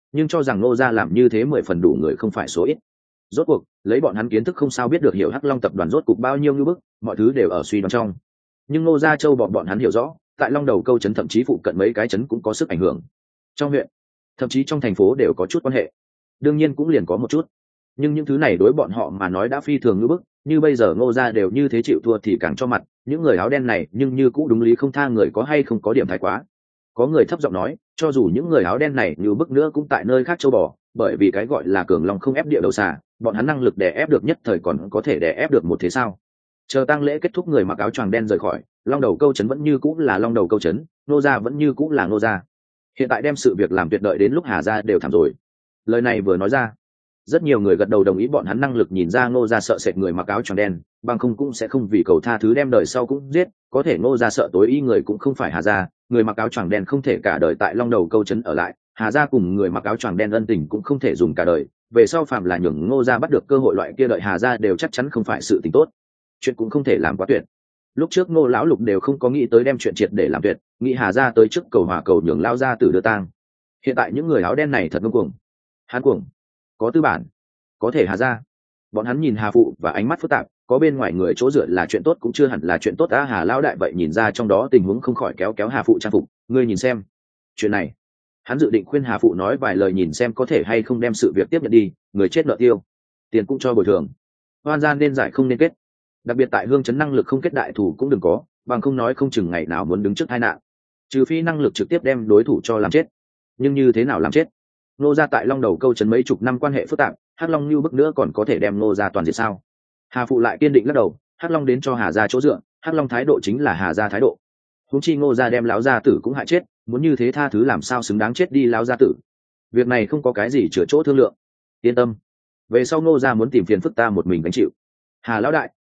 S1: nhưng cho rằng ngô gia làm như thế 10 phần đủ người không phải số ít. Rốt cuộc lấy bọn hắn kiến thức không sao biết được hiểu Hắc Long tập đoàn rốt cục bao nhiêu như bức, mọi thứ đều ở suy đoán trong. Nhưng ngô gia châu bọn hắn hiểu rõ, tại Long Đầu câu trấn thậm chí phụ cận mấy cái trấn cũng có sức ảnh hưởng, trong huyện thậm chí trong thành phố đều có chút quan hệ, đương nhiên cũng liền có một chút, nhưng những thứ này đối bọn họ mà nói đã phi thường ngưỡng bức. Như bây giờ ngô gia đều như thế chịu thua thì càng cho mặt, những người áo đen này nhưng như cũ đúng lý không tha người có hay không có điểm thái quá. Có người thấp giọng nói, cho dù những người áo đen này như bức nữa cũng tại nơi khác châu bò, bởi vì cái gọi là cường long không ép địa đầu xà, bọn hắn năng lực đè ép được nhất thời còn có thể đè ép được một thế sao. Chờ tang lễ kết thúc, người mặc áo choàng đen rời khỏi, Long Đầu câu trấn vẫn như cũ là Long Đầu câu trấn, Ngô gia vẫn như cũ là Ngô gia. Hiện tại đem sự việc làm tuyệt đợi đến lúc Hà gia đều thảm rồi. Lời này vừa nói ra, rất nhiều người gật đầu đồng ý, bọn hắn năng lực nhìn ra Ngô gia sợ sệt người mặc áo choàng đen, bằng không cũng sẽ không vì cầu tha thứ đem đời sau cũng giết. Có thể Ngô gia sợ tối y người cũng không phải Hà gia, người mặc áo choàng đen không thể cả đời tại Long Đầu câu trấn ở lại, Hà gia cùng người mặc áo choàng đen ân tình cũng không thể dùng cả đời. Về sau phạm là nhường Ngô gia bắt được cơ hội loại kia đợi Hà gia đều chắc chắn không phải sự tình tốt, chuyện cũng không thể làm quá tuyệt. Lúc trước Ngô lão lục đều không có nghĩ tới đem chuyện triệt để làm tuyệt, nghĩ Hà gia tới trước cầu hòa cầu nhường lao gia tử đưa tang. Hiện tại những người áo đen này thật ngông cuồng, hán cuồng, có tư bản, có thể Hà gia. Bọn hắn nhìn Hà phụ và ánh mắt phức tạp, có bên ngoài người chỗ dựa là chuyện tốt cũng chưa hẳn là chuyện tốt. Hà lão đại vậy nhìn ra trong đó tình huống, không khỏi kéo kéo Hà phụ trang phục, ngươi nhìn xem chuyện này. Hắn dự định khuyên Hà phụ nói vài lời nhìn xem có thể hay không đem sự việc tiếp nhận đi, người chết nợ tiêu, tiền cũng cho bồi thường, oan gian nên giải không nên kết. Đặc biệt tại hương chấn năng lực không kết đại thủ cũng đừng có, bằng không nói không chừng ngày nào muốn đứng trước tai nạn, trừ phi năng lực trực tiếp đem đối thủ cho làm chết. Nhưng như thế nào làm chết? Ngô gia tại Long Đầu câu trấn mấy chục năm quan hệ phức tạp, Hắc Long như bức nữa còn có thể đem Ngô gia toàn diệt sao? Hà phụ lại kiên định lắc đầu, Hắc Long đến cho Hà gia chỗ dựa, Hắc Long thái độ chính là Hà gia thái độ. Huống chi Ngô gia đem lão gia tử cũng hại chết, muốn như thế tha thứ làm sao xứng đáng chết đi lão gia tử. Việc này không có cái gì chữa chỗ thương lượng. Yên tâm, về sau Ngô gia muốn tìm phiền phức ta một mình gánh chịu. Hà lão đại,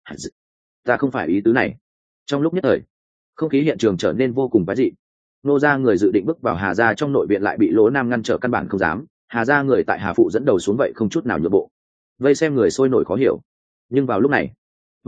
S1: ta không phải ý tứ này. Trong lúc nhất thời, không khí hiện trường trở nên vô cùng quái dị. Ngô gia người dự định bước vào Hà gia trong nội viện lại bị Lỗ Nam ngăn trở, căn bản không dám. Hà gia người tại Hà phụ dẫn đầu xuống vậy không chút nào nhượng bộ. Vây xem người sôi nổi khó hiểu. Nhưng vào lúc này,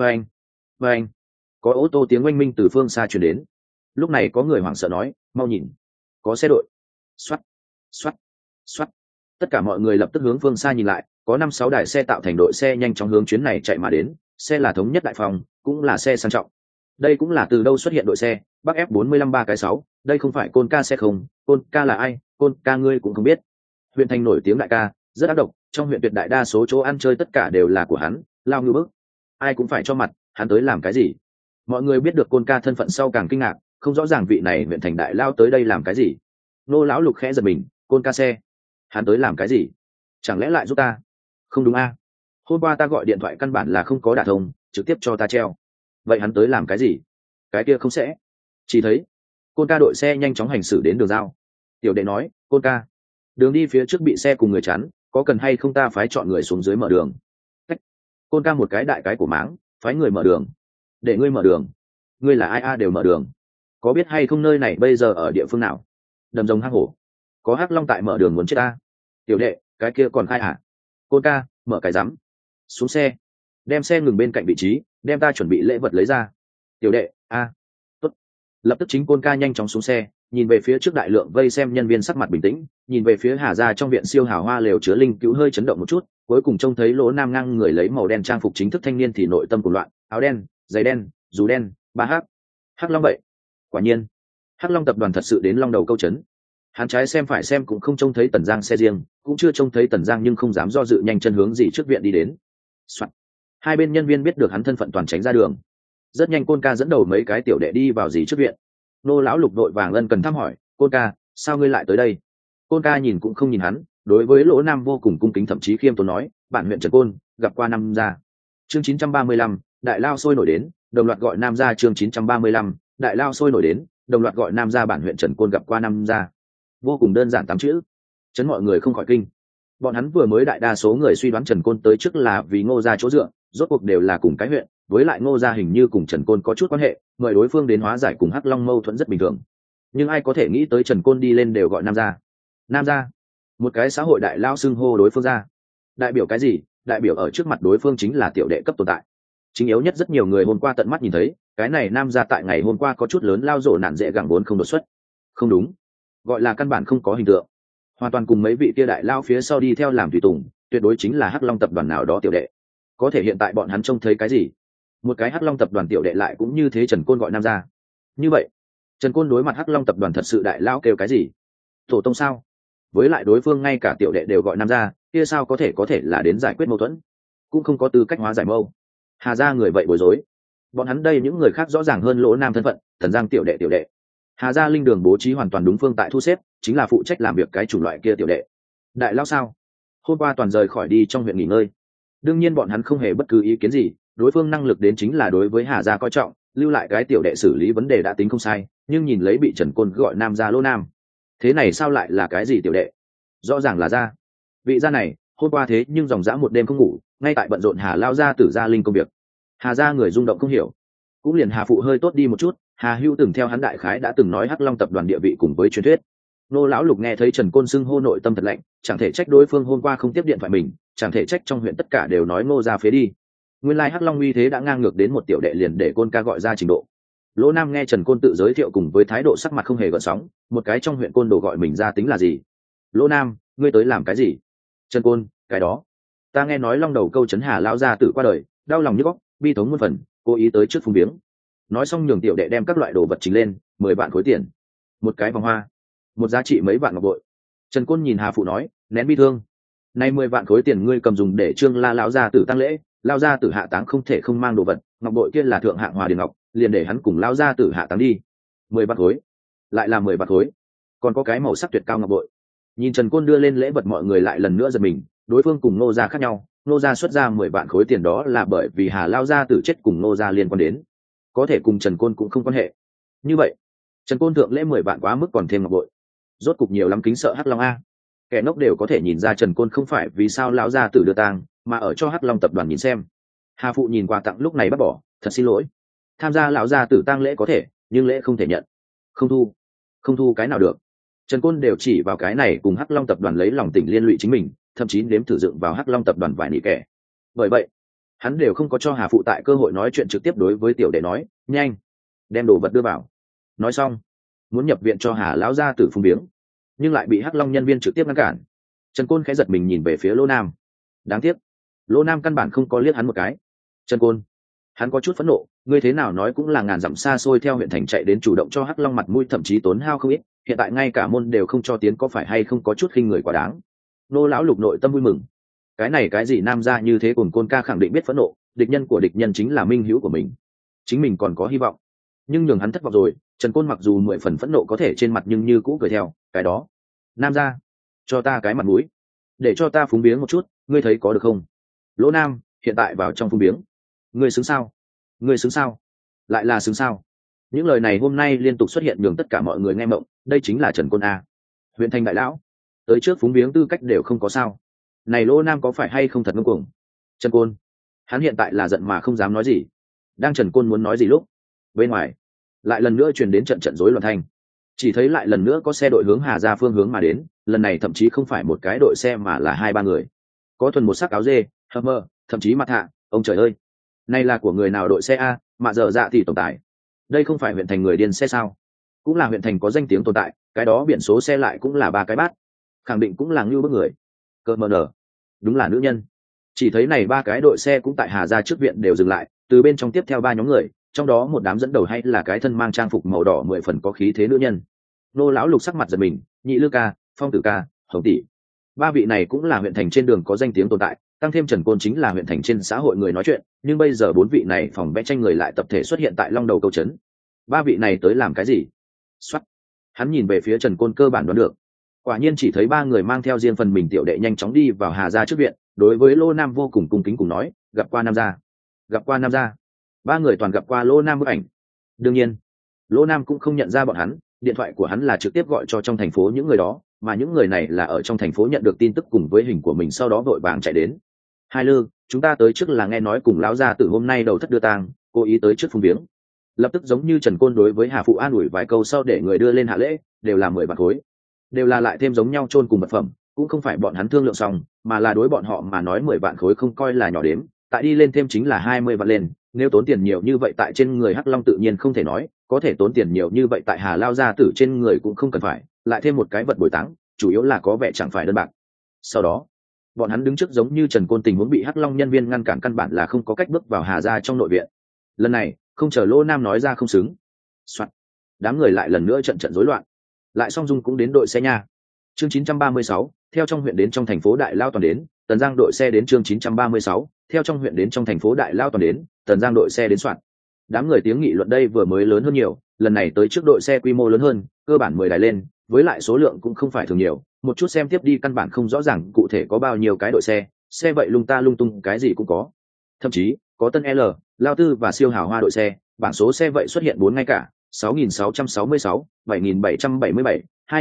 S1: vâng, có ô tô tiếng oanh minh từ phương xa truyền đến. Lúc này có người hoảng sợ nói, mau nhìn, có xe đội. Xoát, xoát, xoát. Tất cả mọi người lập tức hướng phương xa nhìn lại, có 5-6 đài xe tạo thành đội xe nhanh chóng hướng chuyến này chạy mà đến. Xe là Thống Nhất Đại Phòng, cũng là xe sang trọng. Đây cũng là từ đâu xuất hiện đội xe, Bắc F45 3cái 6, đây không phải Côn ca xe không? Côn ca là ai? Côn ca ngươi cũng không biết. Huyện thành nổi tiếng đại ca, rất ác độc, trong huyện tuyệt đại đa số chỗ ăn chơi tất cả đều là của hắn, lao ngư bức. Ai cũng phải cho mặt, hắn tới làm cái gì? Mọi người biết được Côn ca thân phận sau càng kinh ngạc, không rõ ràng vị này huyện thành đại lao tới đây làm cái gì. Nô lão lục khẽ giật mình, Côn ca xe, hắn tới làm cái gì? Chẳng lẽ lại giúp ta? Không đúng a? Hôm qua ta gọi điện thoại căn bản là không có đả thông, trực tiếp cho ta treo. Vậy hắn tới làm cái gì? Cái kia không sẽ. Chỉ thấy Côn ca đội xe nhanh chóng hành xử đến đường giao. Tiểu đệ nói, Côn ca, đường đi phía trước bị xe cùng người chắn, có cần hay không ta phái chọn người xuống dưới mở đường? Cách. Côn ca một cái đại cái của máng, phái người mở đường. Để ngươi mở đường? Ngươi là ai đều mở đường? Có biết hay không nơi này bây giờ ở địa phương nào? Đầm rồng hang hổ. Có Hắc Long tại mở đường muốn chết ta. Tiểu đệ, cái kia còn khai hả? Côn ca, mở cái rắm. Xuống xe, đem xe ngừng bên cạnh vị trí, đem ta chuẩn bị lễ vật lấy ra. Tiểu đệ, tốt. Lập tức chính Côn ca nhanh chóng xuống xe, nhìn về phía trước đại lượng vây xem nhân viên sắc mặt bình tĩnh, nhìn về phía Hà gia trong viện siêu hào hoa lều chứa linh cứu hơi chấn động một chút, cuối cùng trông thấy Lỗ Nam ngang người lấy màu đen trang phục chính thức thanh niên thì nội tâm cuồng loạn, áo đen, giày đen, dù đen, ba Hắc Long vậy. Quả nhiên, Hắc Long tập đoàn thật sự đến Long Đầu câu trấn. Hắn trái xem phải xem cũng không trông thấy Tần Giang xe riêng, cũng chưa trông thấy Tần Giang nhưng không dám do dự nhanh chân hướng gì trước viện đi đến. Soạn. Hai bên nhân viên biết được hắn thân phận toàn tránh ra đường. Rất nhanh Côn ca dẫn đầu mấy cái tiểu đệ đi vào gì trước viện. Nô lão lục đội vàng ân cần thăm hỏi, Côn ca, sao ngươi lại tới đây? Côn ca nhìn cũng không nhìn hắn, đối với Lỗ Nam vô cùng cung kính thậm chí khiêm tốn nói, bản huyện Trần Côn gặp qua Nam gia. Chương 935, đại lao sôi nổi đến, đồng loạt gọi Nam gia. Chương 935, đại lao sôi nổi đến, đồng loạt gọi Nam gia. Bản huyện Trần Côn gặp qua Nam gia. Vô cùng đơn giản 8 chữ, chấn mọi người không khỏi kinh. Bọn hắn vừa mới đại đa số người suy đoán Trần Côn tới trước là vì Ngô gia chỗ dựa, rốt cuộc đều là cùng cái huyện, với lại Ngô gia hình như cùng Trần Côn có chút quan hệ, mời đối phương đến hóa giải cùng Hắc Long mâu thuẫn rất bình thường. Nhưng ai có thể nghĩ tới Trần Côn đi lên đều gọi Nam gia. Nam gia, một cái xã hội đại lao xưng hô đối phương ra. Đại biểu cái gì? Đại biểu ở trước mặt đối phương chính là tiểu đệ cấp tồn tại. Chính yếu nhất rất nhiều người hôm qua tận mắt nhìn thấy, cái này Nam gia tại ngày hôm qua có chút lớn lao rộ nạn dễ gẳng vốn không đột xuất. Không đúng, gọi là căn bản không có hình tượng. hoàn toàn cùng mấy vị kia đại lao phía sau đi theo làm tùy tùng, tuyệt đối chính là Hắc Long tập đoàn nào đó tiểu đệ. Có thể hiện tại bọn hắn trông thấy cái gì? Một cái Hắc Long tập đoàn tiểu đệ lại cũng như thế Trần Côn gọi nam ra. Như vậy Trần Côn đối mặt Hắc Long tập đoàn thật sự đại lao kêu cái gì? Tổ tông sao? Với lại đối phương ngay cả tiểu đệ đều gọi nam ra, kia sao có thể là đến giải quyết mâu thuẫn, cũng không có tư cách hóa giải mâu. Hà gia người vậy bối rối. Bọn hắn đây những người khác rõ ràng hơn Lỗ Nam thân phận, Thần Giang tiểu đệ. Hà gia linh đường bố trí hoàn toàn đúng phương tại thu xếp, chính là phụ trách làm việc cái chủng loại kia tiểu đệ. Đại lao sao? Hôm qua toàn rời khỏi đi trong huyện nghỉ ngơi. Đương nhiên bọn hắn không hề bất cứ ý kiến gì, đối phương năng lực đến chính là đối với Hà gia coi trọng, lưu lại cái tiểu đệ xử lý vấn đề đã tính không sai, nhưng nhìn lấy bị Trần Côn gọi nam gia Lỗ Nam, thế này sao lại là cái gì tiểu đệ? Rõ ràng là gia. Vị gia này hôm qua thế nhưng dòng dã một đêm không ngủ, ngay tại bận rộn Hà lao gia tử gia linh công việc. Hà gia người rung động không hiểu, cũng liền Hà phụ hơi tốt đi một chút. Hà Hưu từng theo hắn đại khái đã từng nói Hắc Long tập đoàn địa vị cùng với truyền thuyết. Nô lão lục nghe thấy Trần Côn xưng hô nội tâm thật lạnh, chẳng thể trách đối phương hôm qua không tiếp điện thoại mình, chẳng thể trách trong huyện tất cả đều nói Ngô ra phế đi. Nguyên lai Hắc Long uy thế đã ngang ngược đến một tiểu đệ liền để Côn ca gọi ra trình độ. Lỗ Nam nghe Trần Côn tự giới thiệu cùng với thái độ sắc mặt không hề gợn sóng, một cái trong huyện côn đồ gọi mình ra tính là gì? Lỗ Nam, ngươi tới làm cái gì? Trần Côn, cái đó, ta nghe nói Long đầu câu trấn Hà lão gia tử qua đời, đau lòng nhức óc, bi thống muôn phần, cố ý tới trước phung viếng. Nói xong nhường tiểu đệ đem các loại đồ vật trình lên, 10 vạn khối tiền, một cái vòng hoa, một giá trị mấy vạn ngọc bội. Trần Côn nhìn Hà phụ nói, nén bi thương, nay 10 vạn khối tiền ngươi cầm dùng để trương la lão gia tử tang lễ, lão gia tử hạ táng không thể không mang đồ vật, ngọc bội kia là thượng hạng hòa điền ngọc, liền để hắn cùng lão gia tử hạ táng đi. 10 vạn khối, lại là 10 vạn khối, còn có cái màu sắc tuyệt cao ngọc bội. Nhìn Trần Côn đưa lên lễ vật, mọi người lại lần nữa giật mình, đối phương cùng Ngô gia khác nhau, Ngô gia xuất ra 10 vạn khối tiền đó là bởi vì Hà lão gia tử chết cùng Ngô gia liên quan đến, có thể cùng Trần Côn cũng không quan hệ. Như vậy Trần Côn thượng lễ 10 vạn quá mức còn thêm ngọc bội, rốt cục nhiều lắm kính sợ Hắc Long a. Kẻ ngốc đều có thể nhìn ra Trần Côn không phải vì sao lão gia tử đưa tang, mà ở cho Hắc Long tập đoàn nhìn xem. Hà phụ nhìn quà tặng lúc này bắt bỏ, thật xin lỗi, tham gia lão gia tử tang lễ có thể, nhưng lễ không thể nhận. Không thu cái nào được. Trần Côn đều chỉ vào cái này cùng Hắc Long tập đoàn lấy lòng tỉnh liên lụy chính mình, thậm chí nếm thử dựng vào Hắc Long tập đoàn vài nỉ kẻ. Bởi vậy hắn đều không có cho Hà phụ tại cơ hội nói chuyện trực tiếp đối với tiểu đệ nói, nhanh đem đồ vật đưa vào. Nói xong muốn nhập viện cho Hà lão gia tử phung viếng, nhưng lại bị Hắc Long nhân viên trực tiếp ngăn cản. Trần Côn khẽ giật mình nhìn về phía Lỗ Nam, đáng tiếc Lỗ Nam căn bản không có liếc hắn một cái. Trần Côn, hắn có chút phẫn nộ, ngươi thế nào nói cũng là ngàn dặm xa xôi theo huyện thành chạy đến chủ động cho Hắc Long mặt mũi, thậm chí tốn hao không ít, hiện tại ngay cả môn đều không cho tiến, có phải hay không có chút khinh người quá đáng? Nô lão lục nội tâm vui mừng, cái này cái gì nam gia như thế, cùng Côn ca khẳng định biết phẫn nộ, địch nhân của địch nhân chính là minh hữu của mình, chính mình còn có hy vọng. Nhưng nhường hắn thất vọng rồi, Trần Côn mặc dù 10 phần phẫn nộ có thể trên mặt nhưng như cũ cười theo, cái đó, nam gia, cho ta cái mặt mũi, để cho ta phúng biếng một chút, ngươi thấy có được không? Lỗ Nam hiện tại vào trong phúng biếng, ngươi xứng sao? Ngươi xứng sao? Lại là xứng sao? Những lời này hôm nay liên tục xuất hiện nhường tất cả mọi người nghe mộng, đây chính là Trần Côn a, huyện thành đại lão, tới trước phúng biếng tư cách đều không có sao. Này Lỗ Nam có phải hay không thật ngông cuồng? Trần Côn, hắn hiện tại là giận mà không dám nói gì. Đang Trần Côn muốn nói gì lúc, bên ngoài lại lần nữa truyền đến trận rối loạn thanh. Chỉ thấy lại lần nữa có xe đội hướng Hà gia phương hướng mà đến, lần này thậm chí không phải một cái đội xe mà là 2-3 người, có thuần một sắc áo dê, Hummer, thậm chí mặt hạ. Ông trời ơi, này là của người nào đội xe a? Mà giờ dạ thì tổng tài, đây không phải huyện thành người điên xe sao? Cũng là huyện thành có danh tiếng tồn tại, cái đó biển số xe lại cũng là 3 cái bát, khẳng định cũng là ngưu bức người. Cơ mờ nở, đúng là nữ nhân. Chỉ thấy này 3 cái đội xe cũng tại Hà gia trước viện đều dừng lại, từ bên trong tiếp theo 3 nhóm người, trong đó một đám dẫn đầu hay là cái thân mang trang phục màu đỏ 10 phần có khí thế nữ nhân. Nô lão lục sắc mặt giật mình, Nhị Lư ca, Phong Tử ca, Hồng tỷ, 3 vị này cũng là huyện thành trên đường có danh tiếng tồn tại, tăng thêm Trần Côn chính là huyện thành trên xã hội người nói chuyện, nhưng bây giờ 4 vị này phòng vẽ tranh người lại tập thể xuất hiện tại Long đầu câu trấn. 3 vị này tới làm cái gì? Soát. Hắn nhìn về phía Trần Côn cơ bản đoán được. Quả nhiên chỉ thấy 3 người mang theo riêng phần mình tiểu đệ nhanh chóng đi vào Hà gia trước viện, đối với Lô Nam vô cùng cung kính cùng nói, gặp qua Nam gia, gặp qua Nam gia. 3 người toàn gặp qua Lô Nam bức ảnh. Đương nhiên Lô Nam cũng không nhận ra bọn hắn, điện thoại của hắn là trực tiếp gọi cho trong thành phố những người đó, mà những người này là ở trong thành phố nhận được tin tức cùng với hình của mình, sau đó vội vàng chạy đến. Hai Lư, chúng ta tới trước là nghe nói cùng lão gia tử hôm nay đầu thất đưa tang, cố ý tới trước phung viếng. Lập tức giống như Trần Côn đối với Hà phụ an ủi vài câu sau để người đưa lên hạ lễ, đều là 10 vạn khối, đều là lại thêm giống nhau chôn cùng vật phẩm, cũng không phải bọn hắn thương lượng xong, mà là đối bọn họ mà nói 10 vạn khối không coi là nhỏ đếm, tại đi lên thêm chính là 20 vạn lên. Nếu tốn tiền nhiều như vậy tại trên người Hắc Long tự nhiên không thể nói, có thể tốn tiền nhiều như vậy tại Hà lao gia tử trên người cũng không cần phải, lại thêm một cái vật bồi táng, chủ yếu là có vẻ chẳng phải đơn bạc. Sau đó bọn hắn đứng trước giống như Trần Côn tình huống bị Hắc Long nhân viên ngăn cản, căn bản là không có cách bước vào Hà gia trong nội viện. Lần này không chờ Lô Nam nói ra không xứng, soạt, đám người lại lần nữa trận trận rối loạn. Lại Song Dung cũng đến đội xe nha. Chương 936, theo trong huyện đến trong thành phố Đại Lao toàn đến, Tần Giang đội xe đến. Chương 936, theo trong huyện đến trong thành phố Đại Lao toàn đến, Tần Giang đội xe đến soạn. Đám người tiếng nghị luận đây vừa mới lớn hơn nhiều, lần này tới trước đội xe quy mô lớn hơn, cơ bản 10 đài lên, với lại số lượng cũng không phải thường nhiều, một chút xem tiếp đi căn bản không rõ ràng cụ thể có bao nhiêu cái đội xe vậy lung ta lung tung cái gì cũng có. Thậm chí có tân L, Lao Tư và siêu hào hoa đội xe, bảng số xe vậy xuất hiện 4 ngay cả, 6.666, 7.777,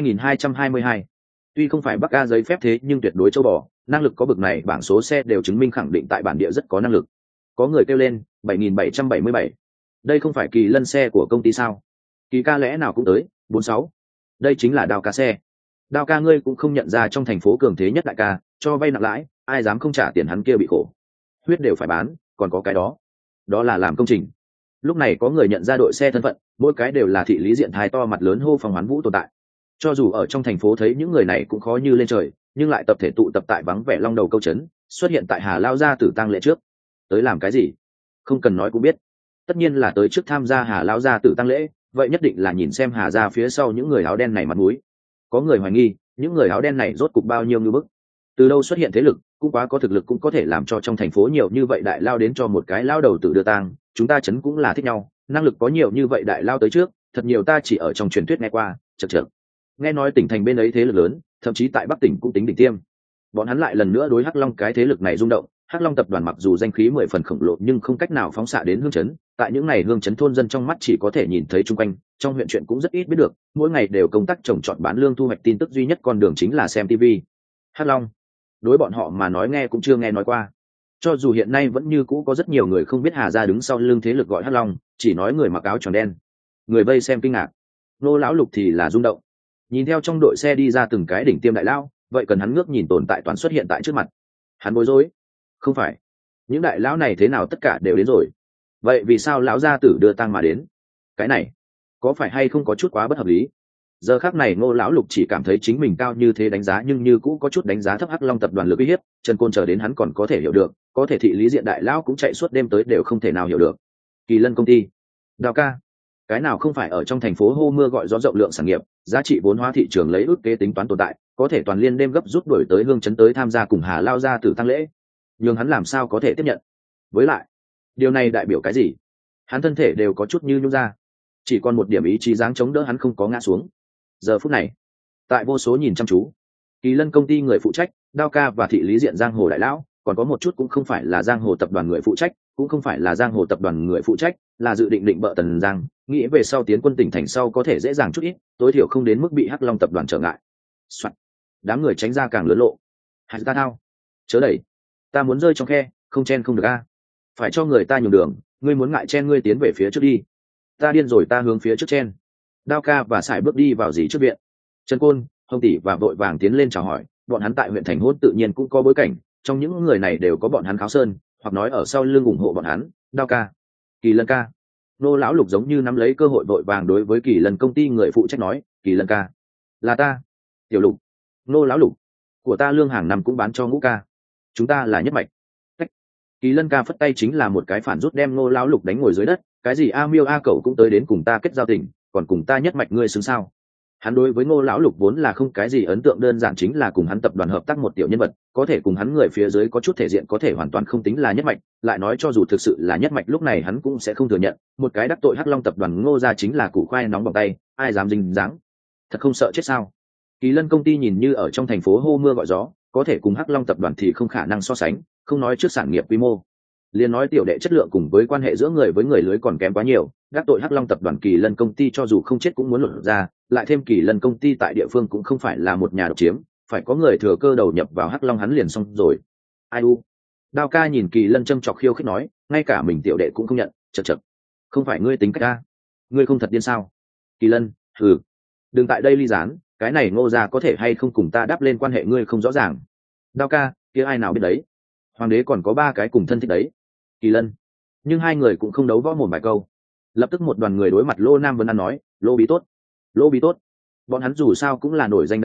S1: 2.222. Tuy không phải Bắc A giấy phép thế nhưng tuyệt đối châu bò, năng lực có bực này bảng số xe đều chứng minh khẳng định tại bản địa rất có năng lực. Có người kêu lên 7.777, đây không phải Kỳ Lân xe của công ty sao? Kỳ ca lẽ nào cũng tới 46, đây chính là Đao ca xe. Đao ca ngươi cũng không nhận ra trong thành phố cường thế nhất đại ca, cho vay nặng lãi, ai dám không trả tiền hắn kia bị khổ, huyết đều phải bán. Còn có cái đó là làm công trình. Lúc này có người nhận ra đội xe thân phận, mỗi cái đều là thị lý diện thái to mặt lớn hô phòng hoán vũ tồn tại. Cho dù ở trong thành phố thấy những người này cũng khó như lên trời, nhưng lại tập thể tụ tập tại vắng vẻ Long Đầu câu trấn, xuất hiện tại Hà Lao gia tử tang lễ trước. Tới làm cái gì? Không cần nói cũng biết, tất nhiên là tới trước tham gia Hà Lao gia tử tang lễ, vậy nhất định là nhìn xem Hà gia phía sau những người áo đen này mặt mũi. Có người hoài nghi những người áo đen này rốt cục bao nhiêu ngư bức, từ đâu xuất hiện thế lực, cũng quá có thực lực cũng có thể làm cho trong thành phố nhiều như vậy đại lao đến cho một cái lao đầu tự đưa tang. Chúng ta chấn cũng là thích nhau, năng lực có nhiều như vậy đại lao tới trước, thật nhiều ta chỉ ở trong truyền thuyết nghe qua, chật. Nghe nói tỉnh thành bên ấy thế lực lớn, thậm chí tại Bắc tỉnh cũng tính đỉnh tiêm. Bọn hắn lại lần nữa đối Hắc Long cái thế lực này rung động. Hắc Long tập đoàn mặc dù danh khí 10 phần khổng lồ nhưng không cách nào phóng xạ đến hương chấn, tại những ngày hương chấn thôn dân trong mắt chỉ có thể nhìn thấy chung quanh, trong huyện chuyện cũng rất ít biết được, mỗi ngày đều công tác trồng trọt bán lương thu hoạch tin tức duy nhất con đường chính là xem TV. Hắc Long, đối bọn họ mà nói nghe cũng chưa nghe nói qua. Cho dù hiện nay vẫn như cũ có rất nhiều người không biết Hà gia đứng sau lưng thế lực gọi Hắc Long, chỉ nói người mặc áo tròn đen. Người vây xem kinh ngạc, Nô lão Lục thì là rung động. Nhìn theo trong đội xe đi ra từng cái đỉnh tiêm đại lao, vậy cần hắn ngước nhìn tồn tại toàn xuất hiện tại trước mặt. Hắn bối rối, không phải, những đại lão này thế nào tất cả đều đến rồi, vậy vì sao lão gia tử đưa tang mà đến? Cái này có phải hay không có chút quá bất hợp lý? Giờ khác này Ngô lão Lục chỉ cảm thấy chính mình cao như thế đánh giá nhưng như cũ có chút đánh giá thấp Hắc Long tập đoàn lực uy hiếp. Trần Côn chờ đến hắn còn có thể hiểu được, có thể thị lý diện đại lão cũng chạy suốt đêm tới đều không thể nào hiểu được. Kỳ Lân công ty, Đào ca, cái nào không phải ở trong thành phố hô mưa gọi gió rộng lượng sản nghiệp, giá trị vốn hóa thị trường lấy ước kế tính toán tồn tại, có thể toàn liên đêm gấp rút đuổi tới hương chấn tới tham gia cùng Hà lao gia tử tăng lễ, nhưng hắn làm sao có thể tiếp nhận? Với lại điều này đại biểu cái gì? Hắn thân thể đều có chút như nhung ra, chỉ còn một điểm ý chí dáng chống đỡ hắn không có ngã xuống. Giờ phút này tại vô số nhìn chăm chú, Kỳ Lân công ty người phụ trách, Đao ca và thị lý diện giang hồ đại lão, còn có một chút cũng không phải là giang hồ tập đoàn người phụ trách, cũng không phải là giang hồ tập đoàn người phụ trách, là dự định bợ Tần Giang, nghĩ về sau tiến quân tỉnh thành sau có thể dễ dàng chút ít, tối thiểu không đến mức bị Hắc Long tập đoàn trở ngại. Soạn. Đám người tránh ra càng lớn lộ. Hạt ta thao, chớ đẩy, ta muốn rơi trong khe, không chen không được a. Phải cho người ta nhường đường, ngươi muốn ngại chen ngươi tiến về phía trước đi. Ta điên rồi ta hướng phía trước chen. Đao ca và sải bước đi vào dì trước viện. Trần Côn, Hồng tỷ và vội vàng tiến lên chào hỏi, bọn hắn tại huyện thành hốt tự nhiên cũng có bối cảnh, trong những người này đều có bọn hắn kháo sơn, hoặc nói ở sau lưng ủng hộ bọn hắn. Đao ca, Kỳ Lân ca. Nô lão Lục giống như nắm lấy cơ hội vội vàng đối với Kỳ Lân công ty người phụ trách nói, Kỳ Lân ca, là ta, Tiểu Lục. Nô lão Lục, của ta lương hàng năm cũng bán cho Ngũ ca, chúng ta là nhất mạch. Cách. Kỳ Lân ca phất tay chính là một cái phản rút đem Nô lão Lục đánh ngồi dưới đất, cái gì a miêu a cẩu cũng tới đến cùng ta kết giao tình, còn cùng ta nhất mạch ngươi xứng sao? Hắn đối với Ngô lão Lục vốn là không cái gì ấn tượng, đơn giản chính là cùng hắn tập đoàn hợp tác một tiểu nhân vật, có thể cùng hắn người phía dưới có chút thể diện, có thể hoàn toàn không tính là nhất mạch, lại nói cho dù thực sự là nhất mạch lúc này hắn cũng sẽ không thừa nhận, một cái đắc tội Hắc Long tập đoàn Ngô gia chính là củ khoai nóng bằng tay, ai dám dính dáng? Thật không sợ chết sao? Kỳ Lân công ty nhìn như ở trong thành phố hô mưa gọi gió, có thể cùng Hắc Long tập đoàn thì không khả năng so sánh, không nói trước sản nghiệp quy mô, liền nói tiểu đệ chất lượng cùng với quan hệ giữa người với người lưới còn kém quá nhiều. Đắc tội Hắc Long tập đoàn Kỳ Lân công ty cho dù không chết cũng muốn lột ra, lại thêm Kỳ Lân công ty tại địa phương cũng không phải là một nhà độc chiếm, phải có người thừa cơ đầu nhập vào Hắc Long hắn liền xong rồi. Ai u? Đao ca nhìn Kỳ Lân châm chọc khiêu khích nói, ngay cả mình tiểu đệ cũng không nhận, chật. Không phải ngươi tính cách ta, ngươi không thật điên sao? Kỳ Lân, đừng tại đây ly gián, cái này Ngô gia có thể hay không cùng ta đáp lên quan hệ ngươi không rõ ràng. Đao ca, kia ai nào biết đấy? Hoàng đế còn có 3 cái cùng thân thích đấy. Kỳ Lân, nhưng hai người cũng không đấu võ mồm vài câu. Lập tức một đoàn người đối mặt Lô Nam Vân An nói, Lô bí tốt, Lô bí tốt. Bọn hắn dù sao cũng là nổi danh đại lão,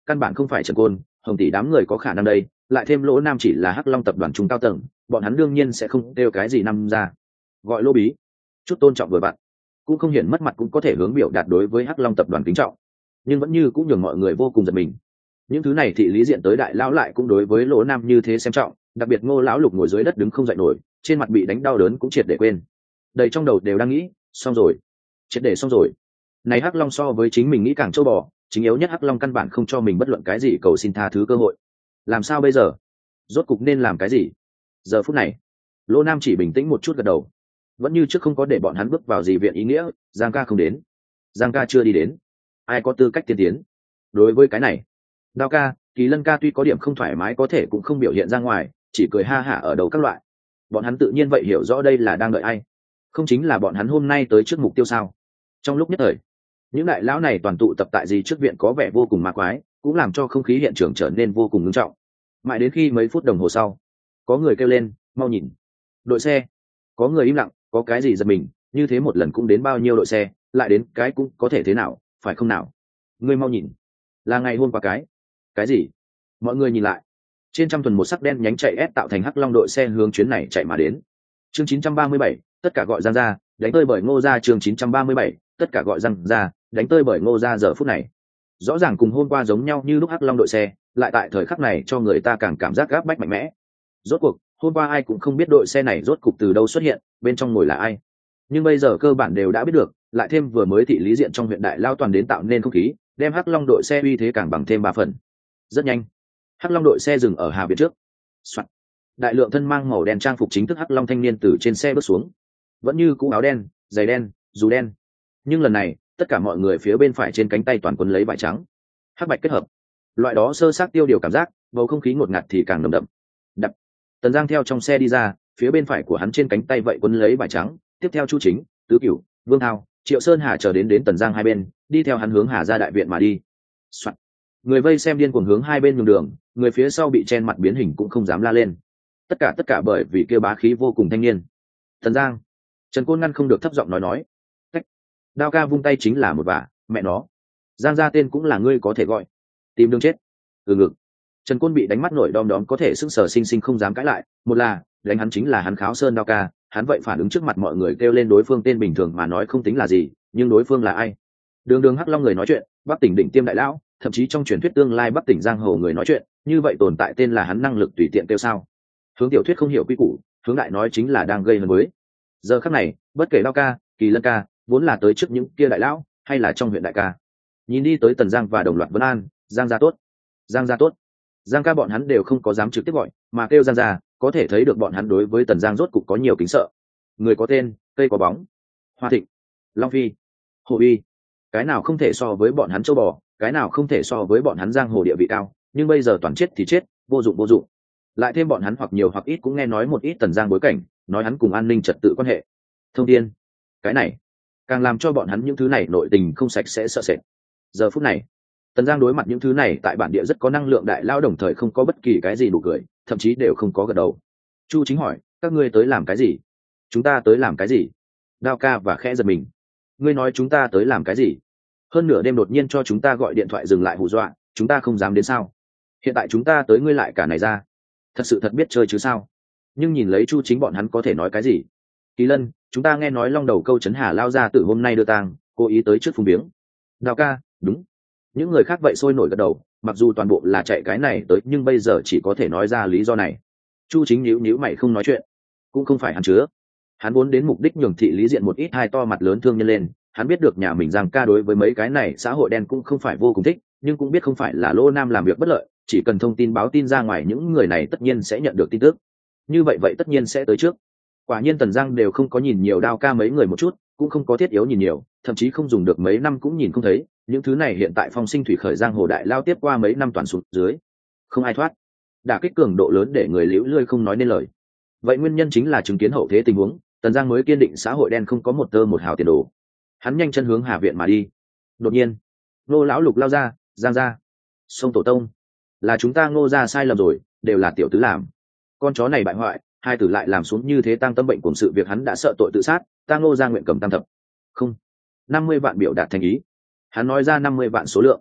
S1: căn bản không phải Trần Côn, Hồng tỷ đám người có khả năng đây, lại thêm Lỗ Nam chỉ là Hắc Long tập đoàn trung cao tầng, bọn hắn đương nhiên sẽ không kêu cái gì năm ra. Gọi Lỗ Bí, chút tôn trọng vừa vặn, cũng không hiển mất mặt, cũng có thể hướng biểu đạt đối với Hắc Long tập đoàn kính trọng, nhưng vẫn như cũng nhường mọi người vô cùng giật mình. Những thứ này thị lý diện tới đại lão lại cũng đối với Lỗ Nam như thế xem trọng, đặc biệt Ngô lão lục ngồi dưới đất đứng không dậy nổi, trên mặt bị đánh đau đớn cũng triệt để quên. Đầy trong đầu đều đang nghĩ, xong rồi, triệt để xong rồi. Này Hắc Long so với chính mình nghĩ càng trâu bò, chính yếu nhất Hắc Long căn bản không cho mình bất luận cái gì cầu xin tha thứ cơ hội. Làm sao bây giờ? Rốt cục nên làm cái gì? Giờ phút này, Lỗ Nam chỉ bình tĩnh một chút gật đầu, vẫn như trước không có để bọn hắn bước vào gì viện ý nghĩa. Giang ca không đến, Giang ca chưa đi đến, ai có tư cách tiên tiến? Đối với cái này, Đao ca, Kỳ Lân ca tuy có điểm không thoải mái có thể cũng không biểu hiện ra ngoài, chỉ cười ha hả ở đầu các loại. Bọn hắn tự nhiên vậy hiểu rõ đây là đang đợi ai, không chính là bọn hắn hôm nay tới trước mục tiêu sao? Trong lúc nhất thời, những đại lão này toàn tụ tập tại gì trước viện có vẻ vô cùng ma quái, cũng làm cho không khí hiện trường trở nên vô cùng nghiêm trọng. Mãi đến khi mấy phút đồng hồ sau, có người kêu lên, mau nhìn, đội xe. Có người im lặng, có cái gì giật mình, như thế một lần cũng đến bao nhiêu đội xe, lại đến cái cũng có thể thế nào, phải không nào? Ngươi mau nhìn, là ngày hôm qua cái gì? Mọi người nhìn lại, trên trăm tuần một sắc đen nhánh chạy ép tạo thành Hắc Long đội xe hướng chuyến này chạy mà đến. Chương 937, tất cả gọi Giang ra, đánh tơi bởi Ngô gia. Chương 937, tất cả gọi Giang ra, đánh tơi bởi Ngô gia. Giờ phút này, rõ ràng cùng hôm qua giống nhau như lúc Hắc Long đội xe, lại tại thời khắc này cho người ta càng cảm giác gáp bách mạnh mẽ. Rốt cuộc, hôm qua ai cũng không biết đội xe này rốt cục từ đâu xuất hiện, bên trong ngồi là ai. Nhưng bây giờ cơ bản đều đã biết được, lại thêm vừa mới thị lý diện trong huyện đại lao toàn đến tạo nên không khí, đem Hắc Long đội xe uy thế càng bằng thêm 3 phần. Rất nhanh, Hắc Long đội xe dừng ở Hà Việt trước. Soạn. Đại lượng thân mang màu đen trang phục chính thức Hắc Long thanh niên từ trên xe bước xuống, vẫn như cũ áo đen, giày đen, dù đen. Nhưng lần này, tất cả mọi người phía bên phải trên cánh tay toàn quấn lấy vải trắng, hắc bạch kết hợp. Loại đó sơ xác tiêu điều cảm giác, bầu không khí ngột ngạt thì càng nồng đậm. Đập. Tần Giang theo trong xe đi ra, phía bên phải của hắn trên cánh tay vậy quấn lấy vải trắng, tiếp theo Chu Chính, Tứ Cửu, Vương Thao, Triệu Sơn Hà chờ đến Tần Giang hai bên, đi theo hắn hướng Hà gia đại viện mà đi. Soạn. Người vây xem điên cuồng hướng hai bên nhường đường, người phía sau bị chen mặt biến hình cũng không dám la lên. Tất cả bởi vì kêu bá khí vô cùng thanh niên. Tần Giang, Trần Côn ngăn không được thấp giọng nói. Cách. Đao ca vung tay chính là một vả, mẹ nó. Giang gia tên cũng là ngươi có thể gọi. Tìm đường chết. Từ ngực. Trần Côn bị đánh mắt nổi đom đóm có thể sững sờ sinh không dám cãi lại. Một là, đánh hắn chính là hắn Kháo Sơn Đao ca, hắn vậy phản ứng trước mặt mọi người kêu lên đối phương tên bình thường mà nói không tính là gì, nhưng đối phương là ai? Đường Hắc Long người nói chuyện, Bắc tỉnh đỉnh tiêm đại lão, thậm chí trong truyền thuyết tương lai Bắc tỉnh giang hồ người nói chuyện, như vậy tồn tại tên là hắn năng lực tùy tiện kêu sao? Hướng tiểu thuyết không hiểu quy củ, hướng đại nói chính là đang gây hấn với. Giờ khắc này, bất kể Đao ca, Kỳ Lân ca, vốn là tới trước những kia đại lão, hay là trong huyện đại ca, nhìn đi tới Tần Giang và đồng loạt vấn an, Giang gia tốt, Giang gia tốt. Giang ca bọn hắn đều không có dám trực tiếp gọi, mà kêu Giang gia, có thể thấy được bọn hắn đối với Tần Giang rốt cục có nhiều kính sợ. Người có tên, cây có bóng, Hoa Thịnh, Long Phi, Hồ Uy, cái nào không thể so với bọn hắn châu bò, cái nào không thể so với bọn hắn giang hồ địa vị cao, nhưng bây giờ toàn chết thì chết, vô dụng. Lại thêm bọn hắn hoặc nhiều hoặc ít cũng nghe nói một ít Tần Giang bối cảnh, nói hắn cùng an ninh trật tự quan hệ. Thông tin, cái này càng làm cho bọn hắn những thứ này nội tình không sạch sẽ sợ sệt. Giờ phút này, Tần Giang đối mặt những thứ này tại bản địa rất có năng lượng đại lao đồng thời không có bất kỳ cái gì đủ cười, thậm chí đều không có gật đầu. Chu Chính hỏi, các ngươi tới làm cái gì? Chúng ta tới làm cái gì? Đao ca và khẽ giật mình. Ngươi nói chúng ta tới làm cái gì? Hơn nửa đêm đột nhiên cho chúng ta gọi điện thoại dừng lại hù dọa, chúng ta không dám đến sao? Hiện tại chúng ta tới ngươi lại cả này ra, thật sự thật biết chơi chứ sao? Nhưng nhìn lấy Chu Chính bọn hắn có thể nói cái gì? Kỳ Lân, chúng ta nghe nói Long Đầu câu Trấn Hà lao ra từ hôm nay đưa tang, cố ý tới trước phung viếng. Đao ca, đúng. Những người khác vậy sôi nổi gật đầu, mặc dù toàn bộ là chạy cái này tới nhưng bây giờ chỉ có thể nói ra lý do này. Chu Chính nhíu mày không nói chuyện, cũng không phải hắn chứa. Hắn vốn đến mục đích nhường thị lý diện một ít hai to mặt lớn thương nhân lên, hắn biết được nhà mình Giang ca đối với mấy cái này xã hội đen cũng không phải vô cùng thích, nhưng cũng biết không phải là Lô Nam làm việc bất lợi, chỉ cần thông tin báo tin ra ngoài những người này tất nhiên sẽ nhận được tin tức. Như vậy tất nhiên sẽ tới trước. Quả nhiên Tần Giang đều không có nhìn nhiều Đao ca mấy người một chút, cũng không có thiết yếu nhìn nhiều, thậm chí không dùng được mấy năm cũng nhìn không thấy, những thứ này hiện tại phong sinh thủy khởi giang hồ đại lao tiếp qua mấy năm toàn sụt dưới, không ai thoát. Đả kích cường độ lớn để người liễu lươi không nói nên lời. Vậy nguyên nhân chính là chứng kiến hậu thế tình huống, Tần Giang mới kiên định xã hội đen không có một tơ một hào tiền đồ. Hắn nhanh chân hướng Hà viện mà đi. Đột nhiên, Ngô lão lục lao ra, Giang ra, sông tổ tông, là chúng ta Ngô ra sai lầm rồi, đều là tiểu tứ làm. Con chó này bại hoại, hai tử lại làm xuống như thế tăng tâm bệnh cùng sự việc hắn đã sợ tội tự sát, ta Ngô ra nguyện cầm tam thập. Không, 50 vạn biểu đạt thành ý. Hắn nói ra 50 vạn số lượng.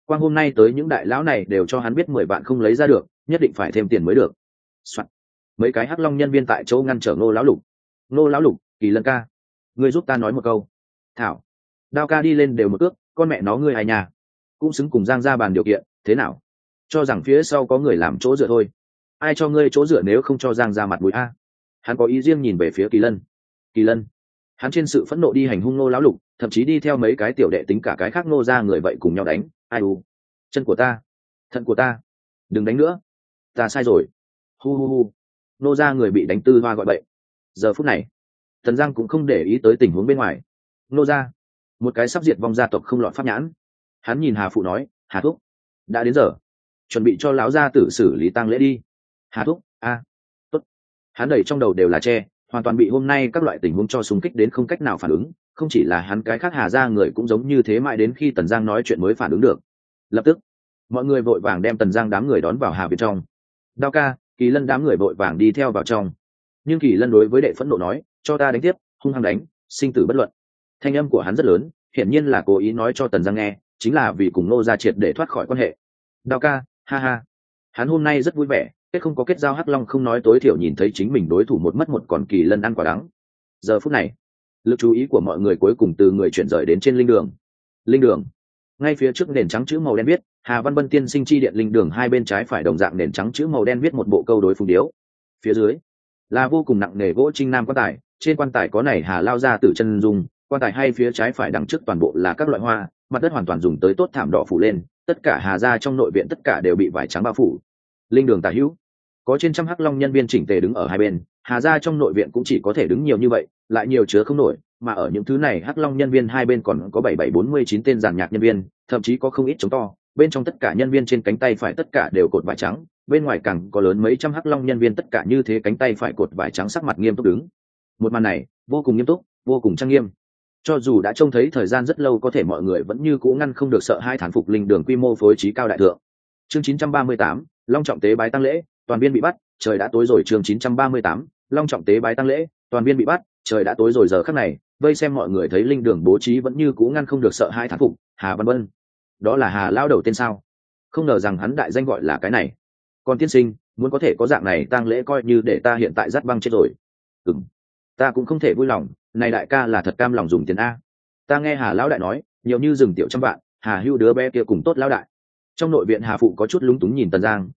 S1: quang hôm nay tới những đại lão này đều cho hắn biết 10 vạn không lấy ra được, nhất định phải thêm tiền mới được. Mấy cái hắc long nhân viên tại chỗ ngăn trở Ngô lão lục. Ngô lão lục, Kỳ Lân ca, ngươi giúp ta nói một câu. Thảo, Đao ca đi lên đều một cước, con mẹ nó ngươi hài nhà, cũng xứng cùng Giang ra bàn điều kiện, thế nào? Cho rằng phía sau có người làm chỗ dựa thôi. Ai cho ngươi chỗ dựa nếu không cho Giang ra mặt mũi a? Hắn có ý riêng nhìn về phía Kỳ Lân. Kỳ Lân, hắn trên sự phẫn nộ đi hành hung Ngô lão lục, thậm chí đi theo mấy cái tiểu đệ tính cả cái khác Ngô ra người vậy cùng nhau đánh. Ai u, chân của ta, thận của ta, đừng đánh nữa, ta sai rồi. Hu hu hu. Ngô ra người bị đánh tư hoa gọi bậy. Giờ phút này Tần Giang cũng không để ý tới tình huống bên ngoài. Ngô ra, một cái sắp diệt vong gia tộc không lọt pháp nhãn. Hắn nhìn Hà phụ nói, Hà thúc, đã đến giờ, chuẩn bị cho lão gia tử xử lý tang lễ đi. Hà thúc, tốt. Hắn đẩy trong đầu đều là tre, hoàn toàn bị hôm nay các loại tình huống cho xung kích đến không cách nào phản ứng. Không chỉ là hắn, cái khác Hà ra người cũng giống như thế, mãi đến khi Tần Giang nói chuyện mới phản ứng được. Lập tức mọi người vội vàng đem Tần Giang đám người đón vào Hà viện trong. Đao ca, Kỳ Lân đám người vội vàng đi theo vào trong. Nhưng Kỳ Lân đối với đệ phẫn nộ nói, cho ta đánh tiếp, hung hăng đánh, sinh tử bất luận. Thanh âm của hắn rất lớn, hiển nhiên là cố ý nói cho Tần Giang nghe, chính là vì cùng Ngô gia triệt để thoát khỏi quan hệ. Đao ca, ha ha, hắn hôm nay rất vui vẻ, kết không có kết giao hắc long không nói, tối thiểu nhìn thấy chính mình đối thủ một mất một, còn Kỳ Lân ăn quả đắng. Giờ phút này lực chú ý của mọi người cuối cùng từ người chuyển rời đến trên linh đường. Linh đường, ngay phía trước nền trắng chữ màu đen viết Hà Văn Bân tiên sinh chi điện. Linh đường hai bên trái phải đồng dạng nền trắng chữ màu đen viết một bộ câu đối phung điếu. Phía dưới là vô cùng nặng nề gỗ trinh nam quan tài, trên quan tài có này Hà lao ra tử chân dung. Quan tài hay phía trái phải đằng trước toàn bộ là các loại hoa, mặt đất hoàn toàn dùng tới tốt thảm đỏ phủ lên, tất cả Hà gia trong nội viện tất cả đều bị vải trắng bao phủ. Linh đường tả hữu có trên trăm hắc long nhân viên chỉnh tề đứng ở hai bên. Hà gia trong nội viện cũng chỉ có thể đứng nhiều như vậy, lại nhiều chứa không nổi, mà ở những thứ này hắc long nhân viên hai bên còn có 7749 tên giàn nhạc nhân viên, thậm chí có không ít trống to. Bên trong tất cả nhân viên trên cánh tay phải tất cả đều cột vải trắng, bên ngoài càng có lớn mấy trăm hắc long nhân viên tất cả như thế cánh tay phải cột vải trắng, sắc mặt nghiêm túc đứng. Một màn này vô cùng nghiêm túc, vô cùng trang nghiêm. Cho dù đã trông thấy thời gian rất lâu, có thể mọi người vẫn như cũ ngăn không được sợ hai, thán phục linh đường quy mô phối trí cao đại thượng. Chương 938, long trọng tế bái tang lễ, toàn viên bị bắt, trời đã tối rồi. Chương 938, long trọng tế bái tang lễ, toàn viên bị bắt, trời đã tối rồi. Giờ khắc này vây xem mọi người thấy linh đường bố trí vẫn như cũ ngăn không được sợ hai, thán phục. Hà Văn Bân, đó là Hà lao đầu tên sao? Không ngờ rằng hắn đại danh gọi là cái này. Còn tiên sinh muốn có thể có dạng này tang lễ, coi như để ta hiện tại dắt băng chết rồi. Ta cũng không thể vui lòng, này đại ca là thật cam lòng dùng tiền a. Ta nghe Hà lão đại nói nhiều như rừng tiểu trăm vạn, Hà hưu đứa bé kia cùng tốt lão đại. Trong nội viện Hà phụ có chút lúng túng nhìn Tần Giang,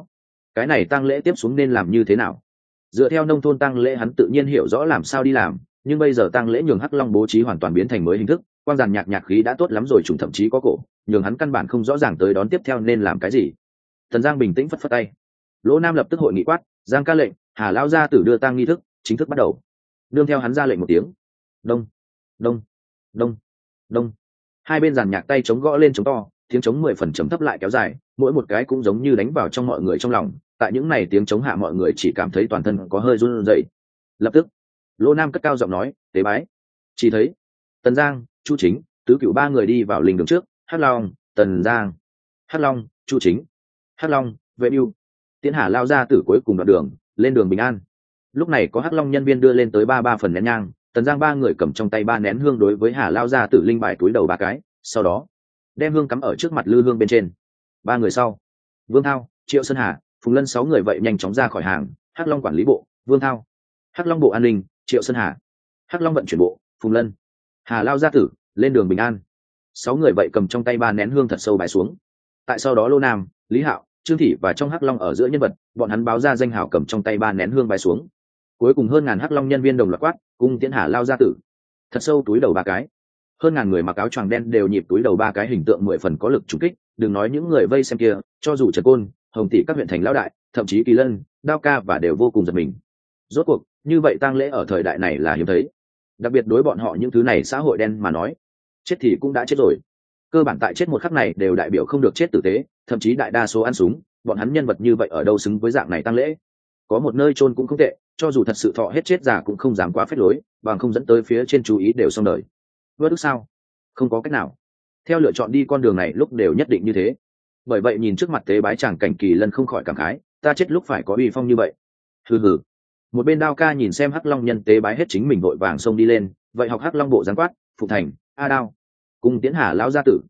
S1: cái này tang lễ tiếp xuống nên làm như thế nào? Dựa theo nông thôn tang lễ hắn tự nhiên hiểu rõ làm sao đi làm, nhưng bây giờ tang lễ nhường hắc long bố trí hoàn toàn biến thành mới hình thức, quang giàn nhạc khí đã tốt lắm rồi, trùng thậm chí có cổ, nhường hắn căn bản không rõ ràng tới đón tiếp theo nên làm cái gì. Tần Giang bình tĩnh phất phất tay. Lỗ Nam lập tức hội nghị quát, Giang ca lệnh, Hà lão gia tử đưa tang nghi thức chính thức bắt đầu. Nương theo hắn ra lệnh một tiếng, đông đông đông đông, hai bên giàn nhạc tay chống gõ lên chống to, tiếng chống 10 phần chấm thấp lại kéo dài, mỗi một cái cũng giống như đánh vào trong mọi người trong lòng. Tại những này tiếng chống hạ, mọi người chỉ cảm thấy toàn thân có hơi run rẩy. Lập tức Lỗ Nam cất cao giọng nói, tế bái. Chỉ thấy Tần Giang, Chu Chính, Tứ Cửu ba người đi vào linh đường trước. Hắc Long, Tần Giang, Hắc Long, Chu Chính, Hắc Long, Vệ Bưu, Tiễn Hà lao ra từ cuối cùng đoạn đường lên đường bình an. Lúc này có hắc long nhân viên đưa lên tới ba phần nén nhang. Tần Giang ba người cầm trong tay 3 nén hương đối với Hà lao ra tử linh bài túi đầu 3 cái, sau đó đem hương cắm ở trước mặt lư hương bên trên. 3 người sau, Vương Thao, Triệu Sơn Hà, Phùng Lân 6 người vậy nhanh chóng ra khỏi hàng. Hắc long quản lý bộ, Vương Thao; Hắc long bộ an ninh, Triệu Sơn Hà; Hắc long vận chuyển bộ, Phùng Lân. Hà lao gia tử lên đường bình an. 6 người vậy cầm trong tay 3 nén hương thật sâu bái xuống. Tại sau đó Lô Nam, Lý Hạo, Trương Thị và trong hắc long ở giữa nhân vật, bọn hắn báo ra danh hào cầm trong tay 3 nén hương bái xuống. Cuối cùng hơn ngàn hắc long nhân viên đồng loạt quát, cung tiễn Hà lao gia tử. Thật sâu túi đầu 3 cái. Hơn ngàn người mặc áo choàng đen đều nhịp túi đầu 3 cái, hình tượng 10 phần có lực trùng kích. Đừng nói những người vây xem kia, cho dù Trần Côn, Hồng Tỷ các huyện thành lão đại, thậm chí Kỳ Lân, Đao ca và đều vô cùng giật mình. Rốt cuộc như vậy tang lễ ở thời đại này là hiếm thấy, đặc biệt đối bọn họ những thứ này xã hội đen mà nói, chết thì cũng đã chết rồi. Cơ bản tại chết một khắc này đều đại biểu không được chết tử tế, thậm chí đại đa số ăn súng. Bọn hắn nhân vật như vậy ở đâu xứng với dạng này tang lễ? Có một nơi chôn cũng không tệ, cho dù thật sự thọ hết chết già cũng không dám quá phép lối, bằng không dẫn tới phía trên chú ý đều xong đời. Vớt ức sao? Không có cách nào. Theo lựa chọn đi con đường này lúc đều nhất định như thế. Bởi vậy nhìn trước mặt tế bái chàng cảnh, Kỳ Lân không khỏi cảm khái, ta chết lúc phải có uy phong như vậy. Hừ hừ. Một bên Đao ca nhìn xem hắc long nhân tế bái hết chính mình vội vàng xông đi lên, vậy học hắc long bộ giáng quát, Phụ Thành, A Đao, cùng Tiễn Hà lão gia tử.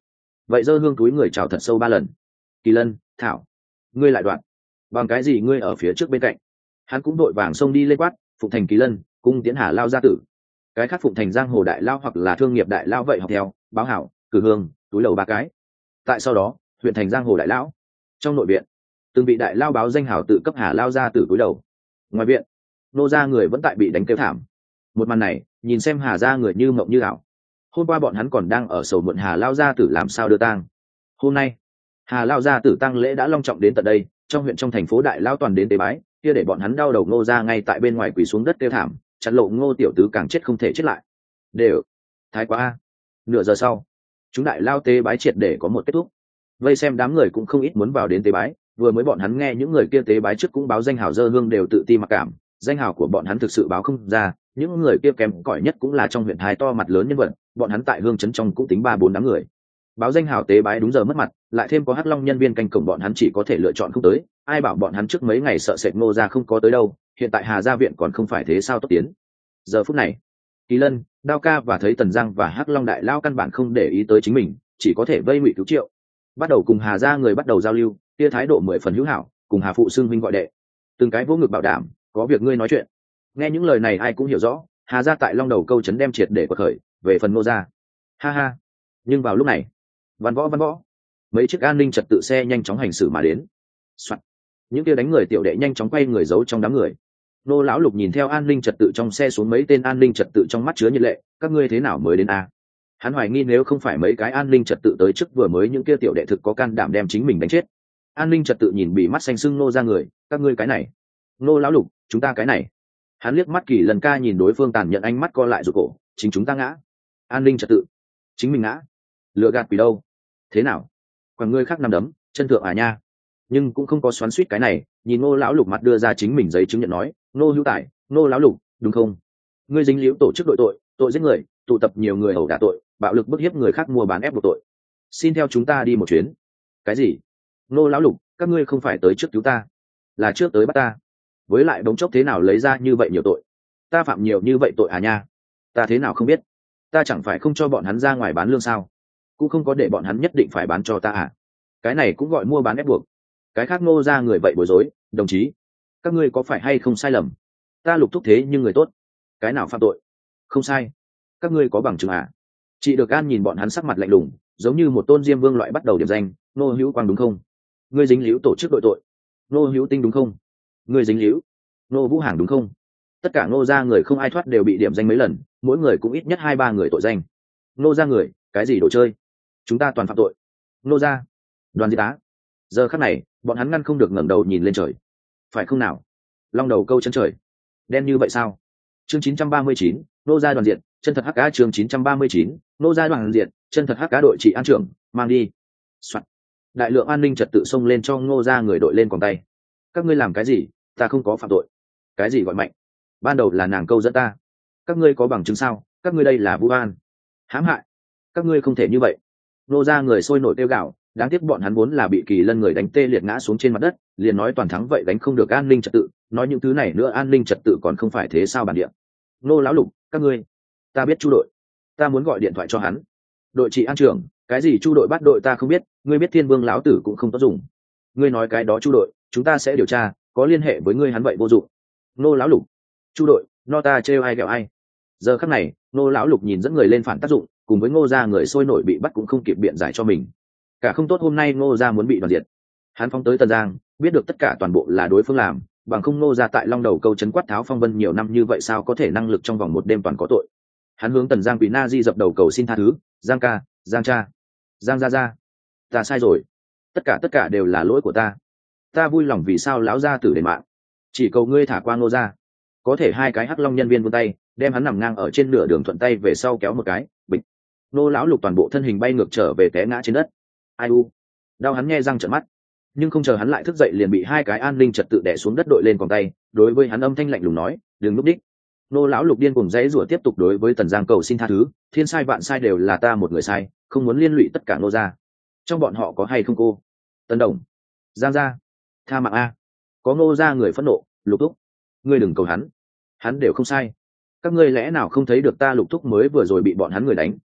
S1: vậy dơ hương túi người chào thật sâu 3 lần. Kỳ Lân, Thảo, ngươi lại đoạn, bằng cái gì ngươi ở phía trước bên cạnh? Hắn cũng đội vàng xông đi lên quát, Phụng Thành Kỳ Lân, cung tiến Hà Lao gia tử. Cái khác Phụng Thành giang hồ đại lao hoặc là thương nghiệp đại lao vậy học theo, báo hảo, cử hương, túi lầu 3 cái. Tại sau đó, huyện thành giang hồ đại lão. Trong nội viện, từng vị đại lao báo danh hảo tự cấp Hà Lao gia tử cúi đầu. Ngoài viện, nô gia người vẫn tại bị đánh kêu thảm. Một màn này, nhìn xem Hà gia người như mộng như ảo. Hôm qua bọn hắn còn đang ở sầu muộn Hà Lao gia tử làm sao đưa tang. Hôm nay, Hà Lao gia tử tang lễ đã long trọng đến tận đây, trong huyện trong thành phố đại lao toàn đến tế bái, kia để bọn hắn đau đầu Ngô gia ngay tại bên ngoài quỳ xuống đất kêu thảm, chặn lộ Ngô tiểu tứ càng chết không thể chết lại. Đều, thái quá a. Nửa giờ sau, chúng đại lao tế bái triệt để có một kết thúc. Vây xem đám người cũng không ít muốn vào đến tế bái, vừa mới bọn hắn nghe những người kia tế bái trước cũng báo danh hào dơ hương đều tự ti mặc cảm, danh hào của bọn hắn thực sự báo không ra, những người kia kém cỏi nhất cũng là trong huyện thái to mặt lớn nhân vật, bọn hắn tại hương trấn trong cũng tính 3-4 đám người. Báo danh hào tế bái đúng giờ mất mặt, lại thêm có Hắc Long nhân viên canh cổng bọn hắn chỉ có thể lựa chọn không tới, ai bảo bọn hắn trước mấy ngày sợ sệt Ngô gia không có tới đâu, hiện tại Hà gia viện còn không phải thế sao tốt tiến. Giờ phút này, Kỳ Lân, Đao Ca và thấy Tần Giang và Hắc Long đại lao căn bản không để ý tới chính mình, chỉ có thể vây ngụy cứu triệu. Bắt đầu cùng Hà gia người bắt đầu giao lưu, kia thái độ 10 phần hữu hảo, cùng Hà phụ xưng huynh gọi đệ. Từng cái vô ngực bảo đảm, có việc ngươi nói chuyện. Nghe những lời này ai cũng hiểu rõ, Hà gia tại Long Đầu câu trấn đem triệt để quật khởi, về phần Ngô gia. Ha ha. Nhưng vào lúc này, văn võ, mấy chiếc an ninh trật tự xe nhanh chóng hành xử mà đến. Soạn. Những kia đánh người tiểu đệ nhanh chóng quay người giấu trong đám người. Nô lão Lục nhìn theo an ninh trật tự trong xe xuống mấy tên an ninh trật tự trong mắt chứa nhiệt lệ, các ngươi thế nào mới đến a? Hắn hoài nghi nếu không phải mấy cái an ninh trật tự tới trước vừa mới những kia tiểu đệ thực có can đảm đem chính mình đánh chết. An ninh trật tự nhìn bị mắt xanh sưng nô ra người, các ngươi cái này. Nô lão Lục, chúng ta cái này. Hắn liếc mắt Kỳ Lần ca nhìn đối phương tàn nhận ánh mắt co lại rụt cổ, chính chúng ta ngã. An ninh trật tự, chính mình ngã. Lừa gạt quỷ đâu? Thế nào? Còn ngươi khác nằm đấm, chân thượng à nha. Nhưng cũng không có xoắn xuýt cái này, nhìn Nô lão Lục mặt đưa ra chính mình giấy chứng nhận nói, Nô hữu tài, Nô lão Lục, đúng không? Ngươi dính líu tổ chức đội tội, tội giết người, tụ tập nhiều người ẩu đả tội, bạo lực bức hiếp người khác mua bán ép buộc tội. Xin theo chúng ta đi một chuyến. Cái gì? Nô lão Lục, các ngươi không phải tới trước cứu ta, là trước tới bắt ta. Với lại bỗng chốc thế nào lấy ra như vậy nhiều tội? Ta phạm nhiều như vậy tội à nha? Ta thế nào không biết? Ta chẳng phải không cho bọn hắn ra ngoài bán lương sao? Cũng không có để bọn hắn nhất định phải bán cho ta à? Cái này cũng gọi mua bán ép buộc. Cái khác Nô ra người vậy bối rối, đồng chí, các ngươi có phải hay không sai lầm? Ta Lục thúc thế nhưng người tốt, cái nào phạm tội? Không sai. Các ngươi có bằng chứng à? Chị Được An nhìn bọn hắn sắc mặt lạnh lùng, giống như một tôn diêm vương loại bắt đầu điểm danh. Nô hữu quang đúng không? Ngươi dính líu tổ chức đội tội. Nô hữu tinh đúng không? Ngươi dính líu. Nô vũ hàng đúng không? Tất cả Nô ra người không ai thoát đều bị điểm danh mấy lần, mỗi người cũng ít nhất 2-3 người tội danh. Nô ra người, cái gì đồ chơi? Chúng ta toàn phạm tội. Nô ra. Đoàn diệt á. Giờ khắc này, bọn hắn ngăn không được ngẩng đầu nhìn lên trời. Phải không nào? Long Đầu câu chân trời. Đen như vậy sao? Chương 939, Nô gia đoàn diện, chân thật hắc cá. Chương 939, Nô gia đoàn diện, chân thật hắc cá. Đội trị an trưởng, mang đi. Soạn. Đại lượng an ninh trật tự xông lên cho Ngô gia người đội lên quòng tay. Các ngươi làm cái gì? Ta không có phạm tội. Cái gì gọi mạnh? Ban đầu là nàng câu dẫn ta. Các ngươi có bằng chứng sao? Các ngươi đây là vu oan, hãm hại. Các ngươi không thể như vậy. Ngô gia người sôi nổi kêu gào, đáng tiếc bọn hắn vốn là bị Kỳ Lân người đánh tê liệt ngã xuống trên mặt đất, liền nói toàn thắng vậy đánh không được an ninh trật tự, nói những thứ này nữa an ninh trật tự còn không phải thế sao bản địa. Nô lão Lục, các ngươi, ta biết Chu đội, ta muốn gọi điện thoại cho hắn. Đội trị an trưởng, cái gì Chu đội bắt đội ta không biết, ngươi biết Thiên Vương lão tử cũng không có dùng. Ngươi nói cái đó Chu đội, chúng ta sẽ điều tra, có liên hệ với ngươi hắn vậy vô dụng. Nô lão Lục, Chu đội, no ta trêu ai ghẹo ai. Giờ khắc này, Nô lão Lục nhìn dẫn người lên phản tác dụng, cùng với Ngô gia người sôi nổi bị bắt cũng không kịp biện giải cho mình. Cả không tốt hôm nay Ngô gia muốn bị đoàn diệt. Hắn phóng tới Tần Giang, biết được tất cả toàn bộ là đối phương làm, bằng không Ngô gia tại Long Đầu câu trấn quát tháo phong vân nhiều năm như vậy sao có thể năng lực trong vòng một đêm toàn có tội. Hắn hướng Tần Giang quỳ na di dập đầu cầu xin tha thứ, Giang ca, Giang cha, Giang gia gia, ta sai rồi, tất cả đều là lỗi của ta. Ta vui lòng vì sao lão gia tử đền mạng, chỉ cầu ngươi thả qua Ngô gia. Có thể hai cái Hắc Long nhân viên vươn tay, đem hắn nằm ngang ở trên nửa đường thuận tay về sau kéo một cái, bịch. Nô lão Lục toàn bộ thân hình bay ngược trở về té ngã trên đất. Ai u, đau hắn nghe răng trợn mắt, nhưng không chờ hắn lại thức dậy liền bị hai cái an ninh trật tự đè xuống đất đội lên còn tay, đối với hắn âm thanh lạnh lùng nói, đừng núp đích. Nô lão Lục điên cùng dãy rủa tiếp tục đối với Tần Giang cầu xin tha thứ, thiên sai vạn sai đều là ta một người sai, không muốn liên lụy tất cả Nô gia. Trong bọn họ có hay không cô? Tần Đồng, Giang gia, tha mạng a. Có Nô gia người phẫn nộ, Lục thúc, ngươi đừng cầu hắn đều không sai. Các ngươi lẽ nào không thấy được ta Lục thúc mới vừa rồi bị bọn hắn người đánh?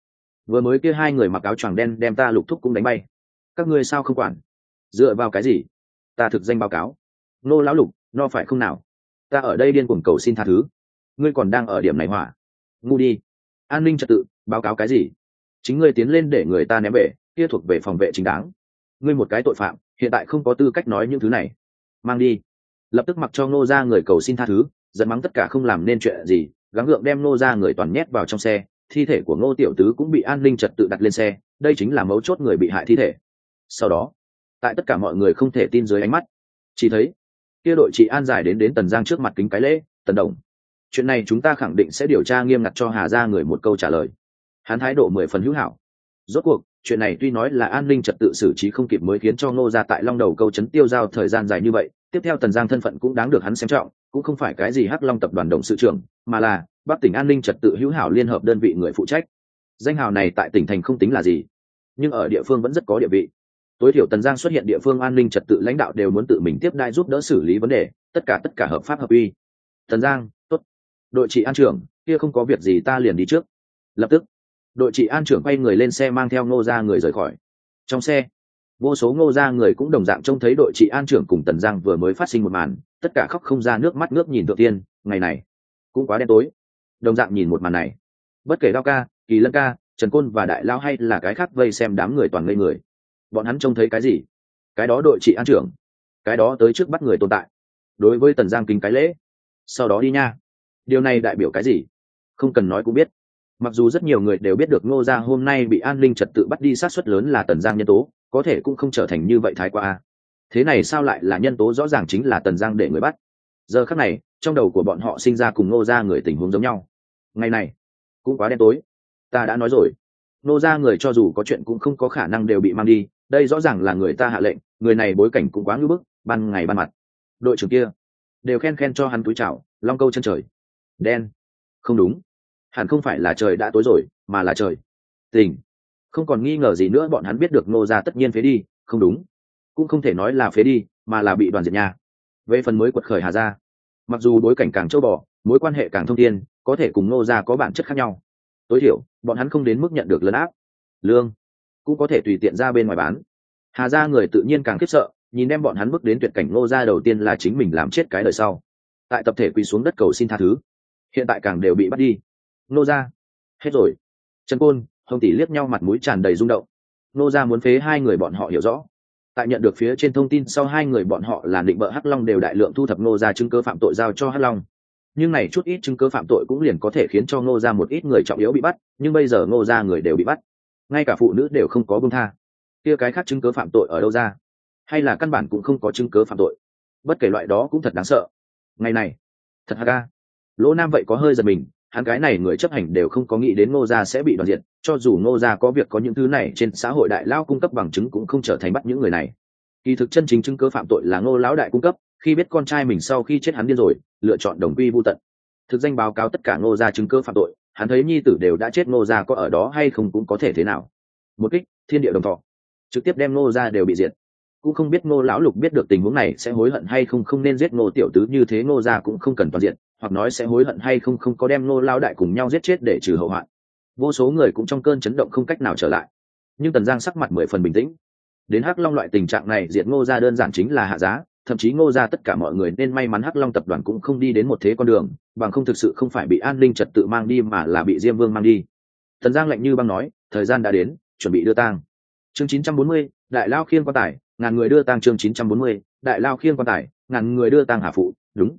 S1: vừa mới kia hai người mặc áo choàng đen đem ta Lục thúc cũng đánh bay, các ngươi sao không quản? Dựa vào cái gì? Ta thực danh báo cáo. Ngô lão Lục, no phải không nào? Ta ở đây điên cuồng cầu xin tha thứ, ngươi còn đang ở điểm này hỏa? Ngu đi. An ninh trật tự, báo cáo cái gì? Chính ngươi tiến lên để người ta ném về, kia thuộc về phòng vệ chính đáng. Ngươi một cái tội phạm, hiện tại không có tư cách nói những thứ này. Mang đi. Lập tức mặc cho Ngô ra người cầu xin tha thứ, giận mắng tất cả không làm nên chuyện gì, gắng gượng đem Ngô ra người toàn nhét vào trong xe. Thi thể của Ngô tiểu tứ cũng bị an ninh trật tự đặt lên xe, đây chính là mấu chốt người bị hại thi thể. Sau đó, tại tất cả mọi người không thể tin dưới ánh mắt, chỉ thấy kia đội trị an giải đến Tần Giang trước mặt kính cái lễ. Tần đồng, chuyện này chúng ta khẳng định sẽ điều tra nghiêm ngặt, cho Hà ra người một câu trả lời. Hắn thái độ 10 phần hữu hảo. Rốt cuộc chuyện này tuy nói là an ninh trật tự xử trí không kịp mới khiến cho Ngô ra tại Long Đầu câu trấn tiêu giao thời gian dài như vậy, tiếp theo Tần Giang thân phận cũng đáng được hắn xem trọng, cũng không phải cái gì Hắc Long tập đoàn đồng sự trưởng, mà là Bắc tỉnh an ninh trật tự hữu hảo liên hợp đơn vị người phụ trách. Danh hào này tại tỉnh thành không tính là gì, nhưng ở địa phương vẫn rất có địa vị. Tối thiểu Tần Giang xuất hiện địa phương an ninh trật tự lãnh đạo đều muốn tự mình tiếp đai giúp đỡ xử lý vấn đề, tất cả hợp pháp hợp uy. Tần Giang, tốt. Đội trị an trưởng, kia không có việc gì ta liền đi trước. Lập tức, đội trị an trưởng quay người lên xe mang theo Ngô ra người rời khỏi. Trong xe, vô số Ngô ra người cũng đồng dạng trông thấy đội trị an trưởng cùng Tần Giang vừa mới phát sinh một màn, tất cả khóc không ra nước mắt, ngước nhìn Thượng Tiên. Ngày này cũng quá đen tối. Đồng dạng nhìn một màn này, bất kể Đao ca, Kỳ Lân ca, Trần Côn và Đại Lao hay là cái khác vây xem đám người toàn ngây người. Bọn hắn trông thấy cái gì? Cái đó đội trị an trưởng, cái đó tới trước bắt người tồn tại, đối với Tần Giang kính cái lễ, sau đó đi nha. Điều này đại biểu cái gì? Không cần nói cũng biết. Mặc dù rất nhiều người đều biết được Ngô gia hôm nay bị an ninh trật tự bắt đi, sát suất lớn là Tần Giang nhân tố, có thể cũng không trở thành như vậy thái quá. Thế này sao lại là nhân tố rõ ràng chính là Tần Giang để người bắt? Giờ khắc này, trong đầu của bọn họ sinh ra cùng Ngô gia người tình huống giống nhau. Ngày này cũng quá đen tối. Ta đã nói rồi, Ngô gia người cho dù có chuyện cũng không có khả năng đều bị mang đi, đây rõ ràng là người ta hạ lệnh, người này bối cảnh cũng quá ngưỡng bức, ban ngày ban mặt. Đội trưởng kia đều khen cho hắn túi chảo, long câu chân trời. Đen. Không đúng, hẳn không phải là trời đã tối rồi, mà là trời tình. Không còn nghi ngờ gì nữa, bọn hắn biết được Ngô gia tất nhiên phế đi, không đúng, cũng không thể nói là phế đi, mà là bị đoàn diệt nhà. Về phần mới quật khởi Hà gia, mặc dù bối cảnh càng châu bò, mối quan hệ càng thông thiên, có thể cùng Ngô gia có bản chất khác nhau, tối thiểu bọn hắn không đến mức nhận được lấn áp, lương cũng có thể tùy tiện ra bên ngoài bán. Hà gia người tự nhiên càng khiếp sợ, nhìn đem bọn hắn bước đến tuyệt cảnh. Ngô gia đầu tiên là chính mình làm chết cái đời sau, tại tập thể quỳ xuống đất cầu xin tha thứ, hiện tại càng đều bị bắt đi. Ngô gia hết rồi. Trần Côn, Hồng Tỷ liếc nhau, mặt mũi tràn đầy rung động. Ngô gia muốn phế hai người bọn họ hiểu rõ. Tại nhận được phía trên thông tin sau, hai người bọn họ là định bợ Hắc Long đều đại lượng thu thập Ngô gia chứng cứ phạm tội giao cho Hắc Long. Nhưng này chút ít chứng cứ phạm tội cũng liền có thể khiến cho Ngô gia một ít người trọng yếu bị bắt, nhưng bây giờ Ngô gia người đều bị bắt, ngay cả phụ nữ đều không có buông tha. Kia cái khác chứng cứ phạm tội ở đâu ra? Hay là căn bản cũng không có chứng cứ phạm tội? Bất kể loại đó cũng thật đáng sợ. Ngày này thật ha. Lỗ Nam vậy có hơi giật mình, hắn cái này người chấp hành đều không có nghĩ đến Ngô gia sẽ bị đoàn diệt, cho dù Ngô gia có việc có những thứ này trên xã hội đại lao cung cấp bằng chứng cũng không trở thành bắt những người này. Kỳ thực chân chính chứng cứ phạm tội là Ngô lão đại cung cấp, khi biết con trai mình sau khi chết hắn điên rồi, lựa chọn đồng quy vu tận. Thực danh báo cáo tất cả Ngô gia chứng cứ phạm tội, hắn thấy nhi tử đều đã chết, Ngô gia có ở đó hay không cũng có thể thế nào. Một kích thiên địa đồng thọ, trực tiếp đem Ngô gia đều bị diệt. Cũng không biết Ngô lão Lục biết được tình huống này sẽ hối hận hay không, không nên giết Ngô tiểu tứ như thế Ngô gia cũng không cần toàn diện, hoặc nói sẽ hối hận hay không, không có đem Ngô lão đại cùng nhau giết chết để trừ hậu hoạn. Vô số người cũng trong cơn chấn động không cách nào trở lại, nhưng Tần Giang sắc mặt 10 phần bình tĩnh. Đến Hắc Long loại tình trạng này, diệt Ngô gia đơn giản chính là hạ giá, thậm chí Ngô gia tất cả mọi người nên may mắn Hắc Long tập đoàn cũng không đi đến một thế con đường, bằng không thực sự không phải bị an ninh trật tự mang đi mà là bị Diêm Vương mang đi. Tần Giang lạnh như băng nói, thời gian đã đến, chuẩn bị đưa tang. Chương 940, đại lao khiêng quan tài, ngàn người đưa tang. Chương 940, đại lao khiêng quan tài, ngàn người đưa tang. Hà phụ, đúng,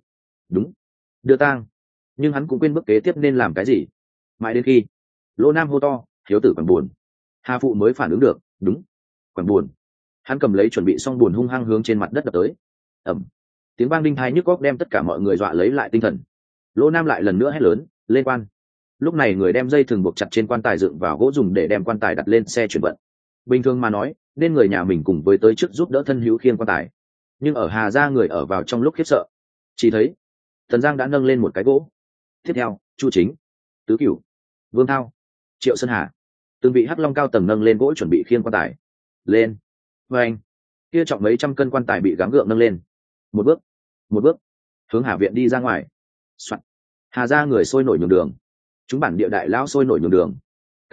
S1: đưa tang. Nhưng hắn cũng quên bước kế tiếp nên làm cái gì. Mãi đến khi Lỗ Nam hô to, hiếu tử còn buồn, Hà phụ mới phản ứng được, đúng, còn buồn. Hắn cầm lấy chuẩn bị xong buồn hung hăng hướng trên mặt đất đập tới. Ầm, tiếng vang đinh tai nhức óc đem tất cả mọi người dọa lấy lại tinh thần. Lỗ Nam lại lần nữa hét lớn, lên quan. Lúc này người đem dây thừng buộc chặt trên quan tài dựng vào gỗ dùng để đem quan tài đặt lên xe chuyển vận. Bình thường mà nói nên người nhà mình cùng với tới trước giúp đỡ thân hữu khiêng quan tài, nhưng ở Hà gia người ở vào trong lúc khiếp sợ, chỉ thấy Tần Giang đã nâng lên một cái gỗ. Tiếp theo Chu Chính, Tứ Cửu, Vương Thao, Triệu Sơn Hà từng vị Hắc Long cao tầng nâng lên gỗ chuẩn bị khiêng quan tài lên. Và anh kia trọng mấy trăm cân quan tài bị gắng gượng nâng lên, một bước hướng Hà viện đi ra ngoài. Soạn. Hà gia người sôi nổi nhường đường, chúng bản địa đại lão sôi nổi nhường đường,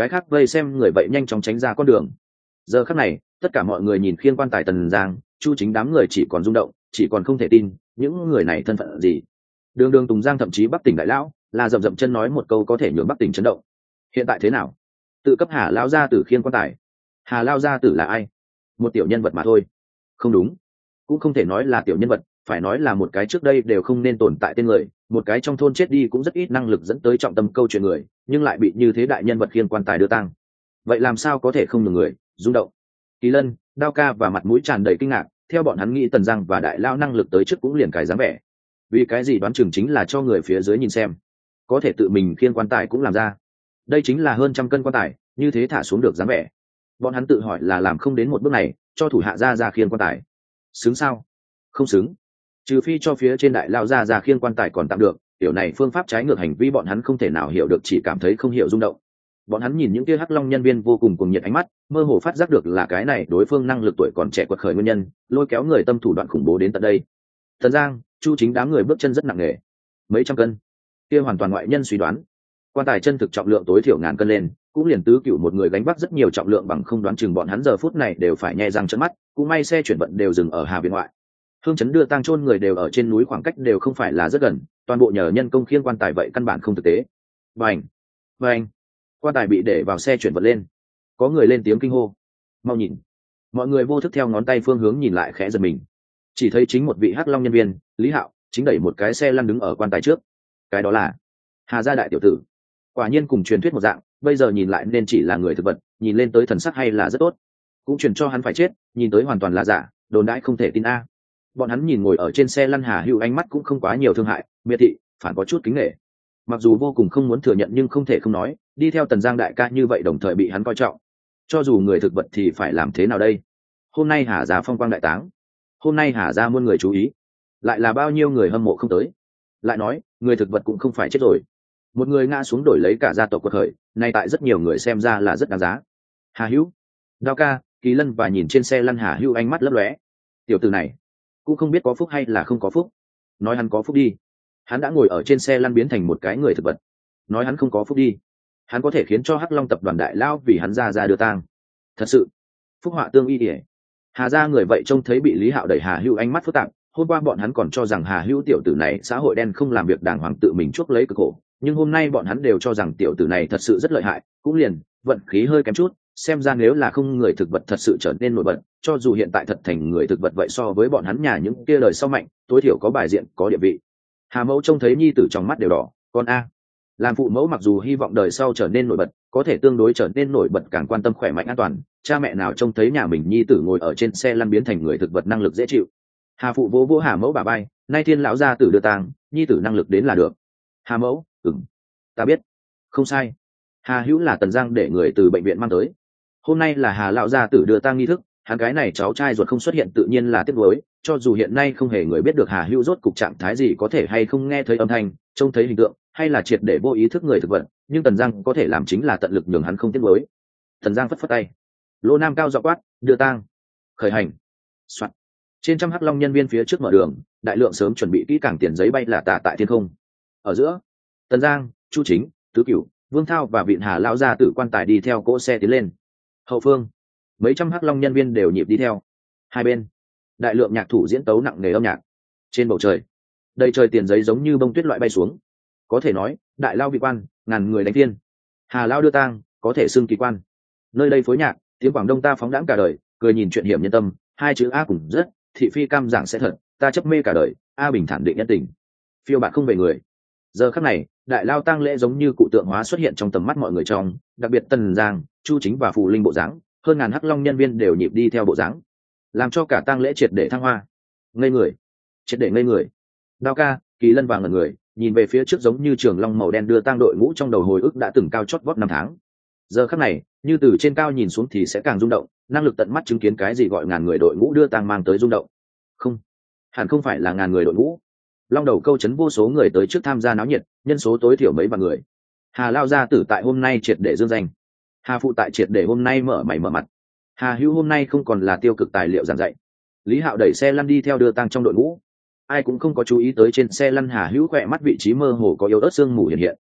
S1: cái khác vây xem người vậy nhanh chóng tránh ra con đường. Giờ khắc này tất cả mọi người nhìn khiêng quan tài Tần Giang, Chu Chính đám người chỉ còn rung động, chỉ còn không thể tin những người này thân phận gì. Đường Tùng Giang thậm chí Bắc Tỉnh đại lão là dậm dậm chân nói một câu có thể nhường Bắc Tỉnh chấn động. Hiện tại thế nào? Tự cấp Hà lao gia tử khiêng quan tài. Hà lao gia tử là ai? Một tiểu nhân vật mà thôi. Không đúng, cũng không thể nói là tiểu nhân vật, phải nói là một cái trước đây đều không nên tồn tại tên người, một cái trong thôn chết đi cũng rất ít năng lực dẫn tới trọng tâm câu chuyện người, nhưng lại bị như thế đại nhân vật khiêng quan tài đưa tang. Vậy làm sao có thể không nhường người rung động? Kỳ Lân, Đao Ca và mặt mũi tràn đầy kinh ngạc, theo bọn hắn nghĩ Tần Giang và đại lao năng lực tới trước cũng liền cái dáng vẻ. Vì cái gì đoán chừng chính là cho người phía dưới nhìn xem, có thể tự mình khiêng quan tài cũng làm ra. Đây chính là hơn trăm cân quan tài, như thế thả xuống được dáng vẻ. Bọn hắn tự hỏi là làm không đến một bước này, cho thủ hạ ra khiêng quan tài. Xứng sao? Không xứng. Trừ phi cho phía trên đại lao ra khiêng quan tài còn tạm được, kiểu này phương pháp trái ngược hành vi bọn hắn không thể nào hiểu được, chỉ cảm thấy không hiểu rung động. Bọn hắn nhìn những kia Hắc Long nhân viên vô cùng cuồng nhiệt ánh mắt, mơ hồ phát giác được là cái này đối phương năng lực tuổi còn trẻ quật khởi nguyên nhân, lôi kéo người tâm thủ đoạn khủng bố đến tận đây. Tần Giang, Chu Chính đám người bước chân rất nặng nề, mấy trăm cân, kia hoàn toàn ngoại nhân suy đoán. Quan tài chân thực trọng lượng tối thiểu ngàn cân lên, cũng liền tứ cửu một người gánh vác rất nhiều trọng lượng, bằng không đoán chừng bọn hắn giờ phút này đều phải nhe răng trợn mắt. Cũng may xe chuyển vận đều dừng ở Hà Viện ngoại. Hương chấn đưa tang chôn người đều ở trên núi, khoảng cách đều không phải là rất gần, toàn bộ nhờ nhân công khiêng quan tài vậy căn bản không thực tế. Bành, bành, quan tài bị để vào xe chuyển vật lên. Có người lên tiếng kinh hô. Mau nhìn. Mọi người vô thức theo ngón tay phương hướng nhìn lại, khẽ giật mình. Chỉ thấy chính một vị Hắc Long nhân viên, Lý Hạo, chính đẩy một cái xe lăn đứng ở quan tài trước. Cái đó là Hà gia đại tiểu tử. Quả nhiên cùng truyền thuyết một dạng, bây giờ nhìn lại nên chỉ là người thực vật, nhìn lên tới thần sắc hay là rất tốt. Cũng truyền cho hắn phải chết, nhìn tới hoàn toàn là giả, đồn đãi không thể tin a. Bọn hắn nhìn ngồi ở trên xe lăn Hà Hữu, ánh mắt cũng không quá nhiều thương hại, miệt thị, phản có chút kính nể. Mặc dù vô cùng không muốn thừa nhận nhưng không thể không nói, đi theo Tần Giang đại ca như vậy đồng thời bị hắn coi trọng. Cho dù người thực vật thì phải làm thế nào đây? Hôm nay Hà gia phong quang đại táng, hôm nay Hà gia muôn người chú ý, lại là bao nhiêu người hâm mộ không tới. Lại nói, người thực vật cũng không phải chết rồi, một người ngã xuống đổi lấy cả gia tộc quật khởi, nay tại rất nhiều người xem ra là rất đáng giá. Hà Hữu, Đao Ca, Kỳ Lân và nhìn trên xe lăn Hà Hữu ánh mắt lấp lóe. Tiểu tử này cũng không biết có phúc hay là không có phúc. Nói hắn có phúc đi, hắn đã ngồi ở trên xe lăn biến thành một cái người thực vật. Nói hắn không có phúc đi, hắn có thể khiến cho Hắc Long tập đoàn đại lao vì hắn ra đưa tang. Thật sự phúc họa tương y ỉa. Hà gia người vậy trông thấy bị Lý Hạo đẩy Hà Hữu ánh mắt phức tạp. Hôm qua bọn hắn còn cho rằng Hà Hữu tiểu tử này xã hội đen không làm việc đàng hoàng tự mình chuốc lấy cực khổ, nhưng hôm nay bọn hắn đều cho rằng tiểu tử này thật sự rất lợi hại, cũng liền vận khí hơi kém chút. Xem ra nếu là không người thực vật thật sự trở nên nổi bật, cho dù hiện tại thật thành người thực vật vậy so với bọn hắn nhà những kia lời sau mạnh, tối thiểu có bài diện có địa vị. Hà mẫu trông thấy nhi tử trong mắt đều đỏ, con a. Làm phụ mẫu mặc dù hy vọng đời sau trở nên nổi bật, có thể tương đối trở nên nổi bật càng quan tâm khỏe mạnh an toàn, cha mẹ nào trông thấy nhà mình nhi tử ngồi ở trên xe lăn biến thành người thực vật năng lực dễ chịu. Hà phụ vỗ vỗ Hà mẫu bà bay, nay thiên lão gia tử đưa tang, nhi tử năng lực đến là được. Hà mẫu, ta biết, không sai. Hà Hữu là Tần Giang để người từ bệnh viện mang tới. Hôm nay là Hà lão gia tử đưa tang nghi thức, hắn cái này cháu trai ruột không xuất hiện tự nhiên là tiếc nuối, cho dù hiện nay không hề người biết được Hà Hữu rốt cục trạng thái gì, có thể hay không nghe thấy âm thanh, trông thấy hình tượng, hay là triệt để vô ý thức người thực vật, nhưng Tần Giang có thể làm chính là tận lực nhường hắn không tiếc nuối. Tần Giang phất phất tay. Lỗ Nam cao giọng quát, đưa tang. Khởi hành. Soạn. Trên trăm Hắc Long nhân viên phía trước mở đường, đại lượng sớm chuẩn bị kỹ càng tiền giấy bay là tả tại thiên không. Ở giữa, Tần Giang, Chu Chính, Tứ Cửu, Vương Thao và Vịn Hà lão gia tử quan tài đi theo cỗ xe tiến lên. Hậu phương, mấy trăm Hắc Long nhân viên đều nhịp đi theo. Hai bên, đại lượng nhạc thủ diễn tấu nặng nề âm nhạc. Trên bầu trời, đầy trời tiền giấy giống như bông tuyết loại bay xuống. Có thể nói, đại lao vị quan, ngàn người đánh tiên. Hà lao đưa tang, có thể xưng kỳ quan. Nơi đây phối nhạc, tiếng Quảng Đông ta phóng đãng cả đời, cười nhìn chuyện hiểm nhân tâm, hai chữ a cùng rất, thị phi cam giảng sẽ thật, ta chấp mê cả đời, a bình thản định nhân tình. Phiêu bạn không về người. Giờ khắc này, đại lao tang lễ giống như cụ tượng hóa xuất hiện trong tầm mắt mọi người, trong đặc biệt Tần Giang, Chu Chính và Phù Linh bộ dáng, hơn ngàn Hắc Long nhân viên đều nhịp đi theo bộ dáng, làm cho cả tang lễ triệt để thăng hoa. Ngây người, triệt để ngây người. Đao Ca, Kỳ Lân và ngẩn người, nhìn về phía trước giống như trường long màu đen đưa tang đội ngũ, trong đầu hồi ức đã từng cao chót vót năm tháng. Giờ khắc này, như từ trên cao nhìn xuống thì sẽ càng rung động, năng lực tận mắt chứng kiến cái gì gọi ngàn người đội ngũ đưa tang mang tới rung động. Không, hẳn không phải là ngàn người đội ngũ. Long đầu câu chấn vô số người tới trước tham gia náo nhiệt, nhân số tối thiểu mấy vạn người. Hà lao gia tử tại hôm nay triệt để dương danh, Hà phụ tại triệt để hôm nay mở mày mở mặt. Hà Hữu hôm nay không còn là tiêu cực tài liệu giảng dạy. Lý Hạo đẩy xe lăn đi theo đưa tang trong đội ngũ. Ai cũng không có chú ý tới trên xe lăn Hà Hữu khỏe mắt vị trí mơ hồ có yếu ớt sương mù hiện hiện,